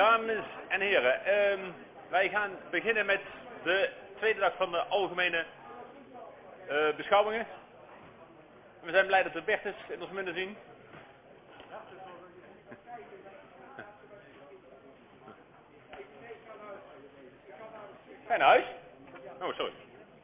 Dames en heren, wij gaan beginnen met de tweede dag van de algemene beschouwingen. We zijn blij dat we Bertus in ons midden zien. Ga je naar huis? Oh, sorry.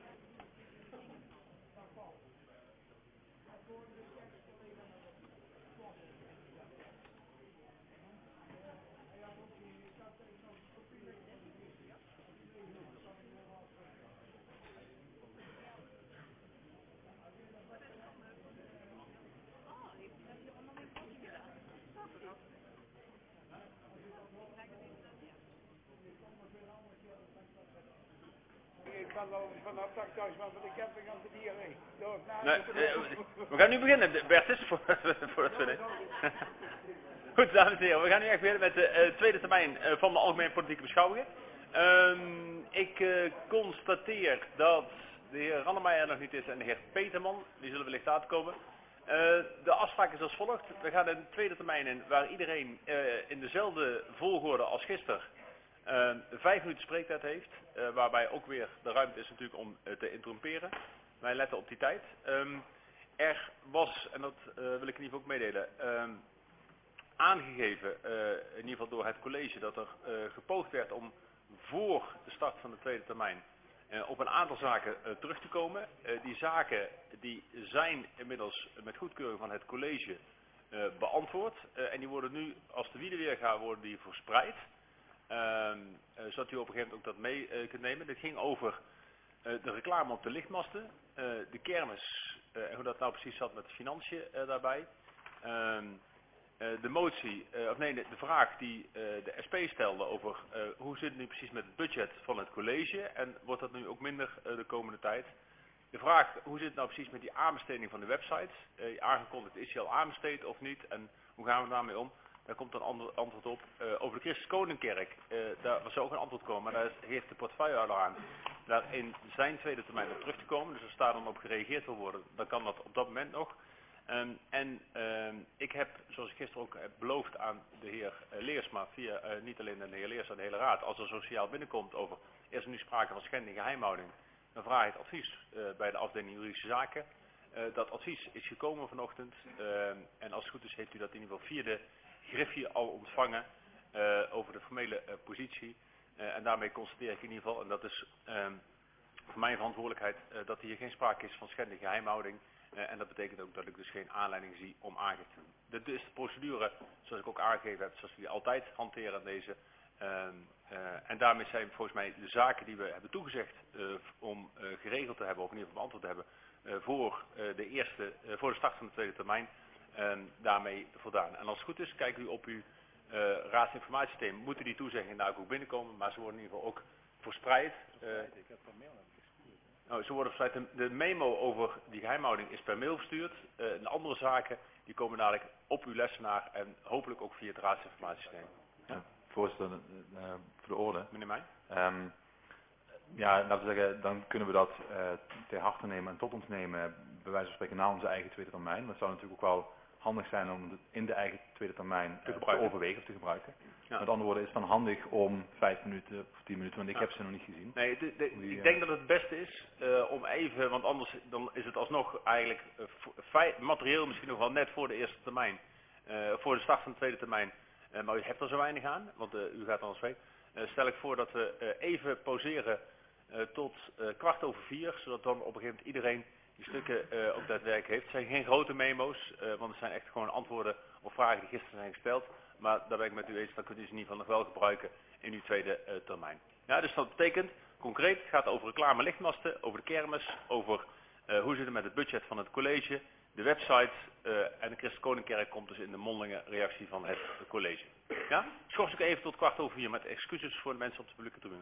Ik kan wel vanaf dat ik thuis ben van de camping aan de diarree. We gaan nu beginnen, Bertus, voordat we... Goed, dames en heren, we gaan nu echt beginnen met de tweede termijn van de algemene politieke beschouwingen. Ik constateer dat de heer Rannemeijer er nog niet is en de heer Peterman, die zullen wellicht aankomen. De afspraak is als volgt. We gaan een tweede termijn in waar iedereen in dezelfde volgorde als gisteren 5 minuten spreektijd heeft. Waarbij ook weer de ruimte is natuurlijk om te interromperen. Wij letten op die tijd. Er was, en dat wil ik in ieder geval ook meedelen, aangegeven, in ieder geval door het college, dat er gepoogd werd om voor de start van de tweede termijn op een aantal zaken terug te komen. Die zaken die zijn inmiddels met goedkeuring van het college beantwoord. En die worden nu, als de wielen weer gaan, worden die verspreid. Zodat u op een gegeven moment ook dat mee kunt nemen. Dit ging over de reclame op de lichtmasten, de kermis en hoe dat nou precies zat met de financiën daarbij. De motie, de vraag die de SP stelde over hoe zit het nu precies met het budget van het college en wordt dat nu ook minder de komende tijd. De vraag, hoe zit het nou precies met die aanbesteding van de websites? Aangekondigd, is die al aanbesteed of niet en hoe gaan we daarmee om? Daar komt een antwoord op. Over de Christus Koningkerk, daar zou ook een antwoord komen, maar daar heeft de portefeuillehouder aan daar in zijn tweede termijn op terug te komen. Dus als daar dan op gereageerd wil worden, dan kan dat op dat moment nog. Ik heb, zoals ik gisteren ook heb beloofd aan de heer Leersma, via niet alleen de heer Leers, maar de hele raad, als er sociaal binnenkomt over, is er nu sprake van schending geheimhouding, dan vraag ik het advies bij de afdeling juridische zaken. Dat advies is gekomen vanochtend en als het goed is heeft u dat in ieder geval via de griffie al ontvangen over de formele positie. En daarmee constateer ik in ieder geval, en dat is voor mijn verantwoordelijkheid, dat hier geen sprake is van schending geheimhouding. En dat betekent ook dat ik dus geen aanleiding zie om aangifte te doen. Dit is de procedure, zoals ik ook aangegeven heb, zoals we die altijd hanteren deze. En daarmee zijn volgens mij de zaken die we hebben toegezegd om geregeld te hebben, of in ieder geval beantwoord te hebben, voor de start van de tweede termijn, daarmee voldaan. En als het goed is, kijkt u op uw raadsinformatiesysteem, moeten die toezeggingen daar ook binnenkomen, maar ze worden in ieder geval ook verspreid. Ik heb een mail gestuurd. Ze worden verspreid. De memo over die geheimhouding is per mail verstuurd. De andere zaken die komen dadelijk op uw lessenaar en hopelijk ook via het raadsinformatiesysteem. Ja? Voorzitter, voor de orde. Meneer Meij? Ja, laten we zeggen, dan kunnen we dat ter harte nemen en tot ons nemen, bij wijze van spreken, na onze eigen tweede termijn. Dat zou natuurlijk ook wel handig zijn om het in de eigen tweede termijn te overwegen of te gebruiken. Ja. Met andere woorden, is het dan handig om 5 minuten of 10 minuten, want ik heb ze nog niet gezien. Nee, ik denk dat het beste is om even, want anders dan is het alsnog eigenlijk materieel misschien nog wel net voor de eerste termijn, voor de start van de tweede termijn. Maar u hebt er zo weinig aan, want u gaat anders mee. Stel ik voor dat we even pauzeren tot 3:15, zodat dan op een gegeven moment iedereen die stukken ook daadwerkelijk heeft. Het zijn geen grote memo's, want het zijn echt gewoon antwoorden op vragen die gisteren zijn gesteld. Maar daar ben ik met u eens, dan kunt u ze in ieder geval nog wel gebruiken in uw tweede termijn. Ja, dus dat betekent, concreet, het gaat over reclame lichtmasten, over de kermis, over hoe zit het met het budget van het college, de website en de Christus Koningkerk komt dus in de mondelinge reactie van het college. Ja? Schors ik even tot 3:15 met excuses voor de mensen op de publieke tribune.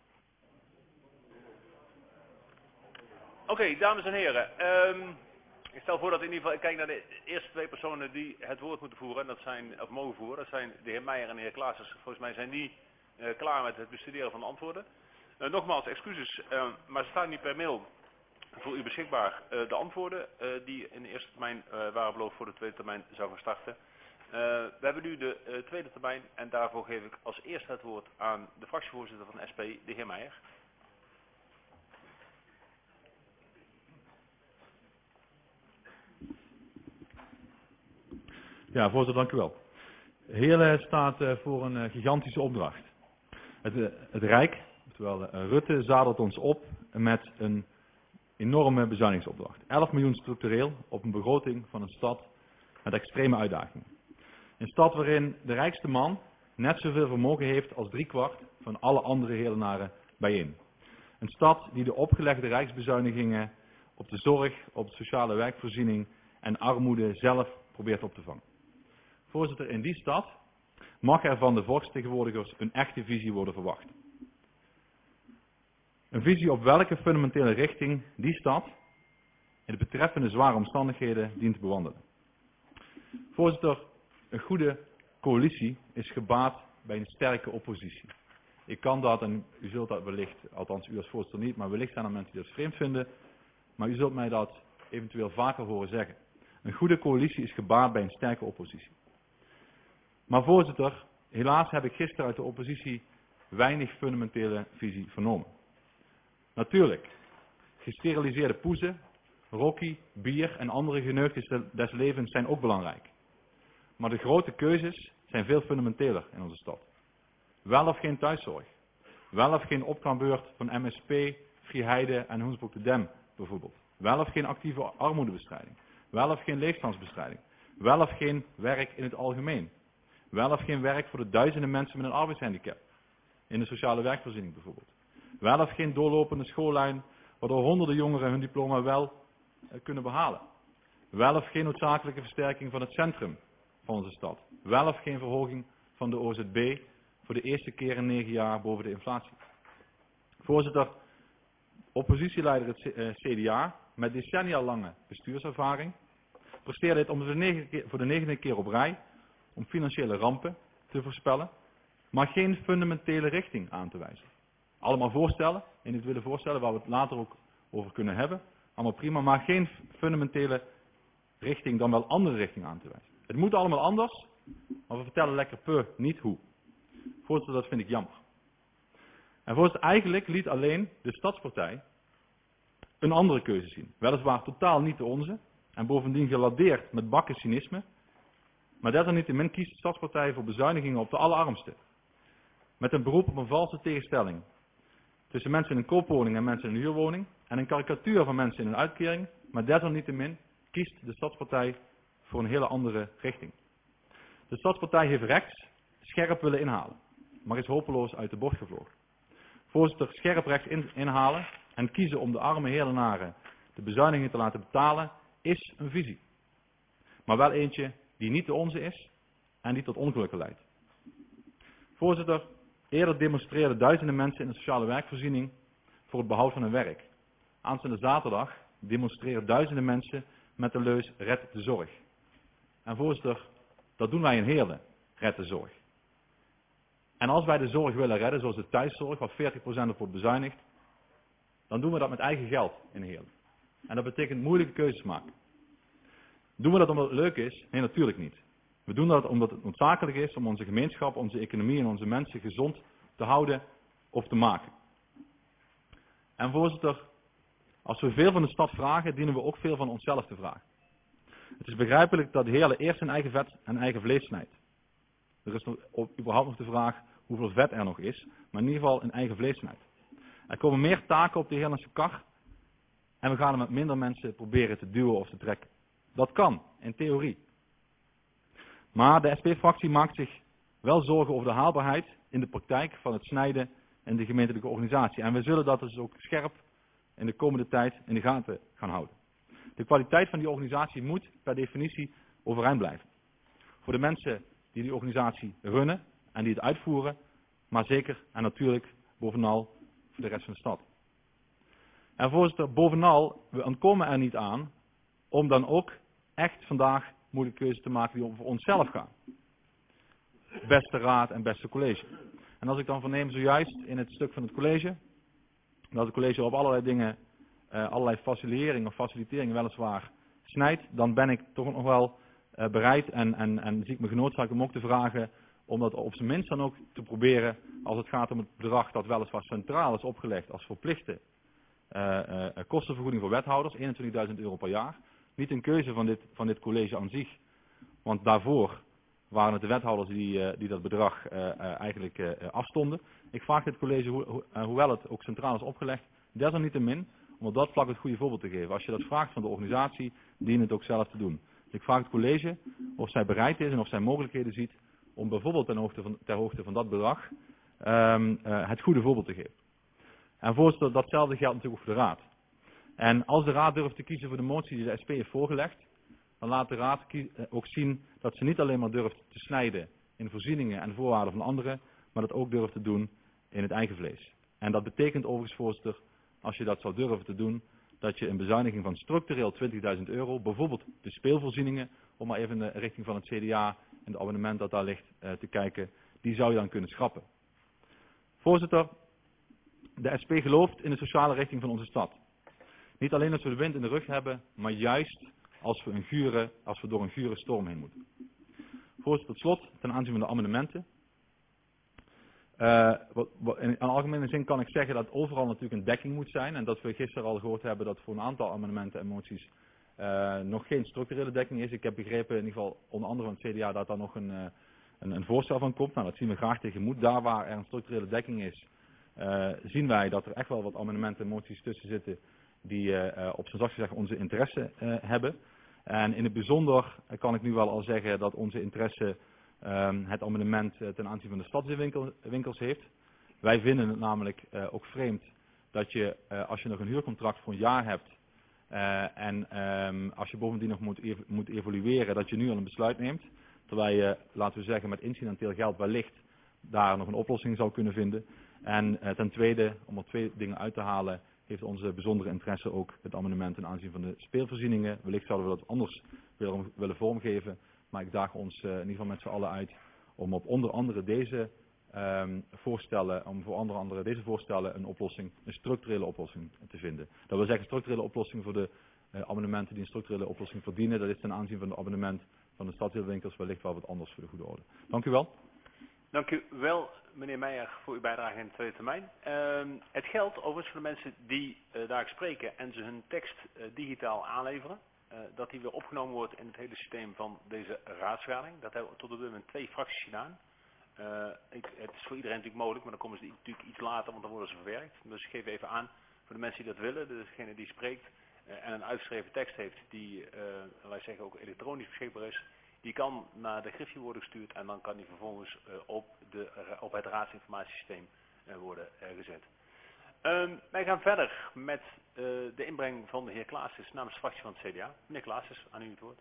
Oké, dames en heren. Ik stel voor dat in ieder geval, ik kijk naar de eerste 2 personen die het woord moeten voeren, en dat zijn, of mogen voeren. Dat zijn de heer Meijer en de heer Klaasers. Volgens mij zijn die klaar met het bestuderen van de antwoorden. Nogmaals, excuses, maar ze staan niet per mail voor u beschikbaar de antwoorden die in de eerste termijn waren beloofd voor de tweede termijn zou gaan starten. We hebben nu de tweede termijn en daarvoor geef ik als eerste het woord aan de fractievoorzitter van de SP, de heer Meijer. Ja, voorzitter, dank u wel. Heerlen staat voor een gigantische opdracht. Het Rijk, oftewel Rutte, zadelt ons op met een enorme bezuinigingsopdracht. 11 miljoen structureel op een begroting van een stad met extreme uitdagingen. Een stad waarin de rijkste man net zoveel vermogen heeft als 3/4 van alle andere heerlenaren bijeen. Een stad die de opgelegde rijksbezuinigingen op de zorg, op de sociale werkvoorziening en armoede zelf probeert op te vangen. Voorzitter, in die stad mag er van de volksvertegenwoordigers een echte visie worden verwacht. Een visie op welke fundamentele richting die stad in de betreffende zware omstandigheden dient te bewandelen. Voorzitter, een goede coalitie is gebaat bij een sterke oppositie. Ik kan dat, en u zult dat wellicht, althans u als voorzitter niet, maar wellicht zijn er mensen die dat vreemd vinden, maar u zult mij dat eventueel vaker horen zeggen. Een goede coalitie is gebaat bij een sterke oppositie. Maar voorzitter, helaas heb ik gisteren uit de oppositie weinig fundamentele visie vernomen. Natuurlijk, gesteriliseerde poezen, Rocky, bier en andere geneugten des levens zijn ook belangrijk. Maar de grote keuzes zijn veel fundamenteler in onze stad. Wel of geen thuiszorg. Wel of geen opknapbeurt van MSP, Vrijheide en Hoensbroek de Dem bijvoorbeeld. Wel of geen actieve armoedebestrijding. Wel of geen leegstandsbestrijding. Wel of geen werk in het algemeen. Wel of geen werk voor de duizenden mensen met een arbeidshandicap. In de sociale werkvoorziening bijvoorbeeld. Wel of geen doorlopende schoollijn waardoor honderden jongeren hun diploma wel kunnen behalen. Wel of geen noodzakelijke versterking van het centrum van onze stad. Wel of geen verhoging van de OZB voor de eerste keer in 9 jaar boven de inflatie. Voorzitter, oppositieleider het CDA met decennia lange bestuurservaring presteerde het om voor de 9e keer op rij om financiële rampen te voorspellen, maar geen fundamentele richting aan te wijzen. Allemaal voorstellen, individuele voorstellen waar we het later ook over kunnen hebben, allemaal prima, maar geen fundamentele richting, dan wel andere richting aan te wijzen. Het moet allemaal anders, maar we vertellen lekker niet hoe. Voorzitter, dat vind ik jammer. En voorzitter, eigenlijk liet alleen de Stadspartij een andere keuze zien. Weliswaar totaal niet de onze, en bovendien geladeerd met bakken cynisme, maar desalniettemin kiest de Stadspartij voor bezuinigingen op de allerarmsten. Met een beroep op een valse tegenstelling tussen mensen in een koopwoning en mensen in een huurwoning, en een karikatuur van mensen in een uitkering, maar desalniettemin kiest de Stadspartij voor een hele andere richting. De Stadspartij heeft rechts scherp willen inhalen, maar is hopeloos uit de bocht gevlogen. Voorzitter, scherp rechts inhalen en kiezen om de arme heerlenaren de bezuinigingen te laten betalen, is een visie. Maar wel eentje die niet de onze is en die tot ongelukken leidt. Voorzitter, eerder demonstreerden duizenden mensen in de sociale werkvoorziening voor het behoud van hun werk. Aanstaande zaterdag demonstreren duizenden mensen met de leus red de zorg. En voorzitter, dat doen wij in Heerlen, red de zorg. En als wij de zorg willen redden, zoals de thuiszorg, waar 40% op wordt bezuinigd, dan doen we dat met eigen geld in Heerlen. En dat betekent moeilijke keuzes maken. Doen we dat omdat het leuk is? Nee, natuurlijk niet. We doen dat omdat het noodzakelijk is om onze gemeenschap, onze economie en onze mensen gezond te houden of te maken. En voorzitter, als we veel van de stad vragen, dienen we ook veel van onszelf te vragen. Het is begrijpelijk dat Heerlen eerst zijn eigen vet en eigen vlees snijdt. Er is überhaupt nog de vraag hoeveel vet er nog is, maar in ieder geval een eigen vlees snijdt. Er komen meer taken op de Heerlense kar en we gaan er met minder mensen proberen te duwen of te trekken. Dat kan, in theorie. Maar de SP-fractie maakt zich wel zorgen over de haalbaarheid in de praktijk van het snijden in de gemeentelijke organisatie. En we zullen dat dus ook scherp in de komende tijd in de gaten gaan houden. De kwaliteit van die organisatie moet per definitie overeind blijven. Voor de mensen die die organisatie runnen en die het uitvoeren, maar zeker en natuurlijk bovenal voor de rest van de stad. En voorzitter, bovenal, we ontkomen er niet aan om dan ook echt vandaag moeilijke keuzes te maken die over onszelf gaan. Beste raad en beste college. En als ik dan verneem zojuist in het stuk van het college, dat het college op allerlei dingen, allerlei facilitering of facilitering weliswaar snijdt, dan ben ik toch nog wel bereid en zie ik me genoodzaakt om ook te vragen om dat op zijn minst dan ook te proberen als het gaat om het bedrag dat weliswaar centraal is opgelegd als verplichte kostenvergoeding voor wethouders, €21.000 per jaar. Niet een keuze van dit college aan zich, want daarvoor waren het de wethouders die dat bedrag eigenlijk afstonden. Ik vraag dit college, hoewel het ook centraal is opgelegd, desalniettemin om op dat vlak het goede voorbeeld te geven. Als je dat vraagt van de organisatie, dient het ook zelf te doen. Dus ik vraag het college of zij bereid is en of zij mogelijkheden ziet om bijvoorbeeld ter hoogte van dat bedrag het goede voorbeeld te geven. En voorzitter, datzelfde geldt natuurlijk ook voor de raad. En als de raad durft te kiezen voor de motie die de SP heeft voorgelegd, dan laat de raad ook zien dat ze niet alleen maar durft te snijden in voorzieningen en voorwaarden van anderen, maar dat ook durft te doen in het eigen vlees. En dat betekent overigens, voorzitter, als je dat zou durven te doen, dat je een bezuiniging van structureel €20.000, bijvoorbeeld de speelvoorzieningen, om maar even in de richting van het CDA en het abonnement dat daar ligt te kijken, die zou je dan kunnen schrappen. Voorzitter, de SP gelooft in de sociale richting van onze stad. Niet alleen als we de wind in de rug hebben, maar juist als we door een gure storm heen moeten. Voorzitter, tot slot, ten aanzien van de amendementen. In algemene zin kan ik zeggen dat overal natuurlijk een dekking moet zijn. En dat we gisteren al gehoord hebben dat voor een aantal amendementen en moties nog geen structurele dekking is. Ik heb begrepen, in ieder geval onder andere van het CDA, dat daar nog een voorstel van komt. Nou, dat zien we graag tegemoet. Daar waar er een structurele dekking is, zien wij dat er echt wel wat amendementen en moties tussen zitten die op zijn zachtst gezegd onze interesse hebben. En in het bijzonder kan ik nu wel al zeggen dat onze interesse het amendement ten aanzien van de stadswinkels heeft. Wij vinden het namelijk ook vreemd dat je, als je nog een huurcontract voor een jaar hebt en als je bovendien nog moet evalueren, dat je nu al een besluit neemt. Terwijl je, laten we zeggen, met incidenteel geld wellicht daar nog een oplossing zou kunnen vinden. En ten tweede, om er twee dingen uit te halen, heeft onze bijzondere interesse ook het amendement ten aanzien van de speelvoorzieningen. Wellicht zouden we dat anders willen vormgeven. Maar ik daag ons in ieder geval met z'n allen uit om op onder andere deze voorstellen een oplossing, een structurele oplossing te vinden. Dat wil zeggen, structurele oplossing voor de amendementen die een structurele oplossing verdienen. Dat is ten aanzien van het abonnement van de stadsdeelwinkels wellicht wel wat anders voor de goede orde. Dank u wel. Dank u wel, meneer Meijer, voor uw bijdrage in de tweede termijn. Het geldt overigens voor de mensen die daar spreken en ze hun tekst digitaal aanleveren. Dat die weer opgenomen wordt in het hele systeem van deze raadsvergadering. Dat hebben we tot op dit moment 2 fracties gedaan. Het is voor iedereen natuurlijk mogelijk, maar dan komen ze natuurlijk iets later, want dan worden ze verwerkt. Dus ik geef even aan voor de mensen die dat willen, dus degene die spreekt en een uitgeschreven tekst heeft die, wij zeggen ook elektronisch beschikbaar is, die kan naar de griffie worden gestuurd en dan kan die vervolgens op het raadsinformatiesysteem worden gezet. Wij gaan verder met de inbreng van de heer Klaasjes namens de fractie van het CDA. Meneer Klaasjes, aan u het woord.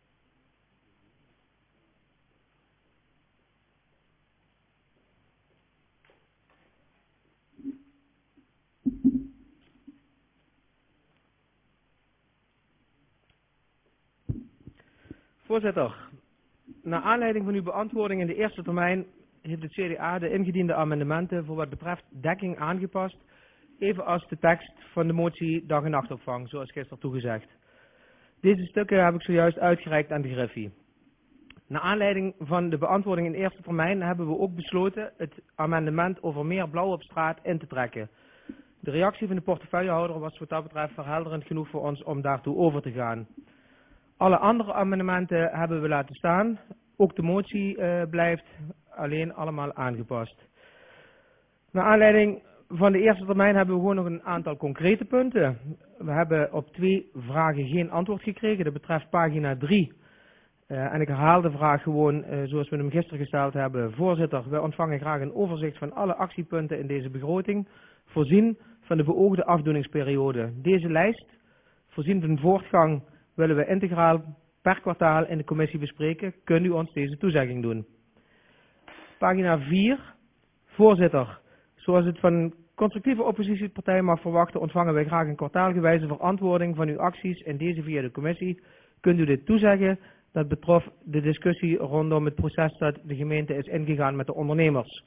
Voorzitter, naar aanleiding van uw beantwoording in de eerste termijn heeft het CDA de ingediende amendementen voor wat betreft dekking aangepast, evenals de tekst van de motie dag- en nachtopvang, zoals gisteren toegezegd. Deze stukken heb ik zojuist uitgereikt aan de griffie. Naar aanleiding van de beantwoording in de eerste termijn hebben we ook besloten het amendement over meer blauw op straat in te trekken. De reactie van de portefeuillehouder was wat dat betreft verhelderend genoeg voor ons om daartoe over te gaan. Alle andere amendementen hebben we laten staan. Ook de motie blijft alleen allemaal aangepast. Naar aanleiding van de eerste termijn hebben we gewoon nog een aantal concrete punten. We hebben op 2 vragen geen antwoord gekregen. Dat betreft pagina 3. En ik herhaal de vraag gewoon zoals we hem gisteren gesteld hebben. Voorzitter, wij ontvangen graag een overzicht van alle actiepunten in deze begroting, voorzien van de beoogde afdoeningsperiode. Deze lijst, voorzien van voortgang, willen we integraal per kwartaal in de commissie bespreken. Kunt u ons deze toezegging doen? Pagina 4. Voorzitter, zoals het van een constructieve oppositiepartij mag verwachten, ontvangen wij graag een kwartaalgewijze verantwoording van uw acties en deze via de commissie. Kunt u dit toezeggen? Dat betrof de discussie rondom het proces dat de gemeente is ingegaan met de ondernemers.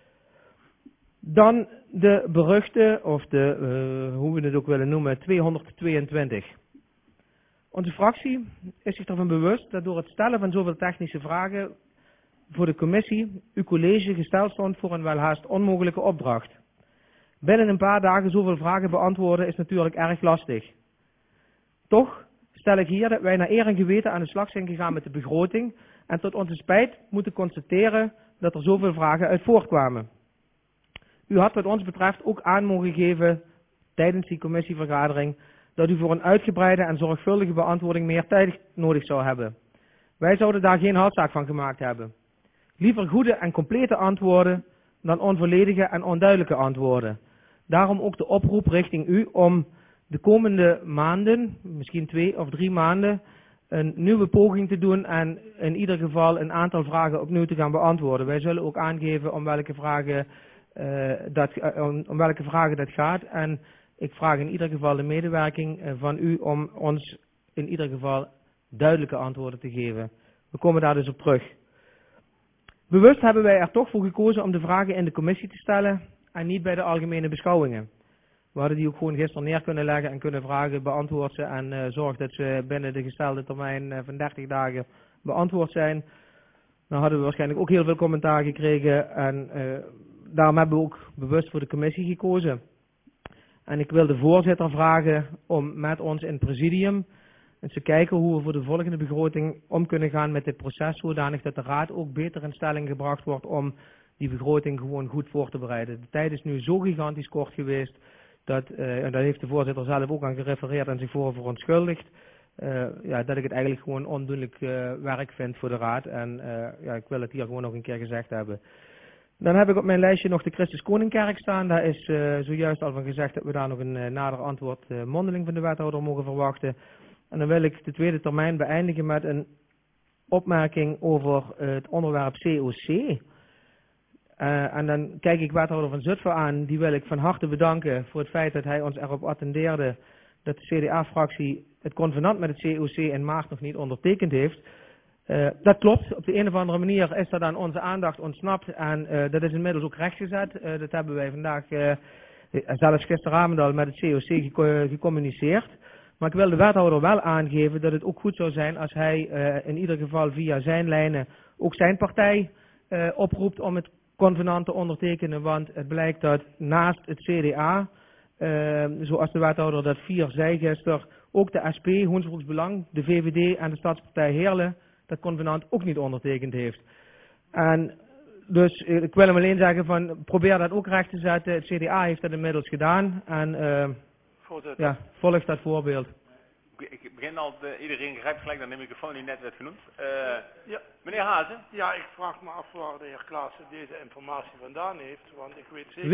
Dan de beruchte, of de, hoe we het ook willen noemen, 222. Onze fractie is zich ervan bewust dat door het stellen van zoveel technische vragen voor de commissie uw college gesteld stond voor een welhaast onmogelijke opdracht. Binnen een paar dagen zoveel vragen beantwoorden is natuurlijk erg lastig. Toch stel ik hier dat wij naar eer en geweten aan de slag zijn gegaan met de begroting en tot onze spijt moeten constateren dat er zoveel vragen uit voortkwamen. U had wat ons betreft ook aan mogen geven tijdens die commissievergadering dat u voor een uitgebreide en zorgvuldige beantwoording meer tijd nodig zou hebben. Wij zouden daar geen houdzaak van gemaakt hebben. Liever goede en complete antwoorden dan onvolledige en onduidelijke antwoorden. Daarom ook de oproep richting u om de komende maanden, misschien 2 of 3 maanden, een nieuwe poging te doen en in ieder geval een aantal vragen opnieuw te gaan beantwoorden. Wij zullen ook aangeven om welke vragen dat gaat en ik vraag in ieder geval de medewerking van u om ons in ieder geval duidelijke antwoorden te geven. We komen daar dus op terug. Bewust hebben wij er toch voor gekozen om de vragen in de commissie te stellen en niet bij de algemene beschouwingen. We hadden die ook gewoon gisteren neer kunnen leggen en kunnen vragen beantwoord zijn en zorg dat ze binnen de gestelde termijn van 30 dagen beantwoord zijn. Dan hadden we waarschijnlijk ook heel veel commentaar gekregen en daarom hebben we ook bewust voor de commissie gekozen. En ik wil de voorzitter vragen om met ons in het presidium eens te kijken hoe we voor de volgende begroting om kunnen gaan met dit proces, zodanig dat de raad ook beter in stelling gebracht wordt om die begroting gewoon goed voor te bereiden. De tijd is nu zo gigantisch kort geweest, en daar heeft de voorzitter zelf ook aan gerefereerd en zich voor verontschuldigd, dat ik het eigenlijk gewoon ondoenlijk werk vind voor de raad. En ik wil het hier gewoon nog een keer gezegd hebben. Dan heb ik op mijn lijstje nog de Christus Koningkerk staan. Daar is zojuist al van gezegd dat we daar nog een nader antwoord mondeling van de wethouder mogen verwachten. En dan wil ik de tweede termijn beëindigen met een opmerking over het onderwerp COC. En dan kijk ik wethouder van Zutphen aan. Die wil ik van harte bedanken voor het feit dat hij ons erop attendeerde dat de CDA-fractie het convenant met het COC in maart nog niet ondertekend heeft. Dat klopt. Op de een of andere manier is dat aan onze aandacht ontsnapt. En dat is inmiddels ook rechtgezet. Dat hebben wij vandaag, zelfs gisteravond al, met het COC gecommuniceerd. Maar ik wil de wethouder wel aangeven dat het ook goed zou zijn als hij in ieder geval via zijn lijnen ook zijn partij oproept om het convenant te ondertekenen. Want het blijkt dat naast het CDA, zoals de wethouder dat 4 zei gisteren, ook de SP, Hoensbroeks Belang, de VVD en de Stadspartij Heerlen dat convenant ook niet ondertekend heeft. En dus ik wil hem alleen zeggen van probeer dat ook recht te zetten. Het CDA heeft dat inmiddels gedaan en volg dat voorbeeld. Ik begin al, iedereen grijpt gelijk naar de microfoon die net werd genoemd. Meneer Hazen? Ja, ik vraag me af waar de heer Klaassen deze informatie vandaan heeft, want ik weet zeker...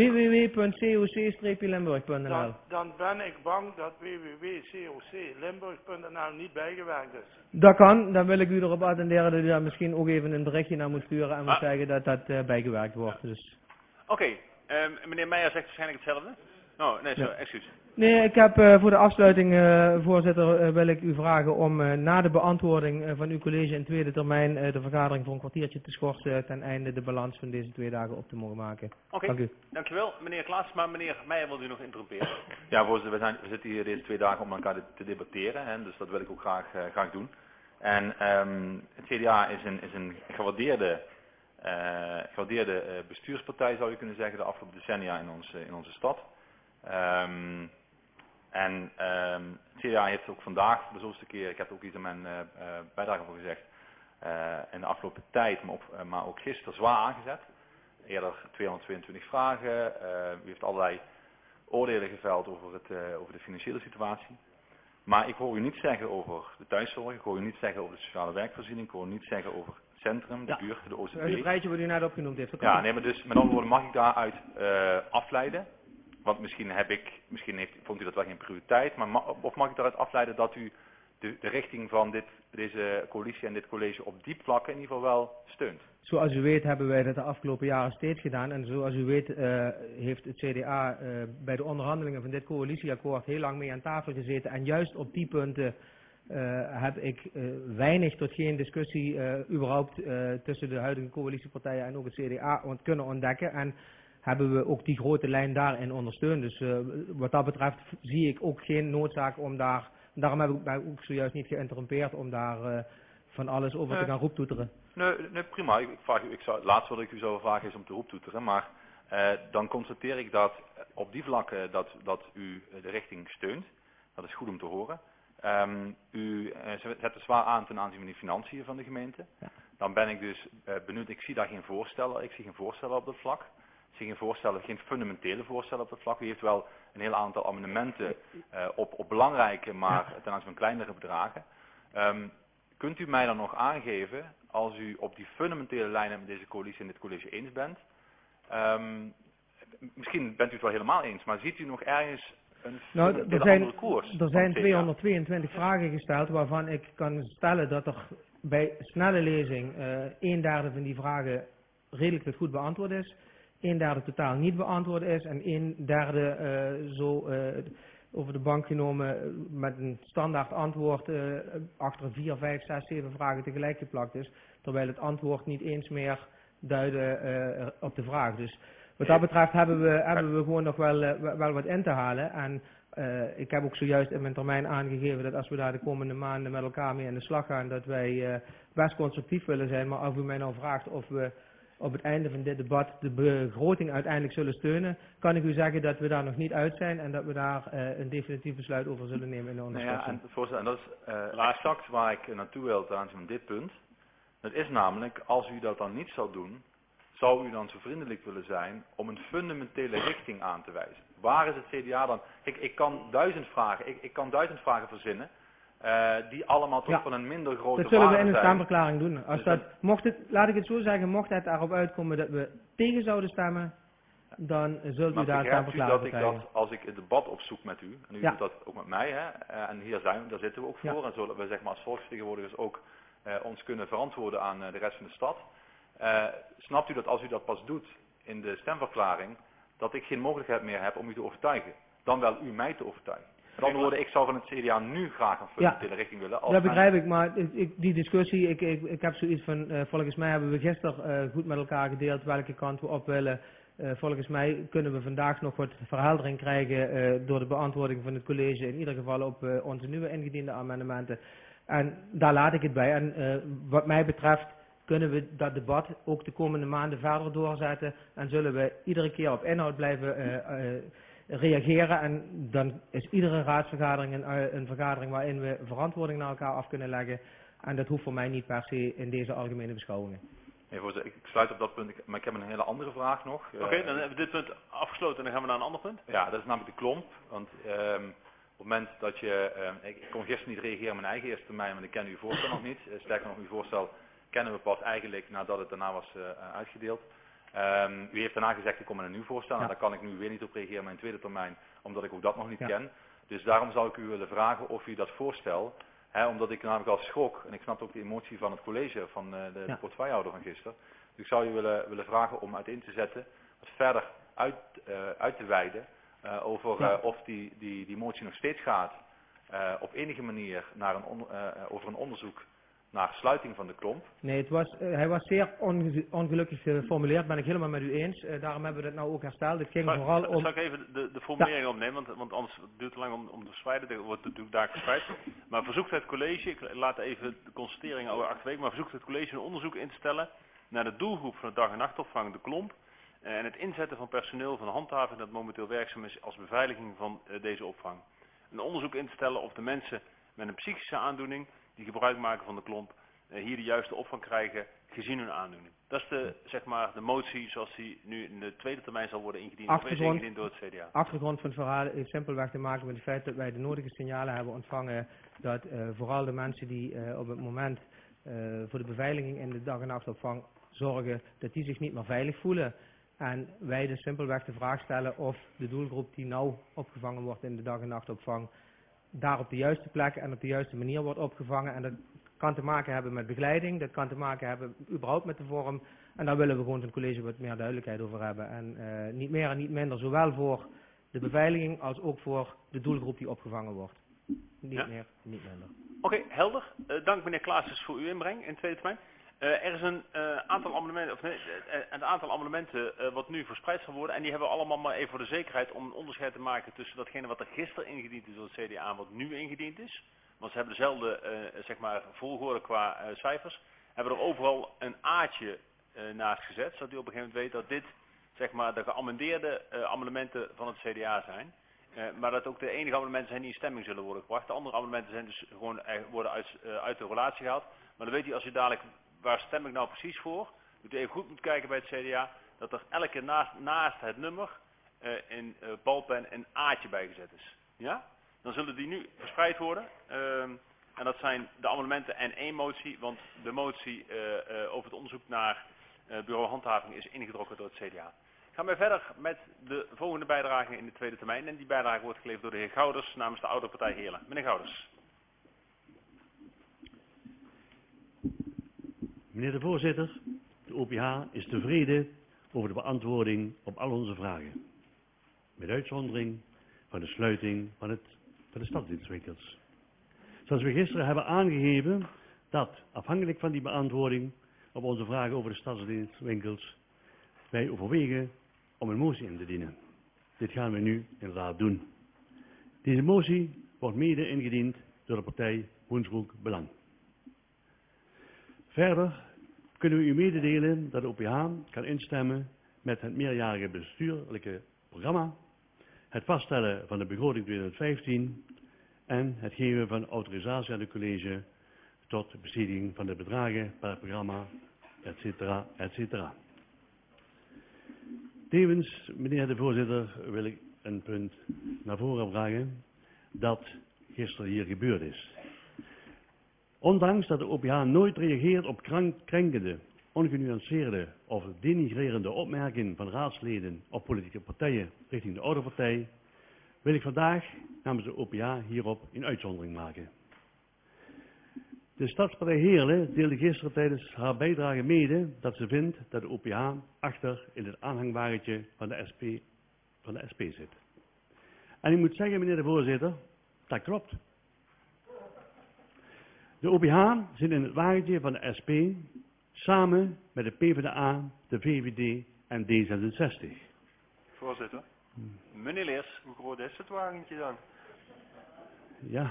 www.coc-limburg.nl Dan ben ik bang dat www.coc-limburg.nl niet bijgewerkt is. Dat kan, dan wil ik u erop attenderen dat u daar misschien ook even een berichtje naar moet sturen en moet zeggen dat dat bijgewerkt wordt. Dus. Oké, meneer Meijer zegt waarschijnlijk hetzelfde. Oh, nee, sorry, excuus. Nee, ik heb voor de afsluiting, voorzitter, wil ik u vragen om na de beantwoording van uw college in tweede termijn de vergadering voor een kwartiertje te schorsen ten einde de balans van deze 2 dagen op te mogen maken. Oké, dank u. Dankjewel meneer Klaas, maar meneer Meijer wil u nog interromperen. Ja, voorzitter, we zitten hier deze 2 dagen om elkaar te debatteren, hè, dus dat wil ik ook graag doen. En het CDA is een gewaardeerde bestuurspartij, zou je kunnen zeggen, de afgelopen decennia in onze stad. Het CDA heeft ook vandaag voor de zoveelste keer, ik heb er ook iets in mijn bijdrage voor gezegd, in de afgelopen tijd, maar ook gisteren zwaar aangezet. Eerder 222 vragen, u heeft allerlei oordelen geveld over de financiële situatie. Maar ik hoor u niet zeggen over de thuiszorg, ik hoor u niet zeggen over de sociale werkvoorziening, ik hoor u niet zeggen over het centrum, de buurt, de OCP. Dat is het rijtje wat u net opgenoemd heeft. Ja, nee, maar dus met andere woorden mag ik daaruit afleiden. Want misschien vond u dat wel geen prioriteit, maar of mag ik daaruit afleiden dat u de richting van deze coalitie en dit college op die vlakken in ieder geval wel steunt? Zoals u weet hebben wij dat de afgelopen jaren steeds gedaan. En zoals u weet heeft het CDA bij de onderhandelingen van dit coalitieakkoord heel lang mee aan tafel gezeten. En juist op die punten heb ik weinig tot geen discussie überhaupt tussen de huidige coalitiepartijen en ook het CDA kunnen ontdekken. En hebben we ook die grote lijn daarin ondersteund. Dus wat dat betreft zie ik ook geen noodzaak om daar Daarom heb ik mij ook zojuist niet geïnterrumpeerd om daar van alles over te gaan roeptoeteren. Nee, prima. Laatst wat ik u zou vragen is om te roeptoeteren, maar dan constateer ik dat op die vlakken dat u de richting steunt. Dat is goed om te horen. U zet er zwaar aan ten aanzien van de financiën van de gemeente. Ja. Dan ben ik dus benieuwd, ik zie daar geen voorstellen. Ik zie geen voorstellen op dat vlak. Ik zie geen fundamentele voorstellen op dat vlak. U heeft wel een heel aantal amendementen op belangrijke, maar ten aanzien van kleinere bedragen. Kunt u mij dan nog aangeven, als u op die fundamentele lijnen met deze coalitie en dit college eens bent, misschien bent u het wel helemaal eens, maar ziet u nog ergens een andere koers? Er zijn 222 vragen gesteld waarvan ik kan stellen dat er bij snelle lezing 1/3 van die vragen redelijk goed beantwoord is, 1/3 totaal niet beantwoord is en 1/3 over de bank genomen met een standaard antwoord achter 4, 5, 6, 7 vragen tegelijk geplakt is, terwijl het antwoord niet eens meer duidde op de vraag. Dus wat dat betreft hebben we gewoon nog wel wat in te halen. En ik heb ook zojuist in mijn termijn aangegeven dat als we daar de komende maanden met elkaar mee aan de slag gaan, dat wij best constructief willen zijn. Maar als u mij nou vraagt of we op het einde van dit debat de begroting uiteindelijk zullen steunen, kan ik u zeggen dat we daar nog niet uit zijn en dat we daar een definitief besluit over zullen nemen in de ondersteuning. En dat is exact waar ik naartoe wil ten aanzien van dit punt. Dat is namelijk, als u dat dan niet zou doen, zou u dan zo vriendelijk willen zijn om een fundamentele richting aan te wijzen? Waar is het CDA dan? Ik kan 1000 vragen verzinnen, die allemaal toch van een minder grote waarde zijn. Dat zullen we in een stemverklaring doen. Laat ik het zo zeggen, mocht het erop uitkomen dat we tegen zouden stemmen, dan zult u daar een stemverklaring voor krijgen. Dat als ik het debat opzoek met u, en u doet dat ook met mij, en hier daar zitten we ook voor, en zullen we zeg maar als volksvertegenwoordigers ook ons kunnen verantwoorden aan de rest van de stad. Snapt u dat als u dat pas doet in de stemverklaring, dat ik geen mogelijkheid meer heb om u te overtuigen, dan wel u mij te overtuigen? Met andere woorden, ik zou van het CDA nu graag een fundamentele richting willen. Dat begrijp ik, maar die discussie, ik heb zoiets van, volgens mij hebben we gisteren goed met elkaar gedeeld welke kant we op willen. Volgens mij kunnen we vandaag nog wat verheldering krijgen door de beantwoording van het college, in ieder geval op onze nieuwe ingediende amendementen. En daar laat ik het bij. En wat mij betreft kunnen we dat debat ook de komende maanden verder doorzetten en zullen we iedere keer op inhoud blijven reageren. En dan is iedere raadsvergadering een vergadering waarin we verantwoording naar elkaar af kunnen leggen. En dat hoeft voor mij niet per se in deze algemene beschouwingen. Nee, voorzitter, ik sluit op dat punt, maar ik heb een hele andere vraag nog. Oké, dan hebben we dit punt afgesloten en dan gaan we naar een ander punt. Ja, dat is namelijk de klomp. Want op het moment dat je... ik kon gisteren niet reageren op mijn eigen eerste termijn, want ik ken uw voorstel nog niet. Sterker nog, uw voorstel kennen we pas eigenlijk nadat het daarna was uitgedeeld. U heeft daarna gezegd, ik kom met een nieuw voorstel. En daar kan ik nu weer niet op reageren in mijn tweede termijn, omdat ik ook dat nog niet ken. Dus daarom zou ik u willen vragen of u dat voorstel, omdat ik namelijk al schrok, en ik snap ook de emotie van het college, van de portefeuillehouder van gisteren. Dus ik zou u willen vragen om uiteen te zetten, wat verder uit te wijden, over of die motie nog steeds gaat, op enige manier naar over een onderzoek naar sluiting van de klomp. Nee, hij was zeer ongelukkig geformuleerd, ben ik helemaal met u eens. Daarom hebben we dat nou ook hersteld. Het ging vooral om... Zal ik even de formulering opnemen, want anders duurt het te lang om te verspreiden. Dat wordt natuurlijk daar verspreid. Maar verzoekt het college, ik laat even de constatering over achterwege, maar verzoekt het college een onderzoek in te stellen naar de doelgroep van de dag- en nachtopvang, de klomp, en het inzetten van personeel van handhaving dat momenteel werkzaam is als beveiliging van deze opvang. Een onderzoek in te stellen of de mensen met een psychische aandoening die gebruik maken van de klomp hier de juiste opvang krijgen gezien hun aandoening. Dat is de motie zoals die nu in de tweede termijn zal worden ingediend. Of is ingediend door het CDA. Achtergrond van het verhaal is simpelweg te maken met het feit dat wij de nodige signalen hebben ontvangen dat vooral de mensen die op het moment voor de beveiliging in de dag- en nachtopvang zorgen, dat die zich niet meer veilig voelen. En wij dus simpelweg de vraag stellen of de doelgroep die nou opgevangen wordt in de dag- en nachtopvang daar op de juiste plek en op de juiste manier wordt opgevangen. En dat kan te maken hebben met begeleiding, dat kan te maken hebben überhaupt met de vorm. En daar willen we gewoon het college wat meer duidelijkheid over hebben. En niet meer en niet minder, zowel voor de beveiliging als ook voor de doelgroep die opgevangen wordt. Niet meer, niet minder. Oké, helder. Dank meneer Klaasens voor uw inbreng in tweede termijn. Er is een aantal amendementen, een aantal amendementen wat nu verspreid zal worden. En die hebben we allemaal maar even voor de zekerheid om een onderscheid te maken tussen datgene wat er gisteren ingediend is door het CDA en wat nu ingediend is. Want ze hebben dezelfde zeg maar volgorde qua cijfers. Hebben er overal een A'tje naast gezet, zodat u op een gegeven moment weet dat dit zeg maar de geamendeerde amendementen van het CDA zijn. Maar dat ook de enige amendementen zijn die in stemming zullen worden gebracht. De andere amendementen zijn dus gewoon worden uit de relatie gehaald. Maar dan weet u als u dadelijk, waar stem ik nou precies voor? Dat u even goed moet kijken bij het CDA. Dat er elke keer naast het nummer in balpen een A'tje bijgezet is. Ja? Dan zullen die nu verspreid worden. En dat zijn de amendementen en één motie. Want de motie over het onderzoek naar bureau handhaving is ingetrokken door het CDA. Gaan we verder met de volgende bijdrage in de tweede termijn. En die bijdrage wordt geleverd door de heer Gouders namens de oude partij Heerlen. Meneer Gouders. Meneer de voorzitter, de OPH is tevreden over de beantwoording op al onze vragen. Met uitzondering van de sluiting van de stadsdienstwinkels. Zoals we gisteren hebben aangegeven dat afhankelijk van die beantwoording op onze vragen over de stadsdienstwinkels wij overwegen om een motie in te dienen. Dit gaan we nu inderdaad doen. Deze motie wordt mede ingediend door de partij Woensbroek Belang. Verder kunnen we u mededelen dat de OPH kan instemmen met het meerjarige bestuurlijke programma, het vaststellen van de begroting 2015 en het geven van autorisatie aan het college tot besteding van de bedragen per programma, etc. etc. Tevens, meneer de voorzitter, wil ik een punt naar voren brengen dat gisteren hier gebeurd is. Ondanks dat de OPH nooit reageert op krenkende, ongenuanceerde of denigrerende opmerkingen van raadsleden of politieke partijen richting de oude partij, wil ik vandaag namens de OPH hierop een uitzondering maken. De Stadspartij Heerlen deelde gisteren tijdens haar bijdrage mede dat ze vindt dat de OPH achter in het aanhangwagentje van de SP zit. En ik moet zeggen, meneer de voorzitter, dat klopt. De OPH zit in het wagentje van de SP samen met de PvdA, de VVD en D66. Voorzitter, meneer Leers, hoe groot is het wagentje dan? Ja.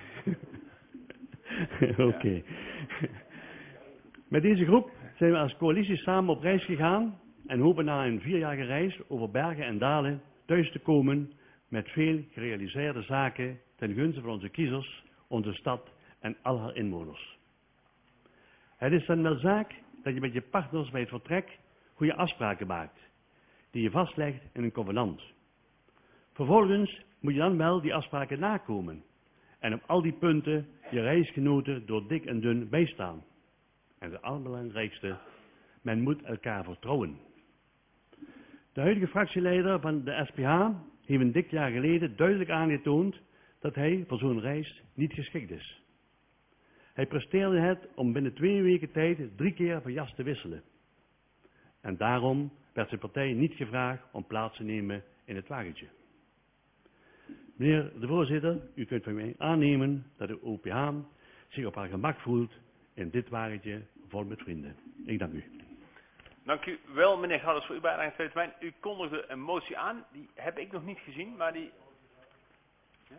Oké. Met deze groep zijn we als coalitie samen op reis gegaan en hopen na een 4-jarige reis over bergen en dalen thuis te komen met veel gerealiseerde zaken ten gunste van onze kiezers, onze stad en al haar inwoners. Het is dan wel zaak dat je met je partners bij het vertrek goede afspraken maakt, die je vastlegt in een convenant. Vervolgens moet je dan wel die afspraken nakomen en op al die punten je reisgenoten door dik en dun bijstaan. En het allerbelangrijkste, men moet elkaar vertrouwen. De huidige fractieleider van de SPH heeft een dik jaar geleden duidelijk aangetoond dat hij voor zo'n reis niet geschikt is. Hij presteerde het om binnen 2 weken tijd 3 keer van jas te wisselen. En daarom werd zijn partij niet gevraagd om plaats te nemen in het wagentje. Meneer de voorzitter, u kunt van mij aannemen dat de OPH zich op haar gemak voelt in dit wagentje vol met vrienden. Ik dank u. Dank u wel, meneer Gouders, voor uw bijdrage in de tweede termijn. U kondigde een motie aan, die heb ik nog niet gezien, maar die... Ja?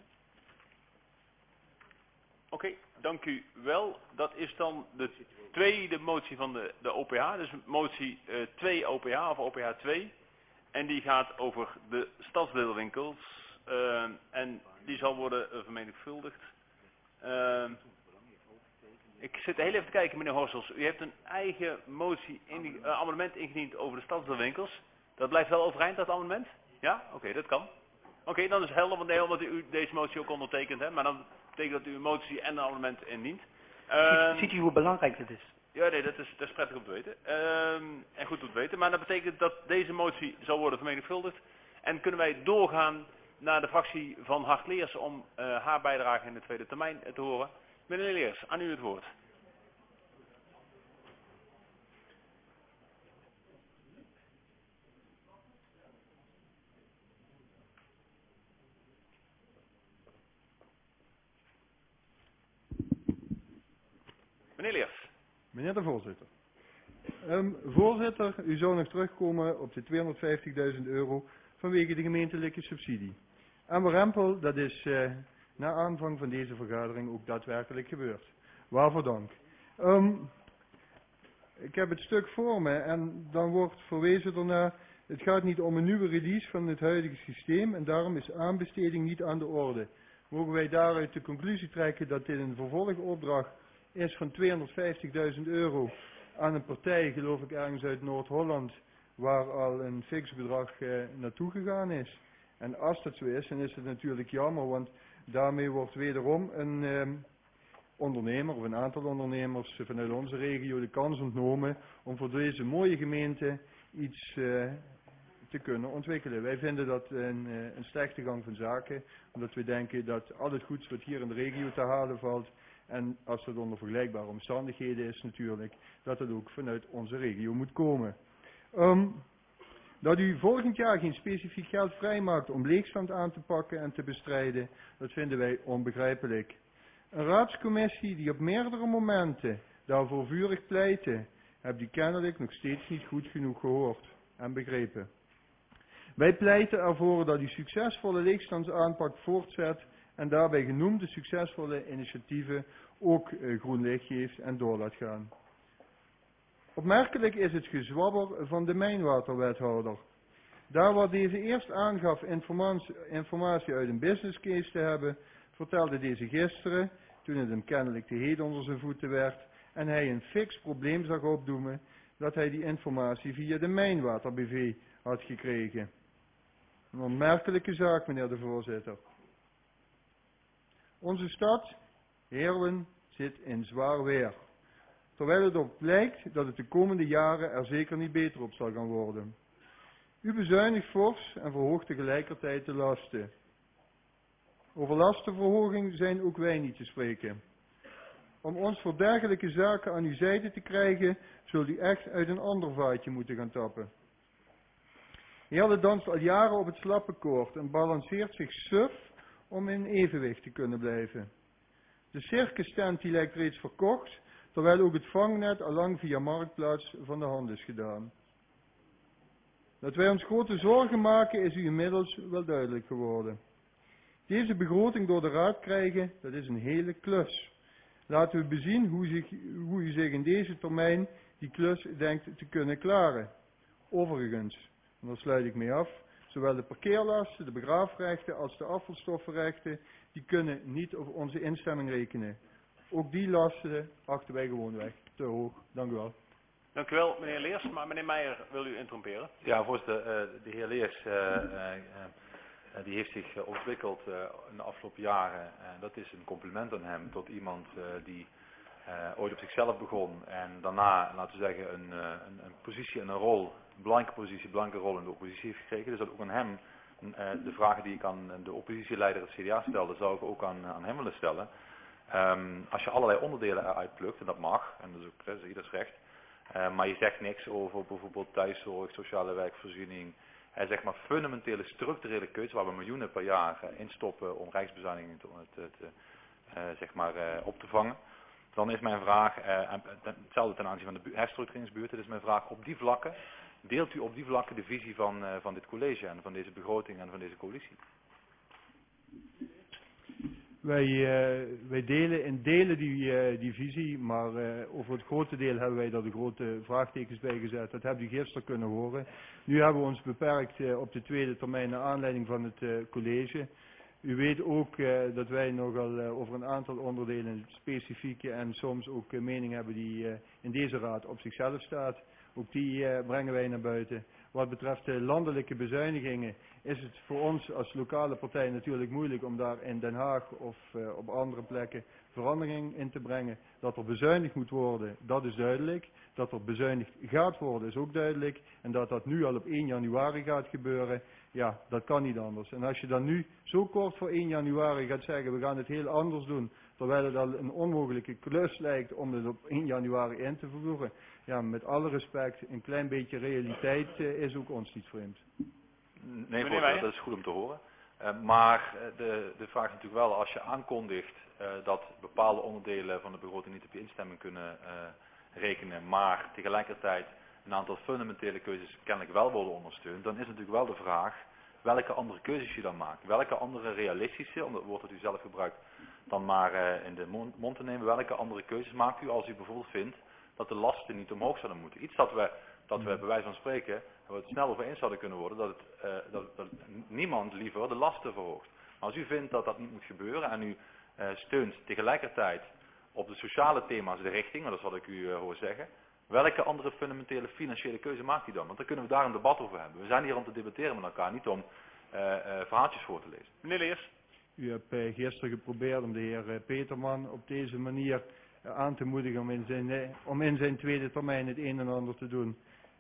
Oké, dank u wel. Dat is dan de tweede motie van de OPH, dus motie 2 OPH of OPH 2. En die gaat over de stadsdeelwinkels en die zal worden vermenigvuldigd. Ik zit heel even te kijken, meneer Horstels. U heeft een eigen motie, amendement ingediend over de stadsdeelwinkels. Dat blijft wel overeind, dat amendement? Ja? Oké, dat kan. Oké, dan is het helder, want nee, omdat u deze motie ook ondertekent, hè? Maar dan betekent dat u een motie en een amendement indient. Ziet u hoe belangrijk het is? Ja, nee, dat is prettig om te weten. En goed om te weten. Maar dat betekent dat deze motie zal worden vermenigvuldigd. En kunnen wij doorgaan naar de fractie van Hart Leers om haar bijdrage in de tweede termijn te horen. Meneer Leers, aan u het woord. Meneer Leers. Meneer de voorzitter. Voorzitter, u zou nog terugkomen op de €250.000 vanwege de gemeentelijke subsidie. En Warempel, dat is na aanvang van deze vergadering ook daadwerkelijk gebeurd. Waarvoor dank. Ik heb het stuk voor me en dan wordt verwezen ernaar, het gaat niet om een nieuwe release van het huidige systeem en daarom is aanbesteding niet aan de orde. Mogen wij daaruit de conclusie trekken dat dit een vervolgopdracht is van €250.000 aan een partij, geloof ik ergens uit Noord-Holland, waar al een fix bedrag naartoe gegaan is. En als dat zo is, dan is het natuurlijk jammer, want daarmee wordt wederom een ondernemer of een aantal ondernemers vanuit onze regio de kans ontnomen om voor deze mooie gemeente iets te kunnen ontwikkelen. Wij vinden dat een slechte gang van zaken, omdat we denken dat al het goeds wat hier in de regio te halen valt, en als dat onder vergelijkbare omstandigheden is natuurlijk, dat het ook vanuit onze regio moet komen. Dat u volgend jaar geen specifiek geld vrijmaakt om leegstand aan te pakken en te bestrijden, dat vinden wij onbegrijpelijk. Een raadscommissie die op meerdere momenten daarvoor vurig pleitte, heb die kennelijk nog steeds niet goed genoeg gehoord en begrepen. Wij pleiten ervoor dat u succesvolle leegstandsaanpak voortzet en daarbij genoemde succesvolle initiatieven ook groen licht geeft en door laat gaan. Opmerkelijk is het gezwabber van de mijnwaterwethouder. Daar waar deze eerst aangaf informatie uit een business case te hebben, vertelde deze gisteren, toen het hem kennelijk te heet onder zijn voeten werd en hij een fix probleem zag opdoemen, dat hij die informatie via de Mijnwater BV had gekregen. Een onmerkelijke zaak, meneer de voorzitter. Onze stad, Heerlen, zit in zwaar weer. Terwijl het ook blijkt dat het de komende jaren er zeker niet beter op zal gaan worden. U bezuinigt fors en verhoogt tegelijkertijd de lasten. Over lastenverhoging zijn ook wij niet te spreken. Om ons voor dergelijke zaken aan uw zijde te krijgen, zult u echt uit een ander vaatje moeten gaan tappen. Heerlen danst al jaren op het slappe koord en balanceert zich suf om in evenwicht te kunnen blijven. De circus tent die lijkt reeds verkocht, terwijl ook het vangnet allang via Marktplaats van de hand is gedaan. Dat wij ons grote zorgen maken is u inmiddels wel duidelijk geworden. Deze begroting door de Raad krijgen, dat is een hele klus. Laten we bezien hoe u zich in deze termijn die klus denkt te kunnen klaren. Overigens, en daar sluit ik mee af, zowel de parkeerlasten, de begraafrechten als de afvalstoffenrechten, die kunnen niet op onze instemming rekenen. Ook die lasten achten wij gewoonweg te hoog. Dank u wel. Dank u wel, meneer Leers. Maar meneer Meijer wil u interromperen. Ja, voorzitter, de heer Leers die heeft zich ontwikkeld in de afgelopen jaren. Dat is een compliment aan hem tot iemand die ooit op zichzelf begon en daarna, laten we zeggen, een positie en een rol, een belangrijke rol in de oppositie heeft gekregen. Dus dat ook aan hem, de vragen die ik aan de oppositieleider het CDA stelde, zou ik ook aan hem willen stellen. Als je allerlei onderdelen eruit plukt, en dat mag, en dat is ieders recht, maar je zegt niks over bijvoorbeeld thuiszorg, sociale werkvoorziening, zeg maar fundamentele structurele keuzes waar we miljoenen per jaar instoppen om rijksbezuinigingen op te vangen. Dan is mijn vraag, hetzelfde ten aanzien van de herstructureringsbuurten, dus mijn vraag op die vlakken, deelt u op die vlakken de visie van dit college en van deze begroting en van deze coalitie? Wij delen die visie, maar over het grote deel hebben wij daar de grote vraagtekens bij gezet. Dat hebt u gisteren kunnen horen. Nu hebben we ons beperkt op de tweede termijn naar aanleiding van het college. U weet ook dat wij nogal over een aantal onderdelen specifieke en soms ook mening hebben die in deze raad op zichzelf staat. Ook die brengen wij naar buiten. Wat betreft de landelijke bezuinigingen is het voor ons als lokale partij natuurlijk moeilijk om daar in Den Haag of op andere plekken verandering in te brengen. Dat er bezuinigd moet worden, dat is duidelijk. Dat er bezuinigd gaat worden is ook duidelijk. En dat dat nu al op 1 januari gaat gebeuren, ja, dat kan niet anders. En als je dan nu zo kort voor 1 januari gaat zeggen, we gaan het heel anders doen, terwijl het al een onmogelijke klus lijkt om het op 1 januari in te voeren. Ja, met alle respect, een klein beetje realiteit is ook ons niet vreemd. Nee, voorzitter, dat is goed om te horen. Maar de vraag is natuurlijk wel, als je aankondigt dat bepaalde onderdelen van de begroting niet op je instemming kunnen rekenen, maar tegelijkertijd een aantal fundamentele keuzes kennelijk wel worden ondersteund, dan is natuurlijk wel de vraag welke andere keuzes je dan maakt. Welke andere realistische, om dat woord dat u zelf gebruikt, dan maar in de mond te nemen, welke andere keuzes maakt u als u bijvoorbeeld vindt dat de lasten niet omhoog zouden moeten. Iets dat we bij wijze van spreken, waar we het snel over eens zouden kunnen worden, dat niemand liever de lasten verhoogt. Maar als u vindt dat dat niet moet gebeuren en u steunt tegelijkertijd op de sociale thema's de richting, dat is wat ik u hoor zeggen, welke andere fundamentele financiële keuze maakt u dan? Want dan kunnen we daar een debat over hebben. We zijn hier om te debatteren met elkaar, niet om verhaaltjes voor te lezen. Meneer Leers. U hebt gisteren geprobeerd om de heer Peterman op deze manier aan te moedigen om in zijn tweede termijn het een en ander te doen.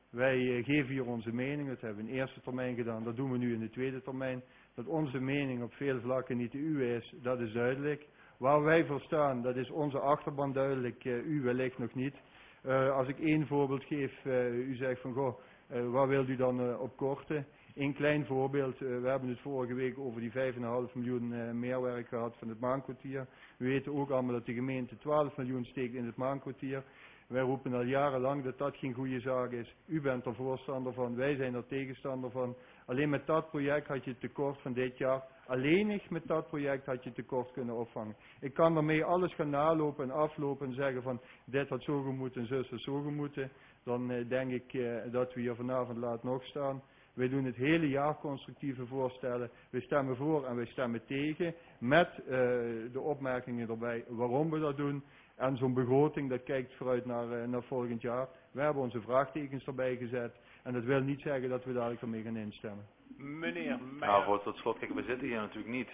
Wij geven hier onze mening, dat hebben we in de eerste termijn gedaan, dat doen we nu in de tweede termijn. Dat onze mening op veel vlakken niet de uwe is, dat is duidelijk. Waar wij voor staan, dat is onze achterban duidelijk, u wellicht nog niet. Als ik één voorbeeld geef, u zegt van goh, waar wilt u dan op korten? Een klein voorbeeld, we hebben het vorige week over die 5,5 miljoen meerwerk gehad van het Maankwartier. We weten ook allemaal dat de gemeente 12 miljoen steekt in het Maankwartier. Wij roepen al jarenlang dat dat geen goede zaak is. U bent er voorstander van, wij zijn er tegenstander van. Alleen met dat project had je het tekort van dit jaar, alleenig met dat project had je het tekort kunnen opvangen. Ik kan daarmee alles gaan nalopen en aflopen en zeggen van dit had zo gemoeten en zus had zo gemoeten. Dan denk ik dat we hier vanavond laat nog staan. Wij doen het hele jaar constructieve voorstellen. We stemmen voor en wij stemmen tegen. Met de opmerkingen erbij waarom we dat doen. En zo'n begroting, dat kijkt vooruit naar volgend jaar. We hebben onze vraagtekens erbij gezet. En dat wil niet zeggen dat we dadelijk ermee gaan instemmen. Meneer Meijer. Nou, voor tot slot, kijk, we zitten hier natuurlijk niet.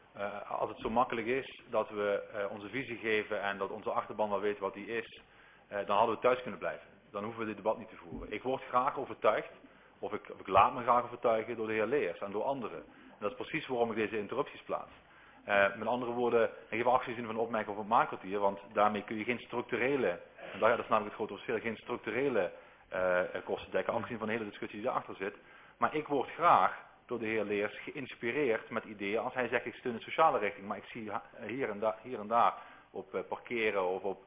Als het zo makkelijk is dat we onze visie geven en dat onze achterban wel weet wat die is, dan hadden we thuis kunnen blijven. Dan hoeven we dit debat niet te voeren. Ik word graag overtuigd, of ik laat me graag overtuigen door de heer Leers en door anderen. En dat is precies waarom ik deze interrupties plaats. Met andere woorden, ik geef afgezien van een opmerking over het Maankwartier, want daarmee kun je geen structurele, en dat is namelijk het grote verschil, geen structurele kosten dekken, afgezien van de hele discussie die daarachter zit. Maar ik word graag door de heer Leers geïnspireerd met ideeën als hij zegt ik steun de sociale richting, maar ik zie hier en daar op parkeren of op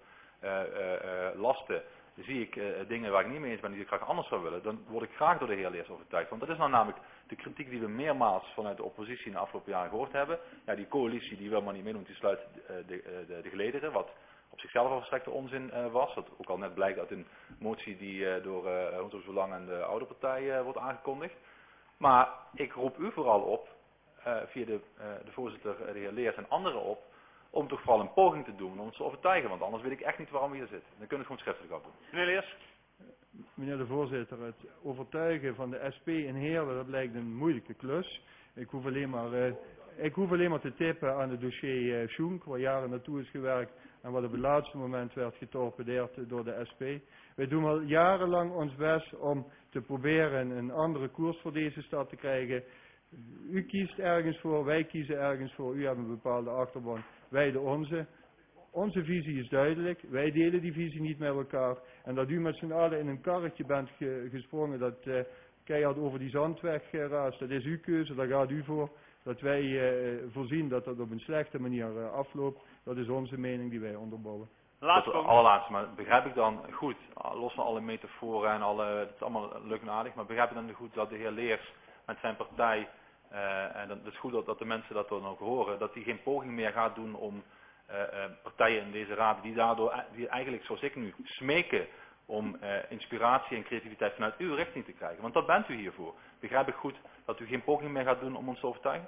lasten, zie ik dingen waar ik niet mee eens ben die ik graag anders zou willen, dan word ik graag door de heer Leers overtuigd. Want dat is nou namelijk de kritiek die we meermaals vanuit de oppositie in de afgelopen jaren gehoord hebben. Ja, die coalitie die wil maar niet meedoen, die sluit de gelederen, wat op zichzelf al volstrekte onzin was. Dat ook al net blijkt uit een motie die door Hoensels Belang en de oude partij wordt aangekondigd. Maar ik roep u vooral op, via de voorzitter, de heer Leers en anderen op, om toch vooral een poging te doen om ons te overtuigen, want anders weet ik echt niet waarom we hier zitten. Dan kunnen we het gewoon schriftelijk afdoen. Meneer Leers. Meneer de voorzitter, het overtuigen van de SP in Heerlen, dat lijkt een moeilijke klus. Ik hoef alleen maar te tippen aan het dossier Schoenk, waar jaren naartoe is gewerkt en wat op het laatste moment werd getorpedeerd door de SP. Wij doen al jarenlang ons best om te proberen een andere koers voor deze stad te krijgen. U kiest ergens voor, wij kiezen ergens voor, u hebt een bepaalde achterban, wij de onze. Onze visie is duidelijk, wij delen die visie niet met elkaar. En dat u met z'n allen in een karretje bent gesprongen dat keihard over die zandweg raast, dat is uw keuze, daar gaat u voor. Dat wij voorzien dat dat op een slechte manier afloopt, dat is onze mening die wij onderbouwen. Allerlaatste, maar begrijp ik dan goed, los van alle metaforen en dat is allemaal leuk en aardig, maar begrijp ik dan goed dat de heer Leers met zijn partij, en het is goed dat de mensen dat dan ook horen, dat hij geen poging meer gaat doen om partijen in deze raad die eigenlijk zoals ik nu smeken om inspiratie en creativiteit vanuit uw richting te krijgen. Want dat bent u hiervoor. Begrijp ik goed dat u geen poging meer gaat doen om ons te overtuigen?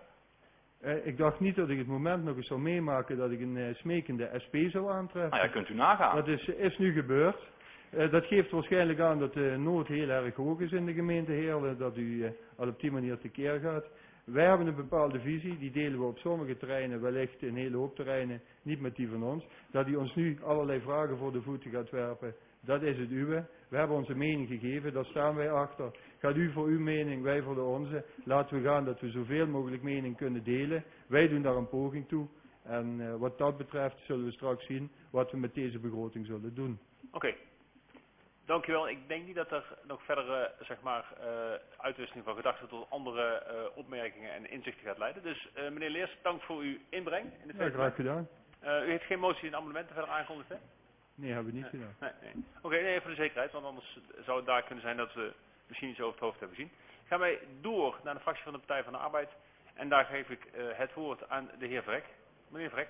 Ik dacht niet dat ik het moment nog eens zou meemaken dat ik een smekende SP zou aantreffen. Nou ja, kunt u nagaan. Dat is nu gebeurd. Dat geeft waarschijnlijk aan dat de nood heel erg hoog is in de gemeente Heerlen, dat u al op die manier tekeer gaat. Wij hebben een bepaalde visie, die delen we op sommige terreinen, wellicht een hele hoop terreinen, niet met die van ons. Dat u ons nu allerlei vragen voor de voeten gaat werpen, dat is het uwe. We hebben onze mening gegeven, daar staan wij achter. Gaat u voor uw mening, wij voor de onze. Laten we gaan dat we zoveel mogelijk mening kunnen delen. Wij doen daar een poging toe. En wat dat betreft zullen we straks zien wat we met deze begroting zullen doen. Oké. Dankjewel. Ik denk niet dat er nog verdere uitwisseling van gedachten tot andere opmerkingen en inzichten gaat leiden. Dus meneer Leers, dank voor uw inbreng in de tweede. Graag gedaan. U heeft geen motie en amendementen verder aangekondigd, hè? Nee, hebben we niet gedaan. Nee. Oké, nee, voor de zekerheid, want anders zou het daar kunnen zijn dat we misschien iets over het hoofd hebben gezien. Gaan wij door naar de fractie van de Partij van de Arbeid. En daar geef ik het woord aan de heer Vrek. Meneer Vrek.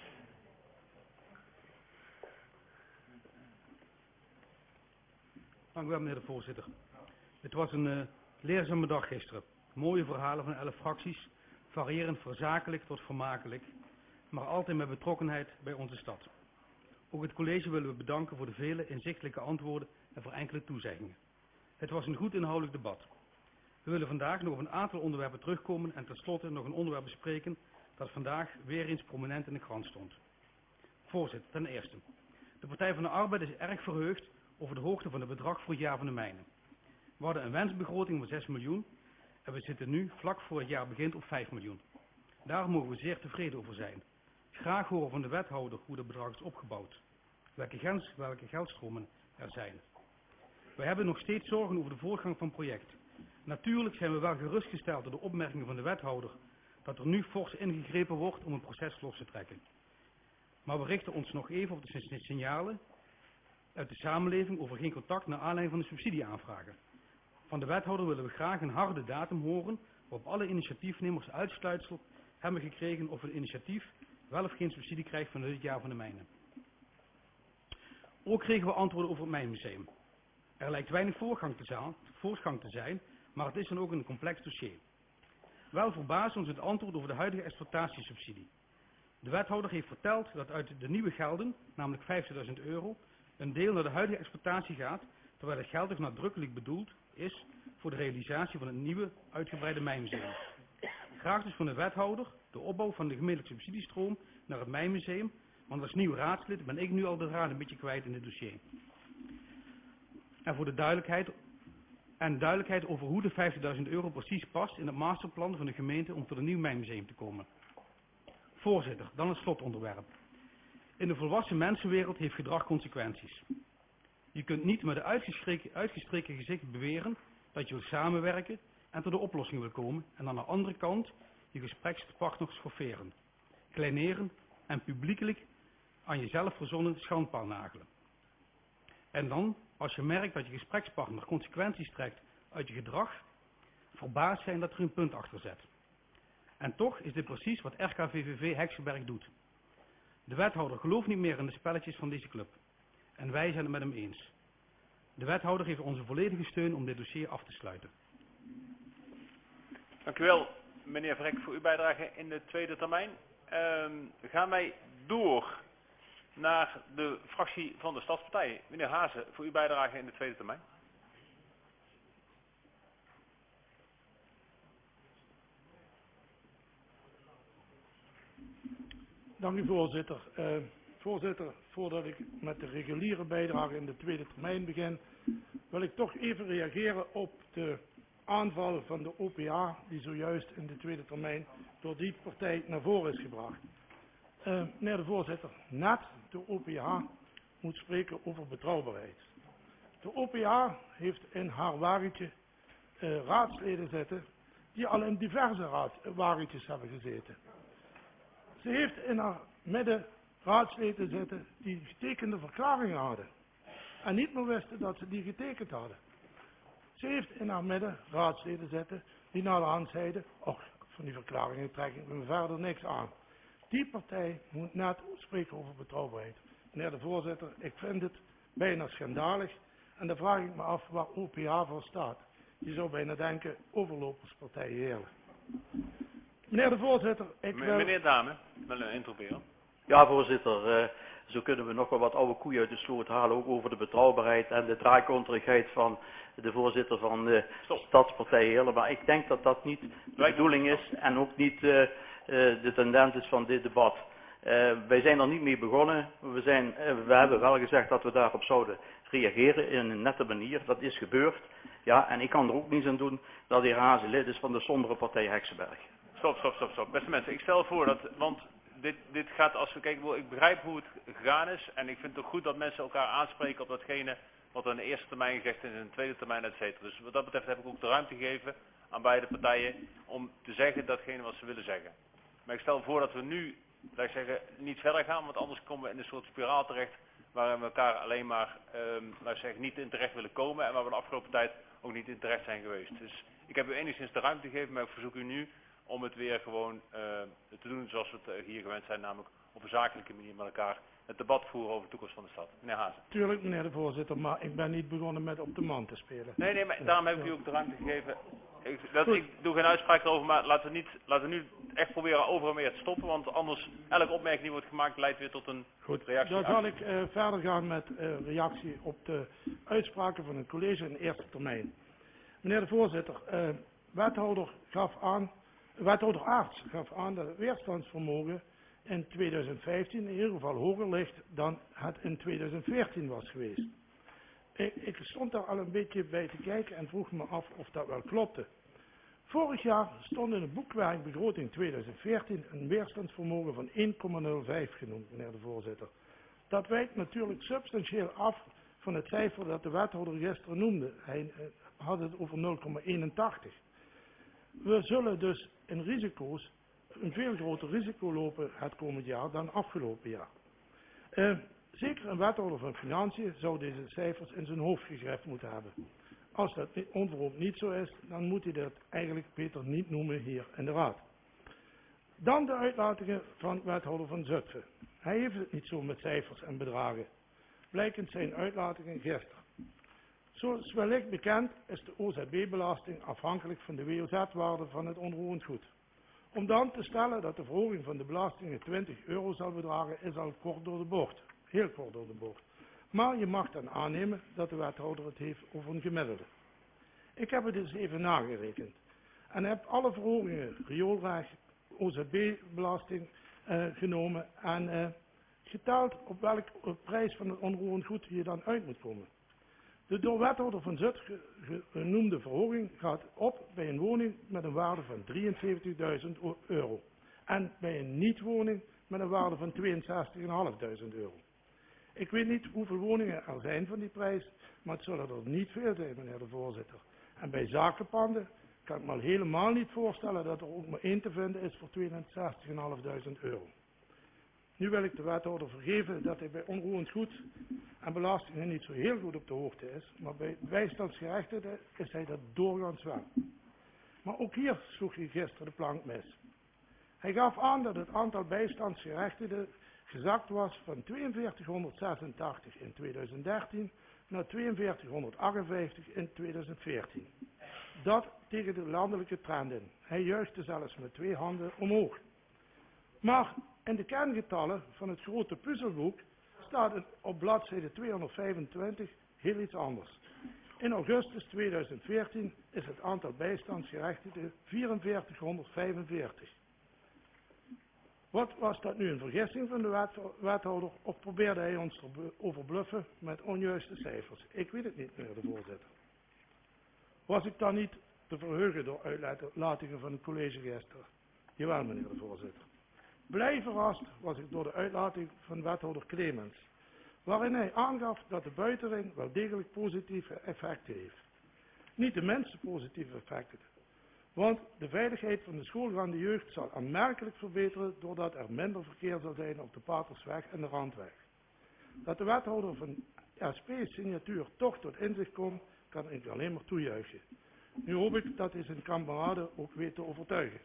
Dank u wel, meneer de voorzitter. Het was een leerzame dag gisteren. Mooie verhalen van 11 fracties, variërend van zakelijk tot vermakelijk, maar altijd met betrokkenheid bij onze stad. Ook het college willen we bedanken voor de vele inzichtelijke antwoorden en voor enkele toezeggingen. Het was een goed inhoudelijk debat. We willen vandaag nog op een aantal onderwerpen terugkomen en tenslotte nog een onderwerp bespreken dat vandaag weer eens prominent in de krant stond. Voorzitter, ten eerste. De Partij van de Arbeid is erg verheugd over de hoogte van het bedrag voor het jaar van de mijnen. We hadden een wensbegroting van 6 miljoen en we zitten nu vlak voor het jaar begint op 5 miljoen. Daar mogen we zeer tevreden over zijn. Graag horen van de wethouder hoe dat bedrag is opgebouwd, welke geldstromen er zijn. We hebben nog steeds zorgen over de voortgang van het project. Natuurlijk zijn we wel gerustgesteld door de opmerkingen van de wethouder dat er nu fors ingegrepen wordt om een proces los te trekken. Maar we richten ons nog even op de signalen uit de samenleving over geen contact naar aanleiding van de subsidieaanvragen. Van de wethouder willen we graag een harde datum horen waarop alle initiatiefnemers uitsluitsel hebben gekregen of een initiatief wel of geen subsidie krijgt van het jaar van de mijnen. Ook kregen we antwoorden over het Mijnmuseum. Er lijkt weinig voortgang te zijn, maar het is dan ook een complex dossier. Wel verbaast ons het antwoord over de huidige exploitatiesubsidie. De wethouder heeft verteld dat uit de nieuwe gelden, namelijk €50.000, een deel naar de huidige exploitatie gaat, terwijl het geld dus nadrukkelijk bedoeld is voor de realisatie van het nieuwe uitgebreide Mijnmuseum. Graag dus van de wethouder de opbouw van de gemeentelijke subsidiestroom naar het Mijnmuseum, want als nieuw raadslid ben ik nu al de draad een beetje kwijt in dit dossier. En voor de duidelijkheid over hoe de €50.000 precies past in het masterplan van de gemeente om tot een nieuw mijnmuseum te komen. Voorzitter, dan het slotonderwerp. In de volwassen mensenwereld heeft gedrag consequenties. Je kunt niet met een uitgestreken gezicht beweren dat je wil samenwerken en tot een oplossing wil komen en aan de andere kant je gesprekspartners schofferen, kleineren en publiekelijk aan jezelf verzonnen schandpaal nagelen. En dan, als je merkt dat je gesprekspartner consequenties trekt uit je gedrag, verbaasd zijn dat er een punt achter zet. En toch is dit precies wat RKVVV Heksenberg doet. De wethouder gelooft niet meer in de spelletjes van deze club. En wij zijn het met hem eens. De wethouder heeft onze volledige steun om dit dossier af te sluiten. Dank u wel, meneer Vrek, voor uw bijdrage in de tweede termijn. Gaan wij door naar de fractie van de Stadspartij. Meneer Hazen, voor uw bijdrage in de tweede termijn. Dank u, voorzitter. Voorzitter, voordat ik met de reguliere bijdrage in de tweede termijn begin, wil ik toch even reageren op de aanval van de OPA die zojuist in de tweede termijn door die partij naar voren is gebracht. Meneer de voorzitter, net de OPA moet spreken over betrouwbaarheid. De OPA heeft in haar wagentje raadsleden zitten die al in diverse wagentjes hebben gezeten. Ze heeft in haar midden raadsleden zitten die getekende verklaringen hadden en niet meer wisten dat ze die getekend hadden. Ze heeft in haar midden raadsleden zitten die naar de hand zeiden, och, van die verklaringen trek ik me verder niks aan. Die partij moet net spreken over betrouwbaarheid. Meneer de voorzitter, ik vind het bijna schandalig en dan vraag ik me af waar OPA voor staat. Je zou bijna denken, overloperspartij heerlijk. Meneer de voorzitter, ik wil... Meneer Dame, wil u interrogeren? Ja, voorzitter. Zo kunnen we nog wel wat oude koeien uit de sloot halen, ook over de betrouwbaarheid en de draaikonterigheid van de voorzitter van de Stadspartij Heerlen. Maar ik denk dat dat niet de bedoeling is en ook niet de tendens is van dit debat. Wij zijn er niet mee begonnen. We hebben wel gezegd dat we daarop zouden reageren in een nette manier. Dat is gebeurd. Ja, en ik kan er ook niets aan doen dat de heer Hazen lid is van de sombere partij Heksenberg. Stop. Beste mensen, ik stel voor dat, want dit gaat als we kijken, ik begrijp hoe het gegaan is en ik vind het ook goed dat mensen elkaar aanspreken op datgene wat er in de eerste termijn gezegd is en in de tweede termijn, et cetera. Dus wat dat betreft heb ik ook de ruimte gegeven aan beide partijen om te zeggen datgene wat ze willen zeggen. Maar ik stel voor dat we nu, laat ik zeggen, niet verder gaan, want anders komen we in een soort spiraal terecht waar we elkaar alleen maar, laat ik zeggen, niet in terecht willen komen en waar we de afgelopen tijd ook niet in terecht zijn geweest. Dus ik heb u enigszins de ruimte gegeven, maar ik verzoek u nu om het weer gewoon te doen zoals we het hier gewend zijn, namelijk op een zakelijke manier met elkaar het debat voeren over de toekomst van de stad. Meneer Hazen. Tuurlijk, meneer de voorzitter, maar ik ben niet begonnen met op de man te spelen. Nee, maar daarom heb ik u ook de ruimte gegeven. Ik doe geen uitspraak erover, maar laten we nu echt proberen over en weer te stoppen, want anders elke opmerking die wordt gemaakt leidt weer tot een reactie. Dan zal ik verder gaan met reactie op de uitspraken van het college in de eerste termijn. Meneer de voorzitter, wethouder Aarts gaf aan dat het weerstandsvermogen in 2015 in ieder geval hoger ligt dan het in 2014 was geweest. Ik stond daar al een beetje bij te kijken en vroeg me af of dat wel klopte. Vorig jaar stond in de boekwerkbegroting 2014 een weerstandsvermogen van 1,05 genoemd, meneer de voorzitter. Dat wijkt natuurlijk substantieel af van het cijfer dat de wethouder gisteren noemde. Hij had het over 0,81. We zullen dus in risico's een veel groter risico lopen het komend jaar dan afgelopen jaar. Zeker een wethouder van Financiën zou deze cijfers in zijn hoofd gegrepen moeten hebben. Als dat onverhoopt niet zo is, dan moet hij dat eigenlijk beter niet noemen hier in de raad. Dan de uitlatingen van wethouder van Zutphen. Hij heeft het niet zo met cijfers en bedragen. Blijkend zijn uitlatingen gisteren. Zoals wellicht bekend is de OZB-belasting afhankelijk van de WOZ-waarde van het onroerend goed. Om dan te stellen dat de verhoging van de belastingen 20 euro zal bedragen, is al kort door de bocht. Heel kort door de bocht. Maar je mag dan aannemen dat de wethouder het heeft over een gemiddelde. Ik heb het dus even nagerekend. En heb alle verhogingen, rioolrecht, OZB-belasting genomen en geteld op welke prijs van het onroerend goed je dan uit moet komen. De door wethouder van Zutphen genoemde verhoging gaat op bij een woning met een waarde van 73.000 euro. En bij een niet-woning met een waarde van 62.500 euro. Ik weet niet hoeveel woningen er zijn van die prijs, maar het zullen er niet veel zijn, meneer de voorzitter. En bij zakenpanden kan ik me helemaal niet voorstellen dat er ook maar één te vinden is voor 62.500 euro. Nu wil ik de wethouder vergeven dat hij bij onroerend goed en belastingen niet zo heel goed op de hoogte is, maar bij bijstandsgerechtigden is hij dat doorgaans wel. Maar ook hier sloeg hij gisteren de plank mis. Hij gaf aan dat het aantal bijstandsgerechtigden gezakt was van 4286 in 2013 naar 4258 in 2014. Dat tegen de landelijke trend in. Hij juichte zelfs met 2 handen omhoog. Maar in de kerngetallen van het grote puzzelboek staat het op bladzijde 225 heel iets anders. In augustus 2014 is het aantal bijstandsgerechtigden 4445. Wat was dat nu, een vergissing van de wethouder of probeerde hij ons te overbluffen met onjuiste cijfers? Ik weet het niet, meneer de voorzitter. Was ik dan niet te verheugen door uitlatingen van het college gisteren? Jawel, meneer de voorzitter. Blij verrast was ik door de uitlating van wethouder Clemens, waarin hij aangaf dat de buitenring wel degelijk positieve effecten heeft. Niet de minste positieve effecten, want de veiligheid van de schoolgaande jeugd zal aanmerkelijk verbeteren doordat er minder verkeer zal zijn op de Patersweg en de Randweg. Dat de wethouder van SP-signatuur toch tot inzicht komt, kan ik alleen maar toejuichen. Nu hoop ik dat hij zijn kameraden ook weet te overtuigen.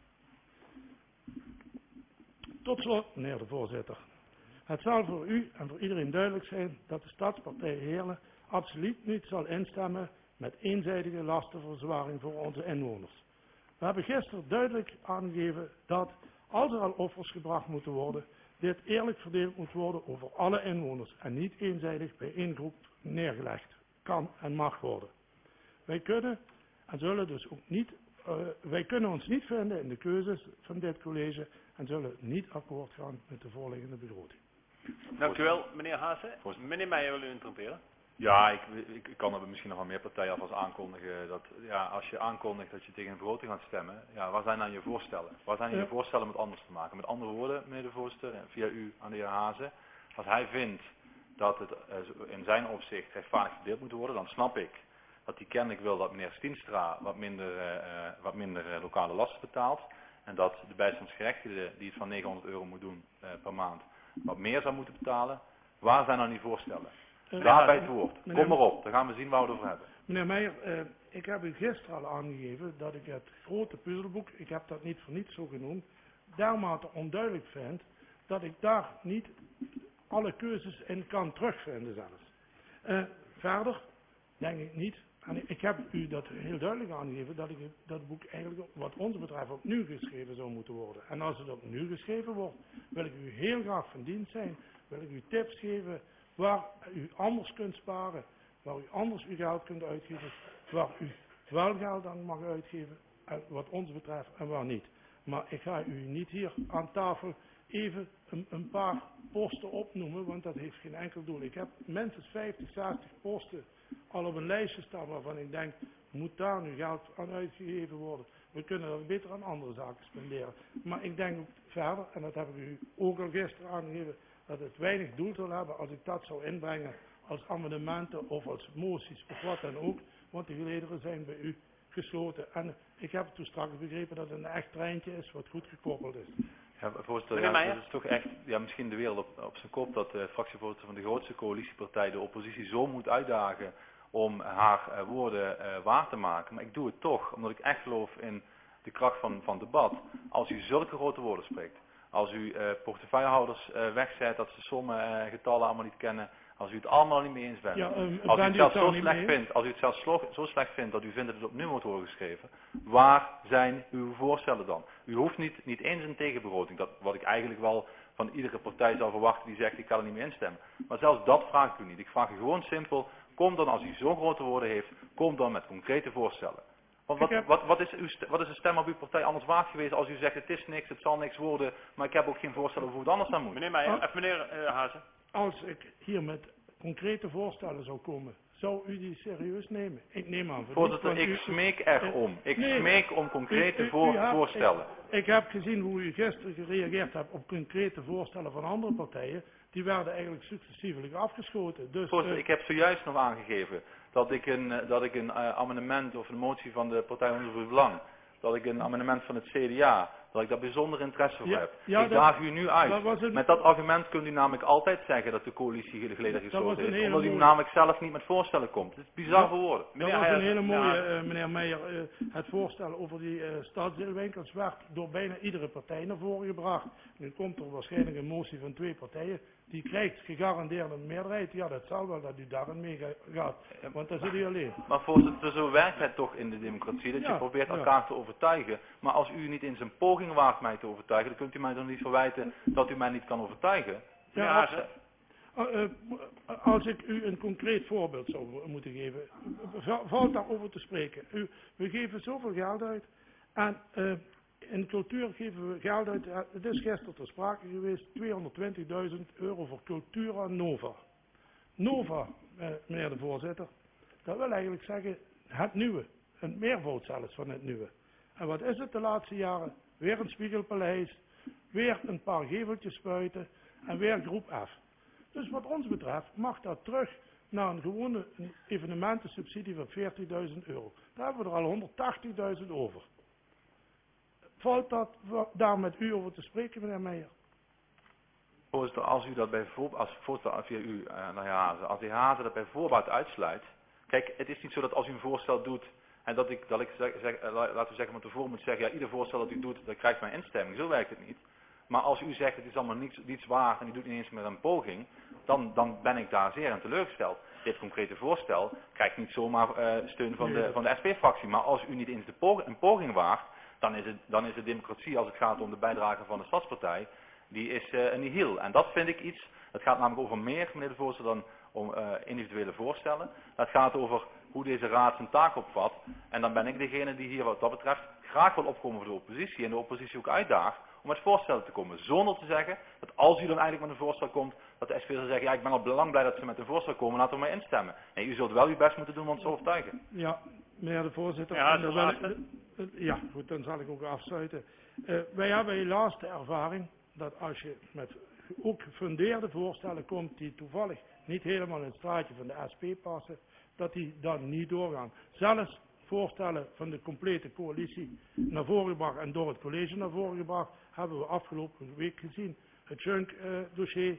Tot slot, meneer de voorzitter. Het zal voor u en voor iedereen duidelijk zijn dat de Stadspartij Heerlen absoluut niet zal instemmen met eenzijdige lastenverzwaring voor onze inwoners. We hebben gisteren duidelijk aangegeven dat, als er al offers gebracht moeten worden, dit eerlijk verdeeld moet worden over alle inwoners en niet eenzijdig bij één groep neergelegd kan en mag worden. Wij kunnen en zullen dus ook niet, wij kunnen ons niet vinden in de keuzes van dit college en zullen niet akkoord gaan met de voorliggende begroting. Dank u wel, meneer Haase. Meneer Meijer wil u interromperen. Ja, ik kan er misschien nog wel meer partijen alvast aankondigen. Dat, ja, als je aankondigt dat je tegen een begroting gaat stemmen, ja, waar zijn dan je voorstellen? Waar zijn je voorstellen om het anders te maken? Met andere woorden, meneer de voorzitter, via u aan de heer Haase, als hij vindt dat het in zijn opzicht rechtvaardig verdeeld moet worden, dan snap ik dat hij kennelijk wil dat meneer Stienstra wat minder lokale lasten betaalt. En dat de bijstandsgerechtigde die het van 900 euro moet doen per maand wat meer zou moeten betalen. Waar zijn dan die voorstellen? Daarbij het woord. Kom maar op, dan gaan we zien waar we het over hebben. Meneer Meijer, ik heb u gisteren al aangegeven dat ik het grote puzzelboek, ik heb dat niet voor niets zo genoemd, dermate onduidelijk vind dat ik daar niet alle keuzes in kan terugvinden zelfs. Verder denk ik niet, en ik heb u dat heel duidelijk aangegeven, dat ik dat boek eigenlijk wat ons betreft opnieuw geschreven zou moeten worden. En als het opnieuw geschreven wordt, wil ik u heel graag van dienst zijn, wil ik u tips geven waar u anders kunt sparen, waar u anders uw geld kunt uitgeven, waar u wel geld aan mag uitgeven, wat ons betreft, en waar niet. Maar ik ga u niet hier aan tafel even een paar posten opnoemen, want dat heeft geen enkel doel. Ik heb minstens 50, 60 posten al op een lijstje staan waarvan ik denk, moet daar nu geld aan uitgegeven worden? We kunnen dat beter aan andere zaken spenderen. Maar ik denk ook verder, en dat heb ik u ook al gisteren aangegeven, dat het weinig doel zal hebben als ik dat zou inbrengen als amendementen of als moties of wat dan ook, want de gelederen zijn bij u gesloten. En ik heb toen straks begrepen dat het een echt treintje is wat goed gekoppeld is. Ja, voorzitter, het is toch echt misschien de wereld op zijn kop dat de fractievoorzitter van de grootste coalitiepartij de oppositie zo moet uitdagen om haar woorden waar te maken. Maar ik doe het toch, omdat ik echt geloof in de kracht van debat. Als u zulke grote woorden spreekt, als u portefeuillehouders wegzet dat ze sommen, getallen allemaal niet kennen, als u het allemaal niet mee eens bent, als u het zelfs zo slecht vindt, als u het zelfs zo slecht vindt dat u vindt dat het opnieuw moet worden geschreven, waar zijn uw voorstellen dan? U hoeft niet eens een tegenbegroting, dat wat ik eigenlijk wel van iedere partij zou verwachten die zegt ik kan er niet mee instemmen. Maar zelfs dat vraag ik u niet. Ik vraag u gewoon simpel, kom dan als u zo'n grote woorden heeft, kom dan met concrete voorstellen. Want wat is de stem op uw partij anders waard geweest als u zegt het is niks, het zal niks worden, maar ik heb ook geen voorstellen over hoe het anders dan moet. Meneer Meijer, meneer Hazen. Als ik hier met concrete voorstellen zou komen, zou u die serieus nemen? Ik neem aan. Voorzitter, ik smeek erom. Ik smeek om concrete voorstellen. Ik heb gezien hoe u gisteren gereageerd hebt op concrete voorstellen van andere partijen. Die werden eigenlijk successievelijk afgeschoten. Dus, voorzitter, ik heb zojuist nog aangegeven dat ik een amendement of een motie van de Partij van het Belang, dat ik een amendement van het CDA, dat ik daar bijzonder interesse voor heb. Ik daag u nu uit. Met dat argument kunt u namelijk altijd zeggen dat de coalitie geleden gesloten is, omdat u namelijk zelf niet met voorstellen komt. Het is bizar voor woorden. Dat was een hele mooie, meneer Meijer. Het voorstel over die stadsdeelwinkels werd door bijna iedere partij naar voren gebracht. Nu komt er waarschijnlijk een motie van 2 partijen. Die krijgt gegarandeerd een meerderheid. Ja, dat zal wel dat u daarin mee gaat. Want dan zit u alleen. Maar voorzitter, zo werkt het toch in de democratie. Dat je probeert elkaar te overtuigen. Maar als u niet eens een poging waagt mij te overtuigen, dan kunt u mij dan niet verwijten dat u mij niet kan overtuigen. Ja, als ik u een concreet voorbeeld zou moeten geven, valt daarover te spreken. We geven zoveel geld uit en in cultuur geven we geld uit. Het is gisteren ter sprake geweest, €220.000 voor Cultura Nova. Nova, meneer de voorzitter, dat wil eigenlijk zeggen het nieuwe, een meervoud zelfs van het nieuwe. En wat is het de laatste jaren? Weer een Spiegelpaleis, weer een paar geveltjes buiten en weer groep F. Dus wat ons betreft mag dat terug naar een gewone evenementensubsidie van €40.000. Daar hebben we er al €180.000 over. Valt dat daar met u over te spreken, meneer Meijer? Voorzitter, als u dat bijvoorbeeld, als de Hazen dat bijvoorbeeld uitsluit. Kijk, het is niet zo dat als u een voorstel doet en dat ik laten we zeggen, van tevoren moet zeggen, ja, ieder voorstel dat u doet, dat krijgt mijn instemming. Zo werkt het niet. Maar als u zegt, het is allemaal niets waard en u doet niet eens met een poging, dan ben ik daar zeer aan teleurgesteld. Dit concrete voorstel krijgt niet zomaar steun van de SP-fractie. Maar als u niet eens een poging waagt, dan is de democratie, als het gaat om de bijdrage van de Stadspartij, die is nihil. En dat vind ik iets, het gaat namelijk over meer, meneer de voorzitter, dan om individuele voorstellen. Het gaat over hoe deze raad zijn taak opvat. En dan ben ik degene die hier wat dat betreft graag wil opkomen voor de oppositie en de oppositie ook uitdaagt om met voorstellen te komen. Zonder te zeggen dat als u dan eigenlijk met een voorstel komt, dat de SP zal zeggen, ja, ik ben al lang blij dat ze met een voorstel komen, laten we maar instemmen. Nee, u zult wel uw best moeten doen om ons te overtuigen. Ja, meneer de voorzitter. Ja, goed, dan zal ik ook afsluiten. Wij hebben helaas de ervaring dat als je met ook gefundeerde voorstellen komt die toevallig niet helemaal in het straatje van de SP passen, dat die dan niet doorgaan. Zelfs voorstellen van de complete coalitie naar voren gebracht en door het college naar voren gebracht, hebben we afgelopen week gezien. Het Junk dossier,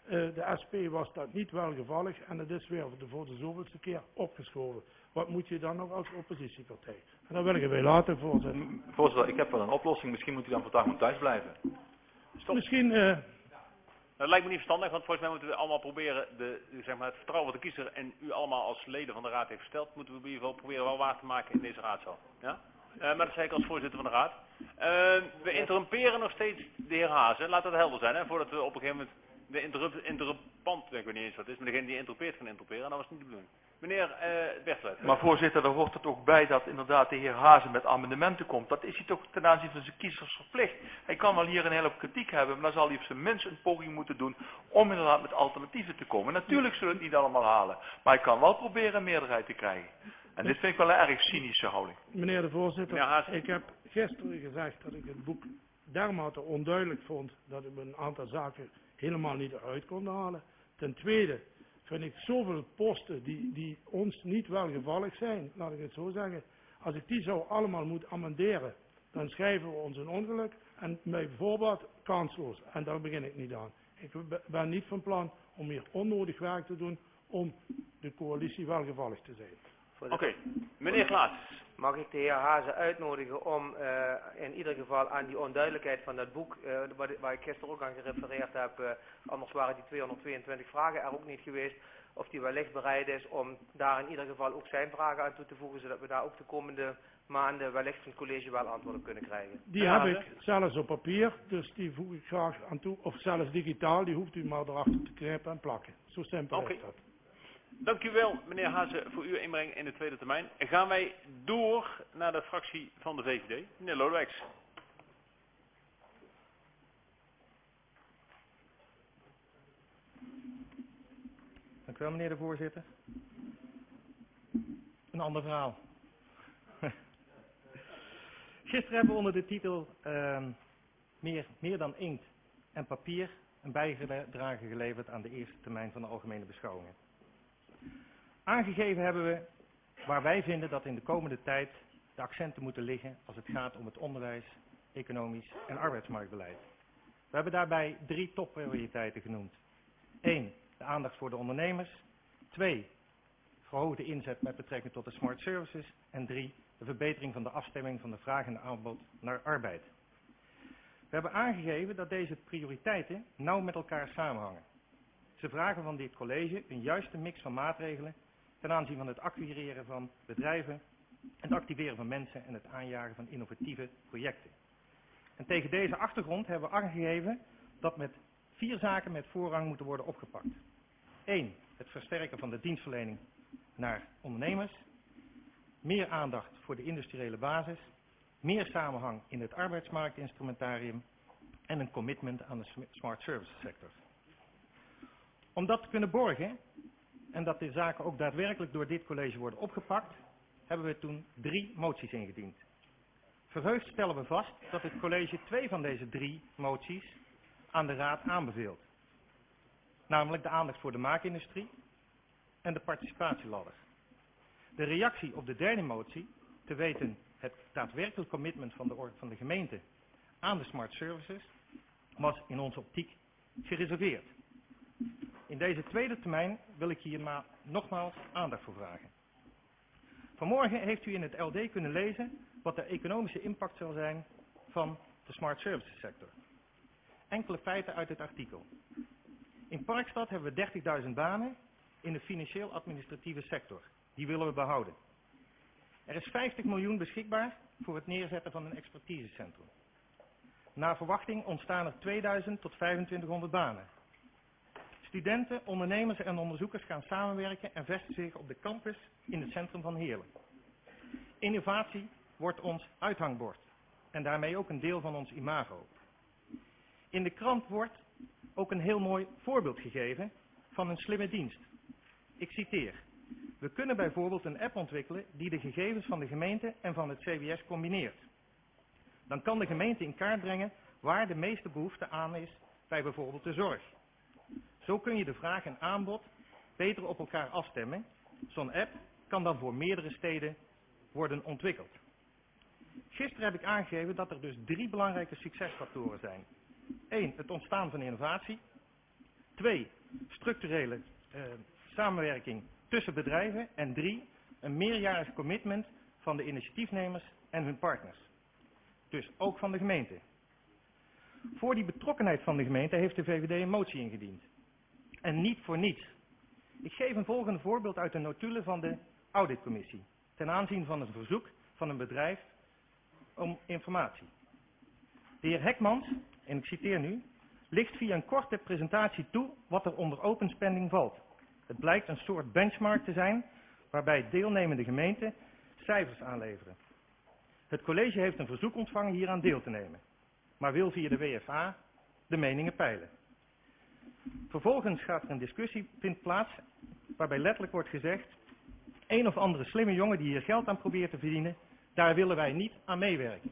De SP was dat niet welgevallig en het is weer voor de zoveelste keer opgeschoven. Wat moet je dan nog als oppositiepartij? En dat willen wij laten, voorzitter. Voorzitter, ik heb wel een oplossing. Misschien moet u dan vandaag maar thuis blijven. Stop. Misschien... Dat lijkt me niet verstandig, want volgens mij moeten we allemaal proberen zeg maar, het vertrouwen van de kiezer en u allemaal als leden van de raad heeft gesteld, moeten we in ieder geval proberen wel waar te maken in deze raadzaal. Ja? Maar dat zei ik als voorzitter van de raad. We interrumperen nog steeds de heer Hazen. Laat dat helder zijn, hè, voordat we op een gegeven moment de interrupant, ik weet niet eens wat het is, maar degene die interrupeert gaan interrumperen. Dat was niet de bedoeling. Meneer Bertlet. Maar voorzitter, daar hoort het ook bij dat inderdaad de heer Hazen met amendementen komt. Dat is hij toch ten aanzien van zijn kiezers verplicht. Hij kan wel hier een hele kritiek hebben, maar dan zal hij op zijn minst een poging moeten doen om inderdaad met alternatieven te komen. Natuurlijk zullen we het niet allemaal halen, maar hij kan wel proberen een meerderheid te krijgen. En dit vind ik wel een erg cynische houding. Meneer de voorzitter, ik heb gisteren gezegd dat ik het boek dermate onduidelijk vond dat ik een aantal zaken helemaal niet eruit kon halen. Ten tweede vind ik zoveel posten die ons niet welgevallig zijn, laat ik het zo zeggen. Als ik die zou allemaal moeten amenderen, dan schrijven we ons een ongeluk en bijvoorbeeld kansloos. En daar begin ik niet aan. Ik ben niet van plan om hier onnodig werk te doen om de coalitie welgevallig te zijn. Oké, meneer Klaas. Mag ik de heer Hazen uitnodigen om in ieder geval aan die onduidelijkheid van dat boek, waar ik gisteren ook aan gerefereerd heb, anders waren die 222 vragen er ook niet geweest, of die wellicht bereid is om daar in ieder geval ook zijn vragen aan toe te voegen, zodat we daar ook de komende maanden wellicht van het college wel antwoord op kunnen krijgen. Die heb ik zelfs op papier, dus die voeg ik graag aan toe, of zelfs digitaal, die hoeft u maar erachter te knippen en plakken. Zo simpel is dat. Dank u wel, meneer Hazen, voor uw inbreng in de tweede termijn. En gaan wij door naar de fractie van de VVD. Meneer Lodewijks. Dank u wel, meneer de voorzitter. Een ander verhaal. Gisteren hebben we onder de titel meer dan inkt en papier een bijdrage geleverd aan de eerste termijn van de algemene beschouwingen. Aangegeven hebben we waar wij vinden dat in de komende tijd de accenten moeten liggen als het gaat om het onderwijs, economisch en arbeidsmarktbeleid. We hebben daarbij 3 topprioriteiten genoemd. 1. De aandacht voor de ondernemers. 2. Verhoogde inzet met betrekking tot de smart services. En 3. De verbetering van de afstemming van de vraag en de aanbod naar arbeid. We hebben aangegeven dat deze prioriteiten nauw met elkaar samenhangen. Ze vragen van dit college een juiste mix van maatregelen ten aanzien van het acquireren van bedrijven, het activeren van mensen en het aanjagen van innovatieve projecten. En tegen deze achtergrond hebben we aangegeven dat met 4 zaken met voorrang moeten worden opgepakt. 1. Het versterken van de dienstverlening naar ondernemers. Meer aandacht voor de industriële basis. Meer samenhang in het arbeidsmarktinstrumentarium. En een commitment aan de smart services sector. Om dat te kunnen borgen en dat de zaken ook daadwerkelijk door dit college worden opgepakt, hebben we toen 3 moties ingediend. Verheugd stellen we vast dat het college 2 van deze 3 moties aan de raad aanbeveelt. Namelijk de aandacht voor de maakindustrie en de participatieladder. De reactie op de derde motie, te weten het daadwerkelijk commitment van de gemeente aan de smart services, was in onze optiek gereserveerd. In deze tweede termijn wil ik hier maar nogmaals aandacht voor vragen. Vanmorgen heeft u in het LD kunnen lezen wat de economische impact zal zijn van de smart services sector. Enkele feiten uit het artikel. In Parkstad hebben we 30.000 banen in de financieel-administratieve sector. Die willen we behouden. Er is 50 miljoen beschikbaar voor het neerzetten van een expertisecentrum. Naar verwachting ontstaan er 2000 tot 2500 banen. Studenten, ondernemers en onderzoekers gaan samenwerken en vestigen zich op de campus in het centrum van Heerlen. Innovatie wordt ons uithangbord en daarmee ook een deel van ons imago. In de krant wordt ook een heel mooi voorbeeld gegeven van een slimme dienst. Ik citeer. We kunnen bijvoorbeeld een app ontwikkelen die de gegevens van de gemeente en van het CBS combineert. Dan kan de gemeente in kaart brengen waar de meeste behoefte aan is bij bijvoorbeeld de zorg. Zo kun je de vraag en aanbod beter op elkaar afstemmen. Zo'n app kan dan voor meerdere steden worden ontwikkeld. Gisteren heb ik aangegeven dat er dus 3 belangrijke succesfactoren zijn. 1. Het ontstaan van innovatie. 2, structurele samenwerking tussen bedrijven. En 3, een meerjarig commitment van de initiatiefnemers en hun partners. Dus ook van de gemeente. Voor die betrokkenheid van de gemeente heeft de VVD een motie ingediend. En niet voor niets. Ik geef een volgende voorbeeld uit de notulen van de auditcommissie. Ten aanzien van een verzoek van een bedrijf om informatie. De heer Hekmans, en ik citeer nu, licht via een korte presentatie toe wat er onder open spending valt. Het blijkt een soort benchmark te zijn waarbij deelnemende gemeenten cijfers aanleveren. Het college heeft een verzoek ontvangen hieraan deel te nemen, maar wil via de WFA de meningen peilen. Vervolgens gaat er een discussie vindt plaats waarbij letterlijk wordt gezegd, een of andere slimme jongen die hier geld aan probeert te verdienen, daar willen wij niet aan meewerken.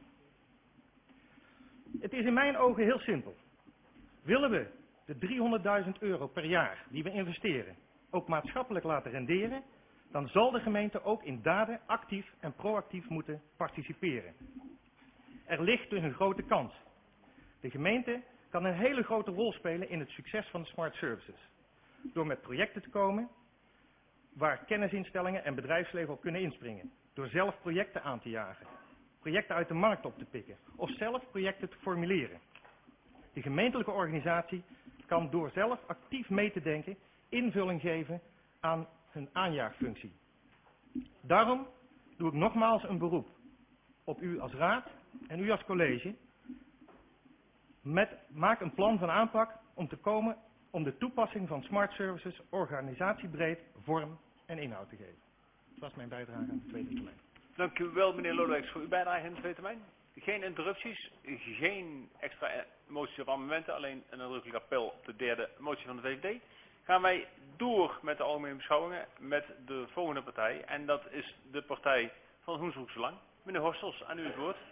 Het is in mijn ogen heel simpel. Willen we de €300.000 per jaar die we investeren ook maatschappelijk laten renderen, dan zal de gemeente ook in daden actief en proactief moeten participeren. Er ligt dus een grote kans. De gemeente kan een hele grote rol spelen in het succes van de smart services. Door met projecten te komen waar kennisinstellingen en bedrijfsleven op kunnen inspringen. Door zelf projecten aan te jagen. Projecten uit de markt op te pikken. Of zelf projecten te formuleren. De gemeentelijke organisatie kan door zelf actief mee te denken invulling geven aan hun aanjaagfunctie. Daarom doe ik nogmaals een beroep op u als raad en u als college. Maak een plan van aanpak om te komen om de toepassing van smart services organisatiebreed vorm en inhoud te geven. Dat was mijn bijdrage aan de tweede termijn. Dank u wel, meneer Lodewijks, voor uw bijdrage in de tweede termijn. Geen interrupties, geen extra moties of amendementen, alleen een nadrukkelijk appel op de derde motie van de VVD. Gaan wij door met de algemene beschouwingen met de volgende partij. En dat is de partij van Hoensbroekse Lang. Meneer Horstels, aan u het woord.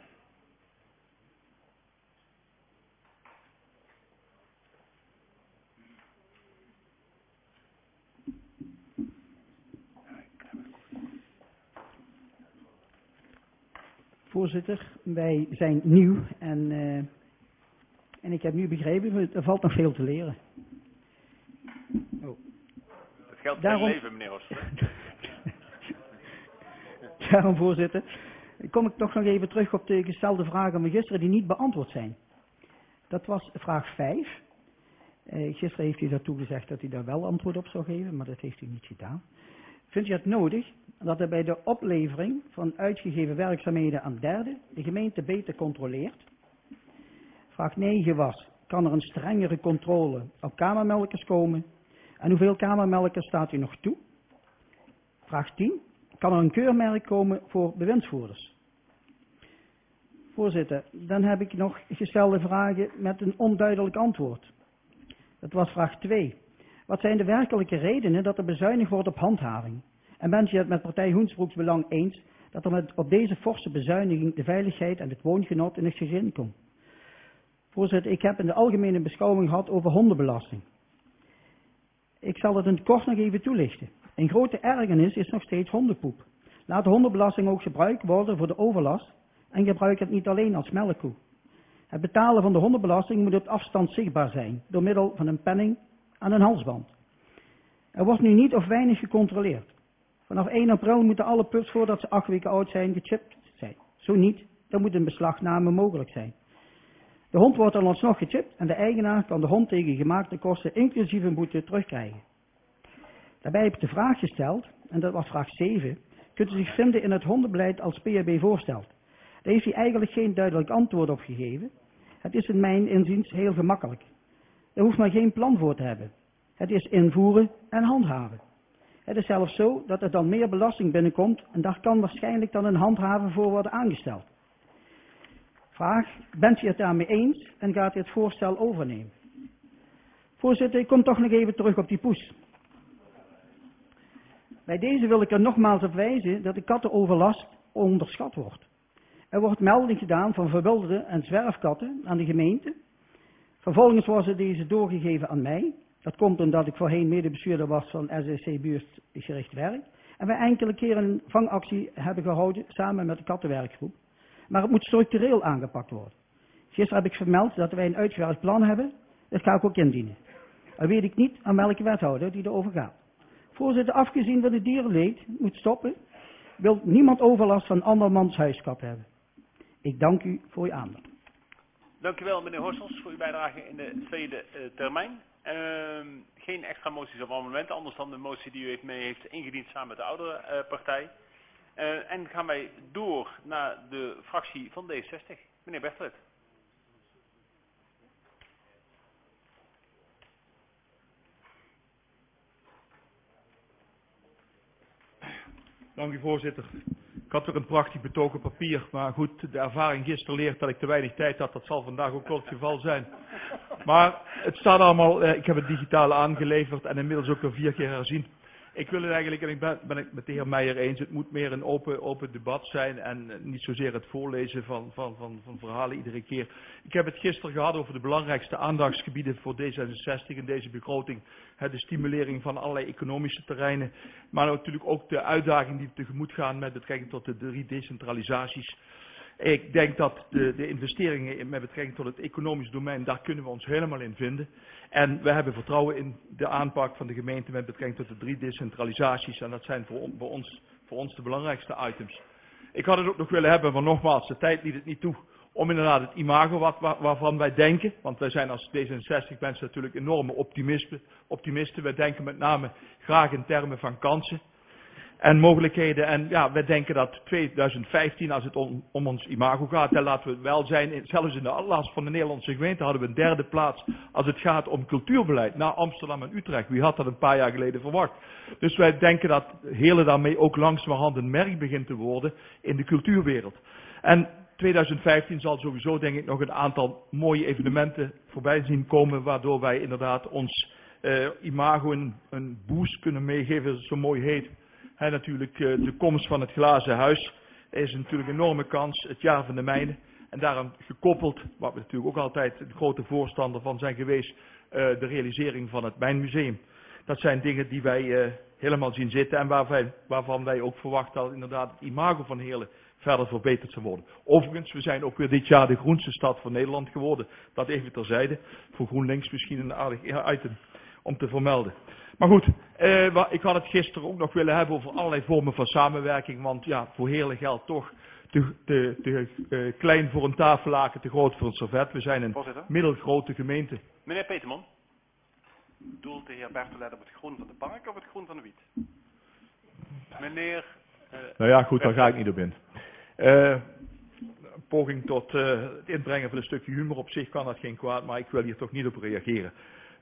Voorzitter, wij zijn nieuw en ik heb nu begrepen, er valt nog veel te leren. Dat geldt voor het leven, meneer Horstels. Daarom, voorzitter, kom ik toch nog even terug op de gestelde vragen van gisteren die niet beantwoord zijn. Dat was vraag 5. Gisteren heeft u daartoe gezegd dat u daar wel antwoord op zou geven, maar dat heeft u niet gedaan. Vindt u het nodig dat er bij de oplevering van uitgegeven werkzaamheden aan derden de gemeente beter controleert? Vraag 9 was, kan er een strengere controle op kamermelkers komen? En hoeveel kamermelkers staat u nog toe? Vraag 10, kan er een keurmerk komen voor bewindsvoerders? Voorzitter, dan heb ik nog gestelde vragen met een onduidelijk antwoord. Dat was vraag 2. Wat zijn de werkelijke redenen dat er bezuinigd wordt op handhaving? En bent u het met partij Hoensbroeks Belang eens dat er op deze forse bezuiniging de veiligheid en het woongenot in het gezin komt? Voorzitter, ik heb in de algemene beschouwing gehad over hondenbelasting. Ik zal het in het kort nog even toelichten. Een grote ergernis is nog steeds hondenpoep. Laat de hondenbelasting ook gebruikt worden voor de overlast en gebruik het niet alleen als melkkoe. Het betalen van de hondenbelasting moet op afstand zichtbaar zijn, door middel van een penning aan een halsband. Er wordt nu niet of weinig gecontroleerd. Vanaf 1 april moeten alle pups voordat ze 8 weken oud zijn gechipt zijn. Zo niet, dan moet een beslagname mogelijk zijn. De hond wordt dan alsnog gechipt en de eigenaar kan de hond tegen gemaakte kosten inclusief een boete terugkrijgen. Daarbij heb ik de vraag gesteld, en dat was vraag 7, kunt u zich vinden in het hondenbeleid als PHB voorstelt? Daar heeft hij eigenlijk geen duidelijk antwoord op gegeven. Het is in mijn inziens heel gemakkelijk. Er hoeft maar geen plan voor te hebben. Het is invoeren en handhaven. Het is zelfs zo dat er dan meer belasting binnenkomt en daar kan waarschijnlijk dan een handhaver voor worden aangesteld. Vraag, bent u het daarmee eens en gaat u het voorstel overnemen? Voorzitter, ik kom toch nog even terug op die poes. Bij deze wil ik er nogmaals op wijzen dat de kattenoverlast onderschat wordt. Er wordt melding gedaan van verwilderde en zwerfkatten aan de gemeente. Vervolgens worden deze doorgegeven aan mij. Dat komt omdat ik voorheen medebestuurder was van SSC Buurtgericht Werk. En wij enkele keren een vangactie hebben gehouden samen met de kattenwerkgroep. Maar het moet structureel aangepakt worden. Gisteren heb ik vermeld dat wij een uitgewerkt plan hebben. Dat ga ik ook indienen. En weet ik niet aan welke wethouder die erover gaat. Voorzitter, afgezien van het dierenleed moet stoppen, wil niemand overlast van andermans huiskap hebben. Ik dank u voor uw aandacht. Dank u wel, meneer Horstels, voor uw bijdrage in de tweede termijn. Geen extra moties of amendementen, anders dan de motie die u mee heeft ingediend samen met de oudere partij. En gaan wij door naar de fractie van D66. Meneer Bertelet. Dank u, voorzitter. Ik had weer een prachtig betoog op papier, maar goed, de ervaring gisteren leert dat ik te weinig tijd had. Dat zal vandaag ook wel het geval zijn. Maar het staat allemaal, ik heb het digitaal aangeleverd en inmiddels ook weer 4 keer herzien. Ik wil het eigenlijk, en ik ben het met de heer Meijer eens, het moet meer een open debat zijn en niet zozeer het voorlezen van verhalen iedere keer. Ik heb het gisteren gehad over de belangrijkste aandachtsgebieden voor D66 in deze begroting. De stimulering van allerlei economische terreinen, maar natuurlijk ook de uitdaging die we tegemoet gaan met betrekking tot de 3 decentralisaties. Ik denk dat de investeringen met betrekking tot het economisch domein, daar kunnen we ons helemaal in vinden. En we hebben vertrouwen in de aanpak van de gemeente met betrekking tot de 3 decentralisaties. En dat zijn voor ons de belangrijkste items. Ik had het ook nog willen hebben, maar nogmaals, de tijd liet het niet toe, om inderdaad het imago waarvan wij denken, want wij zijn als D66 mensen natuurlijk enorme optimisten. Wij denken met name graag in termen van kansen en mogelijkheden. En ja, wij denken dat 2015, als het om ons imago gaat, dan laten we het wel zijn. Zelfs in de atlas van de Nederlandse gemeente hadden we een 3e plaats als het gaat om cultuurbeleid. Na Amsterdam en Utrecht. Wie had dat een paar jaar geleden verwacht? Dus wij denken dat Heerlen daarmee ook langzamerhand een merk begint te worden in de cultuurwereld. En 2015 zal sowieso denk ik nog een aantal mooie evenementen voorbij zien komen, waardoor wij inderdaad ons imago een boost kunnen meegeven, zoals het zo mooi heet. Natuurlijk de komst van het glazen huis is natuurlijk een enorme kans, het jaar van de mijnen. En daaraan gekoppeld, wat we natuurlijk ook altijd de grote voorstander van zijn geweest, de realisering van het mijnmuseum. Dat zijn dingen die wij helemaal zien zitten en waarvan wij ook verwachten dat inderdaad het imago van Heerlen verder verbeterd zal worden. Overigens, we zijn ook weer dit jaar de groenste stad van Nederland geworden. Dat even terzijde. Voor GroenLinks misschien een aardig item om te vermelden. Maar goed, ik had het gisteren ook nog willen hebben over allerlei vormen van samenwerking. Want ja, voor Heerlen geldt toch te klein voor een tafellaken, te groot voor een servet. We zijn een middelgrote gemeente. Meneer Peterman. Doelt de heer Bertelet op het groen van de park of het groen van de wiet? Meneer... nou ja, goed, daar ga ik niet op in. Poging tot het inbrengen van een stukje humor op zich kan dat geen kwaad, maar ik wil hier toch niet op reageren.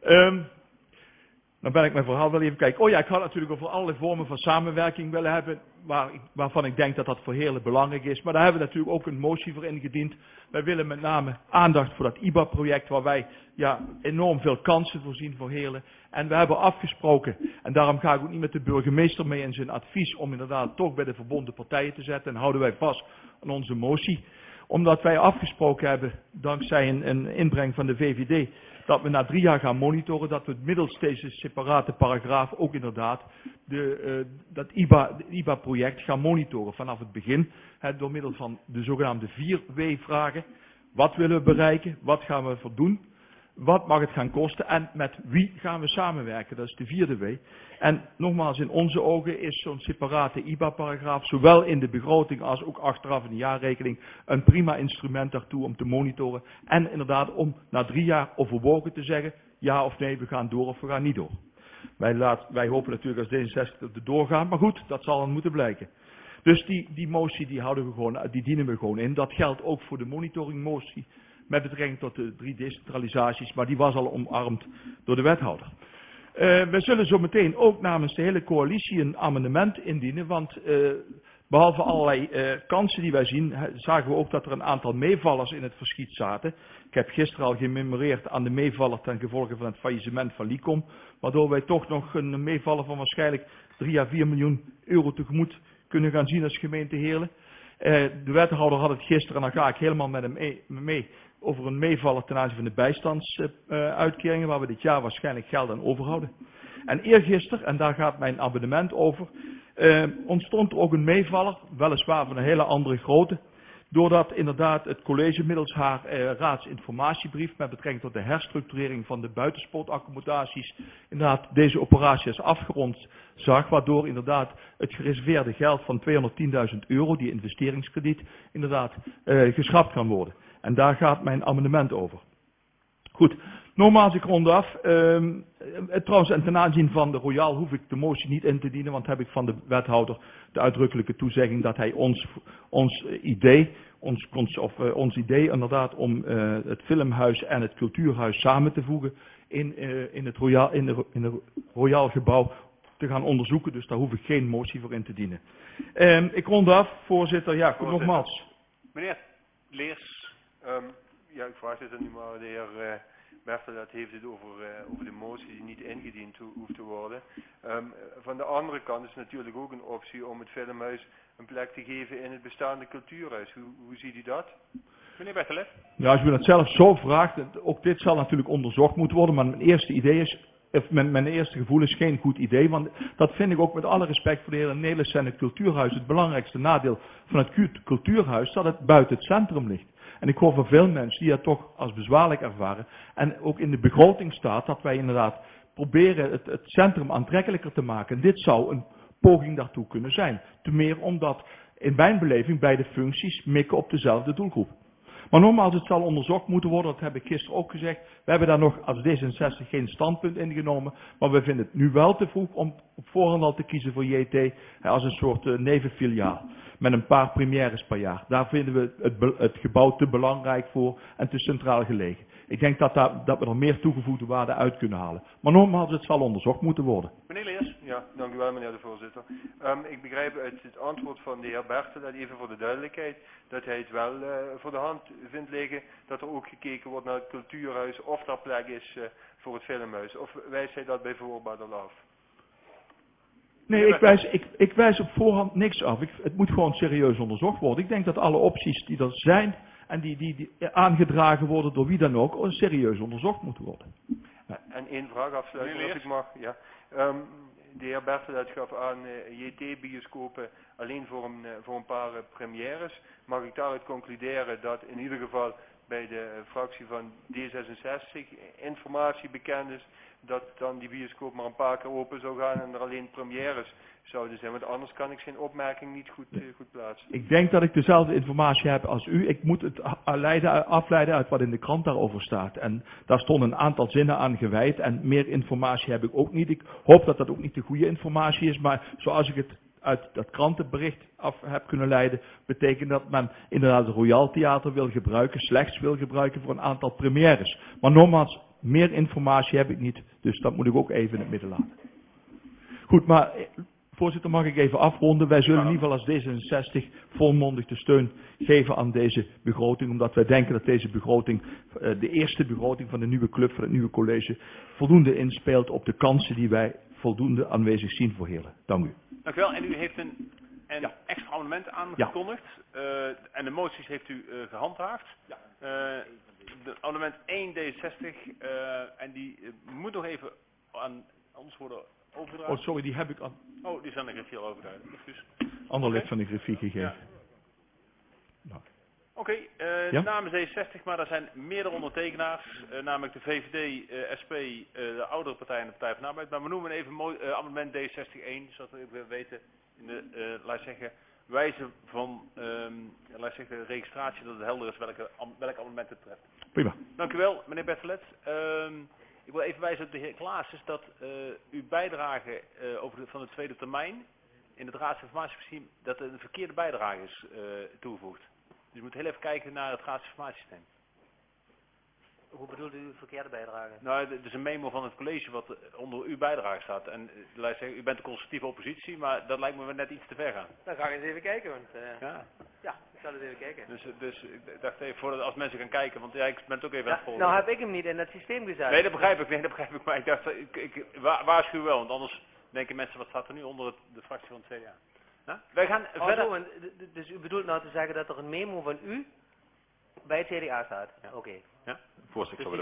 Dan ben ik mijn verhaal wel even kijken. Oh ja, ik had natuurlijk over allerlei vormen van samenwerking willen hebben, waarvan ik denk dat dat voor Heerlen belangrijk is. Maar daar hebben we natuurlijk ook een motie voor ingediend. Wij willen met name aandacht voor dat IBA-project, waar wij enorm veel kansen voorzien voor Heerlen. En we hebben afgesproken, en daarom ga ik ook niet met de burgemeester mee in zijn advies, om inderdaad toch bij de verbonden partijen te zetten. En houden wij vast aan onze motie. Omdat wij afgesproken hebben, dankzij een inbreng van de VVD, dat we na 3 jaar gaan monitoren, dat we middels deze separate paragraaf ook inderdaad dat IBA-project gaan monitoren vanaf het begin. Door middel van de zogenaamde 4 W-vragen. Wat willen we bereiken? Wat gaan we ervoor doen? Wat mag het gaan kosten? En met wie gaan we samenwerken? Dat is de 4e W. En nogmaals, in onze ogen is zo'n separate IBA-paragraaf, zowel in de begroting als ook achteraf in de jaarrekening, een prima instrument daartoe om te monitoren. En inderdaad om na 3 jaar overwogen te zeggen, ja of nee, we gaan door of we gaan niet door. Wij hopen natuurlijk als D66 dat we doorgaan, maar goed, dat zal dan moeten blijken. Dus die motie die dienen we gewoon in. Dat geldt ook voor de monitoringmotie met betrekking tot de 3 decentralisaties, maar die was al omarmd door de wethouder. We zullen zo meteen ook namens de hele coalitie een amendement indienen, want behalve allerlei kansen die wij zien, zagen we ook dat er een aantal meevallers in het verschiet zaten. Ik heb gisteren al gememoreerd aan de meevaller ten gevolge van het faillissement van Licom, waardoor wij toch nog een meevaller van waarschijnlijk 3 à 4 miljoen euro tegemoet kunnen gaan zien als gemeente Heerlen. De wethouder had het gisteren, en daar ga ik helemaal met hem mee, over een meevaller ten aanzien van de bijstandsuitkeringen, waar we dit jaar waarschijnlijk geld aan overhouden. En eergisteren, en daar gaat mijn abonnement over, ontstond er ook een meevaller, weliswaar van een hele andere grootte. Doordat inderdaad het college middels haar raadsinformatiebrief met betrekking tot de herstructurering van de buitensportaccommodaties inderdaad deze operatie is afgerond zag, waardoor inderdaad het gereserveerde geld van €210.000, die investeringskrediet, inderdaad geschrapt kan worden. En daar gaat mijn amendement over. Goed, nogmaals, ik rond af. Trouwens, en ten aanzien van de Royal hoef ik de motie niet in te dienen, want heb ik van de wethouder de uitdrukkelijke toezegging dat hij ons idee inderdaad om het filmhuis en het cultuurhuis samen te voegen in het Royal gebouw te gaan onderzoeken. Dus daar hoef ik geen motie voor in te dienen. Ik rond af, voorzitter. Ja, nogmaals. Meneer Leers. Ja, ik vraag het nu maar. De heer Bertelet heeft het over de motie die niet ingediend hoeft te worden. Van de andere kant is natuurlijk ook een optie om het filmhuis een plek te geven in het bestaande cultuurhuis. Hoe ziet u dat? Meneer Bertelet. Ja, als u dat zelf zo vraagt, ook dit zal natuurlijk onderzocht moeten worden, maar mijn eerste idee is, mijn eerste gevoel is geen goed idee, want dat vind ik ook met alle respect voor de heer Nelis en het cultuurhuis. Het belangrijkste nadeel van het cultuurhuis dat het buiten het centrum ligt. En ik hoor van veel mensen die dat toch als bezwaarlijk ervaren. En ook in de begroting staat dat wij inderdaad proberen het centrum aantrekkelijker te maken. En dit zou een poging daartoe kunnen zijn. Ten meer omdat in mijn beleving beide functies mikken op dezelfde doelgroep. Maar nogmaals, het zal onderzocht moeten worden, dat heb ik gisteren ook gezegd. We hebben daar nog als D66 geen standpunt in genomen, maar we vinden het nu wel te vroeg om op voorhand al te kiezen voor JT als een soort nevenfiliaal. Met een paar premières per jaar. Daar vinden we het gebouw te belangrijk voor en te centraal gelegen. Ik denk dat we er meer toegevoegde waarde uit kunnen halen. Maar nogmaals, het zal onderzocht moeten worden. Meneer Leers. Ja, dank u wel meneer de voorzitter. Ik begrijp uit het antwoord van de heer Bertelet, even voor de duidelijkheid, dat hij het wel voor de hand vindt liggen dat er ook gekeken wordt naar het cultuurhuis of daar plek is voor het filmhuis. Of wijst hij dat bij voorbaat al af? Nee, ik wijs op voorhand niks af. Het moet gewoon serieus onderzocht worden. Ik denk dat alle opties die er zijn en die aangedragen worden door wie dan ook, serieus onderzocht moeten worden. En één vraag afsluiten, als ik mag. Ja. De heer Bertelet gaf aan JT-bioscopen alleen voor een paar premières. Mag ik daaruit concluderen dat in ieder geval bij de fractie van D66 informatie bekend is dat dan die bioscoop maar een paar keer open zou gaan en er alleen premières zouden zijn? Want anders kan ik zijn opmerking niet goed plaatsen. Ik denk dat ik dezelfde informatie heb als u. Ik moet het afleiden uit wat in de krant daarover staat. En daar stond een aantal zinnen aan gewijd en meer informatie heb ik ook niet. Ik hoop dat dat ook niet de goede informatie is, maar zoals ik het uit dat krantenbericht af heb kunnen leiden, betekent dat men inderdaad het Royal Theater wil gebruiken, slechts wil gebruiken voor een aantal premières. Maar nogmaals, meer informatie heb ik niet, dus dat moet ik ook even in het midden laten. Goed, maar voorzitter, mag ik even afronden? Wij zullen in ieder geval als D66 volmondig de steun geven aan deze begroting, omdat wij denken dat deze begroting, de eerste begroting van de nieuwe club, van het nieuwe college, voldoende inspeelt op de kansen die wij voldoende aanwezig zien voor Heerlen. Dank u. Dank u wel. En u heeft een extra amendement aangekondigd. En de moties heeft u gehandhaafd. De amendement 1 D60 en die moet nog even aan ons worden overgedragen. Oh, sorry, die heb ik aan. Oh, die is aan de griffier overgedragen. Excuus. Ander lid van de griffie gegeven. Ja. Nou. Oké, namens D60, maar er zijn meerdere ondertekenaars, namelijk de VVD, SP, de oudere partij en de Partij van de Arbeid. Maar we noemen even amendement D60-1, zodat we even weten in de, laat zeggen, wijze van, laat zeggen, registratie, dat het helder is welk amendement het betreft. Prima. Dank u wel, meneer Bertelet. Ik wil even wijzen op de heer Klaas, dat uw bijdrage van de tweede termijn in het raadsinformatiesysteem, dat er een verkeerde bijdrage is toegevoegd. Dus je moet heel even kijken naar het raadsinformatiesysteem. Hoe bedoelt u verkeerde bijdrage? Nou, het is een memo van het college wat onder uw bijdrage staat. En laat ik zeggen, u bent een constructieve oppositie, maar dat lijkt me net iets te ver gaan. Dan ga ik eens even kijken, want ja, ik zal eens even kijken. Dus ik dacht even, als mensen gaan kijken, want ja, ik ben het ook even aan het volgen. Nou heb ik hem niet in het systeem gezet. Nee, dat begrijp ik, maar ik dacht, ik waarschuw wel, want anders denken mensen, wat staat er nu onder de fractie van het CDA? Nou, wij gaan verder. Dus u bedoelt nou te zeggen dat er een memo van u bij het CDA staat? Ja. Oké. Ja? Voorzitter, dus ik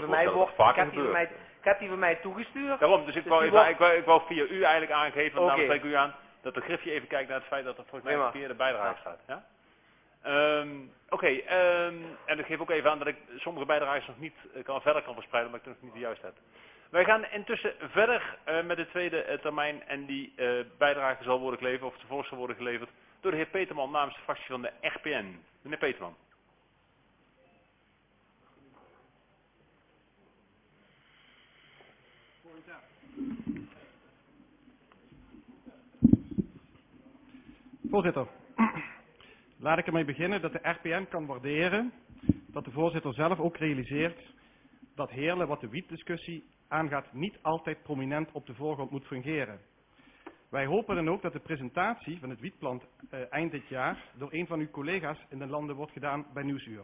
heb die van mij toegestuurd. Daarom, dus ik wou via u eigenlijk aangeven, want namens ik u aan, dat de griffie even kijkt naar het feit dat er volgens mij een verkeerde bijdrage staat. Ja? Oké. Oké, en ik geef ook even aan dat ik sommige bijdragers nog niet verder kan verspreiden, omdat ik het nog niet juist heb. Wij gaan intussen verder met de tweede termijn en die bijdrage zal worden geleverd, of tevoren zal worden geleverd, door de heer Peterman namens de fractie van de RPN. Meneer Peterman. Voorzitter, laat ik ermee beginnen dat de RPN kan waarderen dat de voorzitter zelf ook realiseert dat Heerlen, wat de wietdiscussie aangaat, niet altijd prominent op de voorgrond moet fungeren. Wij hopen dan ook dat de presentatie van het wietplan eind dit jaar door een van uw collega's in de landen wordt gedaan bij Nieuwsuur.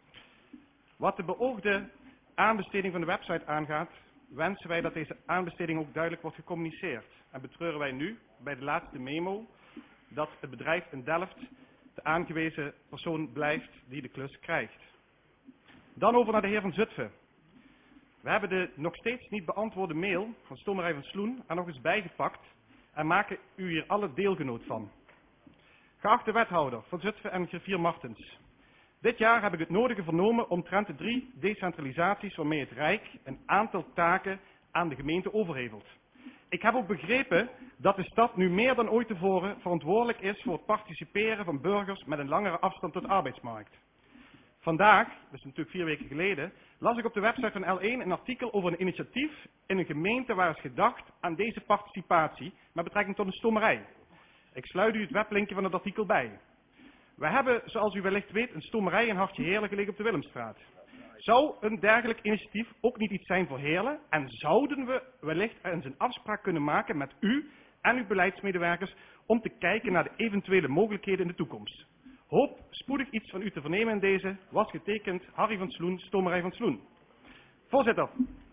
Wat de beoogde aanbesteding van de website aangaat, wensen wij dat deze aanbesteding ook duidelijk wordt gecommuniceerd. En betreuren wij nu, bij de laatste memo, dat het bedrijf in Delft de aangewezen persoon blijft die de klus krijgt. Dan over naar de heer Van Zutphen. We hebben de nog steeds niet beantwoorde mail van Stomerij van Sloen er nog eens bijgepakt en maken u hier alle deelgenoot van. Geachte wethouder Van Zutphen en griffier Martens. Dit jaar heb ik het nodige vernomen omtrent de 3 decentralisaties waarmee het Rijk een aantal taken aan de gemeente overhevelt. Ik heb ook begrepen dat de stad nu meer dan ooit tevoren verantwoordelijk is voor het participeren van burgers met een langere afstand tot de arbeidsmarkt. Vandaag, dat is natuurlijk 4 weken geleden, las ik op de website van L1 een artikel over een initiatief in een gemeente waar is gedacht aan deze participatie met betrekking tot een stomerij. Ik sluit u het weblinkje van het artikel bij. We hebben, zoals u wellicht weet, een stomerij in Hartje Heerlen gelegen op de Willemstraat. Zou een dergelijk initiatief ook niet iets zijn voor Heerlen en zouden we wellicht eens een afspraak kunnen maken met u en uw beleidsmedewerkers om te kijken naar de eventuele mogelijkheden in de toekomst. Hoop spoedig iets van u te vernemen in deze. Was getekend Harry van Sloen, Stomerij van Sloen. Voorzitter,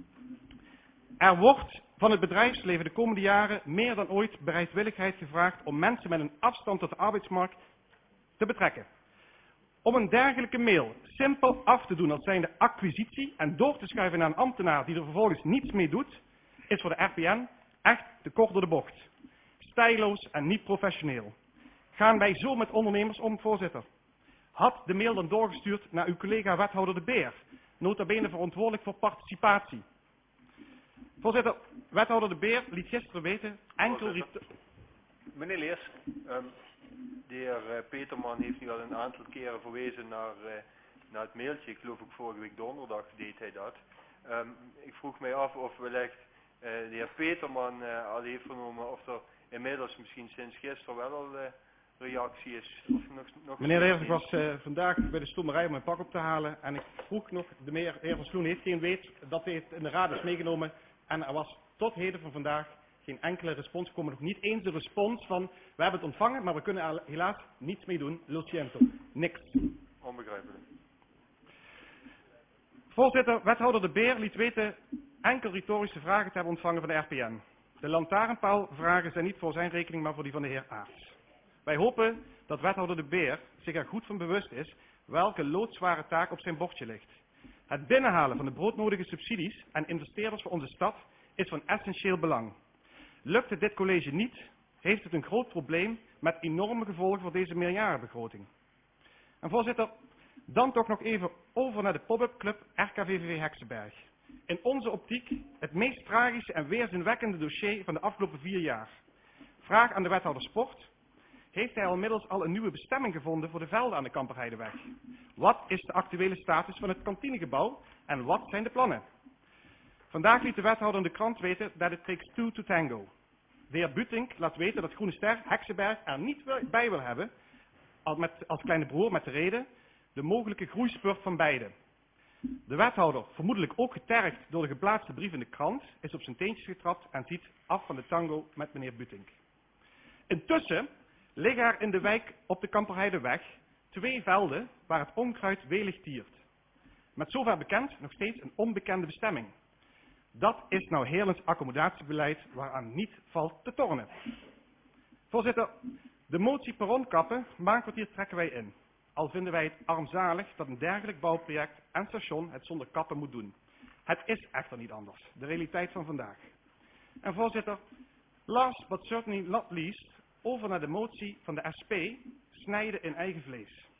er wordt van het bedrijfsleven de komende jaren meer dan ooit bereidwilligheid gevraagd om mensen met een afstand tot de arbeidsmarkt te betrekken. Om een dergelijke mail simpel af te doen als zijnde acquisitie en door te schuiven naar een ambtenaar die er vervolgens niets mee doet, is voor de RPN echt te kort door de bocht. Stijloos en niet professioneel. Gaan wij zo met ondernemers om, voorzitter? Had de mail dan doorgestuurd naar uw collega wethouder De Beer, nota bene verantwoordelijk voor participatie. Voorzitter, wethouder De Beer liet gisteren weten enkel... Meneer Leers. De heer Peterman heeft nu al een aantal keren verwezen naar het mailtje. Ik geloof ook vorige week donderdag deed hij dat. Ik vroeg mij af of wellicht de heer Peterman al heeft vernomen of er inmiddels misschien sinds gisteren wel al reactie is. Of nog Meneer de heer, ik was vandaag bij de stomerij om mijn pak op te halen en ik vroeg nog, de heer Van Sloen heeft geen weet dat hij het in de raad is meegenomen en er was tot heden van vandaag geen enkele respons gekomen, nog niet eens de respons van, we hebben het ontvangen, maar we kunnen er helaas niets mee doen, lo siento, niks. Onbegrijpelijk. Voorzitter, wethouder De Beer liet weten enkel retorische vragen te hebben ontvangen van de RPN. De lantaarnpaalvragen zijn niet voor zijn rekening, maar voor die van de heer Aarts. Wij hopen dat wethouder De Beer zich er goed van bewust is welke loodzware taak op zijn bordje ligt. Het binnenhalen van de broodnodige subsidies en investeerders voor onze stad is van essentieel belang. Lukt het dit college niet, heeft het een groot probleem met enorme gevolgen voor deze meerjarenbegroting. En voorzitter, dan toch nog even over naar de pop-up club RKVVV Heksenberg. In onze optiek het meest tragische en weerzinwekkende dossier van de afgelopen 4 jaar. Vraag aan de wethouder Sport. Heeft hij inmiddels al een nieuwe bestemming gevonden voor de velden aan de Kamperheideweg? Wat is de actuele status van het kantinegebouw en wat zijn de plannen? Vandaag liet de wethouder in de krant weten dat it takes 2 to tango. De heer Butink laat weten dat Groene Ster Heksenberg er niet bij wil hebben, als kleine broer met de reden, de mogelijke groeispurt van beide. De wethouder, vermoedelijk ook getergd door de geplaatste brief in de krant, is op zijn teentjes getrapt en ziet af van de tango met meneer Butink. Intussen liggen er in de wijk op de Kamperheideweg 2 velden waar het onkruid welig tiert. Met zover bekend nog steeds een onbekende bestemming. Dat is nou Heerlens accommodatiebeleid waaraan niet valt te tornen. Voorzitter, de motie perronkappen maankwartier trekken wij in. Al vinden wij het armzalig dat een dergelijk bouwproject en station het zonder kappen moet doen. Het is echter niet anders, de realiteit van vandaag. En voorzitter, last but certainly not least, over naar de motie van de SP, snijden in eigen vlees.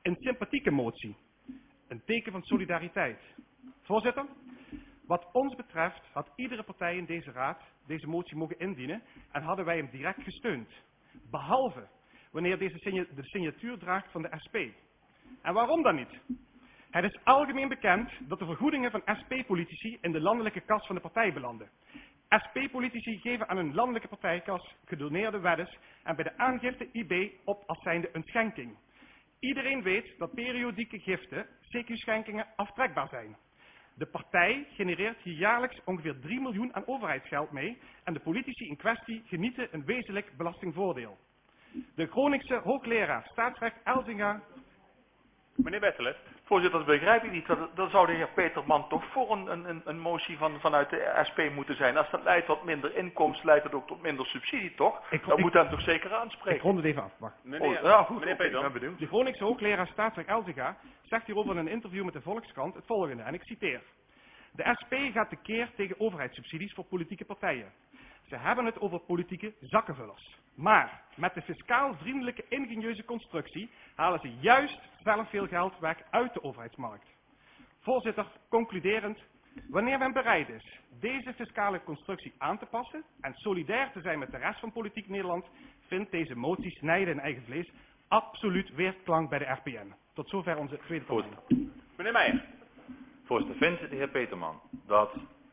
een sympathieke motie. Een teken van solidariteit. Voorzitter, wat ons betreft had iedere partij in deze raad deze motie mogen indienen en hadden wij hem direct gesteund. Behalve wanneer deze de signatuur draagt van de SP. En waarom dan niet? Het is algemeen bekend dat de vergoedingen van SP-politici in de landelijke kas van de partij belanden. SP-politici geven aan hun landelijke partijkas gedoneerde weddes en bij de aangifte IB op als zijnde een schenking. Iedereen weet dat periodieke giften, CQ-schenkingen, aftrekbaar zijn. De partij genereert hier jaarlijks ongeveer 3 miljoen aan overheidsgeld mee en de politici in kwestie genieten een wezenlijk belastingvoordeel. De Groningse hoogleraar staatsrecht Elzinga. Meneer Bertelet. Voorzitter, dat begrijp ik niet. Dan zou de heer Peterman toch voor een motie vanuit de SP moeten zijn. Als dat leidt tot minder inkomsten, leidt het ook tot minder subsidie, toch? Dan moet hem toch zeker aanspreken. Ik rond het even af. Wacht. Meneer Peterman. De Groningse hoogleraar staatsrecht Elzinga zegt hierover in een interview met de Volkskrant het volgende, en ik citeer. De SP gaat tekeer tegen overheidssubsidies voor politieke partijen. Ze hebben het over politieke zakkenvullers. Maar met de fiscaal vriendelijke ingenieuze constructie halen ze juist zelf veel geld weg uit de overheidsmarkt. Voorzitter, concluderend, wanneer men bereid is deze fiscale constructie aan te passen en solidair te zijn met de rest van politiek Nederland, vindt deze motie snijden in eigen vlees absoluut weerklank bij de RPN. Tot zover onze tweede termijn. Meneer Meijer. Voorzitter, vindt de heer Peterman dat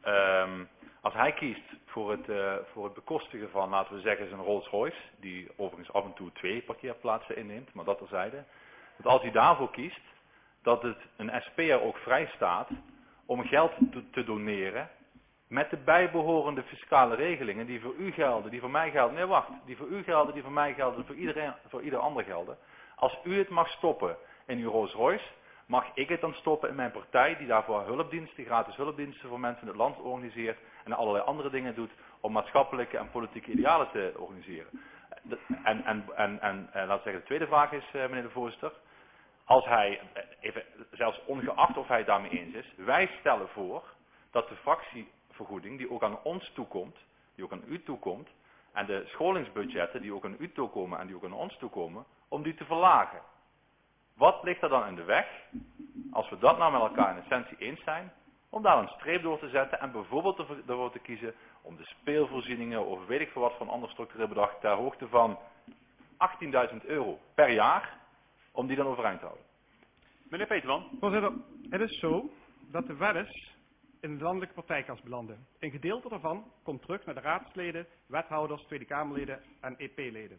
als hij kiest voor het bekostigen van, laten we zeggen, zijn Rolls Royce, die overigens af en toe 2 parkeerplaatsen inneemt, maar dat terzijde, dat als hij daarvoor kiest, dat het een SP'er ook vrij staat om geld te doneren met de bijbehorende fiscale regelingen die voor u gelden, die voor mij gelden. Nee, wacht, die voor u gelden, die voor mij gelden, voor ieder ander gelden. Als u het mag stoppen in uw Rolls Royce, mag ik het dan stoppen in mijn partij die daarvoor hulpdiensten, gratis hulpdiensten voor mensen in het land organiseert en allerlei andere dingen doet om maatschappelijke en politieke idealen te organiseren. En laten we zeggen, de tweede vraag is, meneer de voorzitter, als hij, even, zelfs ongeacht of hij het daarmee eens is, wij stellen voor dat de fractievergoeding die ook aan ons toekomt, die ook aan u toekomt, en de scholingsbudgetten die ook aan u toekomen en die ook aan ons toekomen, om die te verlagen. Wat ligt er dan in de weg, als we dat nou met elkaar in essentie eens zijn, om daar een streep door te zetten en bijvoorbeeld ervoor te kiezen om de speelvoorzieningen of weet ik veel wat van ander structureel bedrag ter hoogte van 18.000 euro per jaar, om die dan overeind te houden. Meneer Peterman. Voorzitter, het is zo dat de weddes in de landelijke partijkas belanden. Een gedeelte daarvan komt terug naar de raadsleden, wethouders, Tweede Kamerleden en EP-leden.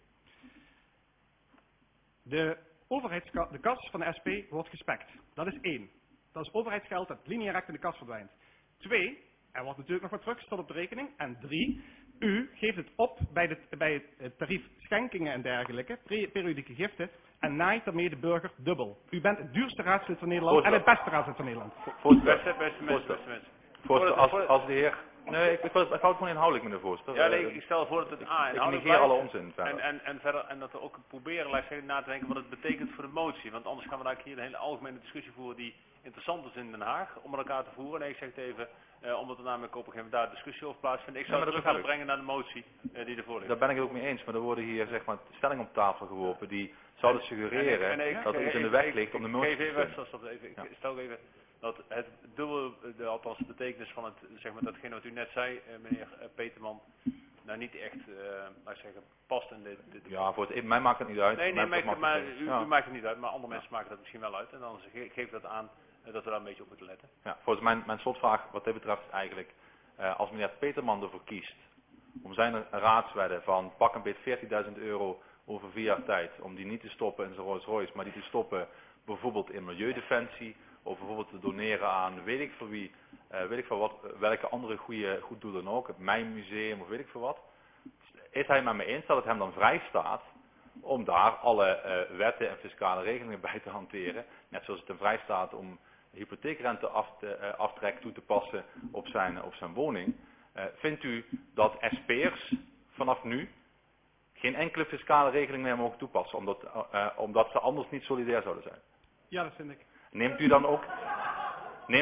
De kas van de SP wordt gespekt. Dat is 1. Dat is overheidsgeld dat lineair in de kas verdwijnt. 2. Er wordt natuurlijk nog wat teruggestort op de rekening. En 3. U geeft het op bij het tarief schenkingen en dergelijke, periodieke giften, en naait daarmee de burger dubbel. U bent het duurste raadslid van Nederland en het beste raadslid van Nederland. Beste mensen. Voorzitter, als de heer... Nee, ik hou het gewoon inhoudelijk, meneer voorzitter. Ja, nee, ik stel voor dat het inhoudelijk ik negeer alle onzin verder. En verder, en dat we ook proberen na te denken wat het betekent voor de motie. Want anders gaan we daar hier een hele algemene discussie voeren die interessant is in Den Haag, om met elkaar te voeren. Nee, ik zeg het even, omdat er namelijk op een gegeven moment daar discussie over plaatsvindt. Ik zou het terug willen brengen naar de motie die ervoor ligt. Daar ben ik het ook mee eens, maar er worden hier zeg maar stellingen op tafel geworpen die zouden suggereren dat er iets in de weg ligt om de motie te steunen. Ik stel even dat het dubbele, althans de betekenis van het, zeg maar, datgene wat u net zei, meneer Peterman, nou niet echt, laat ik zeggen, past in dit. Ja, mij maakt het niet uit. Nee, maar u maakt het niet uit, maar andere mensen maken dat misschien wel uit. En dan geeft dat aan dat we daar een beetje op moeten letten. Ja, volgens mijn slotvraag wat dit betreft is eigenlijk, als meneer Peterman ervoor kiest om zijn raadswedden van pak een beetje 14.000 euro over 4 jaar tijd, om die niet te stoppen in zijn Rolls Royce, maar die te stoppen bijvoorbeeld in milieudefensie, of bijvoorbeeld te doneren aan weet ik voor wie, weet ik veel wat, welke andere goed doel dan ook, het Mijnmuseum of weet ik veel wat. Is hij met me eens dat het hem dan vrij staat om daar alle wetten en fiscale regelingen bij te hanteren, net zoals het hem vrij staat om hypotheekrenteaftrek toe te passen op zijn woning. Vindt u dat SP'ers vanaf nu geen enkele fiscale regeling meer mogen toepassen, omdat ze anders niet solidair zouden zijn? Ja, dat vind ik. Neemt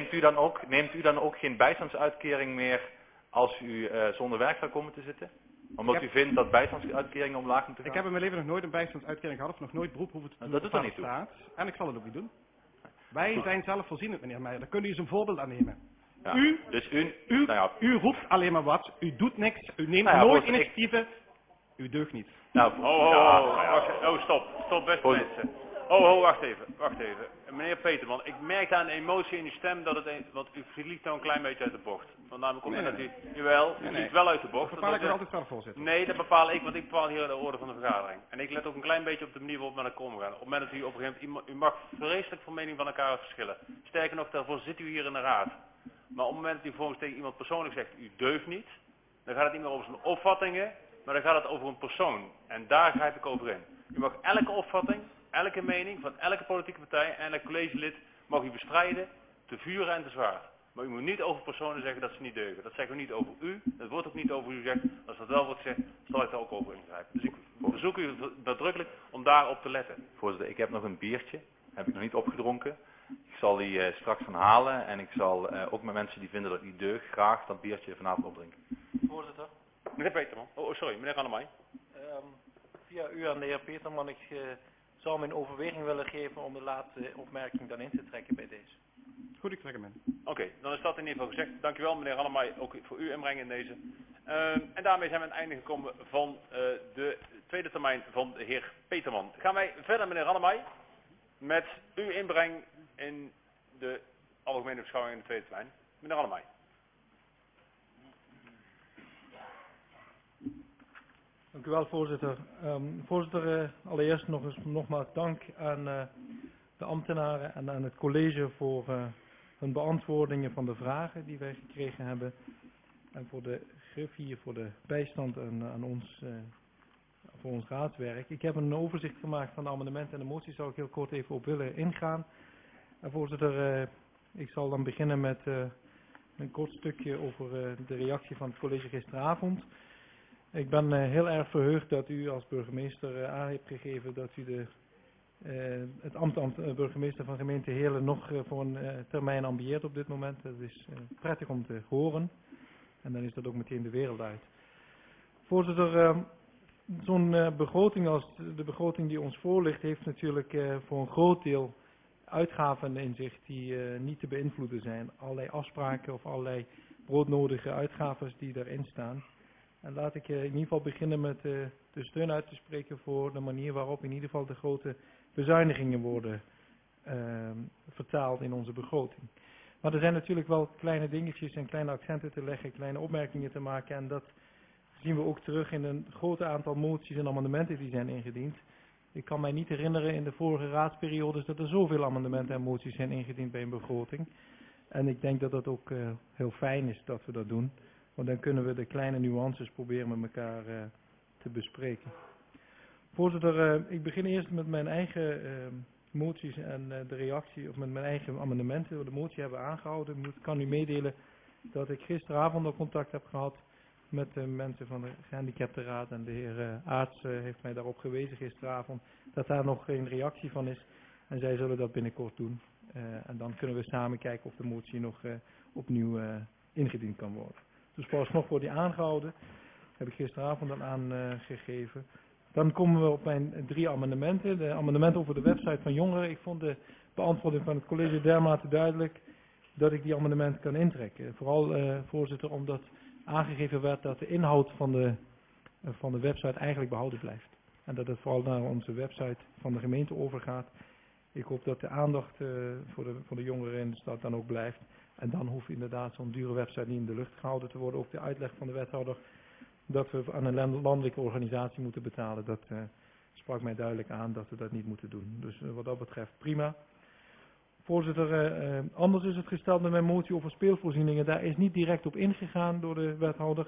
u dan ook geen bijstandsuitkering meer als u zonder werk zou komen te zitten? Omdat u vindt dat bijstandsuitkeringen omlaag moeten gaan? Ik heb in mijn leven nog nooit een bijstandsuitkering gehad of nog nooit beroep hoeven te doen. Dat doet er niet toe. Staat. En ik zal het ook niet doen. Wij zijn zelfvoorzienend, meneer Meijer. Daar kunt u eens een voorbeeld aan nemen. Ja. U, dus u roept alleen maar wat. U doet niks. U neemt Nou ja, nooit voorzitter, initiatieven. U deugt niet. Nou, Stop, beste mensen. Wacht even. Meneer Peterman, ik merk aan de emotie in uw stem dat want u vliegt nou een klein beetje uit de bocht. Want namelijk komt dat u, jawel, u vliegt wel uit de bocht. Dat bepaal ik dus altijd zelf, voorzitter. Nee, dat bepaal ik, want ik bepaal hier de orde van de vergadering. En ik let ook een klein beetje op de manier waarop we naar de komen gaan. Op het moment dat u op een gegeven moment, u mag vreselijk van mening van elkaar verschillen. Sterker nog, daarvoor zit u hier in de raad. Maar op het moment dat u volgens tegen iemand persoonlijk zegt, u deugt niet, dan gaat het niet meer over zijn opvattingen, maar dan gaat het over een persoon. En daar grijp ik over in. U mag elke opvatting, elke mening van elke politieke partij en elk collegelid mag u bestrijden, te vuur en te zwaar. Maar u moet niet over personen zeggen dat ze niet deugen. Dat zeggen we niet over u, dat wordt ook niet over u gezegd. Als dat wel wordt gezegd, zal ik daar ook over ingrijpen. Dus ik verzoek u nadrukkelijk om daarop te letten. Voorzitter, ik heb nog een biertje, heb ik nog niet opgedronken. Ik zal die straks gaan halen en ik zal ook met mensen die vinden dat ik niet deug, graag dat biertje vanavond opdrinken. Voorzitter. Meneer Peterman, sorry, meneer Annemai. Via u aan de heer Peterman, ik zou mijn overweging willen geven om de laatste opmerking dan in te trekken bij deze. Goed, ik trek hem in. Oké, dan is dat in ieder geval gezegd. Dankjewel meneer Annemai, ook voor uw inbreng in deze. En daarmee zijn we aan het einde gekomen van de tweede termijn van de heer Peterman. Gaan wij verder meneer Annemai met uw inbreng in de algemene beschouwing in de tweede termijn. Meneer Annemai. Dank u wel, voorzitter. Voorzitter, allereerst nogmaals dank aan de ambtenaren en aan het college voor hun beantwoordingen van de vragen die wij gekregen hebben. En voor de griffier, voor de bijstand en aan ons, voor ons raadswerk. Ik heb een overzicht gemaakt van de amendementen en de moties, zou ik heel kort even op willen ingaan. En voorzitter, ik zal dan beginnen met een kort stukje over de reactie van het college gisteravond. Ik ben heel erg verheugd dat u als burgemeester aan heeft gegeven dat u het ambt burgemeester van gemeente Heerlen nog voor een termijn ambieert op dit moment. Dat is prettig om te horen. En dan is dat ook meteen de wereld uit. Voorzitter, zo'n begroting als de begroting die ons voorligt heeft natuurlijk voor een groot deel uitgaven in zich die niet te beïnvloeden zijn. Allerlei afspraken of allerlei broodnodige uitgaven die erin staan. En laat ik in ieder geval beginnen met de steun uit te spreken voor de manier waarop in ieder geval de grote bezuinigingen worden vertaald in onze begroting. Maar er zijn natuurlijk wel kleine dingetjes en kleine accenten te leggen, kleine opmerkingen te maken. En dat zien we ook terug in een groot aantal moties en amendementen die zijn ingediend. Ik kan mij niet herinneren in de vorige raadsperiodes dat er zoveel amendementen en moties zijn ingediend bij een begroting. En ik denk dat dat ook heel fijn is dat we dat doen. Want dan kunnen we de kleine nuances proberen met elkaar te bespreken. Voorzitter, ik begin eerst met mijn eigen moties en de reactie, of met mijn eigen amendementen. We de motie hebben aangehouden. Ik kan u meedelen dat ik gisteravond al contact heb gehad met de mensen van de gehandicaptenraad. En de heer Aarts heeft mij daarop gewezen gisteravond dat daar nog geen reactie van is. En zij zullen dat binnenkort doen. En dan kunnen we samen kijken of de motie nog opnieuw ingediend kan worden. Dus vooralsnog wordt die aangehouden. Dat heb ik gisteravond al aangegeven. Dan komen we op mijn 3 amendementen. De amendementen over de website van jongeren. Ik vond de beantwoording van het college dermate duidelijk dat ik die amendementen kan intrekken. Vooral, voorzitter, omdat aangegeven werd dat de inhoud van de website eigenlijk behouden blijft. En dat het vooral naar onze website van de gemeente overgaat. Ik hoop dat de aandacht voor de jongeren in de stad dan ook blijft. En dan hoeft inderdaad zo'n dure website niet in de lucht gehouden te worden. Ook de uitleg van de wethouder dat we aan een landelijke organisatie moeten betalen. Dat sprak mij duidelijk aan dat we dat niet moeten doen. Dus wat dat betreft prima. Voorzitter, anders is het gesteld met mijn motie over speelvoorzieningen. Daar is niet direct op ingegaan door de wethouder.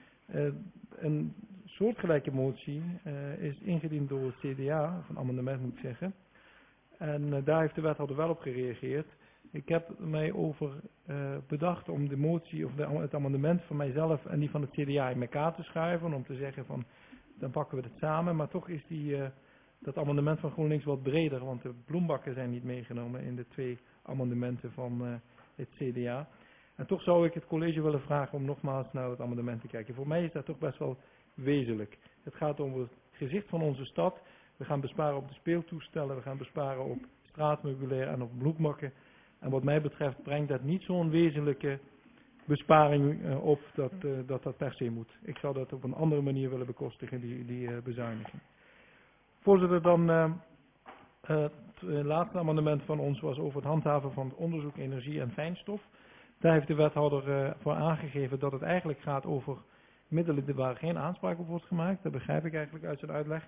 Een soortgelijke motie is ingediend door het CDA, of een amendement moet ik zeggen. En daar heeft de wethouder wel op gereageerd. Ik heb mij over bedacht om de motie of het amendement van mijzelf en die van het CDA in elkaar te schuiven. Om te zeggen van, dan pakken we het samen. Maar toch is dat amendement van GroenLinks wat breder. Want de bloembakken zijn niet meegenomen in de 2 amendementen van het CDA. En toch zou ik het college willen vragen om nogmaals naar het amendement te kijken. Voor mij is daar toch best wel wezenlijk. Het gaat om het gezicht van onze stad. We gaan besparen op de speeltoestellen, we gaan besparen op straatmeubilair en op bloedmakken. En wat mij betreft brengt dat niet zo'n wezenlijke besparing op dat per se moet. Ik zou dat op een andere manier willen bekostigen, die bezuiniging. Voorzitter, dan het laatste amendement van ons was over het handhaven van het onderzoek energie en fijnstof. Daar heeft de wethouder voor aangegeven dat het eigenlijk gaat over middelen waar geen aanspraak op wordt gemaakt. Dat begrijp ik eigenlijk uit zijn uitleg.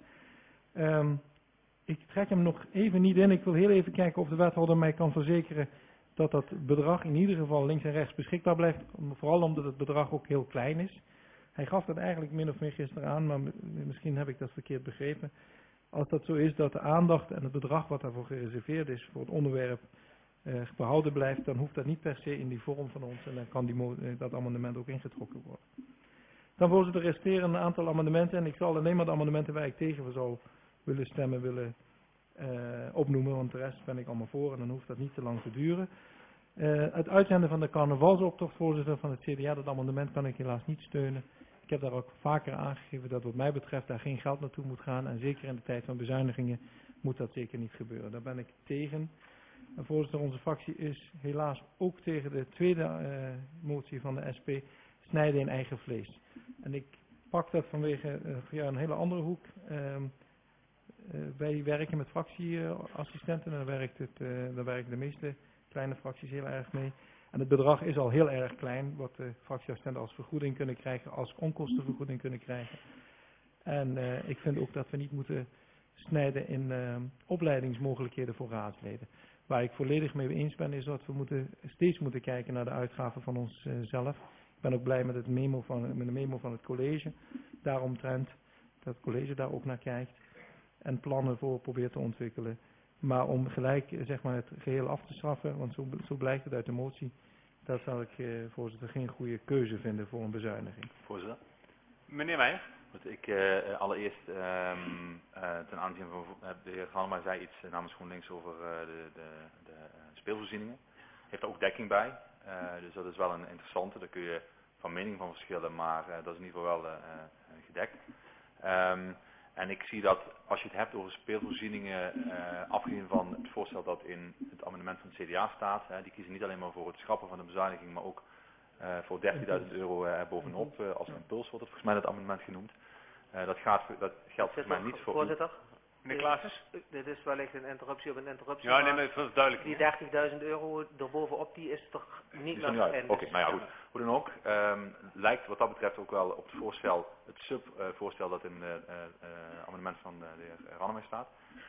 Ik trek hem nog even niet in. Ik wil heel even kijken of de wethouder mij kan verzekeren dat dat bedrag in ieder geval links en rechts beschikbaar blijft. Vooral omdat het bedrag ook heel klein is. Hij gaf dat eigenlijk min of meer gisteren aan, maar misschien heb ik dat verkeerd begrepen. Als dat zo is dat de aandacht en het bedrag wat daarvoor gereserveerd is voor het onderwerp behouden blijft, dan hoeft dat niet per se in die vorm van ons en dan kan dat amendement ook ingetrokken worden. Dan voorzitter, resteren een aantal amendementen en ik zal alleen maar de amendementen waar ik tegen zou willen stemmen opnoemen, want de rest ben ik allemaal voor en dan hoeft dat niet te lang te duren. Het uitzenden van de carnavalsoptocht, voorzitter van het CDA, dat amendement kan ik helaas niet steunen. Ik heb daar ook vaker aangegeven dat wat mij betreft daar geen geld naartoe moet gaan en zeker in de tijd van bezuinigingen moet dat zeker niet gebeuren. Daar ben ik tegen. En voorzitter, onze fractie is helaas ook tegen de tweede motie van de SP, snijden in eigen vlees. En ik pak dat vanwege via een hele andere hoek. Wij werken met fractieassistenten en daar werken de meeste kleine fracties heel erg mee. En het bedrag is al heel erg klein, wat de fractieassistenten als vergoeding kunnen krijgen, als onkostenvergoeding kunnen krijgen. En ik vind ook dat we niet moeten snijden in opleidingsmogelijkheden voor raadsleden. Waar ik volledig mee eens ben, is dat we steeds moeten kijken naar de uitgaven van onszelf. Ik ben ook blij met de memo van het college, daaromtrent, dat het college daar ook naar kijkt. En plannen voor probeert te ontwikkelen. Maar om gelijk zeg maar, het geheel af te straffen, want zo blijkt het uit de motie, dat zal ik voorzitter geen goede keuze vinden voor een bezuiniging. Voorzitter. Meneer Meijer. Ik allereerst ten aanzien van de heer Galma zei iets namens GroenLinks over de speelvoorzieningen. Heeft er ook dekking bij, dus dat is wel een interessante, daar kun je van mening van verschillen, maar dat is in ieder geval wel gedekt. En ik zie dat als je het hebt over speelvoorzieningen, afgezien van het voorstel dat in het amendement van het CDA staat, die kiezen niet alleen maar voor het schrappen van de bezuiniging, maar ook voor 13.000 euro bovenop, als impuls wordt het volgens mij dat amendement genoemd. Dat geldt volgens mij niet voor Voorzitter. Meneer Klaasens? Dit is wellicht een interruptie op een interruptie. Ja, nee, maar dat is duidelijk. Die 30.000 euro erbovenop, die is toch niet naar het einde. Oké, nou ja, goed. Hoe dan ook, lijkt wat dat betreft ook wel op het voorstel, het subvoorstel dat in het amendement van de heer Rannemeijer staat.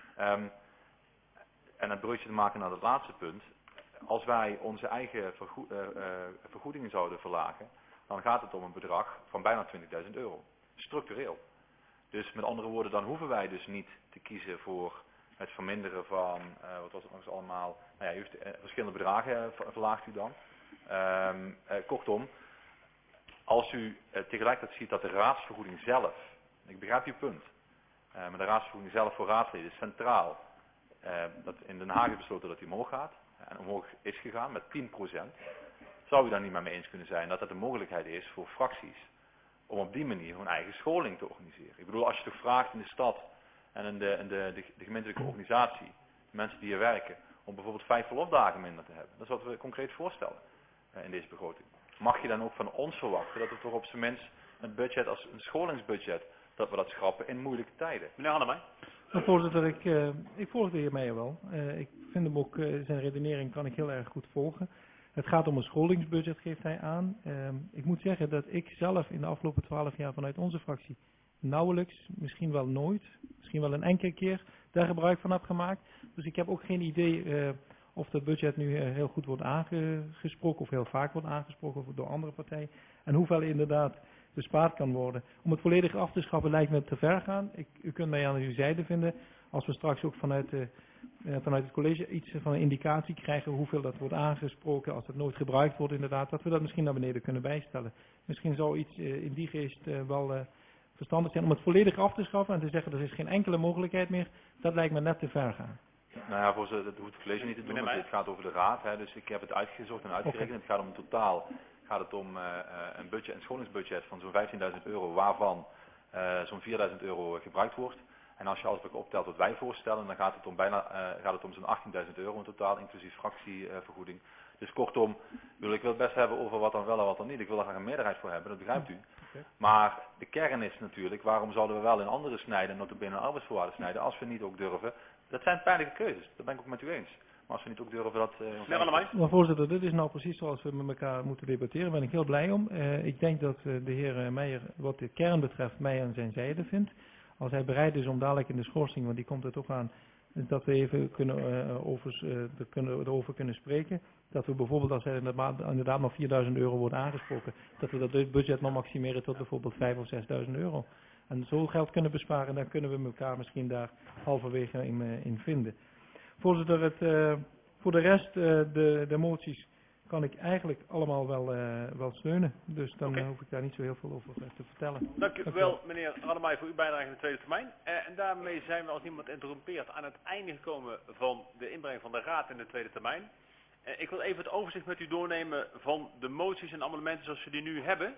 En het bruggetje te maken naar het laatste punt. Als wij onze eigen vergoedingen zouden verlagen, dan gaat het om een bedrag van bijna 20.000 euro. Structureel. Dus met andere woorden, dan hoeven wij dus niet te kiezen voor het verminderen van, wat was het nog eens allemaal, nou ja, u heeft verschillende bedragen verlaagt u dan. Kortom, als u tegelijkertijd ziet dat de raadsvergoeding zelf, ik begrijp uw punt, maar de raadsvergoeding zelf voor raadsleden is centraal, dat in Den Haag is besloten dat die omhoog gaat, en omhoog is gegaan met 10%, zou u dan niet met me eens kunnen zijn dat dat een mogelijkheid is voor fracties om op die manier hun eigen scholing te organiseren. Ik bedoel, als je toch vraagt in de stad en in de gemeentelijke organisatie, de mensen die hier werken, om bijvoorbeeld 5 verlofdagen minder te hebben. Dat is wat we concreet voorstellen in deze begroting. Mag je dan ook van ons verwachten dat we toch op zijn minst een budget als een scholingsbudget, dat we dat schrappen in moeilijke tijden? Meneer Hannemey. Nou, voorzitter, ik volg de heer Meijer wel. Ik vind hem ook, zijn redenering kan ik heel erg goed volgen. Het gaat om een scholingsbudget, geeft hij aan. Ik moet zeggen dat ik zelf in de afgelopen 12 jaar vanuit onze fractie nauwelijks, misschien wel nooit, misschien wel een enkele keer daar gebruik van heb gemaakt. Dus ik heb ook geen idee of dat budget nu heel goed wordt aangesproken of heel vaak wordt aangesproken door andere partijen. En hoeveel inderdaad bespaard kan worden. Om het volledig af te schaffen lijkt me te ver gaan. U kunt mij aan uw zijde vinden. Als we straks ook vanuit het college iets van een indicatie krijgen hoeveel dat wordt aangesproken, als het nooit gebruikt wordt inderdaad, dat we dat misschien naar beneden kunnen bijstellen. Misschien zou iets in die geest wel verstandig zijn om het volledig af te schaffen en te zeggen er is geen enkele mogelijkheid meer, dat lijkt me net te ver gaan. Nou ja, voorzitter, dat hoeft het college niet te doen, want het gaat over de raad. Hè, dus ik heb het uitgezocht en uitgerekend. Okay. Het gaat om totaal, gaat het om een scholingsbudget van zo'n 15.000 euro, waarvan zo'n 4000 euro gebruikt wordt. En als je alles optelt wat wij voorstellen, dan gaat het om zo'n 18.000 euro in totaal, inclusief fractievergoeding. Dus kortom, ik wil het best hebben over wat dan wel en wat dan niet. Ik wil daar graag een meerderheid voor hebben, dat begrijpt u. Okay. Maar de kern is natuurlijk, waarom zouden we wel in andere snijden, notabene arbeidsvoorwaarden snijden, als we niet ook durven. Dat zijn pijnlijke keuzes, dat ben ik ook met u eens. Maar als we niet ook durven dat... Maar voorzitter, dit is nou precies zoals we met elkaar moeten debatteren. Daar ben ik heel blij om. Ik denk dat de heer Meijer, wat de kern betreft, mij aan zijn zijde vindt. Als hij bereid is om dadelijk in de schorsing, want die komt er toch aan, dat we even erover kunnen spreken. Dat we bijvoorbeeld, als er inderdaad nog 4000 euro wordt aangesproken, dat we dat budget nog maximeren tot bijvoorbeeld 5.000 of 6.000 euro. En zo geld kunnen besparen, dan kunnen we elkaar misschien daar halverwege in vinden. Voorzitter, voor de rest, de moties kan ik eigenlijk allemaal wel steunen. Dus dan hoef ik daar niet zo heel veel over te vertellen. Dank u wel, meneer Rademaij, voor uw bijdrage in de tweede termijn. En daarmee zijn we, als niemand interrompeert, aan het einde gekomen van de inbreng van de Raad in de tweede termijn. Ik wil even het overzicht met u doornemen van de moties en amendementen zoals we die nu hebben.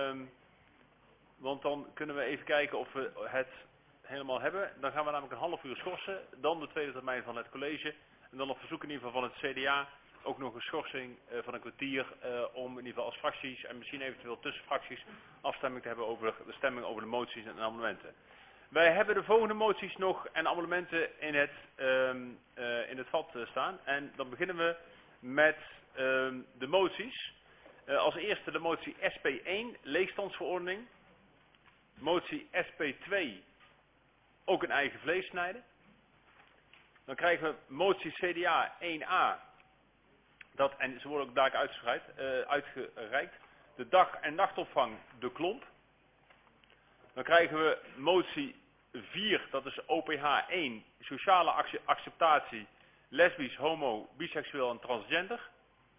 Want dan kunnen we even kijken of we het helemaal hebben. Dan gaan we namelijk een half uur schorsen. Dan de tweede termijn van het college. En dan op verzoek in ieder geval van het CDA ook nog een schorsing van een kwartier om in ieder geval als fracties en misschien eventueel tussen fracties afstemming te hebben over de stemming over de moties en amendementen. Wij hebben de volgende moties nog en amendementen in het vat staan. En dan beginnen we met de moties. Als eerste de motie SP1, leegstandsverordening. Motie SP2, ook een eigen vlees snijden. Dan krijgen we motie CDA 1A. En ze worden ook daar uitgereikt. De dag- en nachtopvang De Klomp. Dan krijgen we motie 4, dat is OPH 1, sociale acceptatie, lesbisch, homo, biseksueel en transgender.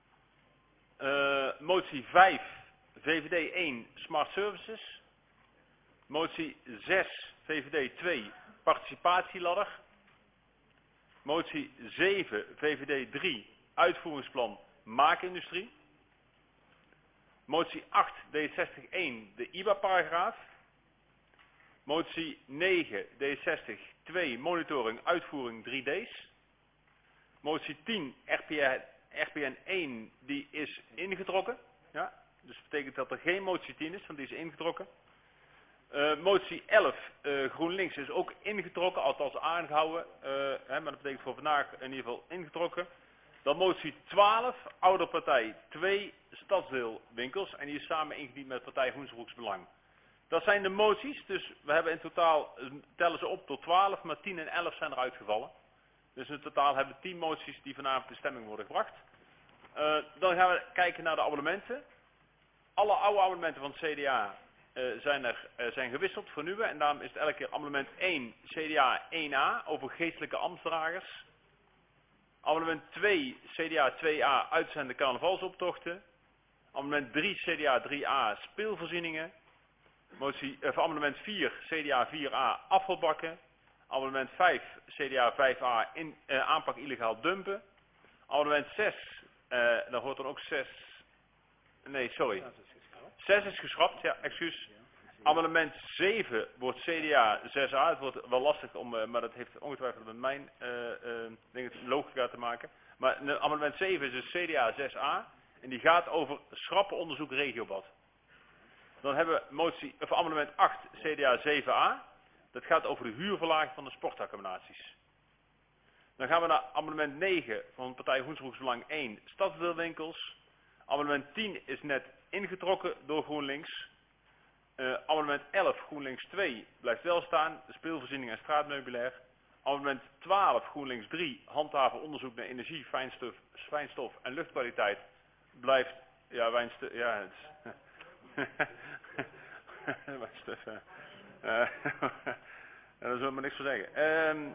Motie 5, VVD 1, smart services. Motie 6, VVD 2, participatieladder. Motie 7, VVD 3, uitvoeringsplan maakindustrie. Motie 8, D60 1, de IBA-paragraaf. Motie 9, D60 2, monitoring uitvoering 3D's. Motie 10, RPN 1, die is ingetrokken. Ja, dus dat betekent dat er geen motie 10 is, want die is ingetrokken. Motie 11, GroenLinks is ook ingetrokken, althans aangehouden. Maar dat betekent voor vandaag in ieder geval ingetrokken. Dan motie 12, Ouderpartij 2, stadsdeelwinkels. En die is samen ingediend met partij Hoensbroeks Belang. Dat zijn de moties, dus we hebben in totaal, tellen ze op tot 12, maar 10 en 11 zijn er uitgevallen. Dus in totaal hebben we 10 moties die vanavond in stemming worden gebracht. Dan gaan we kijken naar de abonnementen. Alle oude abonnementen van het CDA zijn gewisseld voor nieuwe. En daarom is het elke keer abonnement 1, CDA 1A, over geestelijke ambtsdragers. Abonnement 2, CDA 2A, uitzende carnavalsoptochten. Abonnement 3, CDA 3A, speelvoorzieningen. Amendement 4, CDA 4A, afvalbakken. Amendement 5, CDA 5A, aanpak illegaal dumpen. Amendement 6, daar hoort dan ook 6... Nee, sorry. 6 is geschrapt, ja, excuus. Amendement 7 wordt CDA 6A. Het wordt wel lastig, maar dat heeft ongetwijfeld met mijn logica te maken. Maar amendement 7 is dus CDA 6A. En die gaat over schrappen onderzoek regiobad. Dan hebben we amendement 8 CDA 7A. Dat gaat over de huurverlaging van de sportaccommodaties. Dan gaan we naar amendement 9 van partij Hoensbroeks Belang 1, stadsdeelwinkels. Amendement 10 is net ingetrokken door GroenLinks. Amendement 11 GroenLinks 2 blijft wel staan, de speelvoorziening en straatmeubilair. Amendement 12 GroenLinks 3, handhaven onderzoek naar energie, fijnstof en luchtkwaliteit blijft, ja, wijnstof, ja, het is, wijnstof, daar zullen we niks voor zeggen.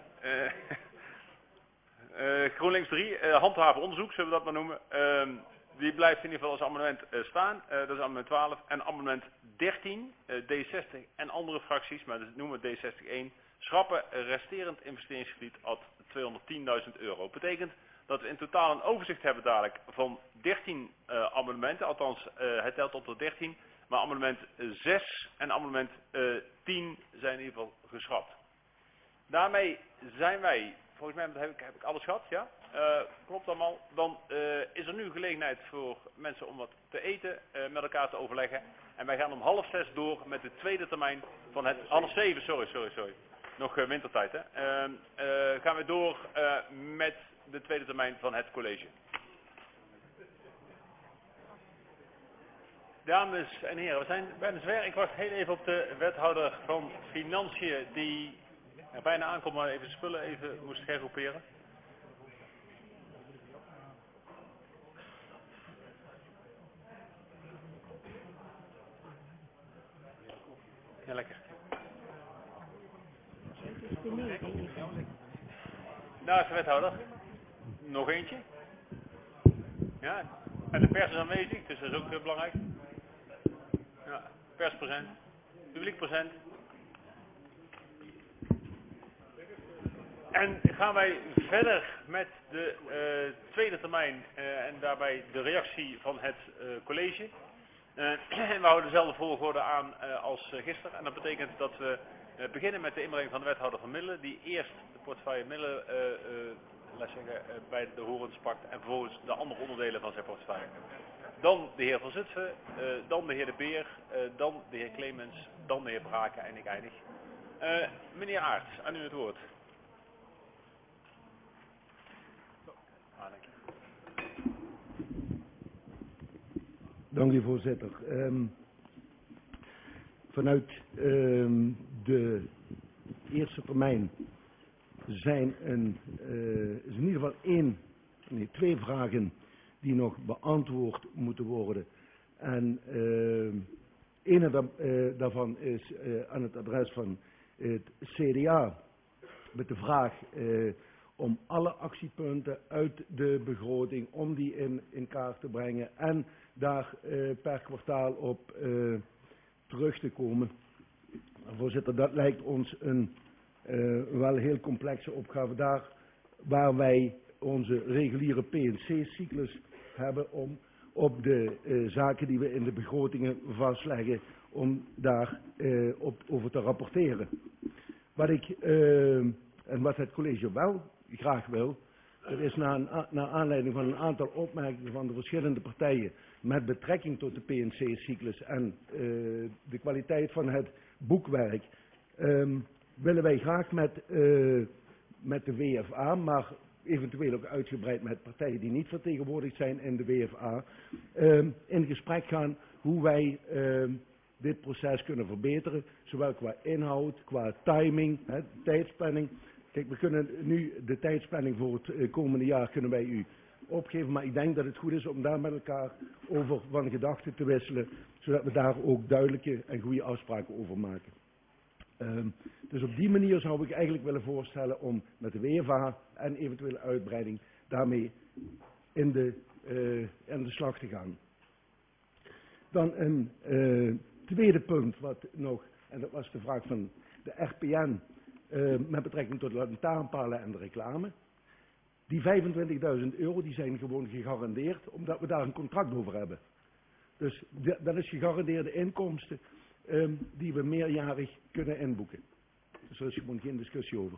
GroenLinks 3, handhaven onderzoek, zullen we dat maar noemen. Die blijft in ieder geval als amendement staan. Dat is amendement 12. En amendement 13, D60 en andere fracties, maar dat noemen we D60-1, schrappen resterend investeringskrediet tot 210.000 euro. Betekent dat we in totaal een overzicht hebben dadelijk van 13 amendementen, althans het telt tot 13. Maar amendement 6 en amendement 10 zijn in ieder geval geschrapt. Daarmee zijn wij, volgens mij heb ik alles gehad, ja? Klopt allemaal. Dan is er nu gelegenheid voor mensen om wat te eten, met elkaar te overleggen. En wij gaan om 5:30 door met de tweede termijn van het... 6:30, sorry. Nog wintertijd, hè. Gaan we door met de tweede termijn van het college. Dames en heren, we zijn bijna zover. Ik wacht heel even op de wethouder van Financiën die er bijna aankomt, maar even spullen even moest hergroeperen. Ja, lekker. Daar is de wethouder. Nog eentje. Ja, en de pers is aanwezig, dus dat is ook belangrijk. Ja, perspresent, publiek present. En gaan wij verder met de tweede termijn en daarbij de reactie van het college. En we houden dezelfde volgorde aan als gisteren. En dat betekent dat we beginnen met de inbreng van de wethouder van middelen, die eerst de portefeuille middelen bij de horens pakt en vervolgens de andere onderdelen van zijn portefeuille. Dan de heer Van Zutphen, dan de heer De Beer, dan de heer Clemens, dan de heer Braken en ik eindig. Meneer Aerts, aan u het woord. Dank u, voorzitter. Vanuit de eerste termijn zijn is in ieder geval twee vragen die nog beantwoord moeten worden. En een daarvan is aan het adres van het CDA met de vraag om alle actiepunten uit de begroting, om die in kaart te brengen en daar per kwartaal op terug te komen. Voorzitter, dat lijkt ons een wel heel complexe opgave. Daar waar wij onze reguliere PNC-cyclus hebben om op de zaken die we in de begrotingen vastleggen, om daar over te rapporteren. En wat het college wel graag wil, dat is naar aanleiding van een aantal opmerkingen van de verschillende partijen met betrekking tot de PNC-cyclus en de kwaliteit van het boekwerk, willen wij graag met de WFA, maar eventueel ook uitgebreid met partijen die niet vertegenwoordigd zijn in de WFA, in gesprek gaan hoe wij dit proces kunnen verbeteren, zowel qua inhoud, qua timing, tijdsplanning. Kijk, we kunnen nu de tijdsplanning voor het komende jaar kunnen wij u opgeven, maar ik denk dat het goed is om daar met elkaar over van gedachten te wisselen, zodat we daar ook duidelijke en goede afspraken over maken. Dus op die manier zou ik eigenlijk willen voorstellen om met de WFA en eventuele uitbreiding daarmee in de slag te gaan. Dan een tweede punt wat nog, en dat was de vraag van de RPN met betrekking tot de lantaarnpalen en de reclame. Die €25.000 die zijn gewoon gegarandeerd omdat we daar een contract over hebben. Dus dat is gegarandeerde inkomsten die we meerjarig kunnen inboeken. Dus er is gewoon geen discussie over.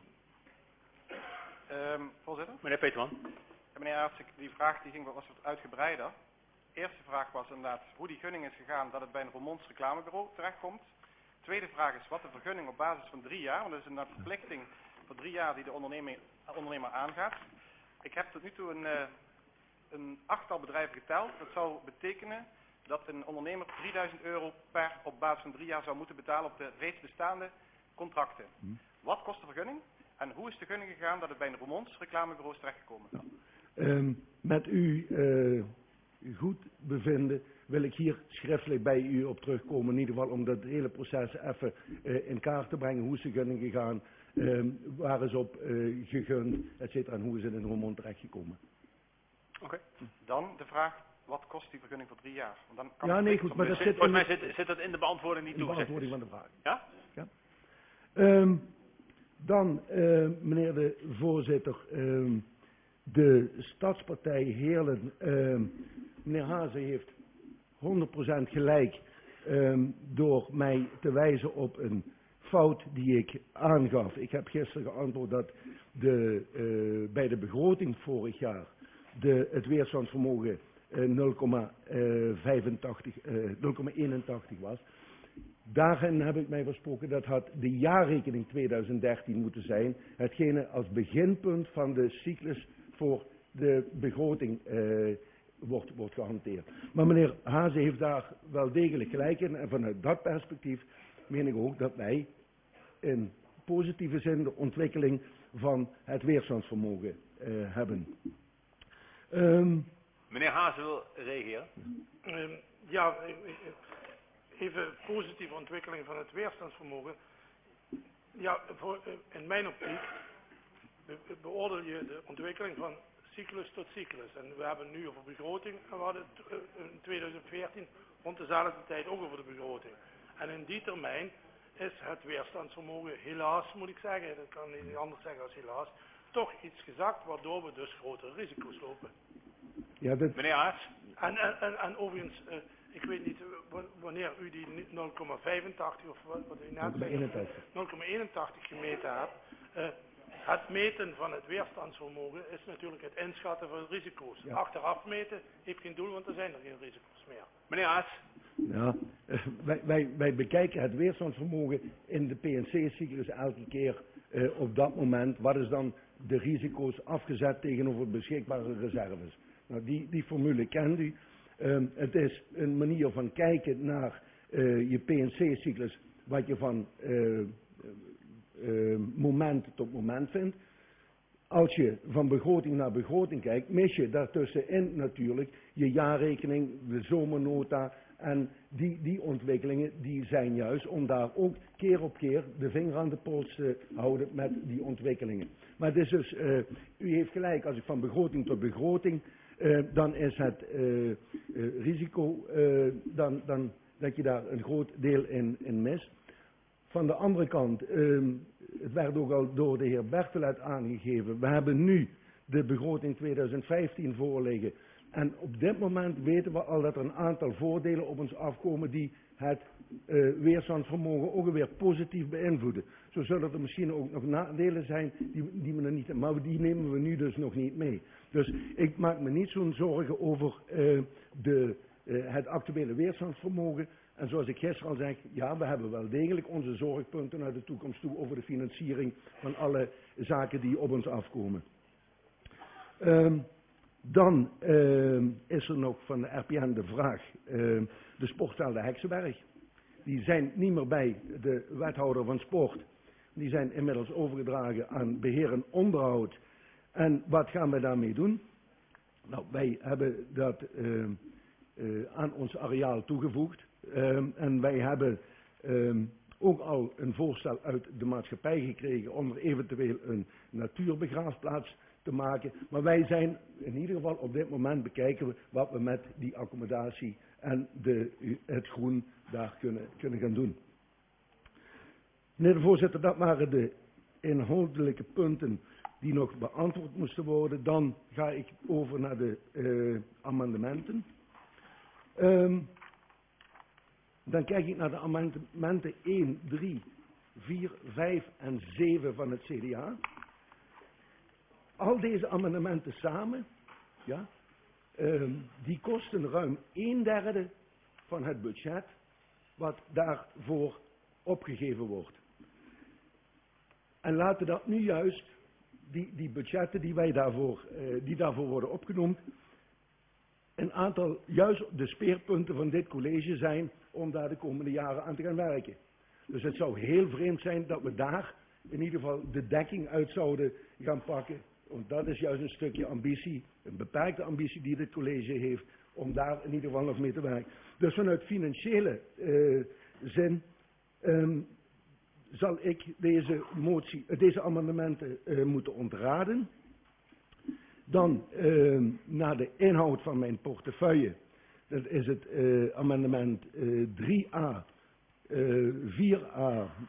Voorzitter? Meneer Peterman. Ja, meneer Aerts, die vraag die was wat uitgebreider. De eerste vraag was inderdaad hoe die gunning is gegaan dat het bij een Roermonds reclamebureau terechtkomt. De tweede vraag is wat de vergunning op basis van 3 jaar, want dat is een verplichting voor 3 jaar die de ondernemer aangaat. Ik heb tot nu toe een 8-tal bedrijven geteld. Dat zou betekenen dat een ondernemer €3.000 op basis van 3 jaar zou moeten betalen op de reeds bestaande contracten. Wat kost de vergunning en hoe is de gunning gegaan dat het bij een Roermonds reclamebureau is terechtgekomen? Met uw goed bevinden wil ik hier schriftelijk bij u op terugkomen. In ieder geval om dat hele proces even in kaart te brengen. Hoe is de gunning gegaan, waar is op gegund, et cetera, en hoe is het in Roermond terechtgekomen. Oké. Dan de vraag, wat kost die vergunning voor 3 jaar? Want dan kan ja, nee, goed, maar dat zit volgens mij zit dat in de beantwoording niet toegezegd. In de beantwoording van de vraag. Ja? Ja. Dan, meneer de voorzitter, de Stadspartij Heerlen, meneer Hazen heeft 100% gelijk door mij te wijzen op een fout die ik aangaf. Ik heb gisteren geantwoord dat bij de begroting vorig jaar het weerstandsvermogen 0,81 was. Daarin heb ik mij versproken dat had de jaarrekening 2013 moeten zijn, hetgene als beginpunt van de cyclus voor de begroting wordt gehanteerd. Maar meneer Haase heeft daar wel degelijk gelijk in en vanuit dat perspectief meen ik ook dat wij in positieve zin de ontwikkeling van het weerstandsvermogen hebben. Meneer Haase wil reageren. Ja, even positieve ontwikkeling van het weerstandsvermogen. Ja, in mijn optiek beoordeel je de ontwikkeling van cyclus tot cyclus. En we hebben nu over begroting en we hadden in 2014 rond dezelfde tijd ook over de begroting. En in die termijn is het weerstandsvermogen helaas, moet ik zeggen, dat kan niet anders zeggen als helaas, toch iets gezakt waardoor we dus grotere risico's lopen. Ja, Meneer Aarts? En overigens, ik weet niet wanneer u die 0,85 of wat u net zei, 0,81 gemeten hebt. Het meten van het weerstandsvermogen is natuurlijk het inschatten van risico's. Ja. Achteraf meten heeft geen doel, want er zijn er geen risico's meer. Meneer Aarts? Ja, wij bekijken het weerstandsvermogen in de PNC-cyclus elke keer op dat moment. Wat is dan de risico's afgezet tegenover beschikbare reserves? Nou, die formule kent u. Het is een manier van kijken naar je PNC-cyclus, wat je van moment tot moment vindt. Als je van begroting naar begroting kijkt, mis je daartussenin natuurlijk je jaarrekening, de zomernota en die ontwikkelingen die zijn juist om daar ook keer op keer de vinger aan de pols te houden met die ontwikkelingen. Maar het is dus, u heeft gelijk, als ik van begroting tot begroting, dan is het risico, dan dat je daar een groot deel in mist. Van de andere kant, het werd ook al door de heer Bertelet aangegeven, we hebben nu de begroting 2015 voorliggen. En op dit moment weten we al dat er een aantal voordelen op ons afkomen die het weerstandsvermogen ook weer positief beïnvloeden. Zo zullen er misschien ook nog nadelen zijn die we nog niet hebben, maar die nemen we nu dus nog niet mee. Dus ik maak me niet zo'n zorgen over het actuele weerstandsvermogen. En zoals ik gisteren al zei, ja, we hebben wel degelijk onze zorgpunten naar de toekomst toe over de financiering van alle zaken die op ons afkomen. Dan is er nog van de RPN de vraag, de sportvelden Heksenberg. Die zijn niet meer bij de wethouder van sport. Die zijn inmiddels overgedragen aan beheer en onderhoud. En wat gaan we daarmee doen? Nou, wij hebben dat aan ons areaal toegevoegd. En wij hebben ook al een voorstel uit de maatschappij gekregen om er eventueel een natuurbegraafplaats te maken. Maar wij zijn in ieder geval op dit moment bekijken we wat we met die accommodatie en het groen daar kunnen gaan doen. Meneer de voorzitter, dat waren de inhoudelijke punten die nog beantwoord moesten worden. Dan ga ik over naar de amendementen. Dan kijk ik naar de amendementen 1, 3, 4, 5 en 7 van het CDA. Al deze amendementen samen, ja, die kosten ruim 1/3 van het budget wat daarvoor opgegeven wordt. En laten dat nu juist, die budgetten die daarvoor worden opgenoemd, een aantal, juist de speerpunten van dit college zijn om daar de komende jaren aan te gaan werken. Dus het zou heel vreemd zijn dat we daar in ieder geval de dekking uit zouden gaan pakken. Want dat is juist een stukje ambitie, een beperkte ambitie die dit college heeft, om daar in ieder geval nog mee te werken. Dus vanuit financiële zin zal ik deze amendementen moeten ontraden. Dan naar de inhoud van mijn portefeuille. Dat is het amendement 3a, 4a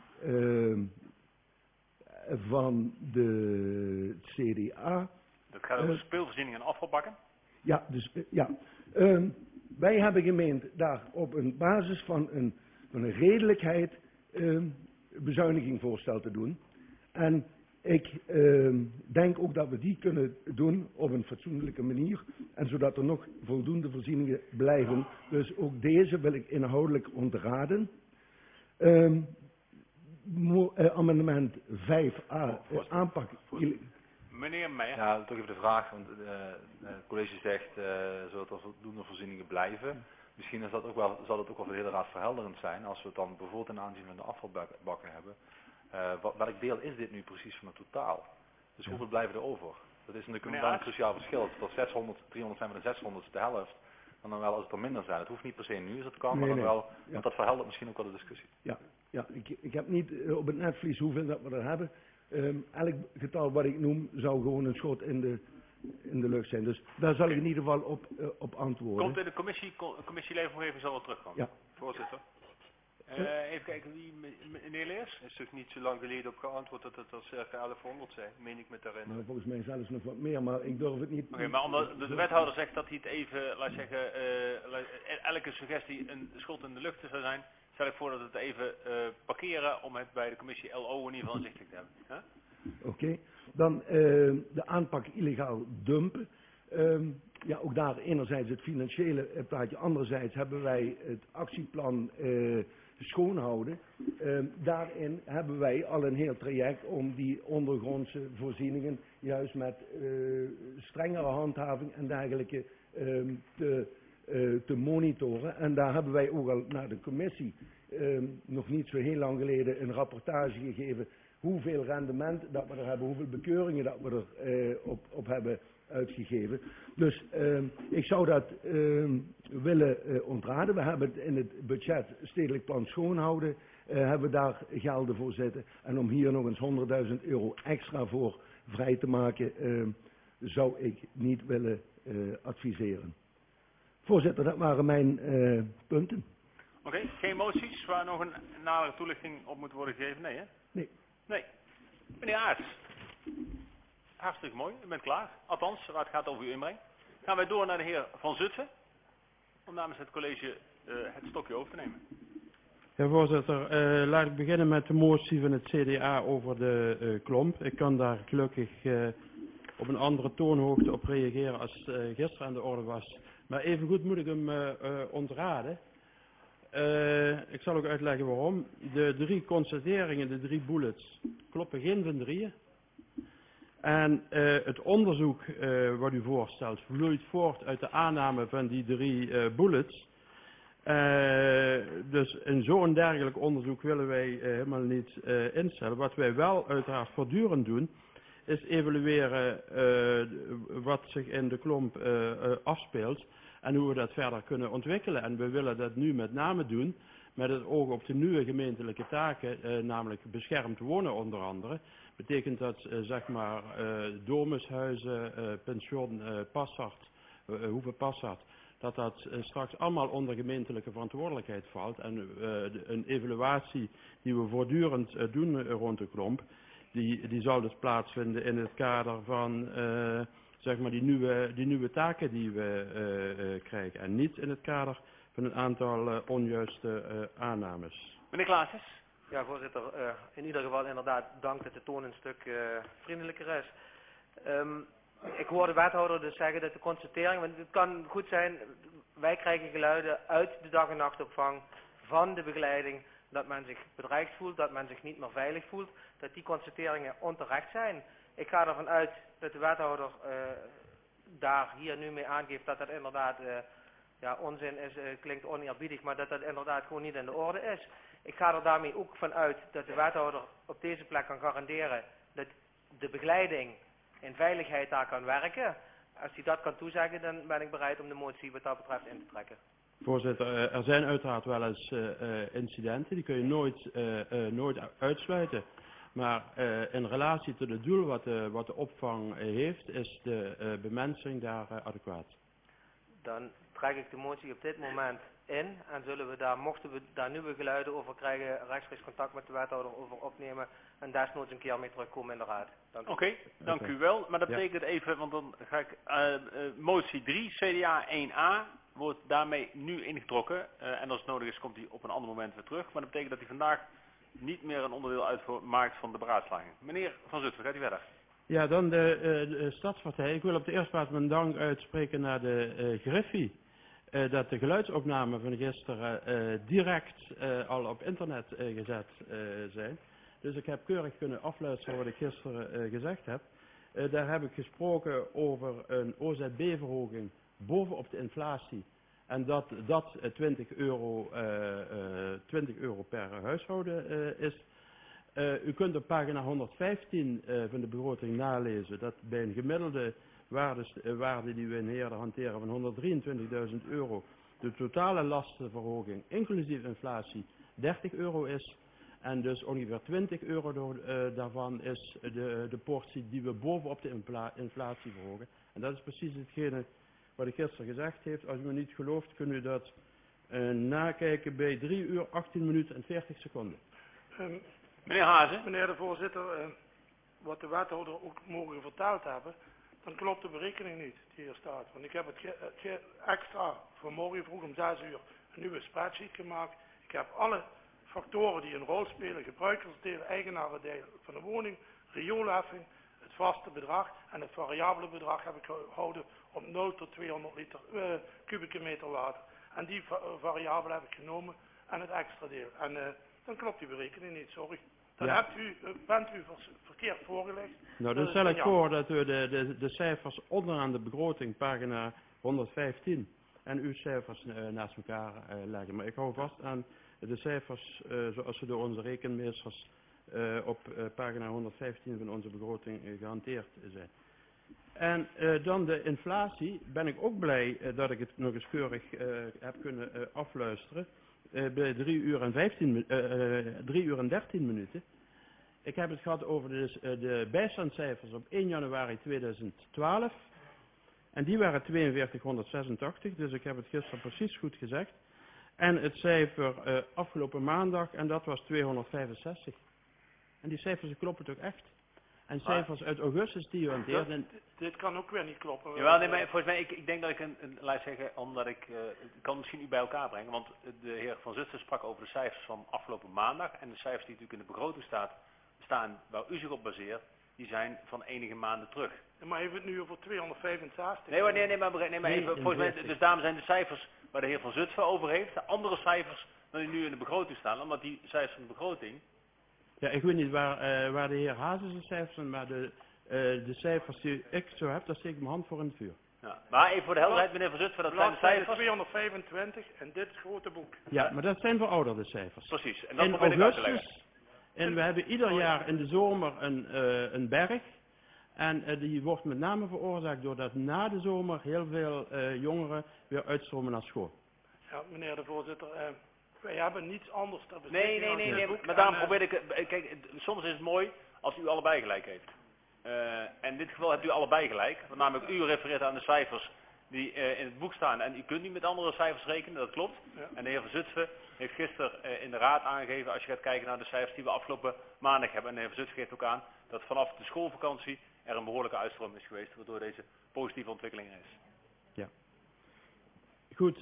van de CDA. Dat gaat over speelvoorziening en afvalbakken? Ja, dus ja. wij hebben gemeend daar op een basis van een redelijkheid bezuinigingvoorstel te doen. En ik denk ook dat we die kunnen doen op een fatsoenlijke manier. En zodat er nog voldoende voorzieningen blijven. Dus ook deze wil ik inhoudelijk ontraden. Amendement 5a, aanpak. Meneer Meijer. Ja, toch even de vraag, want het college zegt, zodat er voldoende voorzieningen blijven. Misschien is dat ook wel, zal het ook wel voor de hele raad verhelderend zijn, als we het dan bijvoorbeeld ten aanzien van de afvalbakken hebben. Welk deel is dit nu precies van het totaal? Dus hoeveel blijven er over? Dat is natuurlijk wel een cruciaal verschil. Als 600, 300 zijn met een 600 is de helft. Dan wel als het er minder zijn. Het hoeft niet per se nu als het kan, maar dan wel, want dat verheldert misschien ook wel de discussie. Ja, ik heb niet op het netvlies hoeveel dat we er hebben. Elk getal wat ik noem zou gewoon een schot in de lucht zijn. Dus daar zal ik in ieder geval op antwoorden. Komt in de commissieleveromgeving zal wel terugkomen. Ja. Voorzitter. Even kijken, meneer Leers? Er is toch niet zo lang geleden op geantwoord dat het er circa 1100 zijn, meen ik me te herinneren. Nou, volgens mij zelfs nog wat meer, maar ik durf het niet. Oké, maar omdat de wethouder zegt dat hij het even, laat zeggen, elke suggestie een schot in de lucht zou zijn, stel ik voor dat we het even parkeren om het bij de commissie LO in ieder geval inzichtelijk te hebben. Huh? Oké, dan de aanpak illegaal dumpen. Ja, ook daar enerzijds het financiële plaatje, anderzijds hebben wij het actieplan schoonhouden. Daarin hebben wij al een heel traject om die ondergrondse voorzieningen juist met strengere handhaving en dergelijke te monitoren. En daar hebben wij ook al naar de commissie nog niet zo heel lang geleden een rapportage gegeven hoeveel rendement dat we er hebben, hoeveel bekeuringen dat we er op hebben uitgegeven. Dus ik zou dat willen ontraden. We hebben het in het budget stedelijk plan schoonhouden, hebben we daar gelden voor zitten. En om hier nog eens €100.000 extra voor vrij te maken, zou ik niet willen adviseren. Voorzitter, dat waren mijn punten. Oké, geen moties waar nog een nadere toelichting op moet worden gegeven? Nee, hè? Nee. Meneer Aarts. Hartstikke mooi, u bent klaar. Althans, waar het gaat over uw inbreng. Gaan wij door naar de heer Van Zutphen. Om namens het college het stokje over te nemen. Ja, voorzitter. Laat ik beginnen met de motie van het CDA over de klomp. Ik kan daar gelukkig op een andere toonhoogte op reageren als gisteren aan de orde was. Maar evengoed moet ik hem ontraden. Ik zal ook uitleggen waarom. De 3 constateringen, de 3 bullets, kloppen geen van drieën. En het onderzoek wat u voorstelt vloeit voort uit de aanname van die 3 bullets. Dus in zo'n dergelijk onderzoek willen wij helemaal niet instellen. Wat wij wel uiteraard voortdurend doen, is evalueren wat zich in de klomp afspeelt en hoe we dat verder kunnen ontwikkelen. En we willen dat nu met name doen met het oog op de nieuwe gemeentelijke taken, namelijk beschermd wonen onder andere. Betekent dat zeg maar domushuizen, pension, Passart, Hoeve Passart, dat straks allemaal onder gemeentelijke verantwoordelijkheid valt. En een evaluatie die we voortdurend doen rond de klomp, die zal dus plaatsvinden in het kader van zeg maar die nieuwe taken die we krijgen. En niet in het kader van een aantal onjuiste aannames. Meneer Klaasjes. Ja, voorzitter. In ieder geval inderdaad dank dat de toon een stuk vriendelijker is. Ik hoor de wethouder dus zeggen dat de constatering, want het kan goed zijn, wij krijgen geluiden uit de dag- en nachtopvang van de begeleiding dat men zich bedreigd voelt, dat men zich niet meer veilig voelt, dat die constateringen onterecht zijn. Ik ga ervan uit dat de wethouder daar hier nu mee aangeeft dat dat inderdaad onzin is, klinkt oneerbiedig, maar dat dat inderdaad gewoon niet in de orde is. Ik ga er daarmee ook van uit dat de wethouder op deze plek kan garanderen dat de begeleiding in veiligheid daar kan werken. Als hij dat kan toezeggen, dan ben ik bereid om de motie wat dat betreft in te trekken. Voorzitter, er zijn uiteraard wel eens incidenten, die kun je nooit uitsluiten. Maar in relatie tot het doel wat de opvang heeft, is de bemensing daar adequaat. Dan trek ik de motie op dit moment in en zullen we daar, mochten we daar nieuwe geluiden over krijgen, rechtstreeks contact met de wethouder over opnemen en desnoods een keer mee terugkomen in de raad. Oké, dank u wel. Maar dat betekent even, want dan ga ik motie 3, CDA 1A, wordt daarmee nu ingetrokken. En als het nodig is, komt hij op een ander moment weer terug. Maar dat betekent dat hij vandaag niet meer een onderdeel uitmaakt van de beraadslaging. Meneer Van Zutphen, gaat u verder? Ja, dan de Stadspartij. Ik wil op de eerste plaats mijn dank uitspreken naar de Griffie. Dat de geluidsopnamen van gisteren direct al op internet gezet zijn. Dus ik heb keurig kunnen afluisteren wat ik gisteren gezegd heb. Daar heb ik gesproken over een OZB-verhoging bovenop de inflatie. En dat 20 euro per huishouden is. U kunt op pagina 115 van de begroting nalezen dat bij een gemiddelde waarde die we in Heerlen hanteren van 123.000 euro de totale lastenverhoging inclusief inflatie 30 euro is. En dus ongeveer 20 euro daarvan is de portie die we bovenop de inflatie verhogen. En dat is precies hetgene wat ik gisteren gezegd heb. Als u me niet gelooft, kunt u dat nakijken bij 3 uur, 18 minuten en 40 seconden. Meneer Hazen. Meneer de voorzitter, wat de wethouder ook mogen verteld hebben, dan klopt de berekening niet die hier staat. Want ik heb het extra vanmorgen vroeg om 6 uur een nieuwe spreadsheet gemaakt. Ik heb alle factoren die een rol spelen, gebruikersdeel, eigenarendeel van de woning, rioolheffing, het vaste bedrag en het variabele bedrag heb ik gehouden op 0 tot 200 liter kubieke meter water. En die variabele heb ik genomen en het extra deel. En dan klopt die berekening niet, sorry. Dan bent u verkeerd voorgelegd. Nou, dan stel ik voor dat we de cijfers onderaan de begroting, pagina 115, en uw cijfers naast elkaar leggen. Maar ik hou vast aan de cijfers zoals ze door onze rekenmeesters op pagina 115 van onze begroting gehanteerd zijn. En dan de inflatie, ben ik ook blij dat ik het nog eens keurig heb kunnen afluisteren. Bij 3 uur en 13 minuten. Ik heb het gehad over de bijstandscijfers op 1 januari 2012. En die waren 4286, dus ik heb het gisteren precies goed gezegd. En het cijfer afgelopen maandag, en dat was 265. En die cijfers kloppen toch echt? En cijfers uit augustus die u hanteert. Dit kan ook weer niet kloppen. Jawel, nee, maar volgens mij, ik denk dat ik laat zeggen, omdat ik kan misschien u bij elkaar brengen, want de heer Van Zutphen sprak over de cijfers van afgelopen maandag en de cijfers die natuurlijk in de begroting staan waar u zich op baseert, die zijn van enige maanden terug. Maar even het nu over 265. Nee, maar even, volgens mij, dus daarom zijn de cijfers waar de heer Van Zutphen over heeft, de andere cijfers dan die nu in de begroting staan, omdat die cijfers van de begroting. Ja, ik weet niet waar de heer Hazes zijn cijfers zijn, maar de cijfers die ik zo heb, daar steek ik mijn hand voor in het vuur. Ja, maar even voor de helderheid, meneer Van Zutphen, dat zijn de cijfers. 225 en dit grote boek. Ja, maar dat zijn verouderde cijfers. Precies, en dat in probeer ik uit te leggen. augustus, en we hebben ieder jaar in de zomer een berg. En die wordt met name veroorzaakt doordat na de zomer heel veel jongeren weer uitstromen naar school. Ja, meneer de voorzitter, wij hebben niets anders te bespreken. Nee, maar daarom probeer ik, kijk, soms is het mooi als u allebei gelijk heeft. En in dit geval hebt u allebei gelijk, want namelijk u refereert aan de cijfers die in het boek staan en u kunt niet met andere cijfers rekenen, dat klopt. Ja. En de heer Van Zutphen heeft gisteren in de raad aangegeven, als je gaat kijken naar de cijfers die we afgelopen maandag hebben, en de heer Van Zutphen geeft ook aan dat vanaf de schoolvakantie er een behoorlijke uitstroom is geweest, waardoor deze positieve ontwikkeling is. Ja. Goed,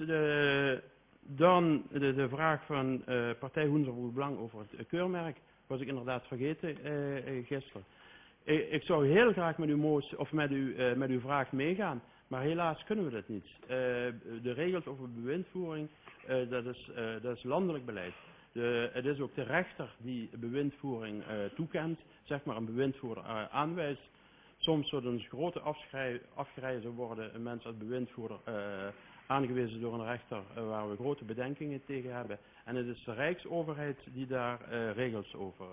dan de vraag van partij Hoenderboer Belang over het keurmerk, was ik inderdaad vergeten gisteren. Ik zou heel graag met met uw vraag meegaan, maar helaas kunnen we dat niet. De regels over bewindvoering, dat is landelijk beleid. Het is ook de rechter die bewindvoering toekent, zeg maar een bewindvoerder aanwijst. Soms zullen dus grote afgrijzen worden een mens als bewindvoerder aangewezen door een rechter waar we grote bedenkingen tegen hebben. En het is de Rijksoverheid die daar regels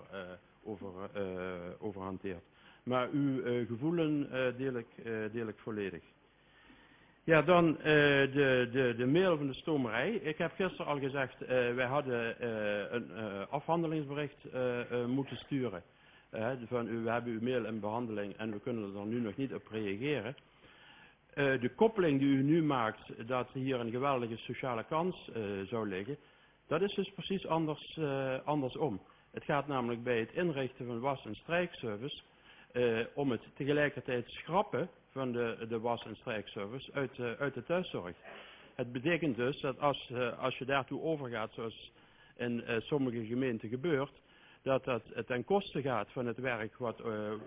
over hanteert. Maar uw gevoelen deel ik volledig. Ja, dan de mail van de stomerij. Ik heb gisteren al gezegd, wij hadden een afhandelingsbericht moeten sturen. We hebben uw mail in behandeling en we kunnen er nu nog niet op reageren. De koppeling die u nu maakt, dat hier een geweldige sociale kans zou liggen, dat is dus precies andersom. Het gaat namelijk bij het inrichten van was- en strijkservice om het tegelijkertijd schrappen van de was- en strijkservice uit de thuiszorg. Het betekent dus dat als je daartoe overgaat, zoals in sommige gemeenten gebeurt, dat het ten koste gaat van het werk wat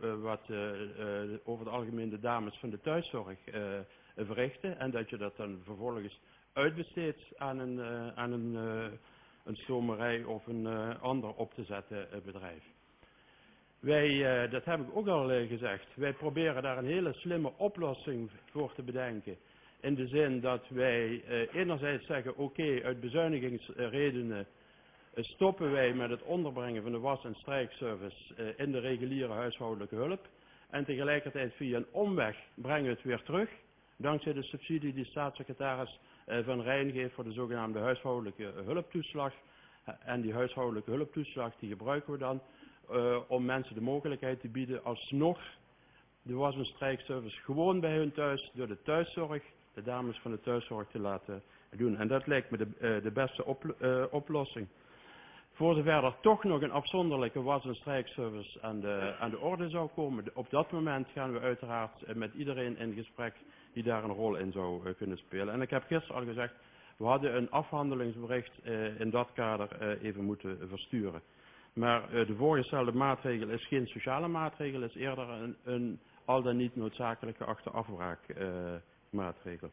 over het algemeen de dames van de thuiszorg verrichten. En dat je dat dan vervolgens uitbesteedt aan een stomerij of een ander op te zetten bedrijf. Wij, dat heb ik ook al gezegd, wij proberen daar een hele slimme oplossing voor te bedenken. In de zin dat wij enerzijds zeggen, oké, uit bezuinigingsredenen stoppen wij met het onderbrengen van de was- en strijkservice in de reguliere huishoudelijke hulp. En tegelijkertijd via een omweg brengen we het weer terug, dankzij de subsidie die staatssecretaris Van Rijn geeft voor de zogenaamde huishoudelijke hulptoeslag. En die huishoudelijke hulptoeslag die gebruiken we dan om mensen de mogelijkheid te bieden alsnog de was- en strijkservice gewoon bij hun thuis door de thuiszorg, de dames van de thuiszorg te laten doen. En dat lijkt me de beste oplossing. Voor zover er toch nog een afzonderlijke was- en strijkservice aan de orde zou komen, op dat moment gaan we uiteraard met iedereen in gesprek die daar een rol in zou kunnen spelen. En ik heb gisteren al gezegd, we hadden een afhandelingsbericht in dat kader even moeten versturen. Maar de voorgestelde maatregel is geen sociale maatregel, is eerder een al dan niet noodzakelijk geachte afbraakmaatregel.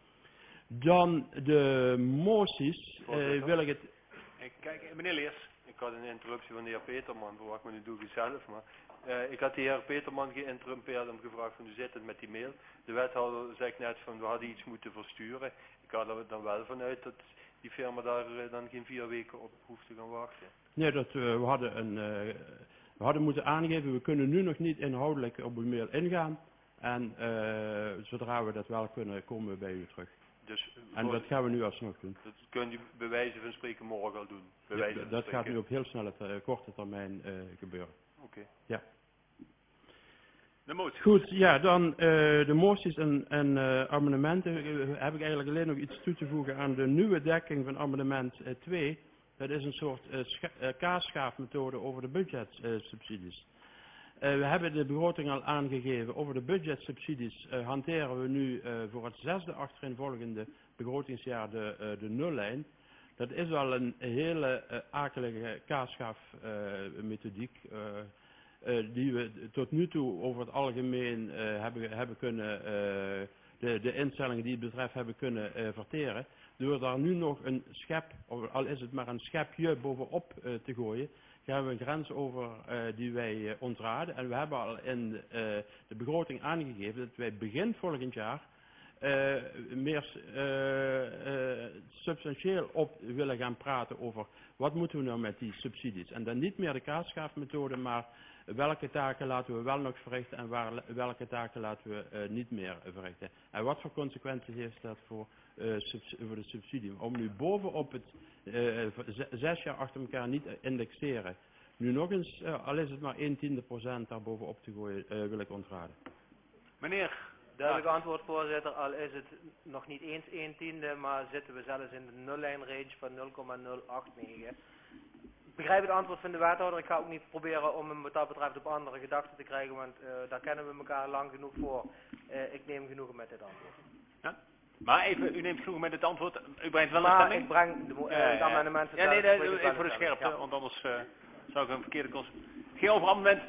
Dan de moties, wil ik het... Kijk, meneer Leers, ik had een interruptie van de heer Peterman, verwacht me nu doe ik het zelf, maar ik had de heer Peterman geïnterrumpeerd en gevraagd van hoe zit het met die mail. De wethouder zegt net van we hadden iets moeten versturen. Ik ga er dan wel vanuit dat die firma daar dan geen 4 weken op hoeft te gaan wachten. Nee, we hadden moeten aangeven, we kunnen nu nog niet inhoudelijk op uw mail ingaan. En zodra we dat wel kunnen, komen we bij u terug. Dus, en dat gaan we nu alsnog doen. Dat kunt u bij wijze van spreken morgen al doen. Dat gaat nu op heel snelle korte termijn gebeuren. Oké. Ja. De moties. Goed, ja, dan de moties en amendementen. Heb ik eigenlijk alleen nog iets toe te voegen aan de nieuwe dekking van amendement 2. Dat is een soort kaasschaafmethode over de budgetsubsidies. We hebben de begroting al aangegeven. Over de budgetsubsidies hanteren we nu voor het 6e achtereenvolgende begrotingsjaar de nullijn. Dat is al een hele akelige kaasschaafmethodiek die we tot nu toe over het algemeen hebben kunnen, de instellingen die het betreft hebben kunnen verteren. Door daar nu nog een schep, al is het maar een schepje bovenop te gooien, gaan we een grens over die wij ontraden. En we hebben al in de begroting aangegeven dat wij begin volgend jaar meer substantieel op willen gaan praten over wat moeten we nou met die subsidies. En dan niet meer de kaasschaafmethode, maar welke taken laten we wel nog verrichten en welke taken laten we niet meer verrichten. En wat voor consequenties heeft dat voor de subsidie. Om nu bovenop het 6 jaar achter elkaar niet indexeren, nu nog eens, al is het maar 1/10% daar bovenop te gooien, wil ik ontraden. Meneer. Duidelijk antwoord, voorzitter. Al is het nog niet eens 1/10, maar zitten we zelfs in de nullijn-range van 0,089. Ik begrijp het antwoord van de wethouder. Ik ga ook niet proberen om hem wat dat betreft op andere gedachten te krijgen, want daar kennen we elkaar lang genoeg voor. Ik neem genoegen met dit antwoord. Ja? Maar even, u neemt genoegen met het antwoord. U brengt wel een stemming? Ik breng het amendement. Ja, nee, even voor de scherpte, ja. Want anders zou ik een verkeerde kost. Het ging over amendement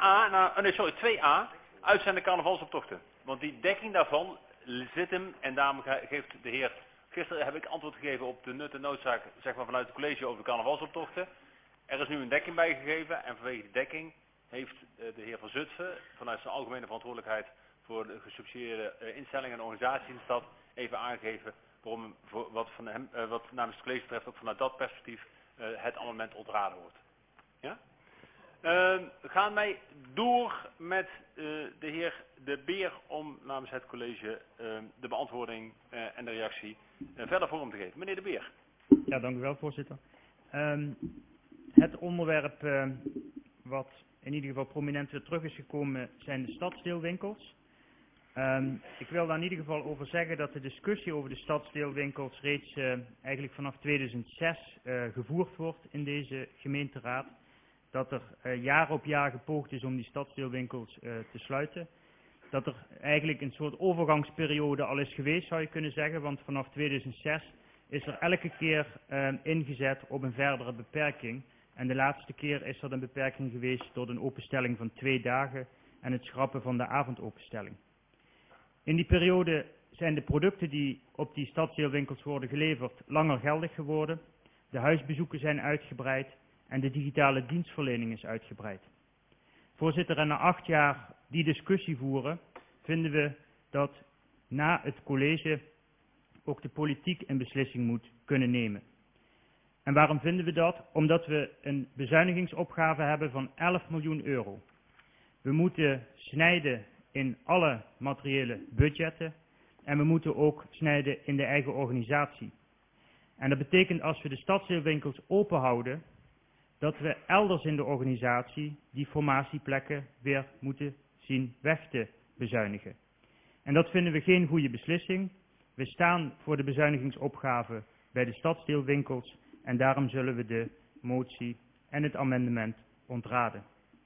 2A, uitzenden carnavalsoptochten. Want die dekking daarvan zit hem, en daarom geeft de heer, gisteren heb ik antwoord gegeven op de nut en noodzaak, zeg maar vanuit het college over de carnavalsoptochten. Er is nu een dekking bijgegeven en vanwege die dekking heeft de heer Van Zutphen vanuit zijn algemene verantwoordelijkheid voor de gesubsidieerde instellingen en organisaties in de stad even aangegeven waarom wat namens het college betreft ook vanuit dat perspectief het amendement ontraden wordt. Ja? Gaan wij door met de heer De Beer om namens het college de beantwoording en de reactie verder vorm te geven. Meneer De Beer. Ja, dank u wel, voorzitter. Het onderwerp wat in ieder geval prominent weer terug is gekomen zijn de stadsdeelwinkels. Ik wil daar in ieder geval over zeggen dat de discussie over de stadsdeelwinkels reeds eigenlijk vanaf 2006 gevoerd wordt in deze gemeenteraad. Dat er jaar op jaar gepoogd is om die stadsdeelwinkels te sluiten. dat er eigenlijk een soort overgangsperiode al is geweest, zou je kunnen zeggen. Want vanaf 2006 is er elke keer ingezet op een verdere beperking. En de laatste keer is er een beperking geweest door een openstelling van 2 dagen en het schrappen van de avondopenstelling. In die periode zijn de producten die op die stadsdeelwinkels worden geleverd langer geldig geworden. De huisbezoeken zijn uitgebreid en de digitale dienstverlening is uitgebreid. Voorzitter, en na 8 jaar die discussie voeren, vinden we dat na het college ook de politiek een beslissing moet kunnen nemen. En waarom vinden we dat? Omdat we een bezuinigingsopgave hebben van 11 miljoen euro. We moeten snijden in alle materiële budgetten en we moeten ook snijden in de eigen organisatie. En dat betekent als we de stadsdeelwinkels open houden, dat we elders in de organisatie die formatieplekken weer moeten zien weg te bezuinigen. En dat vinden we geen goede beslissing. We staan voor de bezuinigingsopgave bij de stadsdeelwinkels en daarom zullen we de motie en het amendement ontraden.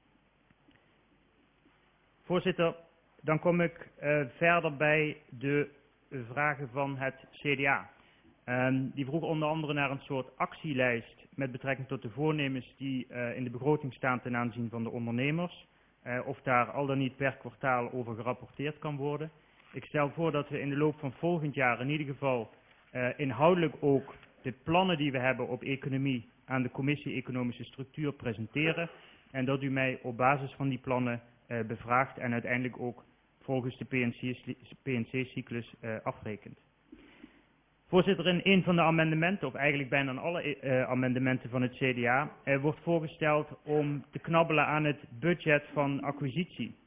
Voorzitter, dan kom ik verder bij de vragen van het CDA. Die vroeg onder andere naar een soort actielijst met betrekking tot de voornemens die in de begroting staan ten aanzien van de ondernemers. Of daar al dan niet per kwartaal over gerapporteerd kan worden. Ik stel voor dat we in de loop van volgend jaar in ieder geval inhoudelijk ook de plannen die we hebben op economie aan de commissie Economische Structuur presenteren. En dat u mij op basis van die plannen bevraagt en uiteindelijk ook volgens de PNC-cyclus afrekent. Voorzitter, in een van de amendementen, of eigenlijk bijna in alle amendementen van het CDA, wordt voorgesteld om te knabbelen aan het budget van acquisitie.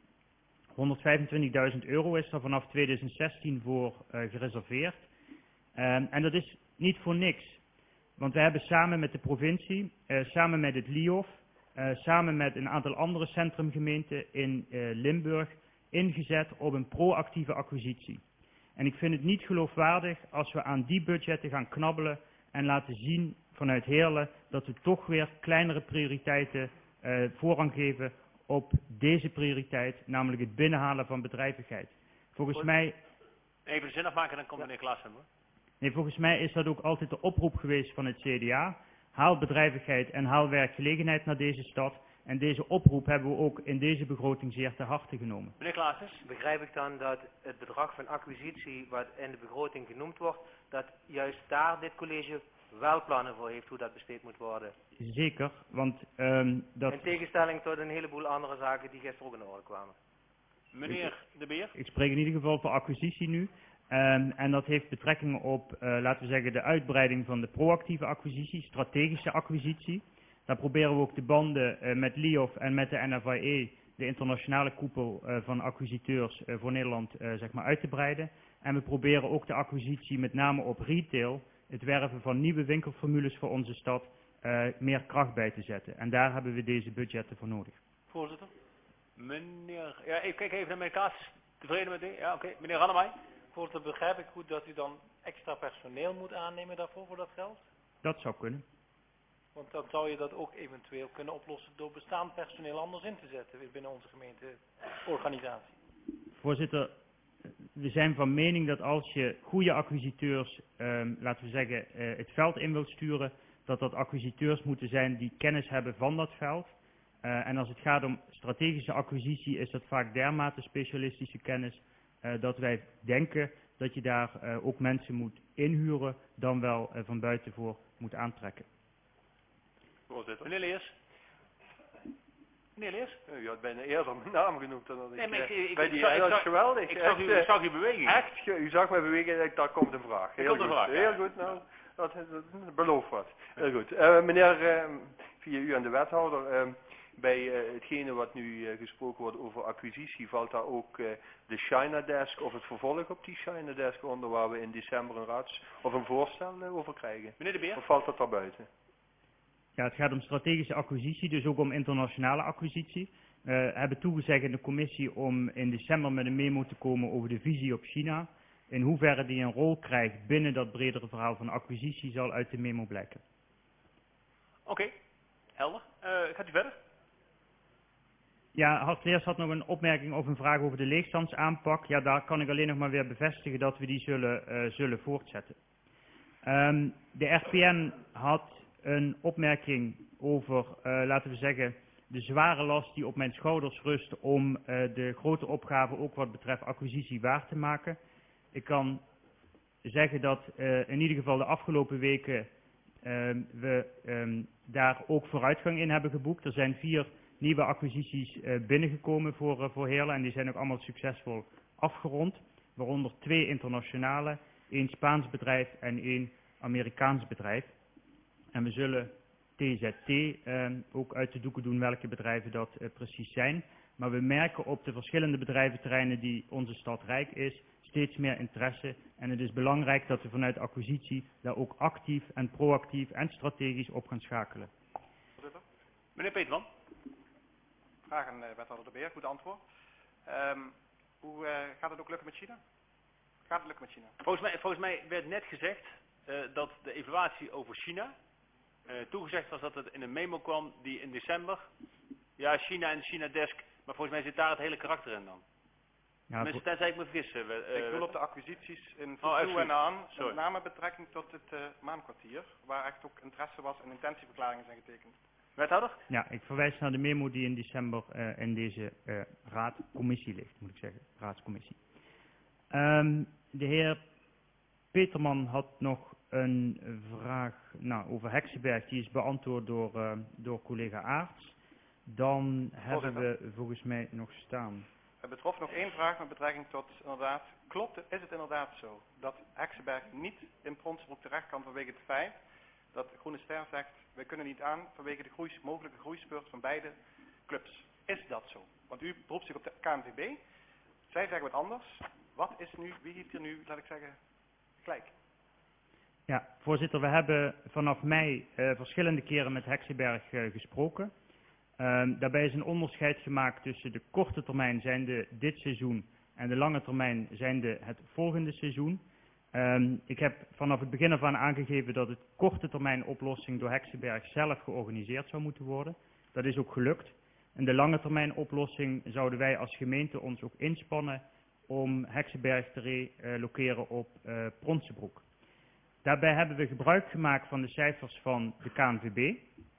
125.000 euro is er vanaf 2016 voor gereserveerd. En dat is niet voor niks. Want we hebben samen met de provincie, samen met het LIOF, samen met een aantal andere centrumgemeenten in Limburg ingezet op een proactieve acquisitie. En ik vind het niet geloofwaardig als we aan die budgetten gaan knabbelen en laten zien vanuit Heerlen dat we toch weer kleinere prioriteiten voorrang geven op deze prioriteit, namelijk het binnenhalen van bedrijvigheid. Volgens mij... Even de zin afmaken, dan komt meneer Klaassen. Hoor. Nee, volgens mij is dat ook altijd de oproep geweest van het CDA. Haal bedrijvigheid en haal werkgelegenheid naar deze stad. En deze oproep hebben we ook in deze begroting zeer ter harte genomen. Meneer Klaassen? Begrijp ik dan dat het bedrag van acquisitie wat in de begroting genoemd wordt, dat juist daar dit college wel plannen voor heeft hoe dat besteed moet worden? Zeker, want dat... In tegenstelling tot een heleboel andere zaken die gisteren ook in orde kwamen. Meneer De Beer? Ik spreek in ieder geval voor acquisitie nu. En dat heeft betrekking op, laten we zeggen, de uitbreiding van de proactieve acquisitie, strategische acquisitie. Daar proberen we ook de banden met LIOF en met de NFIE, de internationale koepel van acquisiteurs voor Nederland, zeg maar uit te breiden. En we proberen ook de acquisitie met name op retail, het werven van nieuwe winkelformules voor onze stad, meer kracht bij te zetten. En daar hebben we deze budgetten voor nodig. Voorzitter? Meneer... Ja, ik kijk even naar meneer Kaas. Tevreden met dit? Ja, oké. Meneer Rannemay? Voorzitter, begrijp ik goed dat u dan extra personeel moet aannemen daarvoor, voor dat geld? Dat zou kunnen. Want dan zou je dat ook eventueel kunnen oplossen door bestaand personeel anders in te zetten binnen onze gemeenteorganisatie. Voorzitter, we zijn van mening dat als je goede acquisiteurs, laten we zeggen, het veld in wilt sturen, dat dat acquisiteurs moeten zijn die kennis hebben van dat veld. En als het gaat om strategische acquisitie is dat vaak dermate specialistische kennis dat wij denken dat je daar ook mensen moet inhuren dan wel van buiten voor moet aantrekken. Voorzitter. Meneer Leers? Meneer Leers? U had bijna eerder mijn naam genoemd dan dat ik... Nee, maar dat is geweldig. Ik zag uw beweging. Echt, u zag mijn beweging en daar komt een vraag. Heel goed. Heel goed, nou, dat belooft wat. Heel goed. Meneer, via u aan de wethouder, bij hetgene wat nu gesproken wordt over acquisitie, valt daar ook de China Desk of het vervolg op die China Desk onder, waar we in december een voorstel over krijgen? Meneer De Beer? Of valt dat daarbuiten? Ja, het gaat om strategische acquisitie, dus ook om internationale acquisitie. We hebben toegezegd in de commissie om in december met een memo te komen over de visie op China. In hoeverre die een rol krijgt binnen dat bredere verhaal van acquisitie zal uit de memo blijken. Oké, helder. Gaat u verder? Ja, Hartleers had nog een opmerking of een vraag over de leegstandsaanpak. Ja, daar kan ik alleen nog maar weer bevestigen dat we die zullen voortzetten. De RPN had een opmerking over, laten we zeggen, de zware last die op mijn schouders rust om de grote opgave ook wat betreft acquisitie waar te maken. Ik kan zeggen dat in ieder geval de afgelopen weken we daar ook vooruitgang in hebben geboekt. Er zijn 4 nieuwe acquisities binnengekomen voor Heerlen en die zijn ook allemaal succesvol afgerond. Waaronder 2 internationale, 1 Spaans bedrijf en 1 Amerikaans bedrijf. En we zullen TZT ook uit de doeken doen welke bedrijven dat precies zijn. Maar we merken op de verschillende bedrijventerreinen die onze stad rijk is, steeds meer interesse. En het is belangrijk dat we vanuit acquisitie daar ook actief en proactief en strategisch op gaan schakelen. Meneer Peterman. Vraag aan wethouder De Beer, goed antwoord. Hoe gaat het ook lukken met China? Gaat het lukken met China? Volgens mij werd net gezegd dat de evaluatie over China toegezegd was dat het in een memo kwam die in december, ja, China en China Desk, maar volgens mij zit daar het hele karakter in dan. Ja, mensen, tenzij ik me vergis. Ik wil op de acquisities in toe en aan, met name betrekking tot het Maankwartier, waar echt ook interesse was en intentieverklaringen zijn getekend. Wethouder? Ja, ik verwijs naar de memo die in december in deze raadcommissie ligt, moet ik zeggen, raadscommissie. De heer Peterman had nog een vraag over Heksenberg, die is beantwoord door collega Aarts. Dan hebben we volgens mij nog staan. Er betrof nog 1 vraag met betrekking tot inderdaad, is het inderdaad zo dat Heksenberg niet in Pronsenbroek terecht kan vanwege het feit dat de Groene Ster zegt, wij kunnen niet aan vanwege de mogelijke groeispurt van beide clubs. Is dat zo? Want u beroept zich op de KNVB, zij zeggen wat anders. Wat is nu, wie heeft hier nu, laat ik zeggen, gelijk? Ja, voorzitter, we hebben vanaf mei verschillende keren met Heksenberg gesproken. Daarbij is een onderscheid gemaakt tussen de korte termijn zijnde dit seizoen en de lange termijn zijnde het volgende seizoen. Ik heb vanaf het begin af aan aangegeven dat het korte termijn oplossing door Heksenberg zelf georganiseerd zou moeten worden. Dat is ook gelukt. En de lange termijn oplossing zouden wij als gemeente ons ook inspannen om Heksenberg te relokeren op Pronsenbroek. Daarbij hebben we gebruik gemaakt van de cijfers van de KNVB.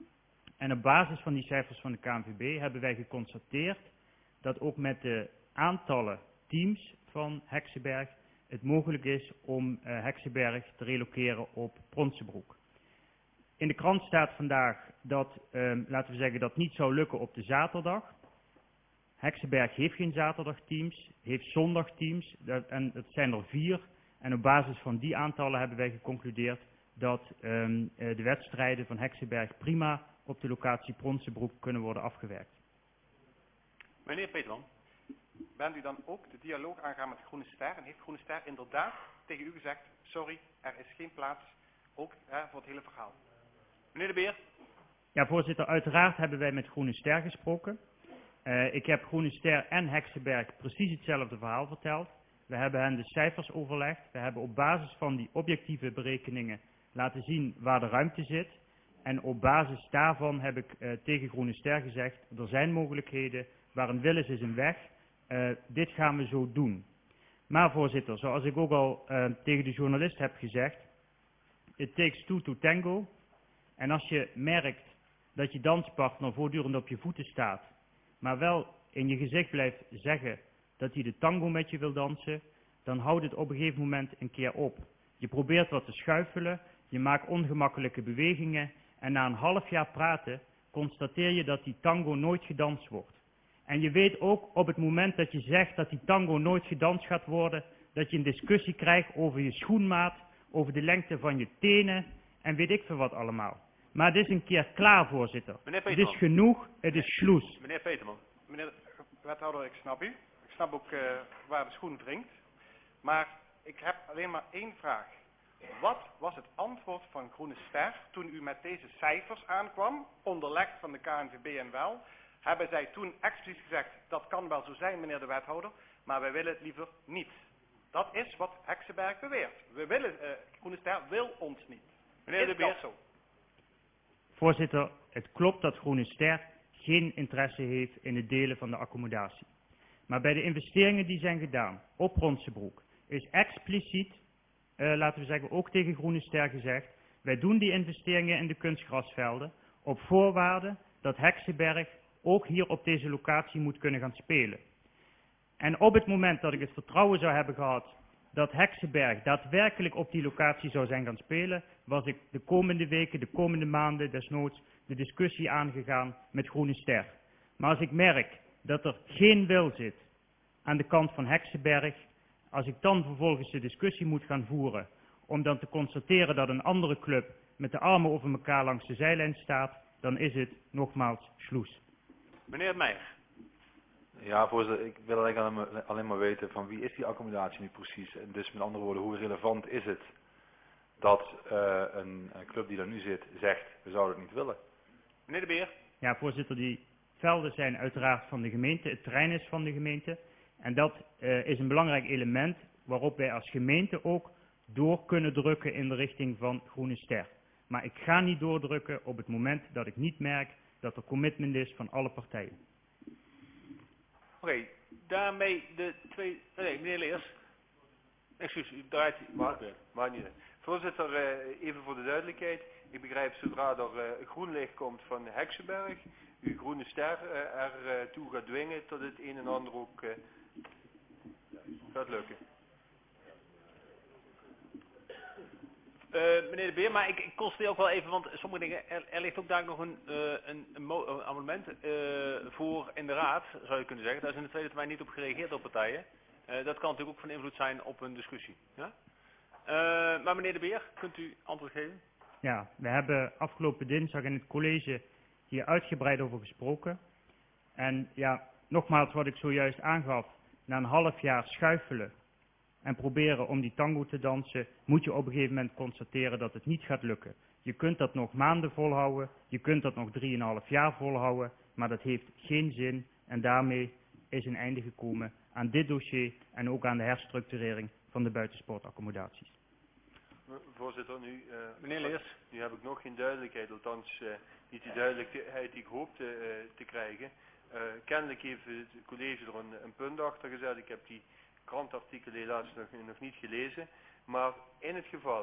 En op basis van die cijfers van de KNVB hebben wij geconstateerd dat ook met de aantallen teams van Heksenberg het mogelijk is om Heksenberg te relokeren op Pronsenbroek. In de krant staat vandaag dat, laten we zeggen, dat niet zou lukken op de zaterdag. Heksenberg heeft geen zaterdagteams, heeft zondagteams en het zijn er 4. En op basis van die aantallen hebben wij geconcludeerd dat de wedstrijden van Heksenberg prima op de locatie Pronsenbroek kunnen worden afgewerkt. Meneer Peterman. Bent u dan ook de dialoog aangaan met Groene Ster en heeft Groene Ster inderdaad tegen u gezegd, sorry, er is geen plaats, ook voor het hele verhaal? Meneer De Beer. Ja, voorzitter, uiteraard hebben wij met Groene Ster gesproken. Ik heb Groene Ster en Heksenberg precies hetzelfde verhaal verteld. We hebben hen de cijfers overlegd. We hebben op basis van die objectieve berekeningen laten zien waar de ruimte zit. En op basis daarvan heb ik tegen Groene Ster gezegd, er zijn mogelijkheden, waar een wil is een weg. Dit gaan we zo doen. Maar voorzitter, zoals ik ook al tegen de journalist heb gezegd, it takes 2 to tango. En als je merkt dat je danspartner voortdurend op je voeten staat, maar wel in je gezicht blijft zeggen dat hij de tango met je wil dansen, dan houdt het op een gegeven moment een keer op. Je probeert wat te schuifelen, je maakt ongemakkelijke bewegingen en na een half jaar praten constateer je dat die tango nooit gedanst wordt. En je weet ook op het moment dat je zegt dat die tango nooit gedanst gaat worden, dat je een discussie krijgt over je schoenmaat, over de lengte van je tenen en weet ik veel wat allemaal. Maar het is een keer klaar, voorzitter. Het is genoeg, het is sloes. Meneer Peterman. Meneer wethouder, ik snap u. Ik snap ook waar de schoen wringt. Maar ik heb alleen maar 1 vraag. Wat was het antwoord van Groene Ster toen u met deze cijfers aankwam, onderlegd van de KNVB en wel? Hebben zij toen expliciet gezegd, dat kan wel zo zijn meneer de wethouder, maar wij willen het liever niet. Dat is wat Heksenberg beweert. Groene Ster wil ons niet. Meneer De Beer. Zo? Voorzitter, het klopt dat Groene Ster geen interesse heeft in het delen van de accommodatie. Maar bij de investeringen die zijn gedaan op Pronsenbroek is expliciet, laten we zeggen, ook tegen Groene Ster gezegd, wij doen die investeringen in de kunstgrasvelden op voorwaarde dat Heksenberg ook hier op deze locatie moet kunnen gaan spelen. En op het moment dat ik het vertrouwen zou hebben gehad dat Heksenberg daadwerkelijk op die locatie zou zijn gaan spelen, was ik de komende weken, de komende maanden desnoods de discussie aangegaan met Groene Ster. Maar als ik merk dat er geen wil zit aan de kant van Heksenberg, als ik dan vervolgens de discussie moet gaan voeren om dan te constateren dat een andere club met de armen over elkaar langs de zijlijn staat, dan is het nogmaals sloes. Meneer Meijer. Ja, voorzitter, ik wil eigenlijk alleen maar weten van wie is die accommodatie nu precies. En dus met andere woorden, hoe relevant is het dat een club die daar nu zit zegt, we zouden het niet willen. Meneer De Beer. Ja, voorzitter, die velden zijn uiteraard van de gemeente, het terrein is van de gemeente. En dat is een belangrijk element waarop wij als gemeente ook door kunnen drukken in de richting van Groene Ster. Maar ik ga niet doordrukken op het moment dat ik niet merk dat er commitment is van alle partijen. Oké, daarmee de twee... Nee, meneer Leers. Excuus, u draait... Maar niet. Voorzitter, even voor de duidelijkheid. Ik begrijp zodra er groen licht komt van Heksenberg, u Groene Ster er toe gaat dwingen tot het een en ander ook gaat lukken. Meneer De Beer, maar ik constateer ook wel even, want sommige dingen, er ligt ook daar nog een amendement voor in de raad, zou je kunnen zeggen. Daar is in de tweede termijn niet op gereageerd door partijen. Dat kan natuurlijk ook van invloed zijn op een discussie. Ja? Maar meneer De Beer, kunt u antwoord geven? Ja, we hebben afgelopen dinsdag in het college hier uitgebreid over gesproken. En ja, nogmaals wat ik zojuist aangaf, na een half jaar schuifelen en proberen om die tango te dansen, moet je op een gegeven moment constateren dat het niet gaat lukken. Je kunt dat nog maanden volhouden, je kunt dat nog 3,5 jaar volhouden, maar dat heeft geen zin en daarmee is een einde gekomen aan dit dossier en ook aan de herstructurering van de buitensportaccommodaties. Voorzitter, meneer Leers. Nu heb ik nog geen duidelijkheid, althans niet de duidelijkheid die ik hoopte te krijgen. Kennelijk heeft het college er een punt achter gezet. Ik heb die krantartikelen helaas nog niet gelezen. Maar in het geval,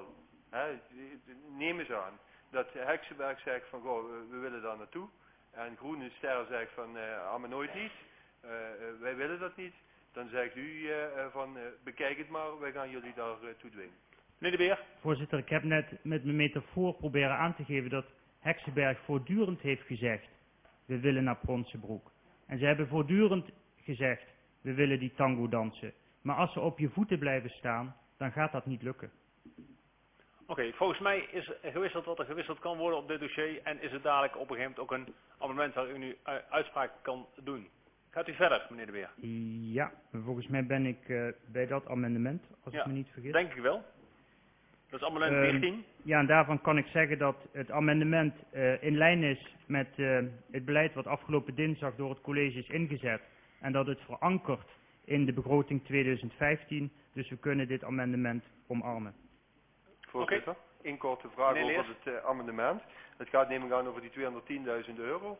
neem eens aan, dat Heksenberg zegt van goh, we willen daar naartoe. En Groene Ster zegt van maar nooit niet, wij willen dat niet. Dan zegt u van bekijk het maar, wij gaan jullie daar toe dwingen. Meneer De Beer. Voorzitter, ik heb net met mijn metafoor proberen aan te geven dat Heksenberg voortdurend heeft gezegd, we willen naar Pronsenbroek. En ze hebben voortdurend gezegd, we willen die tango dansen. Maar als ze op je voeten blijven staan, dan gaat dat niet lukken. Oké, volgens mij is er gewisseld wat er gewisseld kan worden op dit dossier. En is het dadelijk op een gegeven moment ook een amendement waar u nu uitspraak kan doen. Gaat u verder, meneer De Beer? Ja, volgens mij ben ik bij dat amendement, als ik me niet vergis. Denk ik wel. Dat is amendement 14. Ja, en daarvan kan ik zeggen dat het amendement in lijn is met het beleid wat afgelopen dinsdag door het college is ingezet. En dat het verankert in de begroting 2015. Dus we kunnen dit amendement omarmen. Voorzitter, één korte vraag over het amendement. Het gaat neem ik aan over die 210.000 euro.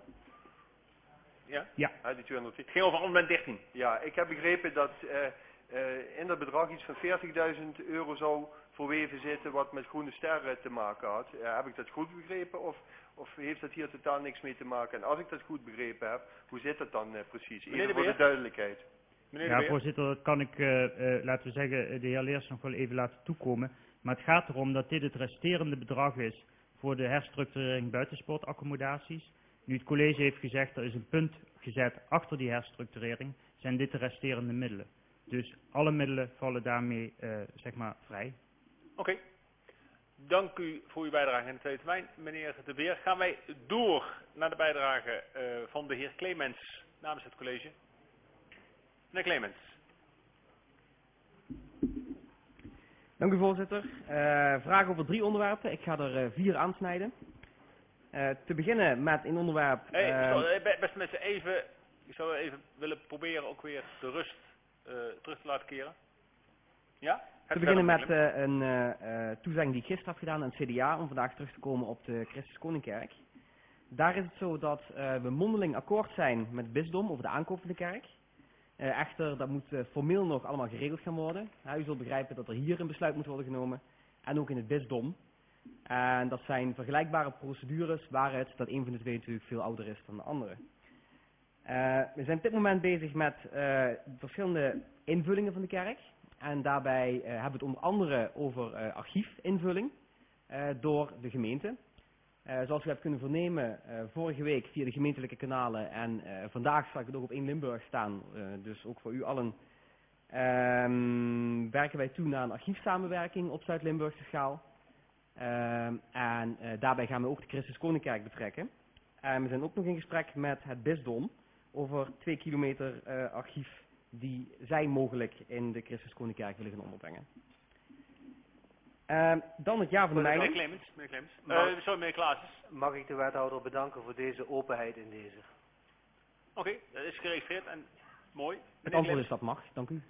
Ja? Ja. Die 210. Het ging over amendement 13. Ja, ik heb begrepen dat in dat bedrag iets van 40.000 euro zou verweven zitten wat met Groene Ster te maken had. Heb ik dat goed begrepen of heeft dat hier totaal niks mee te maken? En als ik dat goed begrepen heb, hoe zit dat dan precies? Even voor de duidelijkheid. Ja, voorzitter, dat kan ik, laten we zeggen, de heer Leers nog wel even laten toekomen. Maar het gaat erom dat dit het resterende bedrag is voor de herstructurering buitensportaccommodaties. Nu het college heeft gezegd, er is een punt gezet achter die herstructurering, zijn dit de resterende middelen. Dus alle middelen vallen daarmee, zeg maar, vrij. Oké. Dank u voor uw bijdrage in de tweede termijn, meneer De Beer. Gaan wij door naar de bijdrage van de heer Clemens namens het college. Meneer Clemens. Dank u voorzitter. Vraag over 3 onderwerpen. Ik ga er 4 aansnijden. Te beginnen met een onderwerp... Beste mensen, even, ik zou even willen proberen ook weer de rust terug te laten keren. Ja? Te beginnen met een toezegging die ik gisteren heb gedaan aan het CDA om vandaag terug te komen op de Christus Koningkerk. Daar is het zo dat we mondeling akkoord zijn met het bisdom over de aankoop van de kerk. Echter, dat moet formeel nog allemaal geregeld gaan worden. U zult begrijpen dat er hier een besluit moet worden genomen en ook in het bisdom. En dat zijn vergelijkbare procedures waar het dat een van de twee natuurlijk veel ouder is dan de andere. We zijn op dit moment bezig met verschillende invullingen van de kerk. En daarbij hebben we het onder andere over archiefinvulling door de gemeente. Zoals u hebt kunnen vernemen vorige week via de gemeentelijke kanalen en vandaag zal ik het ook op 1 Limburg staan. Dus ook voor u allen werken wij toe naar een archiefsamenwerking op Zuid-Limburgse schaal. En daarbij gaan we ook de Christus Koninkerk betrekken. En we zijn ook nog in gesprek met het bisdom over 2 kilometer archief die zij mogelijk in de Christus Koninkerk willen gaan onderbrengen. Dan het jaar van de mijnen. Meneer Clemens. Meneer Klaasens. Mag ik de wethouder bedanken voor deze openheid in deze? Oké, dat is geregistreerd en mooi. Het antwoord is dat mag, dank u.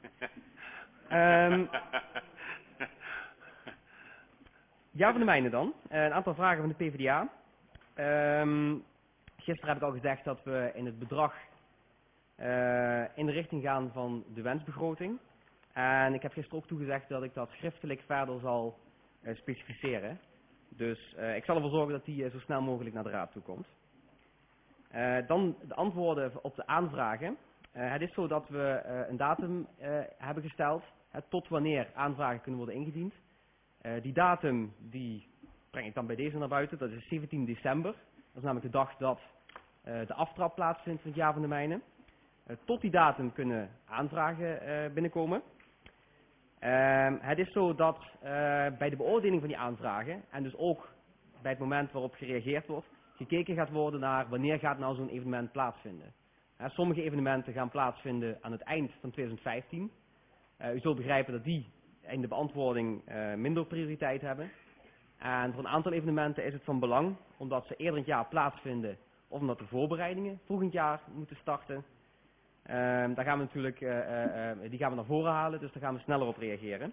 Jaar van de mijnen dan. Een aantal vragen van de PvdA. Gisteren heb ik al gezegd dat we in het bedrag in de richting gaan van de wensbegroting. En ik heb gisteren ook toegezegd dat ik dat schriftelijk verder zal specificeren. Dus ik zal ervoor zorgen dat die zo snel mogelijk naar de raad toe komt. Dan de antwoorden op de aanvragen. Het is zo dat we een datum hebben gesteld tot wanneer aanvragen kunnen worden ingediend. Die datum die breng ik dan bij deze naar buiten. Dat is 17 december. Dat is namelijk de dag dat de aftrap plaatsvindt van het jaar van de mijnen. Tot die datum kunnen aanvragen binnenkomen. Het is zo dat bij de beoordeling van die aanvragen en dus ook bij het moment waarop gereageerd wordt, gekeken gaat worden naar wanneer gaat nou zo'n evenement plaatsvinden. Sommige evenementen gaan plaatsvinden aan het eind van 2015. U zult begrijpen dat die in de beantwoording minder prioriteit hebben. En voor een aantal evenementen is het van belang, omdat ze eerder in het jaar plaatsvinden of omdat de voorbereidingen volgend jaar moeten starten. Daar gaan we natuurlijk, die gaan we naar voren halen, dus daar gaan we sneller op reageren.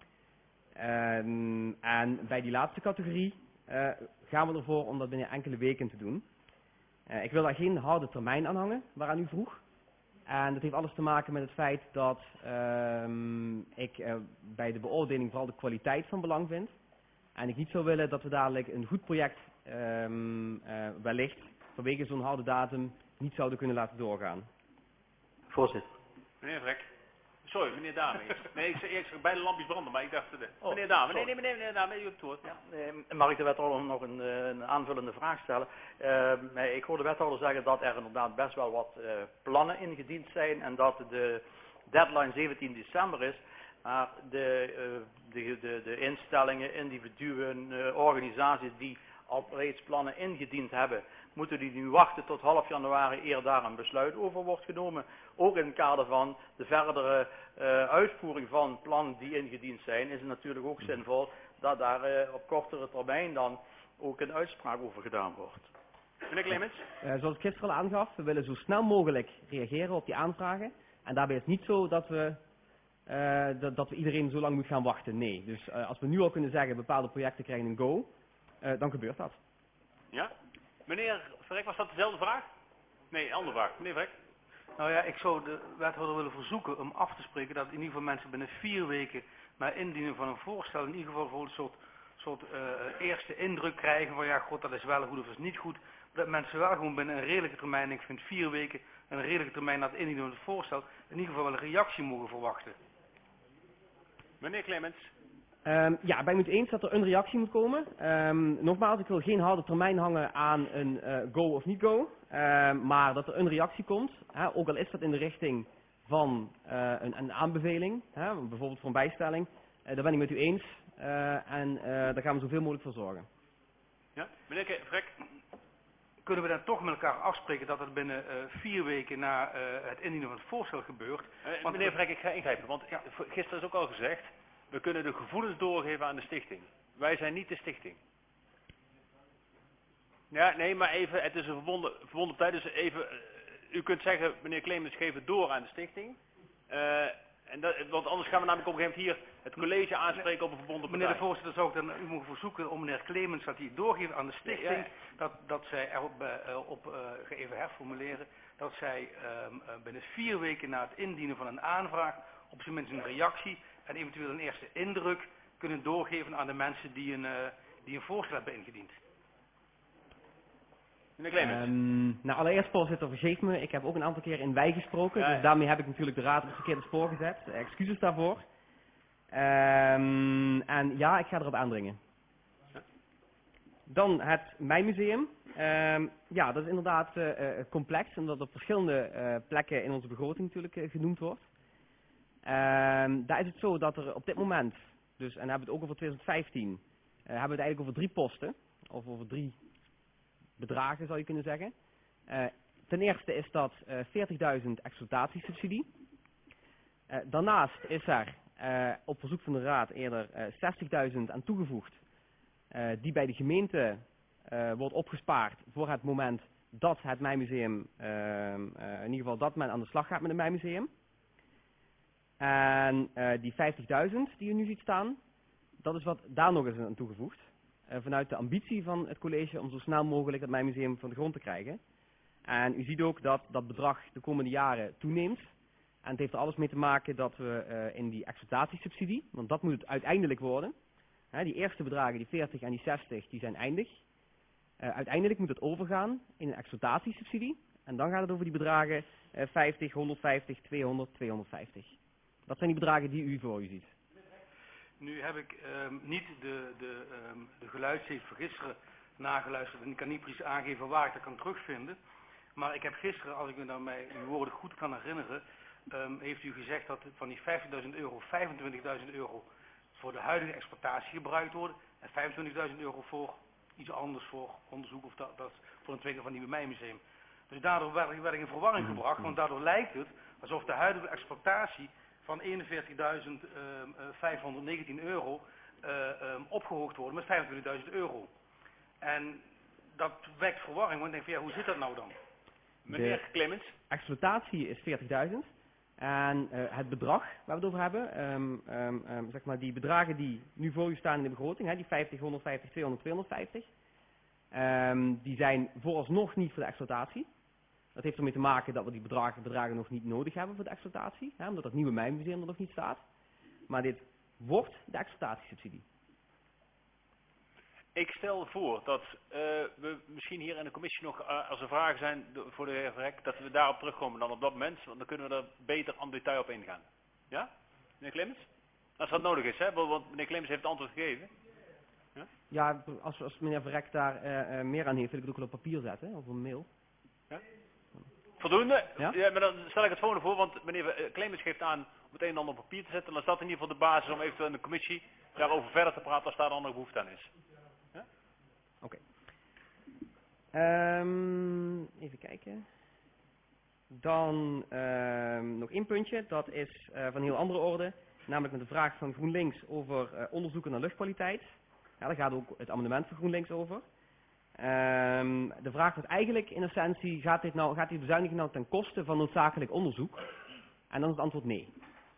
En bij die laatste categorie gaan we ervoor om dat binnen enkele weken te doen. Ik wil daar geen harde termijn aan hangen, waaraan u vroeg. En dat heeft alles te maken met het feit dat ik bij de beoordeling vooral de kwaliteit van belang vind. En ik niet zou willen dat we dadelijk een goed project wellicht vanwege zo'n harde datum niet zouden kunnen laten doorgaan. Voorzitter. Meneer Vrek. Sorry, meneer Dame. Nee, ik zag beide lampjes branden, maar ik dacht... meneer Dame. Nee, meneer Dame, u hebt het woord. Ja, mag ik de wethouder nog een aanvullende vraag stellen? Ik hoor de wethouder zeggen dat er inderdaad best wel wat plannen ingediend zijn en dat de deadline 17 december is. Maar de instellingen, individuen, organisaties die al reeds plannen ingediend hebben, moeten die nu wachten tot half januari eer daar een besluit over wordt genomen. Ook in het kader van de verdere uitvoering van plannen die ingediend zijn, is het natuurlijk ook zinvol dat daar op kortere termijn dan ook een uitspraak over gedaan wordt. Meneer Clemens? Zoals ik gisteren al aangaf, we willen zo snel mogelijk reageren op die aanvragen. En daarbij is het niet zo dat we iedereen zo lang moet gaan wachten. Nee, dus als we nu al kunnen zeggen bepaalde projecten krijgen een go, dan gebeurt dat. Ja? Meneer Vrek, was dat dezelfde vraag? Nee, een andere vraag. Meneer Vrek? Nou ja, ik zou de wethouder willen verzoeken om af te spreken dat in ieder geval mensen binnen 4 weken na indienen van een voorstel in ieder geval voor een soort eerste indruk krijgen van ja, god, dat is wel goed of is niet goed. Dat mensen wel gewoon binnen een redelijke termijn, ik vind 4 weken een redelijke termijn na het indienen van het voorstel, in ieder geval wel een reactie mogen verwachten. Meneer Clemens? Ja, ik ben het eens dat er een reactie moet komen. Nogmaals, ik wil geen harde termijn hangen aan een go of niet go. Maar dat er een reactie komt, ook al is dat in de richting van een aanbeveling, bijvoorbeeld voor een bijstelling. Daar ben ik met u eens. En daar gaan we zoveel mogelijk voor zorgen. Ja, meneer Vrek? Kunnen we dan toch met elkaar afspreken dat het binnen 4 weken na het indienen van het voorstel gebeurt? Meneer Vrek, ik ga ingrijpen, want gisteren is ook al gezegd, we kunnen de gevoelens doorgeven aan de stichting. Wij zijn niet de stichting. Ja, nee, maar even, het is een verbonden tijd, dus even, u kunt zeggen, meneer Clemens, geef het door aan de stichting. Want anders gaan we namelijk op een gegeven moment hier het college aanspreken op een verbonden partij. Meneer de voorzitter, zou ik dan u mogen verzoeken om meneer Clemens dat hij doorgeeft aan de stichting, dat zij erop, ga even herformuleren, dat zij binnen 4 weken na het indienen van een aanvraag op zijn minst een reactie en eventueel een eerste indruk kunnen doorgeven aan de mensen die een voorstel hebben ingediend. Meneer Clemens. Nou, allereerst, voorzitter, vergeef me. Ik heb ook een aantal keer in wij gesproken. Dus daarmee heb ik natuurlijk de raad op het verkeerde spoor gezet. Excuses daarvoor. En ja, ik ga erop aandringen. Dan het Mijnmuseum. Ja, dat is inderdaad complex, omdat op verschillende plekken in onze begroting natuurlijk genoemd wordt. Daar is het zo dat er op dit moment, dus, en dan hebben we het ook over 2015, hebben we het eigenlijk over 3 posten, of over 3 bedragen zou je kunnen zeggen. Ten eerste is dat 40.000 exploitatiesubsidie. Daarnaast is er op verzoek van de raad eerder 60.000 aan toegevoegd, die bij de gemeente wordt opgespaard voor het moment dat het Mijnmuseum, in ieder geval dat men aan de slag gaat met het Mijnmuseum. En die 50.000 die u nu ziet staan, dat is wat daar nog eens aan toegevoegd. Vanuit de ambitie van het college om zo snel mogelijk het Mijnmuseum van de grond te krijgen. En u ziet ook dat dat bedrag de komende jaren toeneemt. En het heeft er alles mee te maken dat we in die exploitatiesubsidie, want dat moet het uiteindelijk worden. Die eerste bedragen, die 40 en die 60, die zijn eindig. Uiteindelijk moet het overgaan in een exploitatiesubsidie. En dan gaat het over die bedragen 50, 150, 200, 250. Dat zijn die bedragen die u voor u ziet. Nu heb ik niet de geluidstape van gisteren nageluisterd en ik kan niet precies aangeven waar ik dat kan terugvinden. Maar ik heb gisteren, als ik me naar uw woorden goed kan herinneren, heeft u gezegd dat van die 50.000 euro 25.000 euro voor de huidige exploitatie gebruikt worden en 25.000 euro voor iets anders, voor onderzoek of dat voor de ontwikkeling van het Nieuwe Mijnmuseum. Dus daardoor werd ik in verwarring gebracht, want daardoor lijkt het alsof de huidige exploitatie van 41.519 euro opgehoogd wordt met 25.000 euro. En dat wekt verwarring, want ik denk van ja, hoe zit dat nou dan? Meneer Clemens. Exploitatie is 40.000. En het bedrag waar we het over hebben, zeg maar die bedragen die nu voor u staan in de begroting, die 50, 150, 200, 250, die zijn vooralsnog niet voor de exploitatie. Dat heeft ermee te maken dat we die bedragen nog niet nodig hebben voor de exploitatie, omdat het Nieuwe Mijnmuseum er nog niet staat. Maar dit wordt de exploitatiesubsidie. Ik stel voor dat we misschien hier in de commissie nog, als er vragen zijn voor de heer Verrek, dat we daarop terugkomen dan op dat moment, want dan kunnen we er beter aan detail op ingaan. Ja? Meneer Clemens? Als dat nodig is, hè? Want meneer Clemens heeft het antwoord gegeven. Ja, ja als meneer Verrek daar meer aan heeft, wil ik het ook wel op papier zetten, of een mail. Ja? Voldoende? Ja? Ja, maar dan stel ik het volgende voor, want meneer Clemens geeft aan om het een en ander op papier te zetten. Dan is dat in ieder geval de basis om eventueel in de commissie daarover verder te praten als daar dan nog behoefte aan is. Ja? Oké. Even kijken. Dan nog 1 puntje, dat is van een heel andere orde. Namelijk met de vraag van GroenLinks over onderzoeken naar luchtkwaliteit. Ja, daar gaat ook het amendement van GroenLinks over. De vraag was eigenlijk in essentie, gaat die bezuiniging nou ten koste van noodzakelijk onderzoek? En dan is het antwoord nee.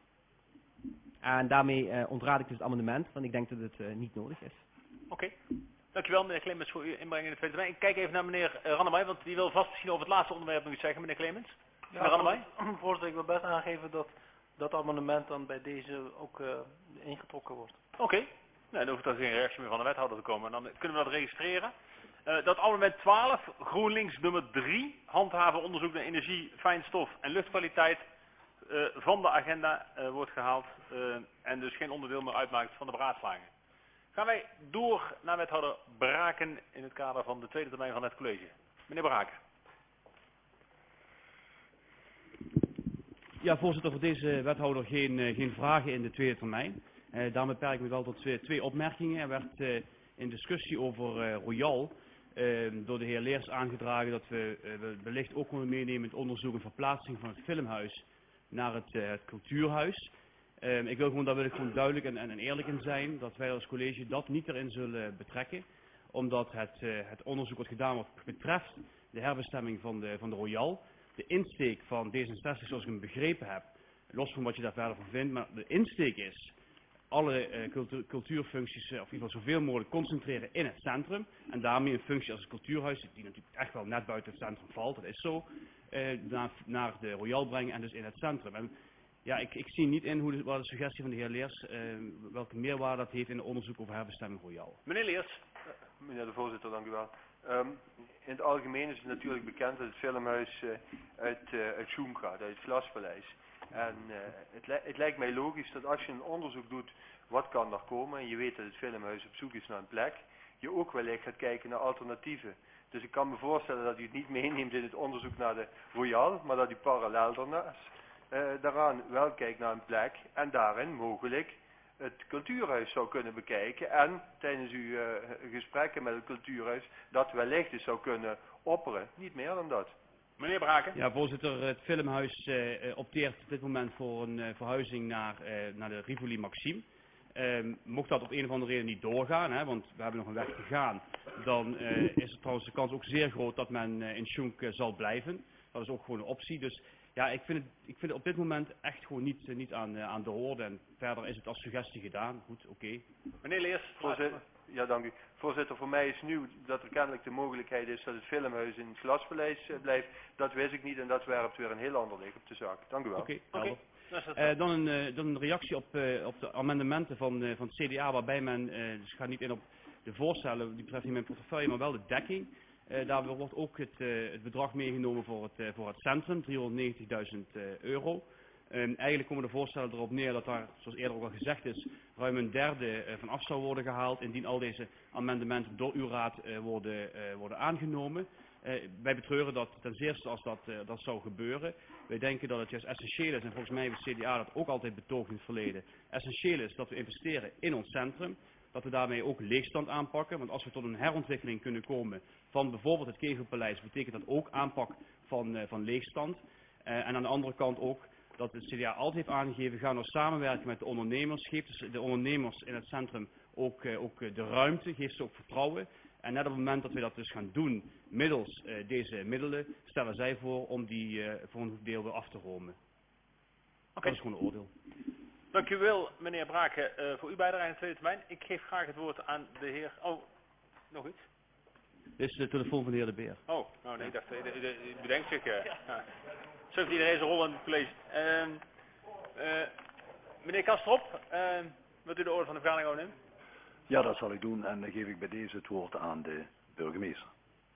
En daarmee ontraad ik dus het amendement, want ik denk dat het niet nodig is. Oké. Dankjewel meneer Clemens voor uw inbreng in de tweede termijn. Ik kijk even naar meneer Rannemay, want die wil vast misschien over het laatste onderwerp nog iets zeggen, meneer Clemens. Meneer Rannemay? Voorzitter, ik wil best aangeven dat dat amendement dan bij deze ook ingetrokken wordt. Oké. Nee, dan hoeft er geen reactie meer van de wethouder te komen. Dan kunnen we dat registreren. Dat amendement 12, GroenLinks nummer 3, handhaven onderzoek naar energie, fijnstof en luchtkwaliteit van de agenda wordt gehaald en dus geen onderdeel meer uitmaakt van de beraadslaging. Gaan wij door naar wethouder Braken in het kader van de tweede termijn van het college. Meneer Braken. Ja, voorzitter, voor deze wethouder geen vragen in de tweede termijn. Daarom beperk ik me wel tot 2 opmerkingen. Er werd in discussie over Royal door de heer Leers aangedragen dat we wellicht ook kunnen meenemen in het onderzoek en verplaatsing van het filmhuis naar het cultuurhuis. Ik wil gewoon duidelijk en eerlijk in zijn dat wij als college dat niet erin zullen betrekken. Omdat het onderzoek wat gedaan wordt betreft de herbestemming van de Royal. De insteek van D66 zoals ik hem begrepen heb los van wat je daar verder van vindt. Maar de insteek is alle cultuurfuncties, of in ieder geval zoveel mogelijk concentreren in het centrum. En daarmee een functie als het cultuurhuis, die natuurlijk echt wel net buiten het centrum valt, dat is zo, naar de Royal brengen en dus in het centrum. En ja, ik zie niet in waar de suggestie van de heer Leers, welke meerwaarde dat heeft in het onderzoek over herbestemming Royal. Meneer Leers. Meneer de voorzitter, dank u wel. In het algemeen is het natuurlijk bekend dat het filmhuis uit Zoom gaat, uit het Glaspaleis. En het lijkt mij logisch dat als je een onderzoek doet, wat kan er komen, en je weet dat het filmhuis op zoek is naar een plek, je ook wellicht gaat kijken naar alternatieven. Dus ik kan me voorstellen dat u het niet meeneemt in het onderzoek naar de Royal, maar dat u parallel daaraan wel kijkt naar een plek en daarin mogelijk het cultuurhuis zou kunnen bekijken en tijdens uw gesprekken met het cultuurhuis dat wellicht eens zou kunnen opperen. Niet meer dan dat. Meneer Braken. Ja, voorzitter, het filmhuis opteert op dit moment voor een verhuizing naar de Rivoli Maxime. Mocht dat op een of andere reden niet doorgaan, hè, want we hebben nog een weg te gaan, dan is er trouwens de kans ook zeer groot dat men in Schunk zal blijven. Dat is ook gewoon een optie. Dus ja, ik vind het op dit moment echt gewoon niet aan de orde. En verder is het als suggestie gedaan. Goed, oké. Meneer Leers. Ja, dank u. Voorzitter, voor mij is nieuw dat er kennelijk de mogelijkheid is dat het filmhuis in het Glaspaleis blijft. Dat wist ik niet en dat werpt weer een heel ander licht op de zaak. Dank u wel. Oké. Dan een reactie op de amendementen van het CDA, waarbij men, dus ik ga niet in op de voorstellen, die betreft niet mijn portefeuille, maar wel de dekking. Daar wordt ook het bedrag meegenomen voor het centrum, €390.000. Eigenlijk komen de voorstellen erop neer dat daar, zoals eerder ook al gezegd is, ruim een derde van af zou worden gehaald, indien al deze amendementen door uw raad worden aangenomen. Wij betreuren dat ten zeerste als dat zou gebeuren. Wij denken dat het juist essentieel is, en volgens mij heeft het CDA dat ook altijd betoogd in het verleden, essentieel is dat we investeren in ons centrum, dat we daarmee ook leegstand aanpakken. Want als we tot een herontwikkeling kunnen komen van bijvoorbeeld het Kegelpaleis, betekent dat ook aanpak van leegstand. En aan de andere kant ook dat het CDA altijd heeft aangegeven, ga nou samenwerken met de ondernemers, geef dus de ondernemers in het centrum ook de ruimte, geef ze ook vertrouwen. En net op het moment dat we dat dus gaan doen, middels deze middelen, stellen zij voor om die voor een deel weer af te romen. Dat is gewoon een oordeel. Dank u wel, meneer Braken, voor uw bijdrage in de tweede termijn. Ik geef graag het woord aan de heer... Oh, nog iets? Dit is de telefoon van de heer De Beer. Oh, nee, ik dacht, u bedenkt zich. Ja. Zo heeft iedereen zijn rol in het college. Meneer Kastrop, wilt u de orde van de vergadering overnemen? Ja, dat zal ik doen en dan geef ik bij deze het woord aan de burgemeester.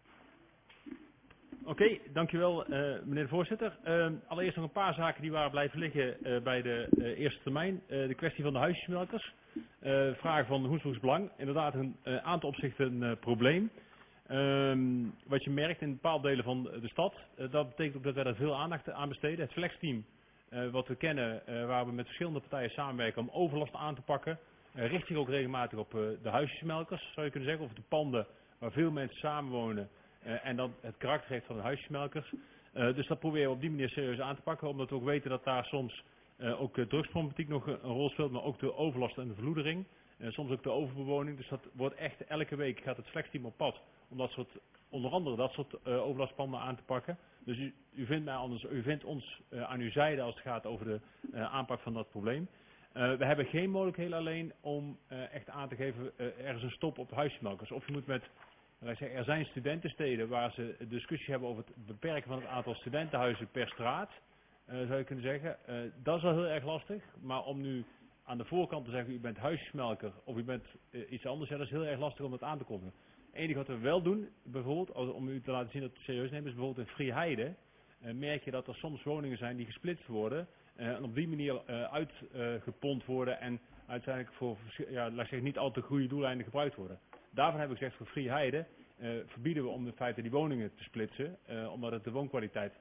Oké, dankjewel meneer de voorzitter. Allereerst nog een paar zaken die waren blijven liggen bij de eerste termijn. De kwestie van de huisjesmelkers. Vraag van Hoensbroeks Belang. Inderdaad een aantal opzichten een probleem. Wat je merkt in bepaalde delen van de stad, dat betekent ook dat wij daar veel aandacht aan besteden. Het flexteam wat we kennen, waar we met verschillende partijen samenwerken om overlast aan te pakken, richt zich ook regelmatig op de huisjesmelkers, zou je kunnen zeggen, of de panden waar veel mensen samenwonen en dan het karakter heeft van de huisjesmelkers. Dus dat proberen we op die manier serieus aan te pakken, omdat we ook weten dat daar soms ook drugsproblematiek nog een rol speelt, maar ook de overlast en de verloedering. Soms ook de overbewoning, dus dat wordt echt elke week gaat het flexteam op pad om onder andere dat soort overlastpanden aan te pakken. Dus u vindt ons aan uw zijde als het gaat over de aanpak van dat probleem. We hebben geen mogelijkheden alleen om echt aan te geven, er is een stop op huisjesmelkers. Of je moet er zijn studentensteden waar ze een discussie hebben over het beperken van het aantal studentenhuizen per straat, zou je kunnen zeggen. Dat is wel heel erg lastig, maar om nu aan de voorkant te zeggen, u bent huisjesmelker of u bent iets anders, ja, dat is heel erg lastig om dat aan te kondigen. Het enige wat we wel doen, bijvoorbeeld, om u te laten zien dat we het serieus nemen, is bijvoorbeeld in Vrieheide, merk je dat er soms woningen zijn die gesplitst worden en op die manier uitgepompt worden en uiteindelijk voor niet al te goede doeleinden gebruikt worden. Daarvan hebben we gezegd, voor Vrieheide verbieden we om in feite die woningen te splitsen, omdat het de woonkwaliteit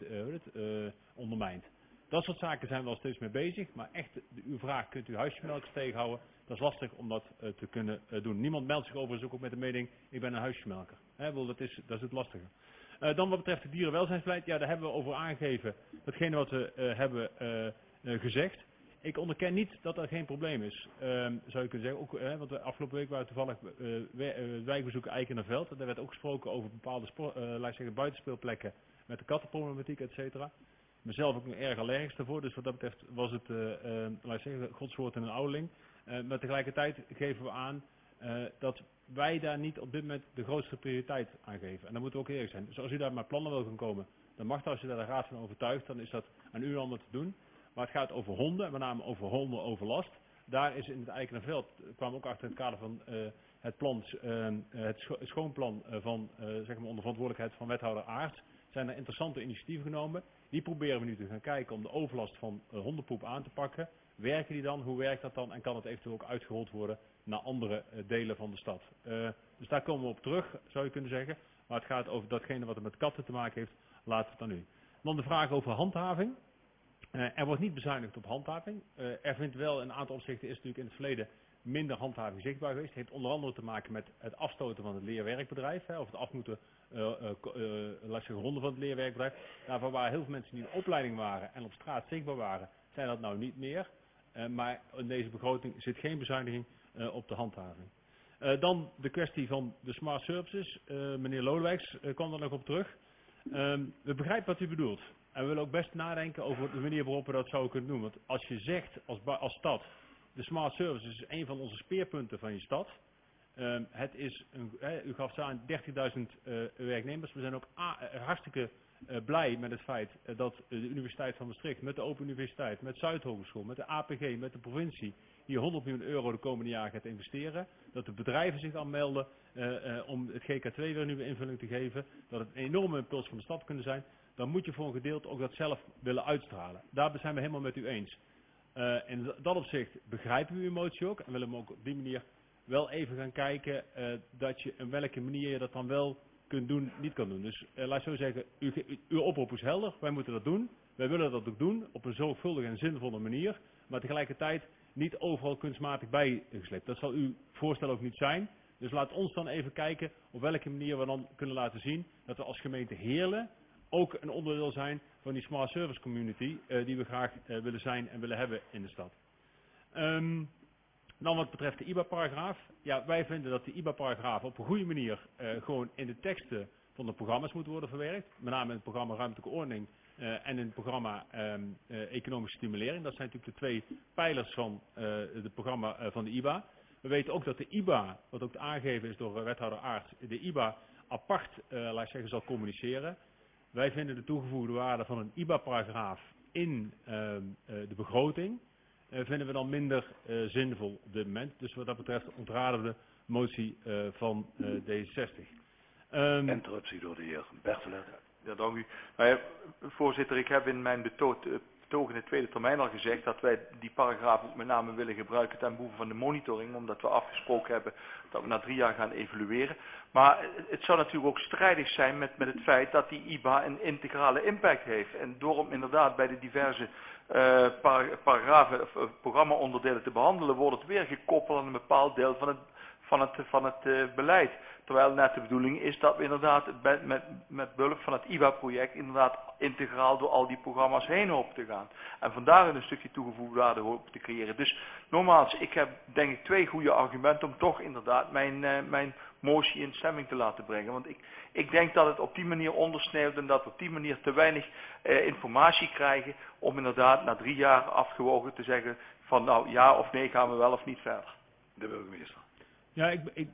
ondermijnt. Dat soort zaken zijn we al steeds mee bezig, maar echt, uw vraag, kunt u huisjesmelkers tegenhouden? Dat is lastig om dat te kunnen doen. Niemand meldt zich overigens ook met de mening, ik ben een huisjesmelker. Dat is het lastige. Dan wat betreft het dierenwelzijnsbeleid, ja, daar hebben we over aangegeven, datgene wat we hebben gezegd. Ik onderken niet dat dat geen probleem is, zou je kunnen zeggen. Ook, want de afgelopen week waren toevallig wijkbezoeken Eikenderveld. Daar werd ook gesproken over bepaalde buitenspeelplekken met de kattenproblematiek, et cetera. mezelf ook erg allergisch daarvoor. Dus wat dat betreft was het, laat ik zeggen, Gods woord en een ouderling. Maar tegelijkertijd geven we aan dat wij daar niet op dit moment de grootste prioriteit aan geven. En dan moeten we ook eerlijk zijn. Dus als u daar met plannen wil gaan komen, dan mag dat. Als u daar de raad van overtuigt, dan is dat aan u om dat te doen. Maar het gaat over honden, met name over hondenoverlast. Daar is in het Eikenenveld, kwam ook achter in het kader van het plan, het schoonplan van zeg maar onder verantwoordelijkheid van wethouder Aerts, zijn er interessante initiatieven genomen. Die proberen we nu te gaan kijken om de overlast van hondenpoep aan te pakken. Werken die dan? Hoe werkt dat dan? En kan het eventueel ook uitgerold worden naar andere delen van de stad? Dus daar komen we op terug, zou je kunnen zeggen. Maar het gaat over datgene wat er met katten te maken heeft. Laten we het aan u. Dan de vraag over handhaving. Er wordt niet bezuinigd op handhaving. Er vindt wel in een aantal opzichten, is natuurlijk in het verleden minder handhaving zichtbaar geweest. Het heeft onder andere te maken met het afstoten van het leerwerkbedrijf. Of het af moeten laat ik zeggen, ronden van het leerwerkbedrijf. Daarvan waren heel veel mensen die in opleiding waren en op straat zichtbaar waren, zijn dat nou niet meer. Maar in deze begroting zit geen bezuiniging op de handhaving. Dan de kwestie van de smart services. Meneer Lodewijks kwam er nog op terug. We begrijpen wat u bedoelt. En we willen ook best nadenken over de manier waarop we dat zouden kunnen doen. Want als je zegt als stad, de smart services is een van onze speerpunten van je stad. Het is, u gaf ze aan 30.000 werknemers. We zijn ook hartstikke blij met het feit dat de Universiteit van Maastricht, met de Open Universiteit, met Zuidhogeschool, met de APG, met de provincie, hier 100 miljoen euro de komende jaren gaat investeren. Dat de bedrijven zich aanmelden om het GK2 weer een nieuwe invulling te geven. Dat het een enorme impuls van de stad kunnen zijn. Dan moet je voor een gedeelte ook dat zelf willen uitstralen. Daar zijn we helemaal met u eens. In dat opzicht begrijpen we uw emotie ook. En willen we ook op die manier wel even gaan kijken dat je op welke manier je dat dan wel kunt doen, niet kan doen. Dus laat ik zo zeggen, uw oproep is helder. Wij moeten dat doen. Wij willen dat ook doen op een zorgvuldige en zinvolle manier. Maar tegelijkertijd niet overal kunstmatig bijgesleept. Dat zal uw voorstel ook niet zijn. Dus laat ons dan even kijken op welke manier we dan kunnen laten zien dat we als gemeente Heerlen ook een onderdeel zijn van die smart service community die we graag willen zijn en willen hebben in de stad. Dan wat betreft de IBA-paragraaf. Ja, wij vinden dat de IBA-paragraaf op een goede manier gewoon in de teksten van de programma's moet worden verwerkt. Met name in het programma Ruimtelijke Ordening en in het programma Economische Stimulering. Dat zijn natuurlijk de twee pijlers van het programma van de IBA. We weten ook dat de IBA, wat ook aangegeven is door wethouder Aerts, de IBA apart, laat ik zeggen, zal communiceren. Wij vinden de toegevoegde waarde van een IBA-paragraaf in de begroting vinden we dan minder zinvol op dit moment. Dus wat dat betreft ontraden we de motie van D66. Interruptie door de heer Bertelet. Ja, dank u. Nou ja, voorzitter, ik heb in mijn betoog in de tweede termijn al gezegd dat wij die paragraaf ook met name willen gebruiken ten behoeve van de monitoring, omdat we afgesproken hebben dat we na 3 jaar gaan evalueren. Maar het zou natuurlijk ook strijdig zijn met het feit dat die IBA een integrale impact heeft. En door hem inderdaad bij de diverse paragrafen of programma-onderdelen te behandelen, wordt het weer gekoppeld aan een bepaald deel van het beleid. Terwijl net de bedoeling is dat we inderdaad met behulp van het IBA-project inderdaad integraal door al die programma's heen hopen te gaan. En vandaar een stukje toegevoegde waarde hopen te creëren. Dus nogmaals, ik heb denk ik 2 goede argumenten om toch inderdaad mijn motie in stemming te laten brengen. Want ik denk dat het op die manier ondersneeuwt en dat we op die manier te weinig informatie krijgen om inderdaad na 3 jaar afgewogen te zeggen van nou ja of nee gaan we wel of niet verder. De burgemeester. Ja,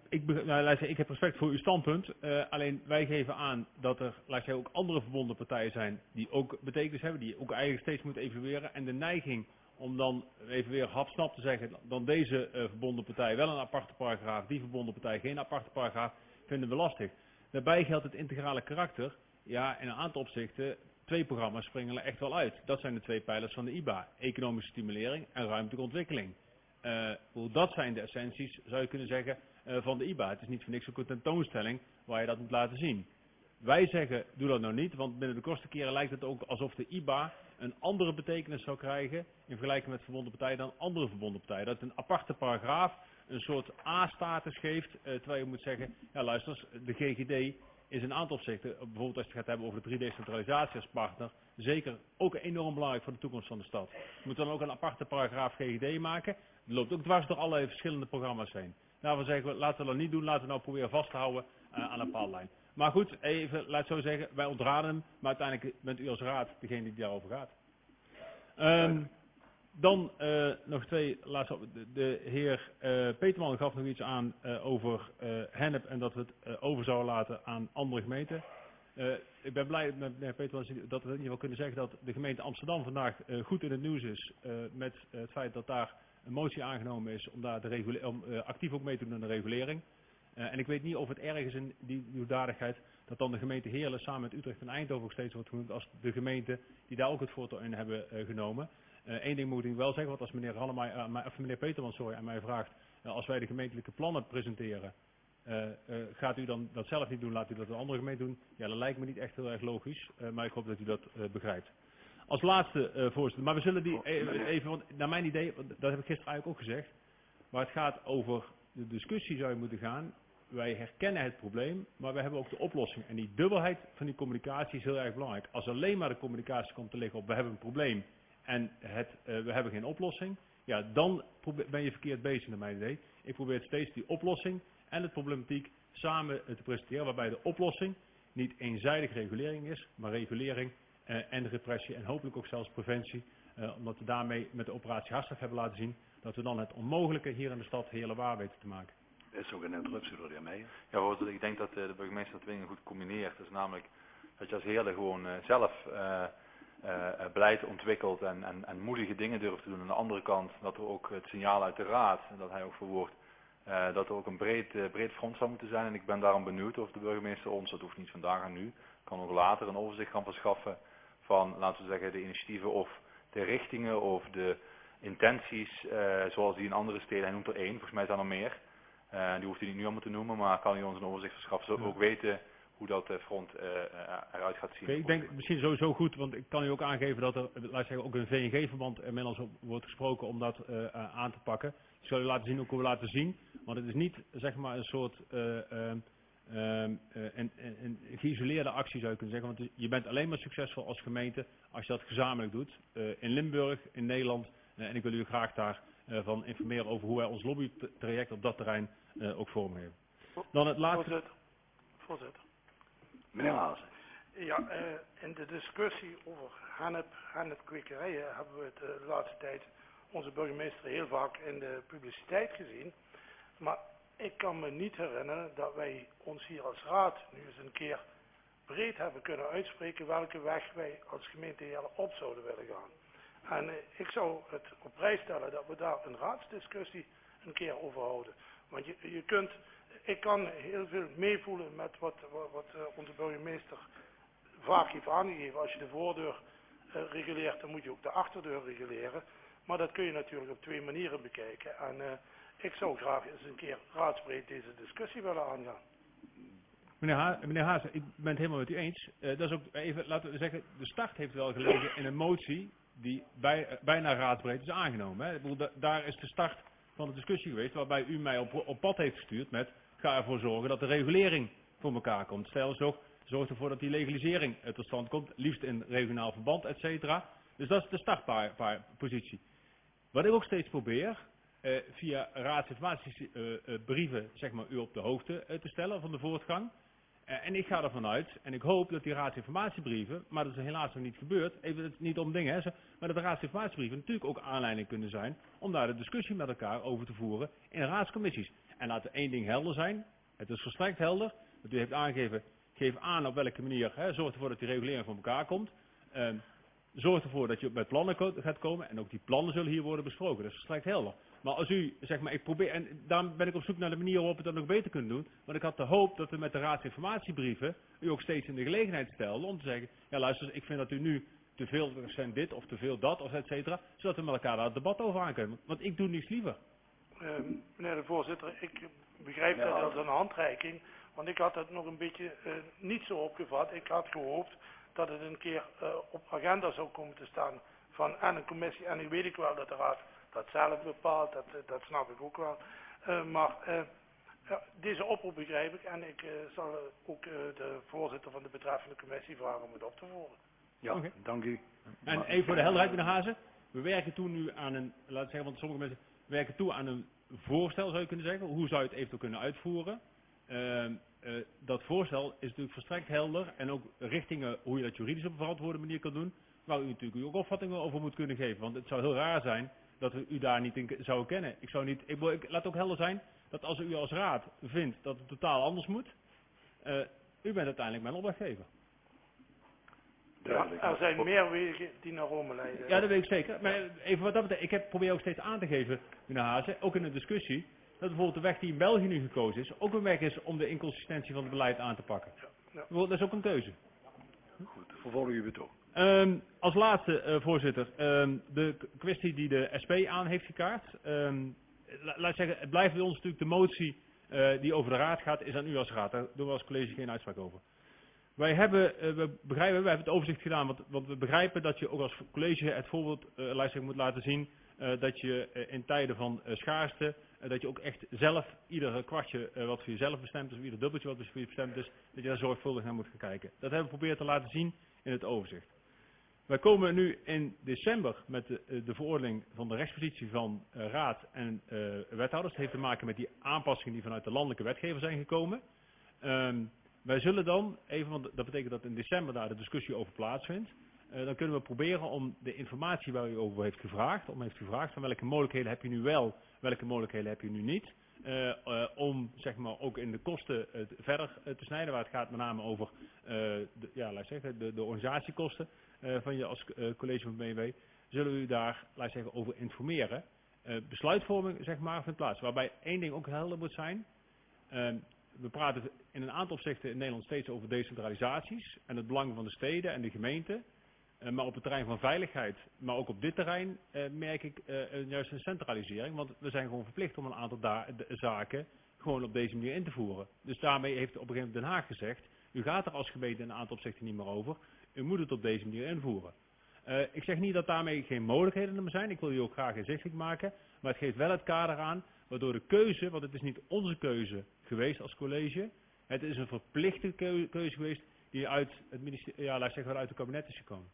ik heb respect voor uw standpunt. Alleen wij geven aan dat er ook andere verbonden partijen zijn die ook betekenis hebben, die ook eigenlijk steeds moeten evalueren. En de neiging om dan even weer hapsnap te zeggen, dan deze verbonden partij wel een aparte paragraaf, die verbonden partij geen aparte paragraaf, vinden we lastig. Daarbij geldt het integrale karakter. Ja, in een aantal opzichten, 2 programma's springen er echt wel uit. Dat zijn de 2 pijlers van de IBA. Economische stimulering en ruimtelijke ontwikkeling. Dat zijn de essenties, zou je kunnen zeggen, van de IBA. Het is niet voor niks ook een tentoonstelling waar je dat moet laten zien. Wij zeggen, doe dat nou niet, want binnen de kortste keren lijkt het ook alsof de IBA een andere betekenis zou krijgen in vergelijking met verbonden partijen dan andere verbonden partijen. Dat een aparte paragraaf een soort A-status geeft, terwijl je moet zeggen, ja luister, de GGD is in een aantal opzichten, bijvoorbeeld als je het gaat hebben over de 3D-centralisatie als partner, zeker ook enorm belangrijk voor de toekomst van de stad. Je moet dan ook een aparte paragraaf GGD maken. Dat loopt ook dwars door allerlei verschillende programma's heen. Daarvoor zeggen we, laten we dat niet doen, laten we nou proberen vast te houden aan een bepaalde lijn. Maar goed, even, laat ik zo zeggen, wij ontraden hem, maar uiteindelijk bent u als raad degene die daarover gaat. Dan nog twee laatste. De heer Peterman gaf nog iets aan over Hennep en dat we het over zouden laten aan andere gemeenten. Ik ben blij met meneer Peterman dat we in ieder geval kunnen zeggen dat de gemeente Amsterdam vandaag goed in het nieuws is met het feit dat daar een motie aangenomen is om daar actief ook mee te doen aan de regulering. En ik weet niet of het erg is in die hoedanigheid dat dan de gemeente Heerlen samen met Utrecht en Eindhoven ook steeds wordt genoemd als de gemeente die daar ook het voortouw in hebben genomen. Eén ding moet ik wel zeggen, want als meneer Peterman aan mij vraagt, als wij de gemeentelijke plannen presenteren, gaat u dan dat zelf niet doen, laat u dat een andere gemeente doen? Ja, dat lijkt me niet echt heel erg logisch, maar ik hoop dat u dat begrijpt. Als laatste, voorzitter, maar we zullen die even, want naar mijn idee, dat heb ik gisteren eigenlijk ook gezegd, waar het gaat over de discussie zou je moeten gaan. Wij herkennen het probleem, maar we hebben ook de oplossing. En die dubbelheid van die communicatie is heel erg belangrijk. Als alleen maar de communicatie komt te liggen op we hebben een probleem en we hebben geen oplossing, ja, dan ben je verkeerd bezig naar mijn idee. Ik probeer steeds die oplossing en de problematiek samen te presenteren, waarbij de oplossing niet eenzijdig regulering is, maar regulering en repressie en hopelijk ook zelfs preventie. Omdat we daarmee met de operatie Hartslag hebben laten zien dat we dan het onmogelijke hier in de stad Heerlen waar weten te maken. Is ook een interruptie door de heer Meijer. Ja, voorzitter, ik denk dat de burgemeester dat dingen goed combineert. Dus namelijk dat je als Heerlen gewoon zelf beleid ontwikkelt en moedige dingen durft te doen. Aan de andere kant dat er ook het signaal uit de raad, dat hij ook verwoordt, dat er ook een breed front zou moeten zijn. En ik ben daarom benieuwd of de burgemeester ons, dat hoeft niet vandaag en nu, kan ook later een overzicht gaan verschaffen van, laten we zeggen, de initiatieven of de richtingen of de intenties, zoals die in andere steden, hij noemt er één, volgens mij zijn er meer. Die hoeft hij niet nu allemaal te noemen, maar kan hij ons een overzicht verschaffen, zodat we ook weten hoe dat front eruit gaat zien. Ik denk misschien sowieso goed, want ik kan u ook aangeven dat er, laat ik zeggen, ook een VNG-verband inmiddels wordt gesproken om dat aan te pakken. Ik zal u laten zien hoe we laten zien, want het is niet zeg maar een soort een geïsoleerde actie zou je kunnen zeggen, want je bent alleen maar succesvol als gemeente als je dat gezamenlijk doet. In Limburg, in Nederland, en ik wil u graag daarvan informeren over hoe wij ons lobbytraject op dat terrein ook vormgeven. Dan het laatste. Voorzitter. Meneer Hazen. Ja, in de discussie over hennepkwekerijen hebben we de laatste tijd onze burgemeester heel vaak in de publiciteit gezien. Maar ik kan me niet herinneren dat wij ons hier als raad nu eens een keer breed hebben kunnen uitspreken welke weg wij als gemeente Heerlen op zouden willen gaan. En ik zou het op prijs stellen dat we daar een raadsdiscussie een keer over houden. Want ik kan heel veel meevoelen met wat onze burgemeester vaak heeft aangegeven. Als je de voordeur reguleert, dan moet je ook de achterdeur reguleren. Maar dat kun je natuurlijk op twee manieren bekijken. En ik zou graag eens een keer raadsbreed deze discussie willen aangaan. Meneer Hazen, ik ben het helemaal met u eens. Dat is ook even, laten we zeggen, de start heeft wel gelegen in een motie die bijna raadsbreed is aangenomen. Hè. Ik bedoel, daar is de start van de discussie geweest, waarbij u mij op pad heeft gestuurd met, ga ervoor zorgen dat de regulering voor elkaar komt. Zorg ervoor dat die legalisering tot stand komt, liefst in regionaal verband, et cetera. Dus dat is de startpositie. Wat ik ook steeds probeer, via raadsinformatiebrieven, zeg maar, u op de hoogte te stellen van de voortgang. En ik ga ervan uit, en ik hoop dat die raadsinformatiebrieven, maar dat is helaas nog niet gebeurd, even het niet om dingen, maar dat de raadsinformatiebrieven natuurlijk ook aanleiding kunnen zijn om daar de discussie met elkaar over te voeren in raadscommissies. En laat er één ding helder zijn, het is volstrekt helder, dat u heeft aangegeven, geef aan op welke manier, zorg ervoor dat die regulering voor elkaar komt. Zorg ervoor dat je met plannen gaat komen en ook die plannen zullen hier worden besproken, dat is volstrekt helder. Maar als u, zeg maar, ik probeer, en daarom ben ik op zoek naar de manier waarop we dat nog beter kunnen doen, want ik had de hoop dat we met de raadsinformatiebrieven u ook steeds in de gelegenheid stelden om te zeggen, ja luister, ik vind dat u nu te veel zijn dit of te veel dat of et cetera, zodat we met elkaar daar het debat over aan kunnen. Want ik doe niets liever. Meneer de voorzitter, ik begrijp dat als een handreiking, want ik had het nog een beetje niet zo opgevat. Ik had gehoopt dat het een keer op agenda zou komen te staan van een commissie. En nu weet ik wel dat de raad dat zelf bepaalt, dat snap ik ook wel. Maar deze oproep begrijp ik en ik zal ook de voorzitter van de betreffende commissie vragen om het op te voeren. Ja, okay. Dank u. En even voor de helderheid, meneer Hazen. We werken toe nu aan een, laten we zeggen, want sommige mensen werken toe aan een voorstel, zou je kunnen zeggen. Hoe zou je het eventueel kunnen uitvoeren? dat voorstel is natuurlijk volstrekt helder en ook richtingen hoe je dat juridisch op een verantwoorde manier kan doen, waar u natuurlijk uw opvattingen over moet kunnen geven. Want het zou heel raar zijn dat we u daar niet in zouden kennen. Ik laat ook helder zijn dat als u als raad vindt dat het totaal anders moet, u bent uiteindelijk mijn opdrachtgever. Ja, er zijn meer wegen die naar Rome leiden. Ja, dat weet ik zeker. Maar even wat dat betreft, ik probeer ook steeds aan te geven, meneer Hazen, ook in de discussie, dat bijvoorbeeld de weg die in België nu gekozen is, ook een weg is om de inconsistentie van het beleid aan te pakken. Dat is ook een keuze. Goed, vervolg uw betoog. Als laatste, voorzitter, de kwestie die de SP aan heeft gekaart. Laat ik zeggen, het blijft bij ons natuurlijk de motie die over de raad gaat, is aan u als raad. Daar doen we als college geen uitspraak over. Wij hebben het overzicht gedaan, want we begrijpen dat je ook als college het voorbeeld moet laten zien dat je in tijden van schaarste, dat je ook echt zelf ieder kwartje wat voor jezelf bestemd is, of ieder dubbeltje wat voor je bestemd is, dat je daar zorgvuldig naar moet gaan kijken. Dat hebben we geprobeerd te laten zien in het overzicht. Wij komen nu in december met de verordening van de rechtspositie van raad en wethouders. Het heeft te maken met die aanpassingen die vanuit de landelijke wetgever zijn gekomen. Wij zullen dan, want dat betekent dat in december daar de discussie over plaatsvindt, dan kunnen we proberen om de informatie waar u over heeft gevraagd, van welke mogelijkheden heb je nu wel, welke mogelijkheden heb je nu niet, om zeg maar ook in de kosten verder te snijden, waar het gaat met name over de organisatiekosten van je als college van BMW, zullen we u daar over informeren. Besluitvorming zeg maar vindt plaats, waarbij één ding ook helder moet zijn. We praten in een aantal opzichten in Nederland steeds over decentralisaties en het belang van de steden en de gemeenten. Maar op het terrein van veiligheid, maar ook op dit terrein merk ik juist een centralisering. Want we zijn gewoon verplicht om een aantal zaken gewoon op deze manier in te voeren. Dus daarmee heeft op een gegeven moment Den Haag gezegd, u gaat er als gemeente in een aantal opzichten niet meer over. U moet het op deze manier invoeren. Ik zeg niet dat daarmee geen mogelijkheden er zijn. Ik wil die ook graag inzichtelijk maken. Maar het geeft wel het kader aan waardoor de keuze, want het is niet onze keuze geweest als college. Het is een verplichte keuze geweest die uit het ministerie, uit het kabinet is gekomen.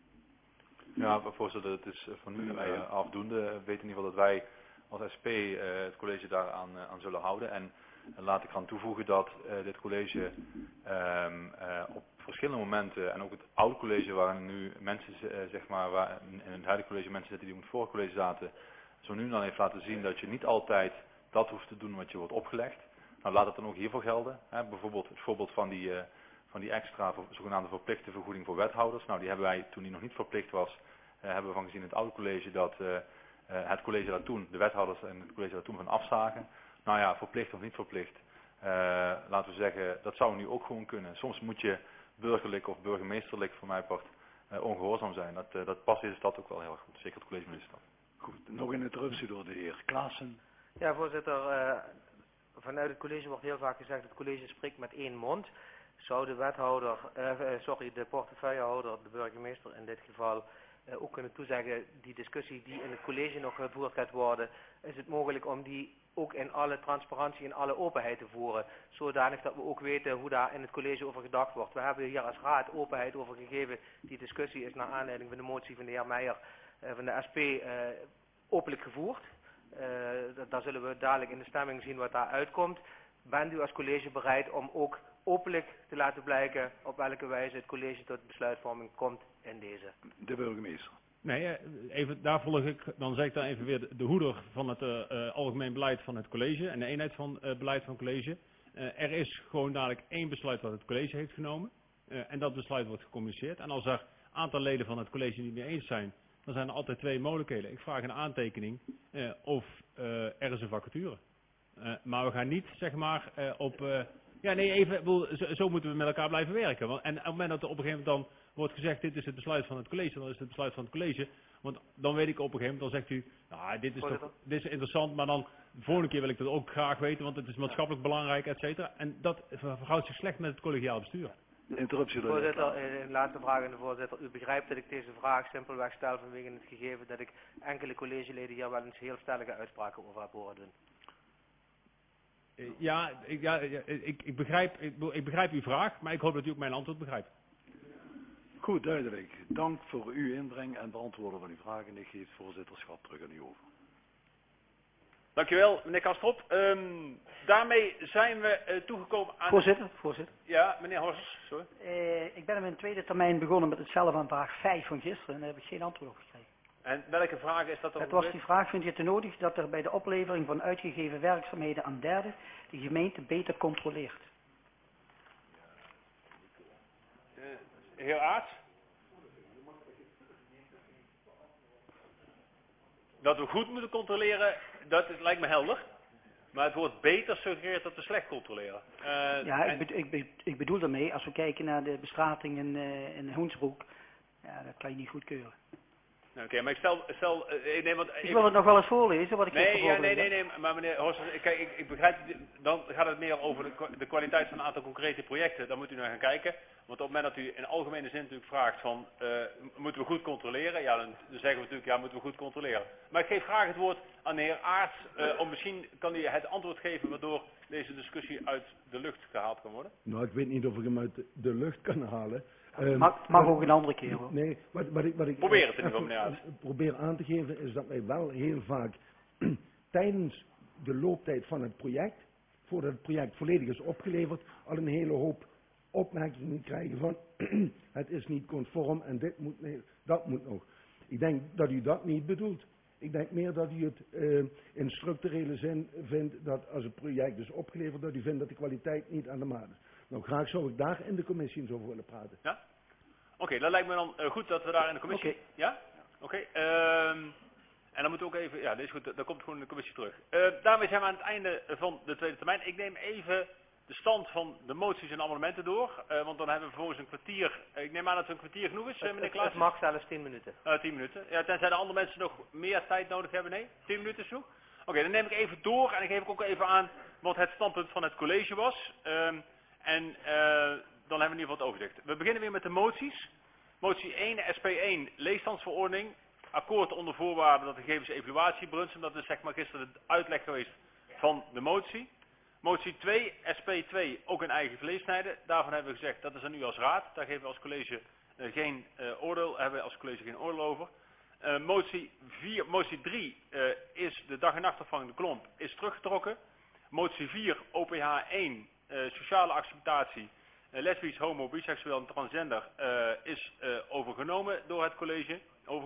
Ja, voorzitter, het is van u afdoende. We weten in ieder geval dat wij als SP het college daaraan aan zullen houden. En laat ik aan toevoegen dat dit college op verschillende momenten, en ook het oude college waar nu mensen, waar in het huidige college mensen zitten die in het vorige college zaten, zo nu en dan heeft laten zien dat je niet altijd dat hoeft te doen wat je wordt opgelegd. Nou, laat het dan ook hiervoor gelden. Bijvoorbeeld het voorbeeld van die extra zogenaamde verplichte vergoeding voor wethouders. Nou, die hebben wij toen die nog niet verplicht was, hebben we van gezien in het oude college dat het college daar toen, de wethouders en het college daar toen van afzagen. Nou ja, verplicht of niet verplicht. Laten we zeggen, dat zou nu ook gewoon kunnen. Soms moet je burgerlijk of burgemeesterlijk voor mijn part ongehoorzaam zijn. Dat past deze stad ook wel heel erg goed. Zeker het college van deze stad. Goed, nog een interruptie door de heer Klaassen. Ja, voorzitter. Vanuit het college wordt heel vaak gezegd, het college spreekt met één mond. Zou de wethouder, de portefeuillehouder, de burgemeester in dit geval, ook kunnen toezeggen, die discussie die in het college nog gevoerd gaat worden, is het mogelijk om die ook in alle transparantie en alle openheid te voeren, zodanig dat we ook weten hoe daar in het college over gedacht wordt. We hebben hier als raad openheid over gegeven. Die discussie is naar aanleiding van de motie van de heer Meijer van de SP openlijk gevoerd. Daar zullen we dadelijk in de stemming zien wat daar uitkomt. Bent u als college bereid om ook openlijk te laten blijken op welke wijze het college tot besluitvorming komt in deze? De burgemeester. Nee, even, daar volg ik, dan zeg ik dan even weer de hoeder van het algemeen beleid van het college en de eenheid van beleid van het college. Er is gewoon dadelijk één besluit wat het college heeft genomen en dat besluit wordt gecommuniceerd. En als er een aantal leden van het college niet mee eens zijn, dan zijn er altijd twee mogelijkheden. Ik vraag een aantekening of er is een vacature. Maar we gaan niet zeg maar zo moeten we met elkaar blijven werken. En op het moment dat er op een gegeven moment dan wordt gezegd, dit is het besluit van het college, dan is het het besluit van het college. Want dan weet ik op een gegeven moment, dan zegt u, nou, dit is interessant, maar dan de volgende keer wil ik dat ook graag weten, want het is maatschappelijk belangrijk, et cetera. En dat verhoudt zich slecht met het collegiaal bestuur. Interruptie door voorzitter, een laatste vraag aan de voorzitter. U begrijpt dat ik deze vraag simpelweg stel vanwege het gegeven dat ik enkele collegeleden hier wel eens heel stellige uitspraken over heb horen doen. Ik begrijp uw vraag, maar ik hoop dat u ook mijn antwoord begrijpt. Goed, duidelijk. Dank voor uw inbreng en beantwoorden van uw vragen. Ik geef het voorzitterschap terug aan u over. Dankjewel, meneer Kastrop. Daarmee zijn we toegekomen aan... Voorzitter. Ja, meneer Horsers, sorry. Ik ben in mijn tweede termijn begonnen met hetzelfde aan vraag 5 van gisteren en daar heb ik geen antwoord op gekregen. En welke vraag is dat dan? Het was die vraag, vind je het nodig dat er bij de oplevering van uitgegeven werkzaamheden aan derden de gemeente beter controleert? Heer Aarts? Dat we goed moeten controleren, lijkt me helder. Maar het woord beter suggereert dat we slecht controleren. Ik bedoel daarmee, als we kijken naar de bestrating in Hoensbroek, ja, dat kan je niet goedkeuren. Oké, maar ik Ik wil het nog wel eens voorlezen, wat ik gisteren voorlezen. Nee, maar meneer Horsters, kijk, ik begrijp, dan gaat het meer over de kwaliteit van een aantal concrete projecten. Dan moet u naar gaan kijken. Want op het moment dat u in algemene zin natuurlijk vraagt van, moeten we goed controleren? Ja, dan zeggen we natuurlijk, ja, moeten we goed controleren. Maar ik geef graag het woord aan de heer Aarts, om misschien kan hij het antwoord geven waardoor deze discussie uit de lucht gehaald kan worden. Nou, ik weet niet of ik hem uit de lucht kan halen. Mag ook een andere keer hoor. Nee, wat ik probeer het in ieder geval, meneer Aarts. Probeer aan te geven is dat wij wel heel vaak tijdens de looptijd van het project, voordat het project volledig is opgeleverd, al een hele hoop opmerkingen krijgen van het is niet conform en dit moet, nee, dat moet nog. Ik denk dat u dat niet bedoelt. Ik denk meer dat u het in structurele zin vindt dat als het project is opgeleverd, dat u vindt dat de kwaliteit niet aan de maat is. Nou, graag zou ik daar in de commissie eens over willen praten. Ja? Oké, dat lijkt me dan goed dat we daar in de commissie... Oké. Ja? Oké. En dan moeten we ook even... Ja, dit is goed, dat komt gewoon in de commissie terug. Daarmee zijn we aan het einde van de tweede termijn. Ik neem even de stand van de moties en amendementen door. Want dan hebben we vervolgens een kwartier... ik neem aan dat we een kwartier genoeg is, meneer Klaas. Het mag zelfs 10 minuten. 10 minuten. Ja, tenzij de andere mensen nog meer tijd nodig hebben. Nee? 10 minuten is genoeg? Oké, dan neem ik even door en dan geef ik ook even aan wat het standpunt van het college was. Dan hebben we in ieder geval het overzicht. We beginnen weer met de moties. Motie 1, SP1, leegstandsverordening. Akkoord onder voorwaarde dat de gegevens evaluatie Brunsum. Dat is zeg maar gisteren de uitleg geweest van de motie. Motie 2, SP2, ook een eigen vleesnijden. Daarvan hebben we gezegd, dat is aan u als raad. Daar geven we als college geen oordeel, hebben we als college geen oordeel over. Motie 3 is de dag- en nachtopvang de Klomp, is teruggetrokken. Motie 4, OPH 1, sociale acceptatie, lesbisch, homo, biseksueel en transgender, is overgenomen door het college.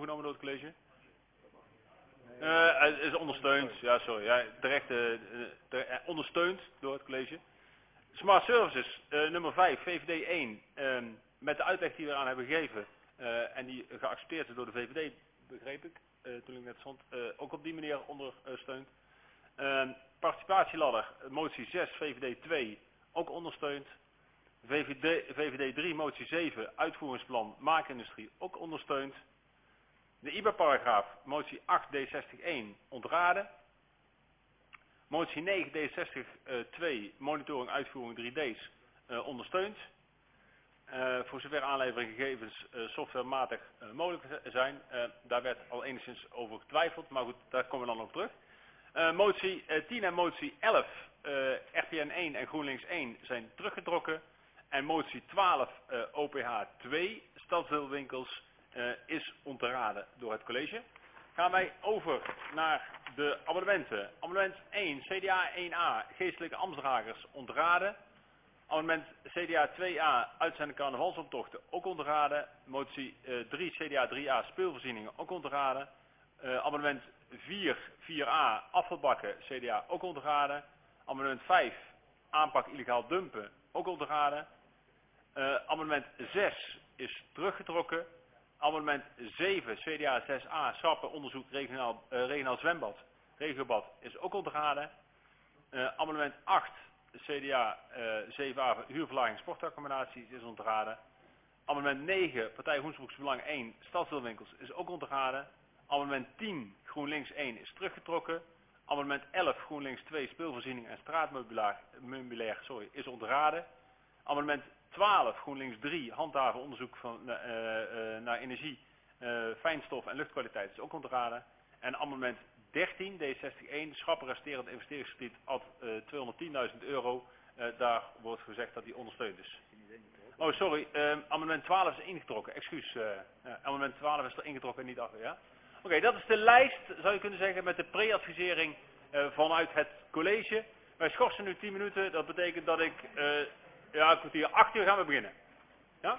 Het is ondersteund, ja sorry, ja, terecht ondersteund door het college. Smart Services, nummer 5, VVD 1, met de uitleg die we eraan hebben gegeven en die geaccepteerd is door de VVD, begreep ik, toen ik net stond, ook op die manier ondersteund. Participatieladder, motie 6, VVD 2, ook ondersteund. VVD 3, motie 7, uitvoeringsplan, maakindustrie, ook ondersteund. De IBA-paragraaf, motie 8, D60-1, ontraden. Motie 9, D60-2, monitoring, uitvoering 3D's, ondersteund. Voor zover aanlevering gegevens softwarematig mogelijk zijn. Daar werd al enigszins over getwijfeld, maar goed, daar komen we dan op terug. Motie 10 en motie 11, RPN 1 en GroenLinks 1 zijn teruggetrokken. En motie 12, OPH 2, stadsdeelwinkels, is ontraden door het college. Gaan wij over naar de amendementen. Amendement 1, CDA 1A, geestelijke ambtsdragers, ontraden. Amendement CDA 2A, uitzending carnavalsoptochten, ook ontraden. Motie 3, CDA 3A, speelvoorzieningen, ook ontraden. Amendement 4, 4A, afvalbakken, CDA, ook ontraden. Amendement 5, aanpak illegaal dumpen, ook ontraden. Amendement 6 is teruggetrokken. Amendement 7, CDA 6A, schrappen onderzoek regionaal zwembad, regiobad, is ook ontraden. Amendement 8, CDA 7A, huurverlaging sportaccommodaties, is ontraden. Amendement 9, Partij Hoensbroeks Belang 1, stadsdeelwinkels, is ook ontraden. Amendement 10, GroenLinks 1, is teruggetrokken. Amendement 11, GroenLinks 2, speelvoorziening en straatmeubilair, is ontraden. Amendement 12, GroenLinks 3, handhaven onderzoek naar energie, fijnstof en luchtkwaliteit, is ook ontraden. En amendement 13, D60-1, schrappen resterend investeringskrediet ad 210.000 euro. Daar wordt gezegd dat die ondersteund is. Oh, sorry, amendement 12 is ingetrokken, excuus. Amendement 12 is er ingetrokken en niet af, ja? Oké, dat is de lijst, zou je kunnen zeggen, met de pre-advisering vanuit het college. Wij schorsen nu 10 minuten. Dat betekent dat ik, een kwartier, 8 uur gaan we beginnen. Ja?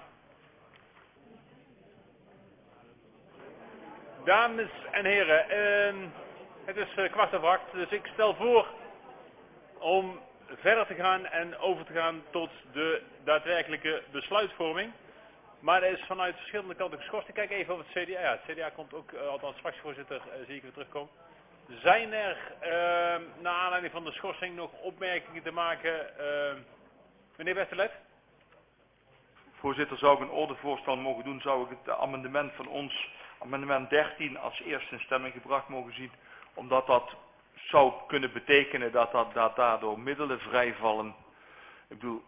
Dames en heren, het is 7:15, dus ik stel voor om verder te gaan en over te gaan tot de daadwerkelijke besluitvorming. Maar er is vanuit verschillende kanten geschorst. Ik kijk even over het CDA. Ja, het CDA komt ook, althans fractievoorzitter, zie ik weer terugkomen. Zijn er, naar aanleiding van de schorsing, nog opmerkingen te maken? Meneer Westerlet? Voorzitter, zou ik een ordevoorstel mogen doen, zou ik het amendement van ons, amendement 13, als eerste in stemming gebracht mogen zien. Omdat dat zou kunnen betekenen dat daardoor middelen vrijvallen. Ik bedoel,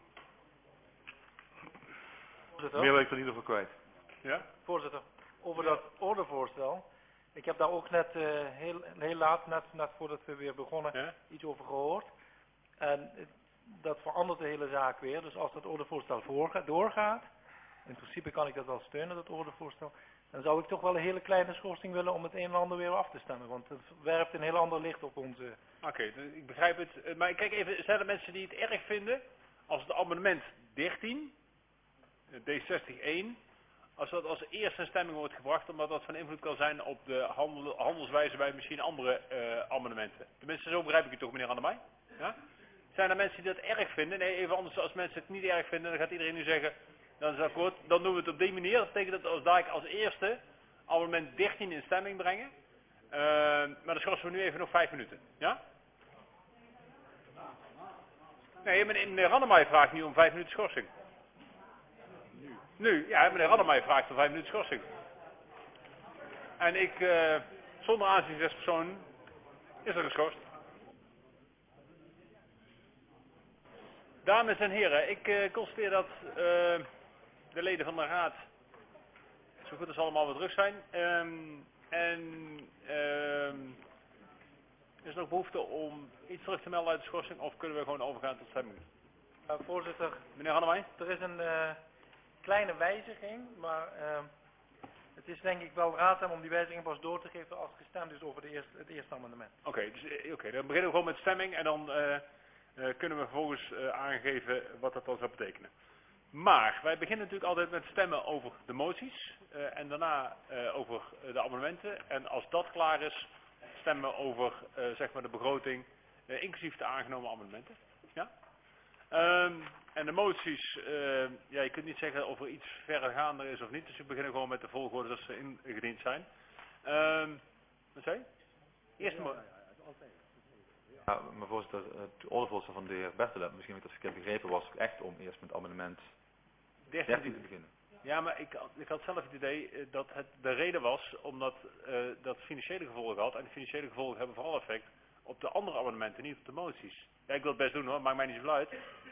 Voorzitter? meer wil ik er niet over kwijt. Ja? Voorzitter, over dat ordevoorstel. Ik heb daar ook net heel laat, net voordat we weer begonnen, iets over gehoord. En dat verandert de hele zaak weer. Dus als dat ordevoorstel doorgaat, in principe kan ik dat wel steunen, dat ordevoorstel. Dan zou ik toch wel een hele kleine schorsing willen om het een en ander weer af te stemmen. Want het werpt een heel ander licht op onze... Oké, ik begrijp het. Maar kijk even, zijn er mensen die het erg vinden als het amendement 13, D60-1, als dat als eerste in stemming wordt gebracht, omdat dat van invloed kan zijn op de handelswijze bij misschien andere amendementen. Tenminste, zo begrijp ik het toch, meneer Annemij? Ja? Zijn er mensen die dat erg vinden? Nee, even anders, als mensen het niet erg vinden, dan gaat iedereen nu zeggen, dan is het akkoord, dan doen we het op die manier. Dat betekent dat als eerste amendement 13 in stemming brengen. Maar dan schorsen we nu even nog 5 minuten. Ja? Nee, meneer Rannemaier vraagt nu om 5 minuten schorsing. Nu, ja, meneer Rannemaier vraagt om 5 minuten schorsing. En ik, zonder aanzien des personen, is er geschorst. Dames en heren, ik constateer dat de leden van de raad zo goed als allemaal weer terug zijn. Is er nog behoefte om iets terug te melden uit de schorsing of kunnen we gewoon overgaan tot stemming? Voorzitter, meneer Hannemij? Er is een kleine wijziging, maar het is denk ik wel raadzaam om die wijziging pas door te geven als gestemd is over het eerste amendement. Oké, dan beginnen we gewoon met stemming en dan kunnen we vervolgens aangeven wat dat dan zou betekenen. Maar wij beginnen natuurlijk altijd met stemmen over de moties en daarna over de amendementen. En als dat klaar is, stemmen we over zeg maar de begroting, inclusief de aangenomen amendementen. Ja? En de moties, je kunt niet zeggen of er iets verregaander is of niet, dus we beginnen gewoon met de volgorde dat ze ingediend zijn. Wat zei je? Eerste motie. Ja, maar voorzitter, het ordevoorstel van de heer Bertelet, misschien heb ik dat verkeerd begrepen, was echt om eerst met amendement 13 te beginnen. Ja, maar ik had zelf het idee dat het de reden was omdat dat financiële gevolgen had. En de financiële gevolgen hebben vooral effect op de andere amendementen, niet op de moties. Ja, ik wil het best doen hoor, maakt mij niet zoveel uit.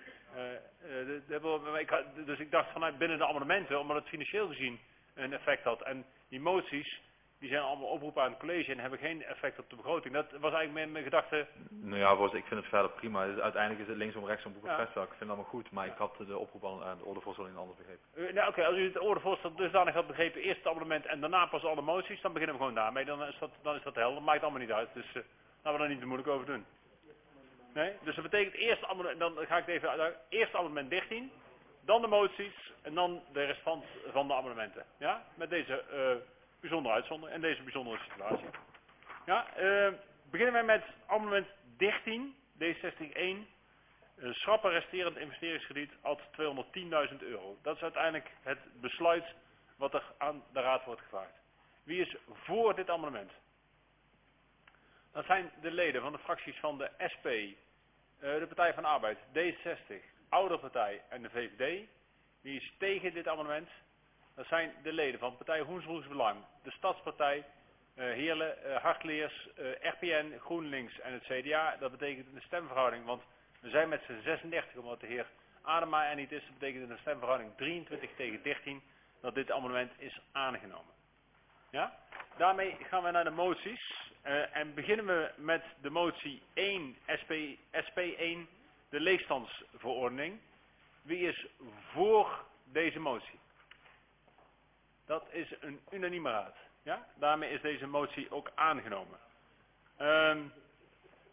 Dus ik dacht vanuit binnen de amendementen, omdat het financieel gezien een effect had. En die moties, die zijn allemaal oproepen aan het college en hebben geen effect op de begroting. Dat was eigenlijk mijn gedachte. Nou ja, voorzitter, ik vind het verder prima. Dus uiteindelijk is het linksom, rechtsom, boek en vestzak. Ik vind het allemaal goed, maar ik had de oproep aan de ordevoorstel in anders begrepen. Nou, oké, als u het ordevoorstel dusdanig had begrepen, eerst het amendement en daarna pas alle moties, dan beginnen we gewoon daarmee. Dan is dat helder, maakt allemaal niet uit. Dus laten we er niet te moeilijk over doen. Nee? Dus dat betekent eerst amendement, dan ga ik het even uitleggen. Eerst amendement 13, dan de moties en dan de restant van de amendementen. Ja? Met deze bijzondere uitzondering en deze bijzondere situatie. Ja, beginnen wij met amendement 13, D60-1. Schrappen resterend investeringskrediet ad €210.000. Dat is uiteindelijk het besluit wat er aan de raad wordt gevraagd. Wie is voor dit amendement? Dat zijn de leden van de fracties van de SP, de Partij van de Arbeid, D60, Oude Partij en de VVD. Wie is tegen dit amendement? Dat zijn de leden van Partij Hoensbroeks Belang, de Stadspartij, Heerlen, Hartleers, RPN, GroenLinks en het CDA. Dat betekent een stemverhouding, want we zijn met z'n 36, omdat de heer Adema er niet is. Dat betekent een stemverhouding 23-13, dat dit amendement is aangenomen. Ja? Daarmee gaan we naar de moties. En beginnen we met de motie 1, SP1, de leegstandsverordening. Wie is voor deze motie? Dat is een unanieme raad. Ja? Daarmee is deze motie ook aangenomen.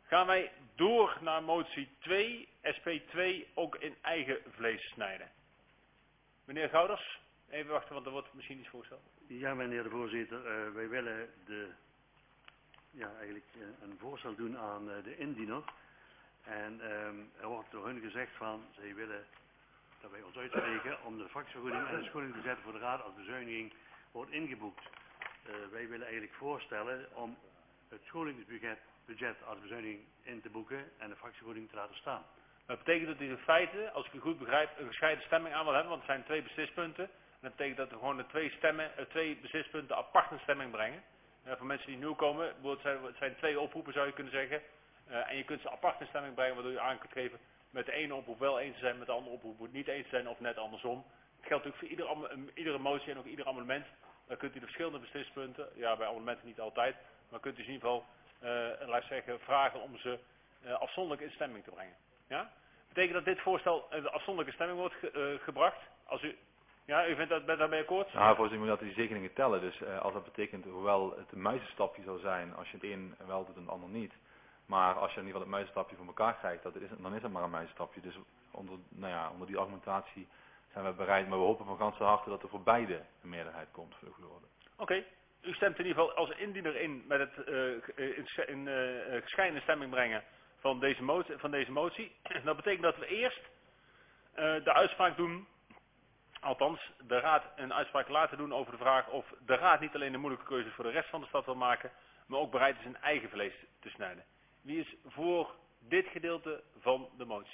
Gaan wij door naar motie 2, SP2, ook in eigen vlees snijden. Meneer Gouders, even wachten, want er wordt misschien iets voorgesteld. Ja, meneer de voorzitter, wij willen eigenlijk een voorstel doen aan de indiener. En er wordt door hun gezegd van, zij willen dat wij ons uitspreken om de fractievergoeding en de scholing te zetten voor de raad als bezuiniging wordt ingeboekt. Wij willen eigenlijk voorstellen om het scholingsbudget als bezuiniging in te boeken en de fractievergoeding te laten staan. Dat betekent dat u in feite, als ik u goed begrijp, een gescheiden stemming aan wil hebben, want het zijn 2 beslispunten. En dat betekent dat we gewoon de 2 beslispunten apart in stemming brengen. Voor mensen die nieuw komen, het zijn 2 oproepen zou je kunnen zeggen. En je kunt ze apart in stemming brengen, waardoor je aan kunt geven met de ene oproep wel eens te zijn, met de andere oproep niet eens te zijn of net andersom. Het geldt natuurlijk voor iedere motie en ook ieder amendement. Dan kunt u de verschillende beslispunten, ja bij amendementen niet altijd, maar kunt u in ieder geval, laat ik zeggen, vragen om ze afzonderlijk in stemming te brengen. Ja? Dat betekent dat dit voorstel de afzonderlijke stemming wordt gebracht. Als u, ja, u bent daarmee akkoord? Nou, voorzitter, je moet altijd die zegeningen tellen. Dus als dat betekent, hoewel het een muizenstapje zou zijn, als je het een wel doet en het ander niet. Maar als je in ieder geval het muizenstapje voor elkaar krijgt, dan is het maar een muizenstapje. Dus onder die argumentatie zijn we bereid. Maar we hopen van ganse harte dat er voor beide een meerderheid komt voor de goede orde. Oké. U stemt in ieder geval als indiener in met het gescheiden stemming brengen van deze motie. Dat betekent dat we eerst de uitspraak doen, althans de raad een uitspraak laten doen over de vraag of de raad niet alleen de moeilijke keuze voor de rest van de stad wil maken, maar ook bereid is in eigen vlees te snijden. Wie is voor dit gedeelte van de motie?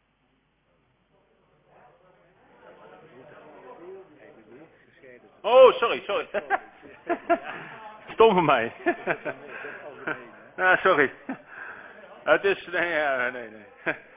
Oh, sorry. Stom van mij. Sorry. Het is, nee.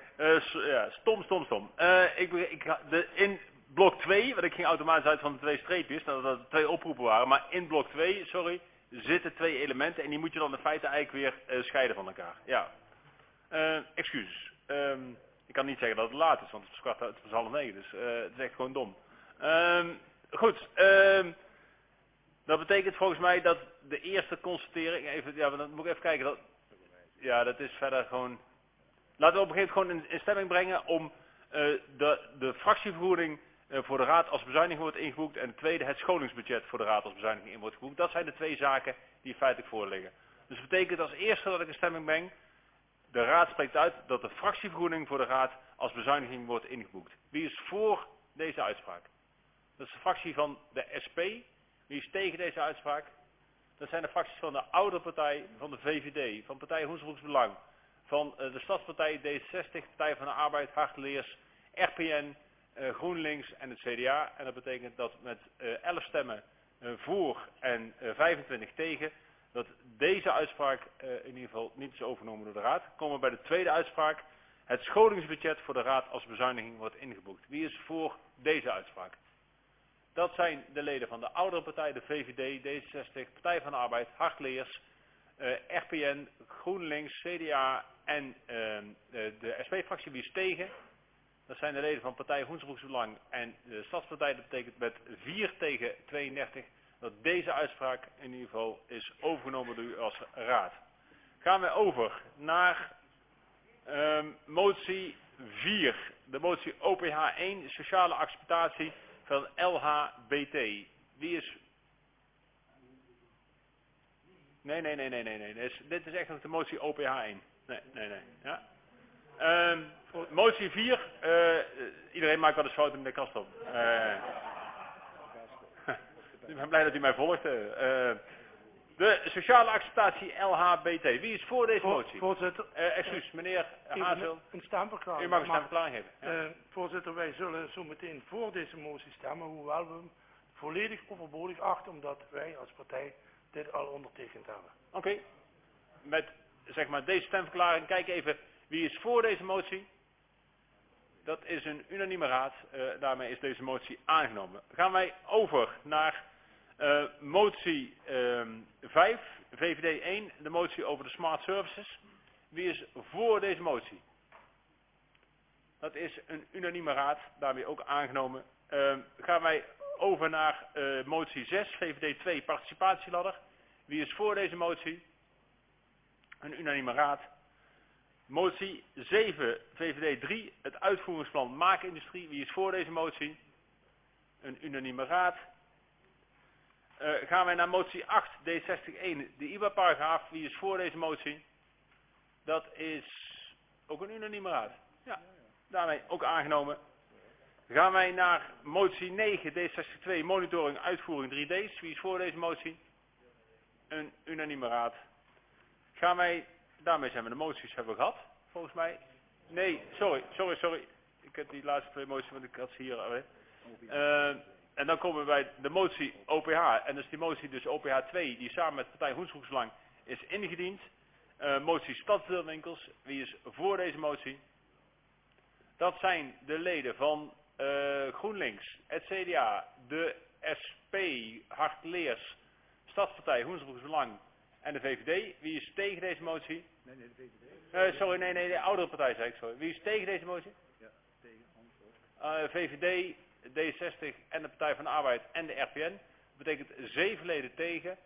Stom. In blok 2, want ik ging automatisch uit van de 2 streepjes, dat er 2 oproepen waren, maar in blok 2, zitten 2 elementen en die moet je dan in feite eigenlijk weer scheiden van elkaar. Ja. Excuses. Ik kan niet zeggen dat het laat is, want het is 8:30, dus het is echt gewoon dom. Goed. Dat betekent volgens mij dat de eerste constatering, dan moet ik even kijken. Dat is verder gewoon. Laten we op een gegeven moment gewoon in stemming brengen om de fractievergoeding voor de raad als bezuiniging wordt ingeboekt en het tweede het scholingsbudget voor de raad als bezuiniging in wordt geboekt. Dat zijn de 2 zaken die feitelijk voorliggen. Dus dat betekent als eerste dat ik in stemming breng, de raad spreekt uit dat de fractievergoeding voor de raad als bezuiniging wordt ingeboekt. Wie is voor deze uitspraak? Dat is de fractie van de SP. Wie is tegen deze uitspraak? Dat zijn de fracties van de oude partij, van de VVD, van partij Hoensbroeks Belang, van de Stadspartij D66, Partij van de Arbeid, Hartleers, RPN, GroenLinks en het CDA. En dat betekent dat met 11 stemmen voor en 25 tegen, dat deze uitspraak in ieder geval niet is overgenomen door de raad. Komen we bij de tweede uitspraak. Het scholingsbudget voor de raad als bezuiniging wordt ingeboekt. Wie is voor deze uitspraak? Dat zijn de leden van de oudere partij, de VVD, D66, Partij van de Arbeid, Hartleers, RPN, GroenLinks, CDA en de SP-fractie. Wie is tegen? Dat zijn de leden van partij Hoensbroeks Belang en de Stadspartij. Dat betekent met 4 tegen 32 dat deze uitspraak in ieder geval is overgenomen door u als raad. Gaan we over naar motie 4. De motie OPH 1, sociale acceptatie van LHBT. Wie is... Nee. Dit is echt nog de motie OPH 1. Nee. Ja. Motie 4. Iedereen maakt wel eens fouten in de kast op. Ik ben blij dat u mij volgt. De sociale acceptatie LHBT. Wie is voor deze motie? Voorzitter. Excuus, meneer Hazel. Een stemverklaring. U mag een stemverklaring geven. Ja. Voorzitter, wij zullen zo meteen voor deze motie stemmen, hoewel we hem volledig overbodig achten, omdat wij als partij dit al ondertekend hebben. Oké. Met zeg maar deze stemverklaring, kijk even wie is voor deze motie. Dat is een unanieme raad. Daarmee is deze motie aangenomen. Gaan wij over naar motie 5, VVD 1, de motie over de smart services. Wie is voor deze motie? Dat is een unanieme raad, daarmee ook aangenomen. Gaan wij over naar motie 6, VVD 2, participatieladder. Wie is voor deze motie? Een unanieme raad. Motie 7, VVD 3, het uitvoeringsplan maakindustrie. Wie is voor deze motie? Een unanieme raad. Gaan wij naar motie 8, D60-1, de IBA-paragraaf. Wie is voor deze motie? Dat is ook een unanieme raad. Ja, daarmee ook aangenomen. Gaan wij naar motie 9, D62, monitoring, uitvoering 3D's. Wie is voor deze motie? Een unanieme raad. Gaan wij, daarmee zijn we de moties hebben we gehad, volgens mij. Nee, sorry. Ik heb die laatste 2 moties, want ik had ze hier. En dan komen we bij de motie OPH. En dus die motie dus OPH 2, die samen met partij Hoensbroeksbelang is ingediend. Motie stadsdeelwinkels. Wie is voor deze motie? Dat zijn de leden van GroenLinks, het CDA, de SP, Hart Leers, Stadspartij, Hoensbroeksbelang en de VVD. Wie is tegen deze motie? Nee, de VVD. Nee, de oudere partij zei ik, sorry. Wie is tegen deze motie? Ja, tegen. VVD, D60 en de Partij van de Arbeid en de RPN. Dat betekent 7 leden tegen,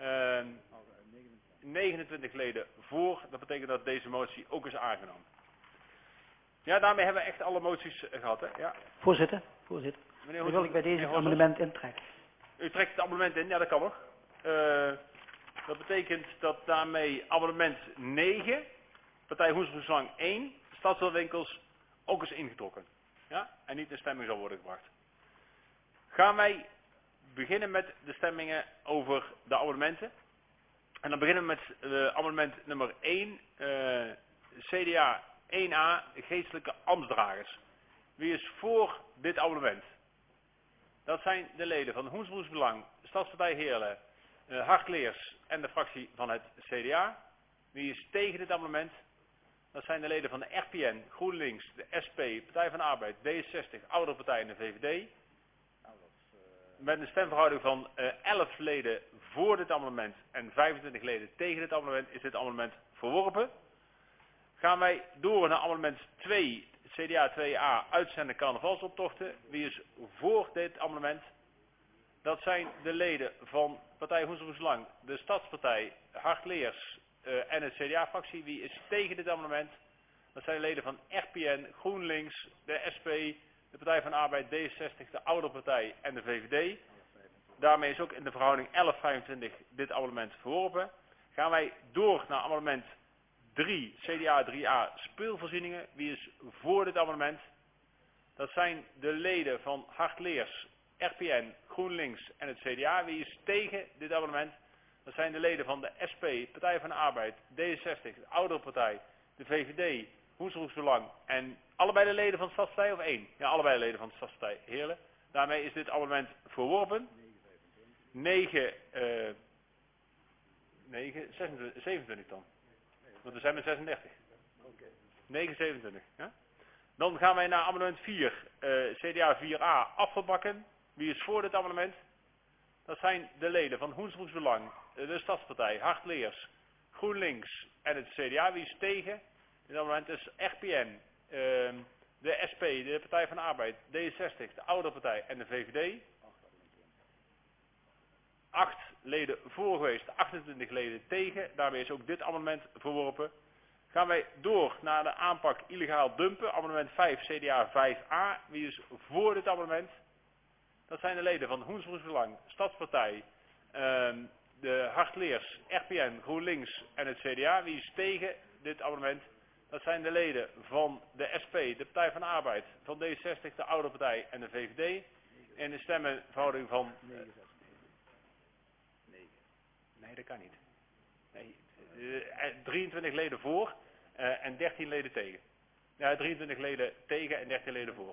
29 leden voor. Dat betekent dat deze motie ook is aangenomen. Ja, daarmee hebben we echt alle moties gehad, hè? Ja. Voorzitter. Dan wil ik bij deze amendement intrekken. U trekt het amendement in, ja dat kan nog. Dat betekent dat daarmee amendement 9, partij Hoensbroeksbelang 1, stadsdeelwinkels ook is ingetrokken. Ja? En niet in stemming zal worden gebracht. Gaan wij beginnen met de stemmingen over de amendementen. En dan beginnen we met amendement nummer 1, CDA 1A, geestelijke ambtsdragers. Wie is voor dit amendement? Dat zijn de leden van Hoensbroeksbelang, Stadspartij Heerlen, Hart Leers en de fractie van het CDA. Wie is tegen dit amendement? Dat zijn de leden van de RPN, GroenLinks, de SP, Partij van de Arbeid, D66, Oudere Partij en de VVD. Met een stemverhouding van 11 leden voor dit amendement en 25 leden tegen dit amendement is dit amendement verworpen. Gaan wij door naar amendement 2, CDA 2A, uitzenden carnavalsoptochten. Wie is voor dit amendement? Dat zijn de leden van Partij Hoensbroeksbelang, de Stadspartij, Hart Leers en het CDA-fractie. Wie is tegen dit amendement? Dat zijn de leden van RPN, GroenLinks, de SP, de Partij van de Arbeid, D66, de Oudere Partij en de VVD. Daarmee is ook in de verhouding 11-25 dit amendement verworpen. Gaan wij door naar amendement 3, CDA 3A, speelvoorzieningen. Wie is voor dit amendement? Dat zijn de leden van Hart Leers, RPN, GroenLinks en het CDA. Wie is tegen dit amendement? Dat zijn de leden van de SP, Partij van de Arbeid, D66, de Oudere Partij, de VVD, Hoensbroeksbelang en allebei de leden van de Stadspartij of 1? Ja, allebei de leden van de Stadspartij Heerlen. Daarmee is dit amendement verworpen. 27 dan. Want we zijn met 36. 9,27. Ja? Dan gaan wij naar amendement 4, CDA 4A, afvalbakken. Wie is voor dit amendement? Dat zijn de leden van Hoensbroeksbelang, de Stadspartij, Hart Leers, GroenLinks en het CDA. Wie is tegen? Dit amendement is RPN, de SP, de Partij van de Arbeid, D66, de Oudere Partij en de VVD. 8 leden voor geweest, 28 leden tegen. Daarmee is ook dit amendement verworpen. Gaan wij door naar de aanpak illegaal dumpen. Amendement 5, CDA 5A. Wie is voor dit amendement? Dat zijn de leden van Hoensbroeksbelang, Stadspartij, de Hart Leers, RPN, GroenLinks en het CDA. Wie is tegen dit amendement? Dat zijn de leden van de SP, de Partij van de Arbeid, van D66, de Oudere Partij en de VVD. In de stemmenverhouding van... Nee, dat kan niet. Nee, 23 leden voor en 13 leden tegen. Ja, 23 leden tegen en 13 leden voor.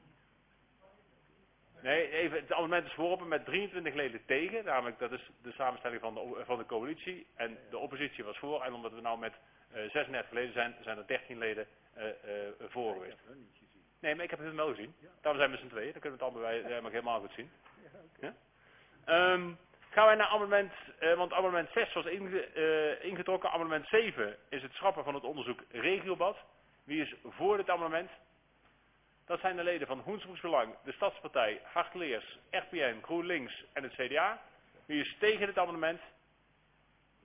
Nee, even, het amendement is verworpen met 23 leden tegen. Namelijk, dat is de samenstelling van de coalitie. En de oppositie was voor. En omdat we nou met 36 leden zijn, zijn er 13 leden voor geweest. Nee, maar ik heb hun wel gezien. Daarom zijn we met z'n tweeën. Dan kunnen we het allebei helemaal goed zien. Ja? Gaan wij naar amendement, want amendement 6 was ingetrokken. Amendement 7 is het schrappen van het onderzoek regiobad. Wie is voor dit amendement? Dat zijn de leden van Hoensbroeksbelang, de Stadspartij, Hart Leers, RPN, GroenLinks en het CDA. Wie is tegen dit amendement?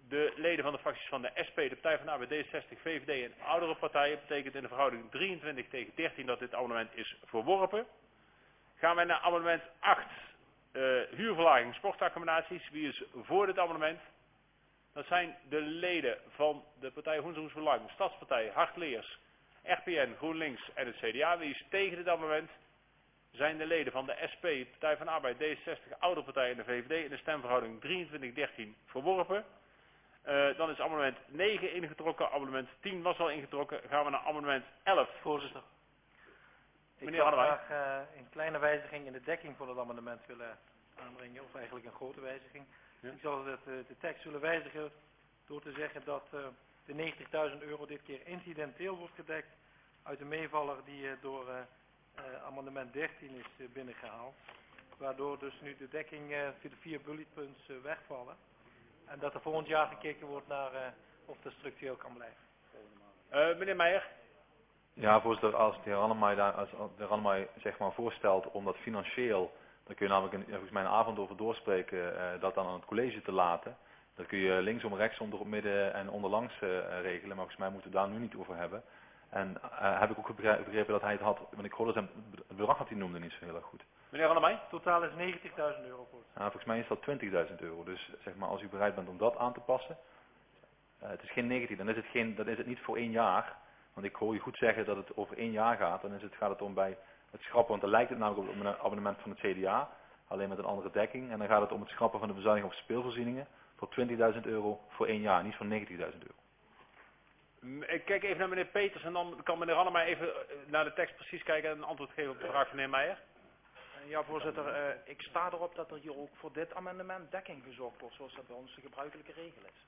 de leden van de fracties van de SP, de Partij van de Arbeid, D66, VVD en oudere partijen. Betekent in de verhouding 23 tegen 13 dat dit amendement is verworpen. Gaan wij naar amendement 8. Huurverlaging sportaccommodaties. Wie is voor dit amendement? Dat zijn de leden van de partij Hoensbroeks Belang, Stadspartij, Hartleers, RPN, GroenLinks en het CDA. Wie is tegen dit amendement? Zijn de leden van de SP, Partij van de Arbeid, D66, Oudere Partij en de VVD in de stemverhouding 23-13 verworpen. Dan is amendement 9 ingetrokken, amendement 10 was al ingetrokken. Gaan we naar amendement 11. Voorzitter. Ik Meneer zou Harderwijk. graag een kleine wijziging in de dekking voor dat amendement willen aanbrengen, of eigenlijk een grote wijziging. Ja. Ik zou de tekst willen wijzigen door te zeggen dat de 90.000 euro dit keer incidenteel wordt gedekt uit de meevaller die door amendement 13 is binnengehaald. Waardoor dus nu de dekking via de 4 bulletpunts wegvallen. En dat er volgend jaar gekeken wordt naar of dat structureel kan blijven. Meneer Meijer. Ja, voorzitter, als de heer Annemai zeg maar voorstelt om dat financieel, dan kun je namelijk volgens mij een avond over doorspreken, dat dan aan het college te laten. Dat kun je linksom, rechtsom, door op midden en onderlangs regelen, maar volgens mij moeten we het daar nu niet over hebben. En heb ik ook begrepen dat hij het had, want ik hoorde het bedrag dat hij noemde niet zo heel erg goed. Meneer Annemai? Totaal is 90.000 euro voor. Volgens mij is dat 20.000 euro, dus zeg maar als u bereid bent om dat aan te passen. Het is geen 19, dan is het niet voor 1 jaar. Want ik hoor je goed zeggen dat het over 1 jaar gaat. Dan gaat het om bij het schrappen, want dan lijkt het namelijk op een abonnement van het CDA. Alleen met een andere dekking. En dan gaat het om het schrappen van de bezuiniging op speelvoorzieningen. Voor 20.000 euro voor 1 jaar, niet voor 90.000 euro. Ik kijk even naar meneer Peters en dan kan meneer Annemai even naar de tekst precies kijken en een antwoord geven op de vraag van meneer Meijer. Ja, voorzitter, ik sta erop dat er hier ook voor dit amendement dekking gezorgd wordt, zoals dat bij ons de gebruikelijke regel is.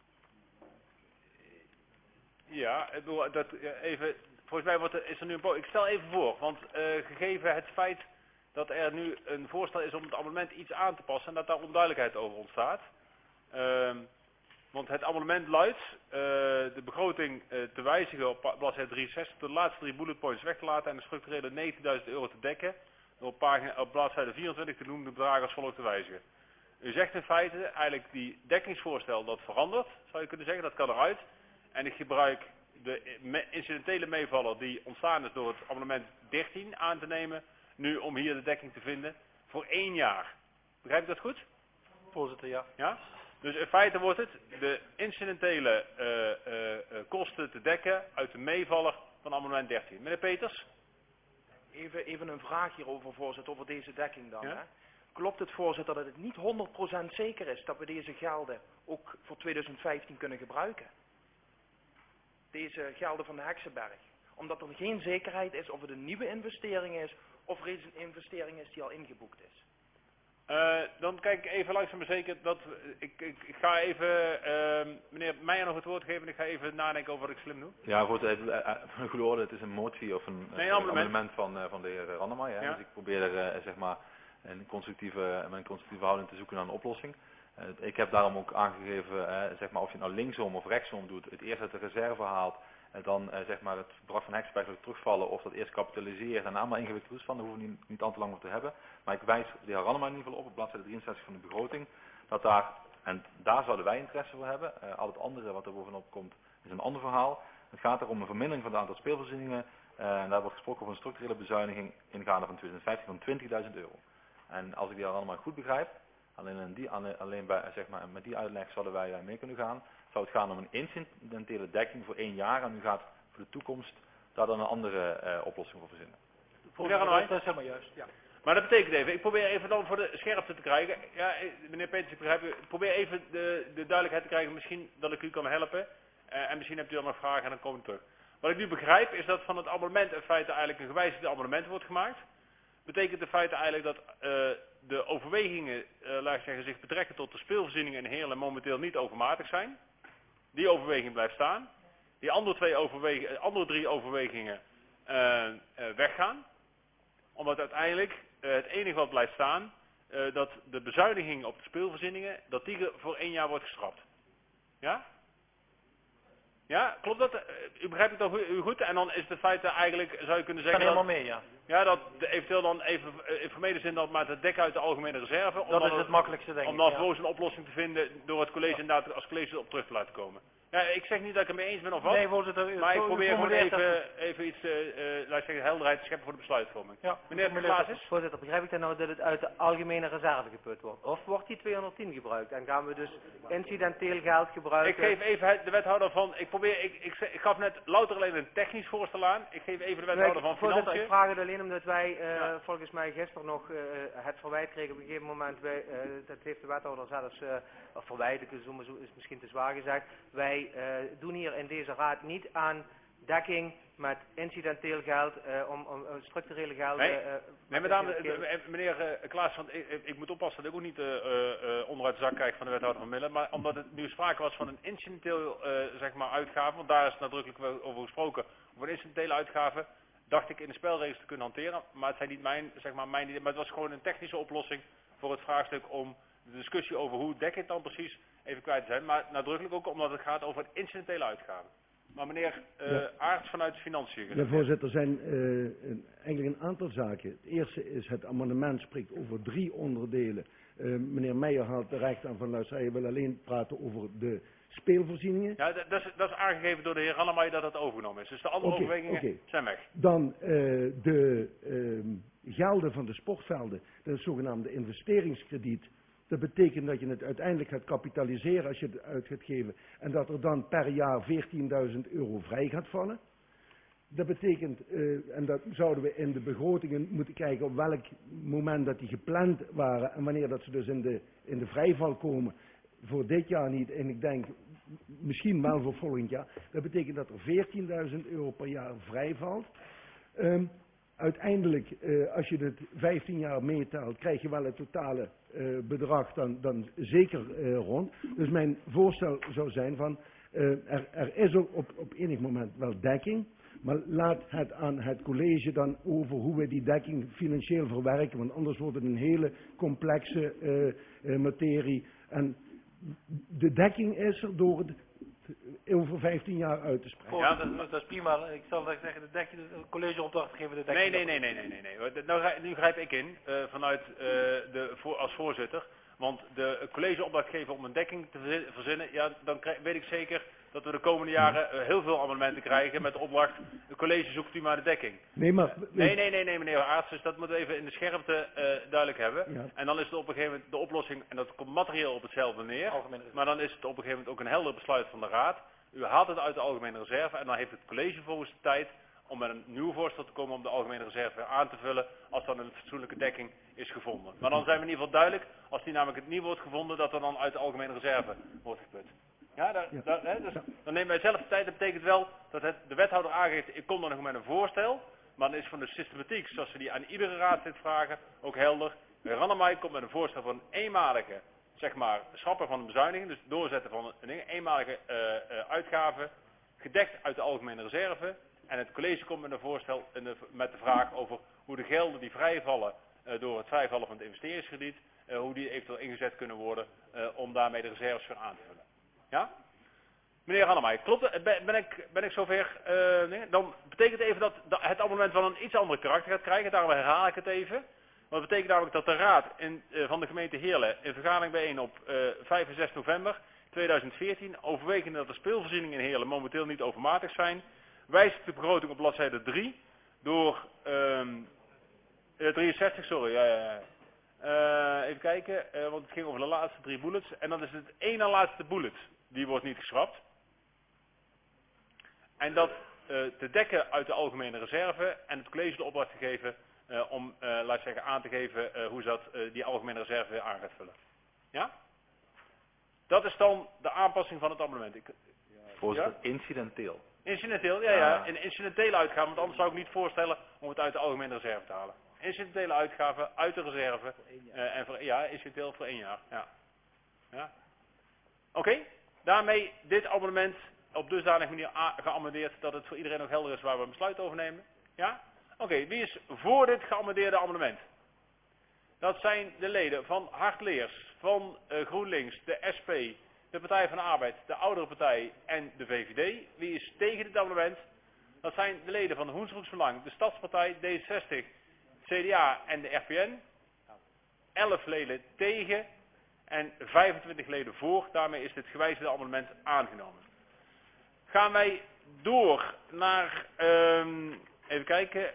Ja, volgens mij is er nu een ik stel even voor, want gegeven het feit dat er nu een voorstel is om het amendement iets aan te passen en dat daar onduidelijkheid over ontstaat. Want het amendement luidt de begroting te wijzigen op bladzijde 63, de laatste 3 bulletpoints weg te laten en de structurele 90.000 euro te dekken. Door op bladzijde 24 te noemen de bedragen als volgt te wijzigen. U zegt in feite eigenlijk die dekkingsvoorstel dat verandert, zou je kunnen zeggen, dat kan eruit. En ik gebruik de incidentele meevaller die ontstaan is door het amendement 13 aan te nemen, nu om hier de dekking te vinden voor 1 jaar. Begrijp ik dat goed? Voorzitter, ja. Ja? Dus in feite wordt het de incidentele kosten te dekken uit de meevaller van amendement 13. Meneer Peters? Even een vraag hierover, voorzitter, over deze dekking dan. Ja? Hè? Klopt het, voorzitter, dat het niet 100% zeker is dat we deze gelden ook voor 2015 kunnen gebruiken? Deze gelden van de Heksenberg. Omdat er geen zekerheid is of het een nieuwe investering is of reeds een investering is die al ingeboekt is. Dan kijk ik even langzaam maar zeker dat ik ga even meneer Meijer nog het woord geven en ik ga even nadenken over wat ik slim doe. Ja, voor een goede orde, het is een motie of een amendement van de heer Annemai. Ja. Dus ik probeer er zeg maar met een constructieve houding te zoeken naar een oplossing. Ik heb daarom ook aangegeven, zeg maar, of je het nou linksom of rechtsom doet, het eerst uit de reserve haalt en dan zeg maar het bedrag van Heksenberg terugvallen of dat eerst kapitaliseert en allemaal ingewikkelde toestanden, daar hoeven we niet al te lang over te hebben. Maar ik wijs de heer Annemai in ieder geval op bladzijde 63 van de begroting, dat daar zouden wij interesse voor hebben. Al het andere wat er bovenop komt is een ander verhaal. Het gaat er om een vermindering van het aantal speelvoorzieningen en daar wordt gesproken over een structurele bezuiniging in de gaande van 2015 van 20.000 euro. En als ik die allemaal goed begrijp, alleen bij, zeg maar, met die uitleg zouden wij mee kunnen gaan. Zou het gaan om een incidentele dekking voor 1 jaar en u gaat voor de toekomst daar dan een andere oplossing voor verzinnen. Dat is helemaal juist, ja. Maar dat betekent even, ik probeer even dan voor de scherpte te krijgen. Ja, meneer Peters, ik begrijp u. Ik probeer even de duidelijkheid te krijgen, misschien dat ik u kan helpen. En misschien hebt u dan nog vragen en dan komen we terug. Wat ik nu begrijp is dat van het abonnement in feite eigenlijk een gewijzigde abonnement wordt gemaakt. Betekent in feite eigenlijk dat de overwegingen, laat ik zeggen, zich betrekken tot de speelvoorzieningen in Heerlen momenteel niet overmatig zijn. Die overweging blijft staan. Die andere 3 overwegingen weggaan. Omdat uiteindelijk het enige wat blijft staan, dat de bezuiniging op de speelvoorzieningen, dat die voor 1 jaar wordt geschrapt. Ja? Ja, klopt dat? U begrijpt het toch u goed? En dan is het feit eigenlijk, zou je kunnen Ik kan zeggen... helemaal mee, ja. Ja, dat eventueel dan even in formele zin dat maar te dekken uit de algemene reserve. Dat is het makkelijkste, denk ik. Om dan ja. vervolgens een oplossing te vinden door het college inderdaad als college op terug te laten komen. Ja, ik zeg niet dat ik het mee eens ben of wat. Nee, voorzitter. Maar ik u probeer gewoon formuleert even iets, laat ik zeggen, helderheid te scheppen voor de besluitvorming. Ja, Meneer Klaas. Voorzitter, begrijp ik dan nou dat het uit de algemene reserve geput wordt? Of wordt die 210 gebruikt? En gaan we dus incidenteel geld gebruiken? Ik geef even de wethouder van, ik gaf net louter alleen een technisch voorstel aan. Ik geef even de wethouder van Voorzitter, Financiën. ik vraag het alleen omdat wij volgens mij gisteren nog het verwijt kregen op een gegeven moment. Dat heeft de wethouder zelfs, of verwijt, is misschien te zwaar gezegd. Wij doen hier in deze raad niet aan dekking met incidenteel geld, om structurele geld... Nee, meneer Klaas, want ik moet oppassen dat ik ook niet onderuit de zak krijg van de wethouder van Millen. Maar omdat het nu sprake was van een incidenteel zeg maar uitgave, want daar is nadrukkelijk over gesproken, over een incidentele uitgave, dacht ik in de spelregels te kunnen hanteren. Maar het zijn niet mijn idee, maar het was gewoon een technische oplossing voor het vraagstuk om de discussie over hoe dek het dan precies even kwijt te zijn. Maar nadrukkelijk ook omdat het gaat over een incidentele uitgave. Maar meneer Aarts vanuit de Financiën. Ja, voorzitter, er zijn eigenlijk een aantal zaken. Het eerste is het amendement spreekt over 3 onderdelen. Meneer Meijer haalt terecht aan van luister, hij wil alleen praten over de speelvoorzieningen. Ja, dat is aangegeven door de heer Hallemaier dat dat overgenomen is. Dus de andere overwegingen zijn weg. Dan de gelden van de sportvelden, dat is het zogenaamde investeringskrediet. Dat betekent dat je het uiteindelijk gaat kapitaliseren als je het uit gaat geven. En dat er dan per jaar €14.000 vrij gaat vallen. Dat betekent, en dat zouden we in de begrotingen moeten kijken op welk moment dat die gepland waren. En wanneer dat ze dus in de vrijval komen. Voor dit jaar niet. En ik denk misschien wel voor volgend jaar. Dat betekent dat er €14.000 per jaar vrij valt. Uiteindelijk, als je het 15 jaar meetelt, krijg je wel het totale bedrag dan zeker rond. Dus mijn voorstel zou zijn van, er is ook op enig moment wel dekking, maar laat het aan het college dan over hoe we die dekking financieel verwerken, want anders wordt het een hele complexe materie. En de dekking is er door het over 15 jaar uit te spreiden. Ja, dat is prima. Ik zal zeggen, de dekking, het college opdracht geven de dekking. Nee. Nu grijp ik in vanuit als voorzitter. Want de college opdracht geven om een dekking te verzinnen, ja, dan weet ik zeker dat we de komende jaren heel veel amendementen krijgen met de opdracht, het college zoekt u maar de dekking. Nee, meneer Aarts, dus dat moeten we even in de scherpte duidelijk hebben. Ja. En dan is het op een gegeven moment de oplossing, en dat komt materieel op hetzelfde neer, maar dan is het op een gegeven moment ook een helder besluit van de raad. U haalt het uit de algemene reserve en dan heeft het college volgens de tijd om met een nieuw voorstel te komen om de algemene reserve aan te vullen als dan een fatsoenlijke dekking is gevonden. Maar dan zijn we in ieder geval duidelijk, als die namelijk het niet wordt gevonden, dat er dan uit de algemene reserve wordt geput. Ja, dus dan nemen wij zelf de tijd. Dat betekent wel dat de wethouder aangeeft, ik kom dan nog met een voorstel, maar dan is van de systematiek, zoals we die aan iedere raadslid vragen, ook helder. De Rannemai komt met een voorstel van een eenmalige, zeg maar, schrappen van een bezuiniging, dus doorzetten van een eenmalige uitgave, gedekt uit de algemene reserve. En het college komt met een voorstel met de vraag over hoe de gelden die vrijvallen door het vrijvallen van het investeringskrediet, hoe die eventueel ingezet kunnen worden om daarmee de reserves weer aan te vullen. Ja? Meneer Hallemaier, klopt het? Ben ik zover? Dan betekent even dat het amendement wel een iets andere karakter gaat krijgen. Daarom herhaal ik het even. Dat betekent namelijk dat de raad van de gemeente Heerlen in vergadering bijeen op 5 en 6 november 2014, overwegende dat de speelvoorzieningen in Heerlen momenteel niet overmatig zijn, wijst de begroting op bladzijde 3 door 63, sorry. Even kijken, want het ging over de laatste 3 bullets. En dan is het ene laatste bullet, die wordt niet geschrapt. En dat te dekken uit de algemene reserve en het college de opdracht te geven om, laat ik zeggen, aan te geven hoe ze die algemene reserve weer aan gaat vullen. Ja? Dat is dan de aanpassing van het amendement. Voorzitter, incidenteel. Incidenteel, ja. Een incidentele uitgave, want anders zou ik niet voorstellen om het uit de algemene reserve te halen. Incidentele uitgave uit de reserve. Incidenteel voor 1 jaar. Ja. Oké, daarmee dit amendement op dusdanige manier geamendeerd dat het voor iedereen ook helder is waar we een besluit over nemen. Ja? Oké, wie is voor dit geamendeerde amendement? Dat zijn de leden van Hartleers, van GroenLinks, de SP, de Partij van de Arbeid, de Oudere Partij en de VVD. Wie is tegen dit amendement? Dat zijn de leden van de Hoensbroeksbelang, de Stadspartij, D66, CDA en de RPN. 11 leden tegen en 25 leden voor. Daarmee is dit gewijzigde amendement aangenomen. Gaan wij door naar, even kijken,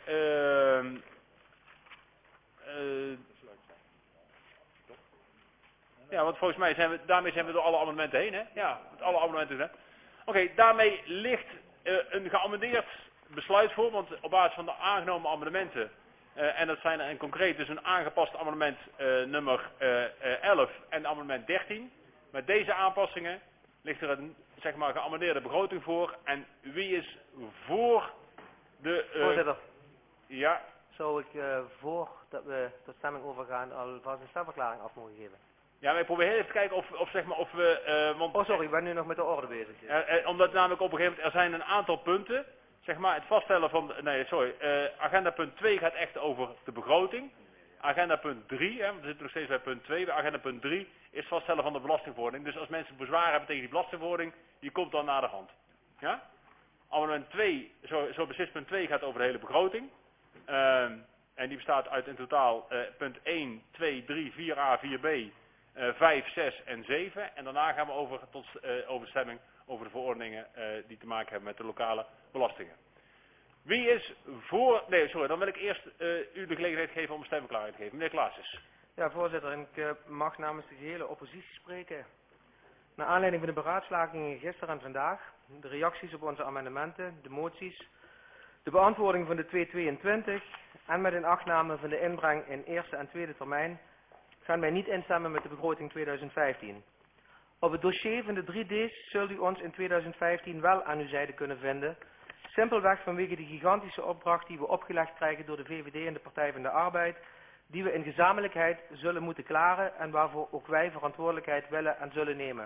ja, want volgens mij daarmee zijn we door alle amendementen heen, hè? Ja, met alle amendementen, hè? Oké, daarmee ligt een geamendeerd besluit voor, want op basis van de aangenomen amendementen, en dat zijn er in concreet dus een aangepast amendement nummer 11 en amendement 13. Met deze aanpassingen ligt er een, zeg maar, geamendeerde begroting voor. En wie is voor de... Voorzitter. Ja. Zou ik voordat we tot stemming overgaan alvast een stemverklaring af mogen geven? Ja, maar ik probeer even te kijken of we... want, oh sorry, ik ben nu nog met de orde bezig. Omdat namelijk op een gegeven moment er zijn een aantal punten. Zeg maar het vaststellen van... Nee, sorry. Agenda punt 2 gaat echt over de begroting. Agenda punt 3, we zitten nog steeds bij punt 2. Agenda punt 3 is vaststellen van de belastingverordening. Dus als mensen bezwaar hebben tegen die belastingverordening, die komt dan naar de hand. Ja? Amendement 2, zo beslist punt 2 gaat over de hele begroting. En die bestaat uit in totaal punt 1, 2, 3, 4a, 4b, 5, 6 en 7. En daarna gaan we over tot overstemming over de verordeningen die te maken hebben met de lokale belastingen. Wie is voor... Nee, sorry, dan wil ik eerst u de gelegenheid geven om een stemverklaring te geven. Meneer Klaassen. Ja, voorzitter, ik mag namens de gehele oppositie spreken. Naar aanleiding van de beraadslagingen gisteren en vandaag, de reacties op onze amendementen, de moties, de beantwoording van de 222 en met inachtname van de inbreng in eerste en tweede termijn, gaan wij niet instemmen met de begroting 2015. Op het dossier van de 3D's zult u ons in 2015 wel aan uw zijde kunnen vinden. Simpelweg vanwege de gigantische opdracht die we opgelegd krijgen door de VVD en de Partij van de Arbeid, die we in gezamenlijkheid zullen moeten klaren en waarvoor ook wij verantwoordelijkheid willen en zullen nemen.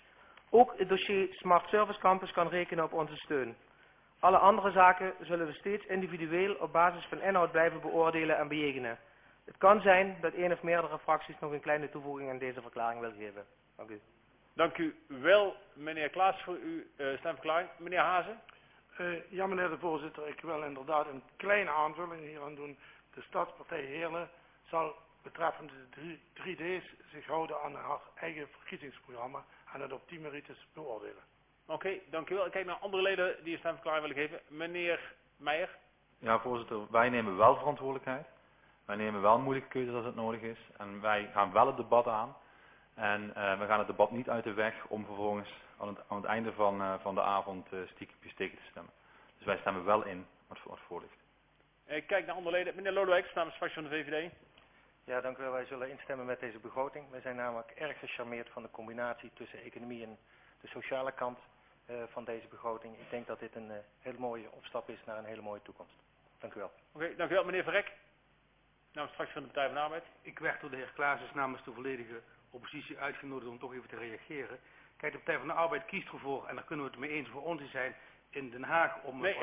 Ook het dossier Smart Service Campus kan rekenen op onze steun. Alle andere zaken zullen we steeds individueel op basis van inhoud blijven beoordelen en bejegenen. Het kan zijn dat één of meerdere fracties nog een kleine toevoeging aan deze verklaring wil geven. Dank u. Dank u wel, meneer Klaas, voor uw stemverklaring. Meneer Hazen. Ja, meneer de voorzitter, ik wil inderdaad een kleine aanvulling hieraan doen. De Stadspartij Heerlen zal betreffende de 3D's zich houden aan haar eigen verkiezingsprogramma en het op die merites beoordelen. Oké, dank u wel. Ik kijk naar andere leden die een stemverklaring willen geven. Meneer Meijer. Ja, voorzitter, wij nemen wel verantwoordelijkheid. Wij nemen wel moeilijke keuzes als het nodig is. En wij gaan wel het debat aan. En we gaan het debat niet uit de weg om vervolgens aan het einde van de avond stiekempjes tegen te stemmen. Dus wij stemmen wel in wat voor ligt. Ik kijk naar andere leden. Meneer Lodewijk, namens de fractie van de VVD. Ja, dank u wel. Wij zullen instemmen met deze begroting. Wij zijn namelijk erg gecharmeerd van de combinatie tussen economie en de sociale kant van deze begroting. Ik denk dat dit een hele mooie opstap is naar een hele mooie toekomst. Dank u wel. Oké, dank u wel. Meneer Verrek, namens de fractie van de Partij van de Arbeid. Ik werd door de heer Klaassen namens de volledige oppositie uitgenodigd om toch even te reageren. Kijk, de Partij van de Arbeid kiest ervoor, en daar kunnen we het mee eens voor ons zijn, in Den Haag om... Nee,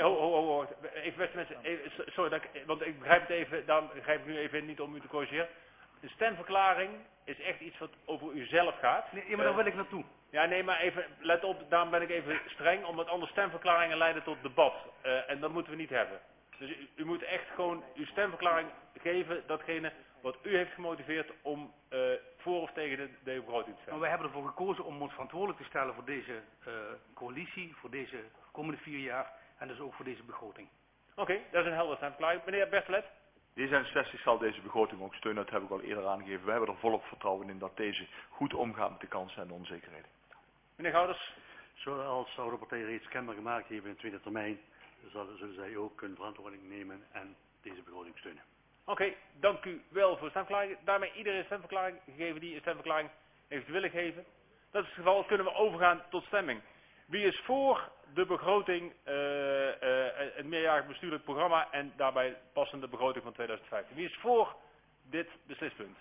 even beste mensen, sorry, want ik begrijp het even, daarom begrijp ik nu even niet om u te corrigeren. De stemverklaring is echt iets wat over u zelf gaat. Nee, maar daar wil ik naartoe. Ja, nee, maar even, let op, daarom ben ik even streng, omdat andere stemverklaringen leiden tot debat. En dat moeten we niet hebben. Dus u moet echt gewoon uw stemverklaring geven, datgene wat u heeft gemotiveerd om voor of tegen de begroting te stemmen. Maar wij hebben ervoor gekozen om ons verantwoordelijk te stellen voor deze coalitie, voor deze komende 4 jaar en dus ook voor deze begroting. Oké, dat is een heldere stemverklaring. Meneer Bertelet. D66 zal deze begroting ook steunen, dat heb ik al eerder aangegeven. Wij hebben er volop vertrouwen in dat deze goed omgaat met de kansen en de onzekerheden. Meneer Gouders. Zoals de oude partijen reeds kenbaar gemaakt hebben in de tweede termijn, zullen zij ook een verantwoording nemen en deze begroting steunen. Oké, dank u wel voor de stemverklaring. Daarmee iedereen een stemverklaring gegeven die een stemverklaring heeft willen geven. Dat is het geval, kunnen we overgaan tot stemming. Wie is voor de begroting, het meerjarig bestuurlijk programma en daarbij passende begroting van 2015? Wie is voor dit beslispunt?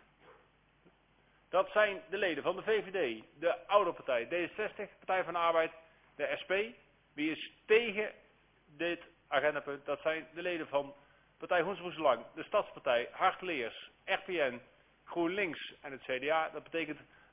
Dat zijn de leden van de VVD, de Oudere Partij, D66, Partij van de Arbeid, de SP. Wie is tegen dit agendapunt? Dat zijn de leden van Partij Hoensbroeksbelang, de Stadspartij, Hartleers, RPN, GroenLinks en het CDA. Dat betekent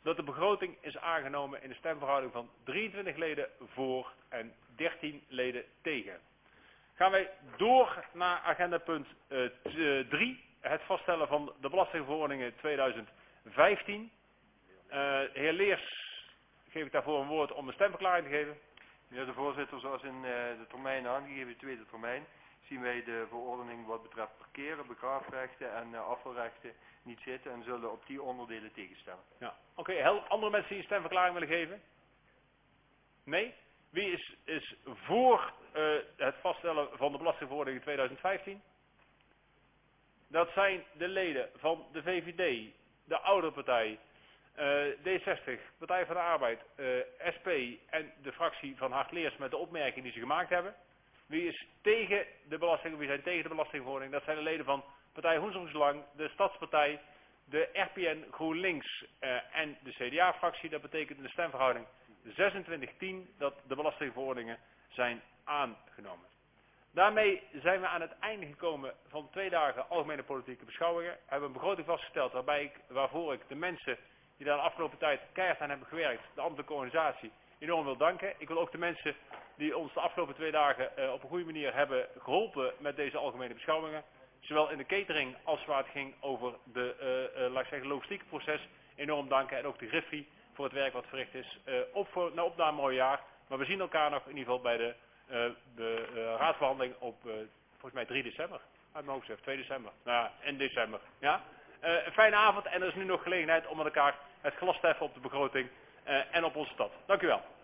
dat de begroting is aangenomen in de stemverhouding van 23 leden voor en 13 leden tegen. Gaan wij door naar agenda punt 3, het vaststellen van de belastingverordeningen 2015. Heer Leers, geef ik daarvoor een woord om een stemverklaring te geven. Meneer de voorzitter, zoals in de termijn aangegeven, de tweede termijn, zien wij de verordening wat betreft parkeren, begraafrechten en afvalrechten niet zitten en zullen op die onderdelen tegenstemmen. Ja. Oké, andere mensen die een stemverklaring willen geven? Nee? Wie is voor het vaststellen van de belastingverordening 2015? Dat zijn de leden van de VVD, de Oudere Partij, D60, Partij van de Arbeid, SP en de fractie van Hart Leers met de opmerking die ze gemaakt hebben. Wie is tegen de belasting, wie zijn tegen de belastingverordening? Dat zijn de leden van Partij Hoensbroeksbelang, de Stadspartij, de RPN GroenLinks en de CDA-fractie. Dat betekent in de stemverhouding 26-10 dat de belastingverordeningen zijn aangenomen. Daarmee zijn we aan het einde gekomen van 2 dagen algemene politieke beschouwingen. We hebben een begroting vastgesteld waarvoor ik de mensen die daar de afgelopen tijd keihard aan hebben gewerkt, de ambtelijke organisatie, enorm wil danken. Ik wil ook de mensen die ons de afgelopen 2 dagen op een goede manier hebben geholpen met deze algemene beschouwingen, zowel in de catering als waar het ging over de logistieke proces, enorm danken. En ook de Griffie voor het werk wat verricht is. Op na een mooi jaar. Maar we zien elkaar nog in ieder geval bij de raadsbehandeling op volgens mij 3 december. Uit mijn hoofd zeg, 2 december. Nou ja, in december. Ja? Een fijne avond en er is nu nog gelegenheid om met elkaar het glas te heffen op de begroting en op onze stad. Dank u wel.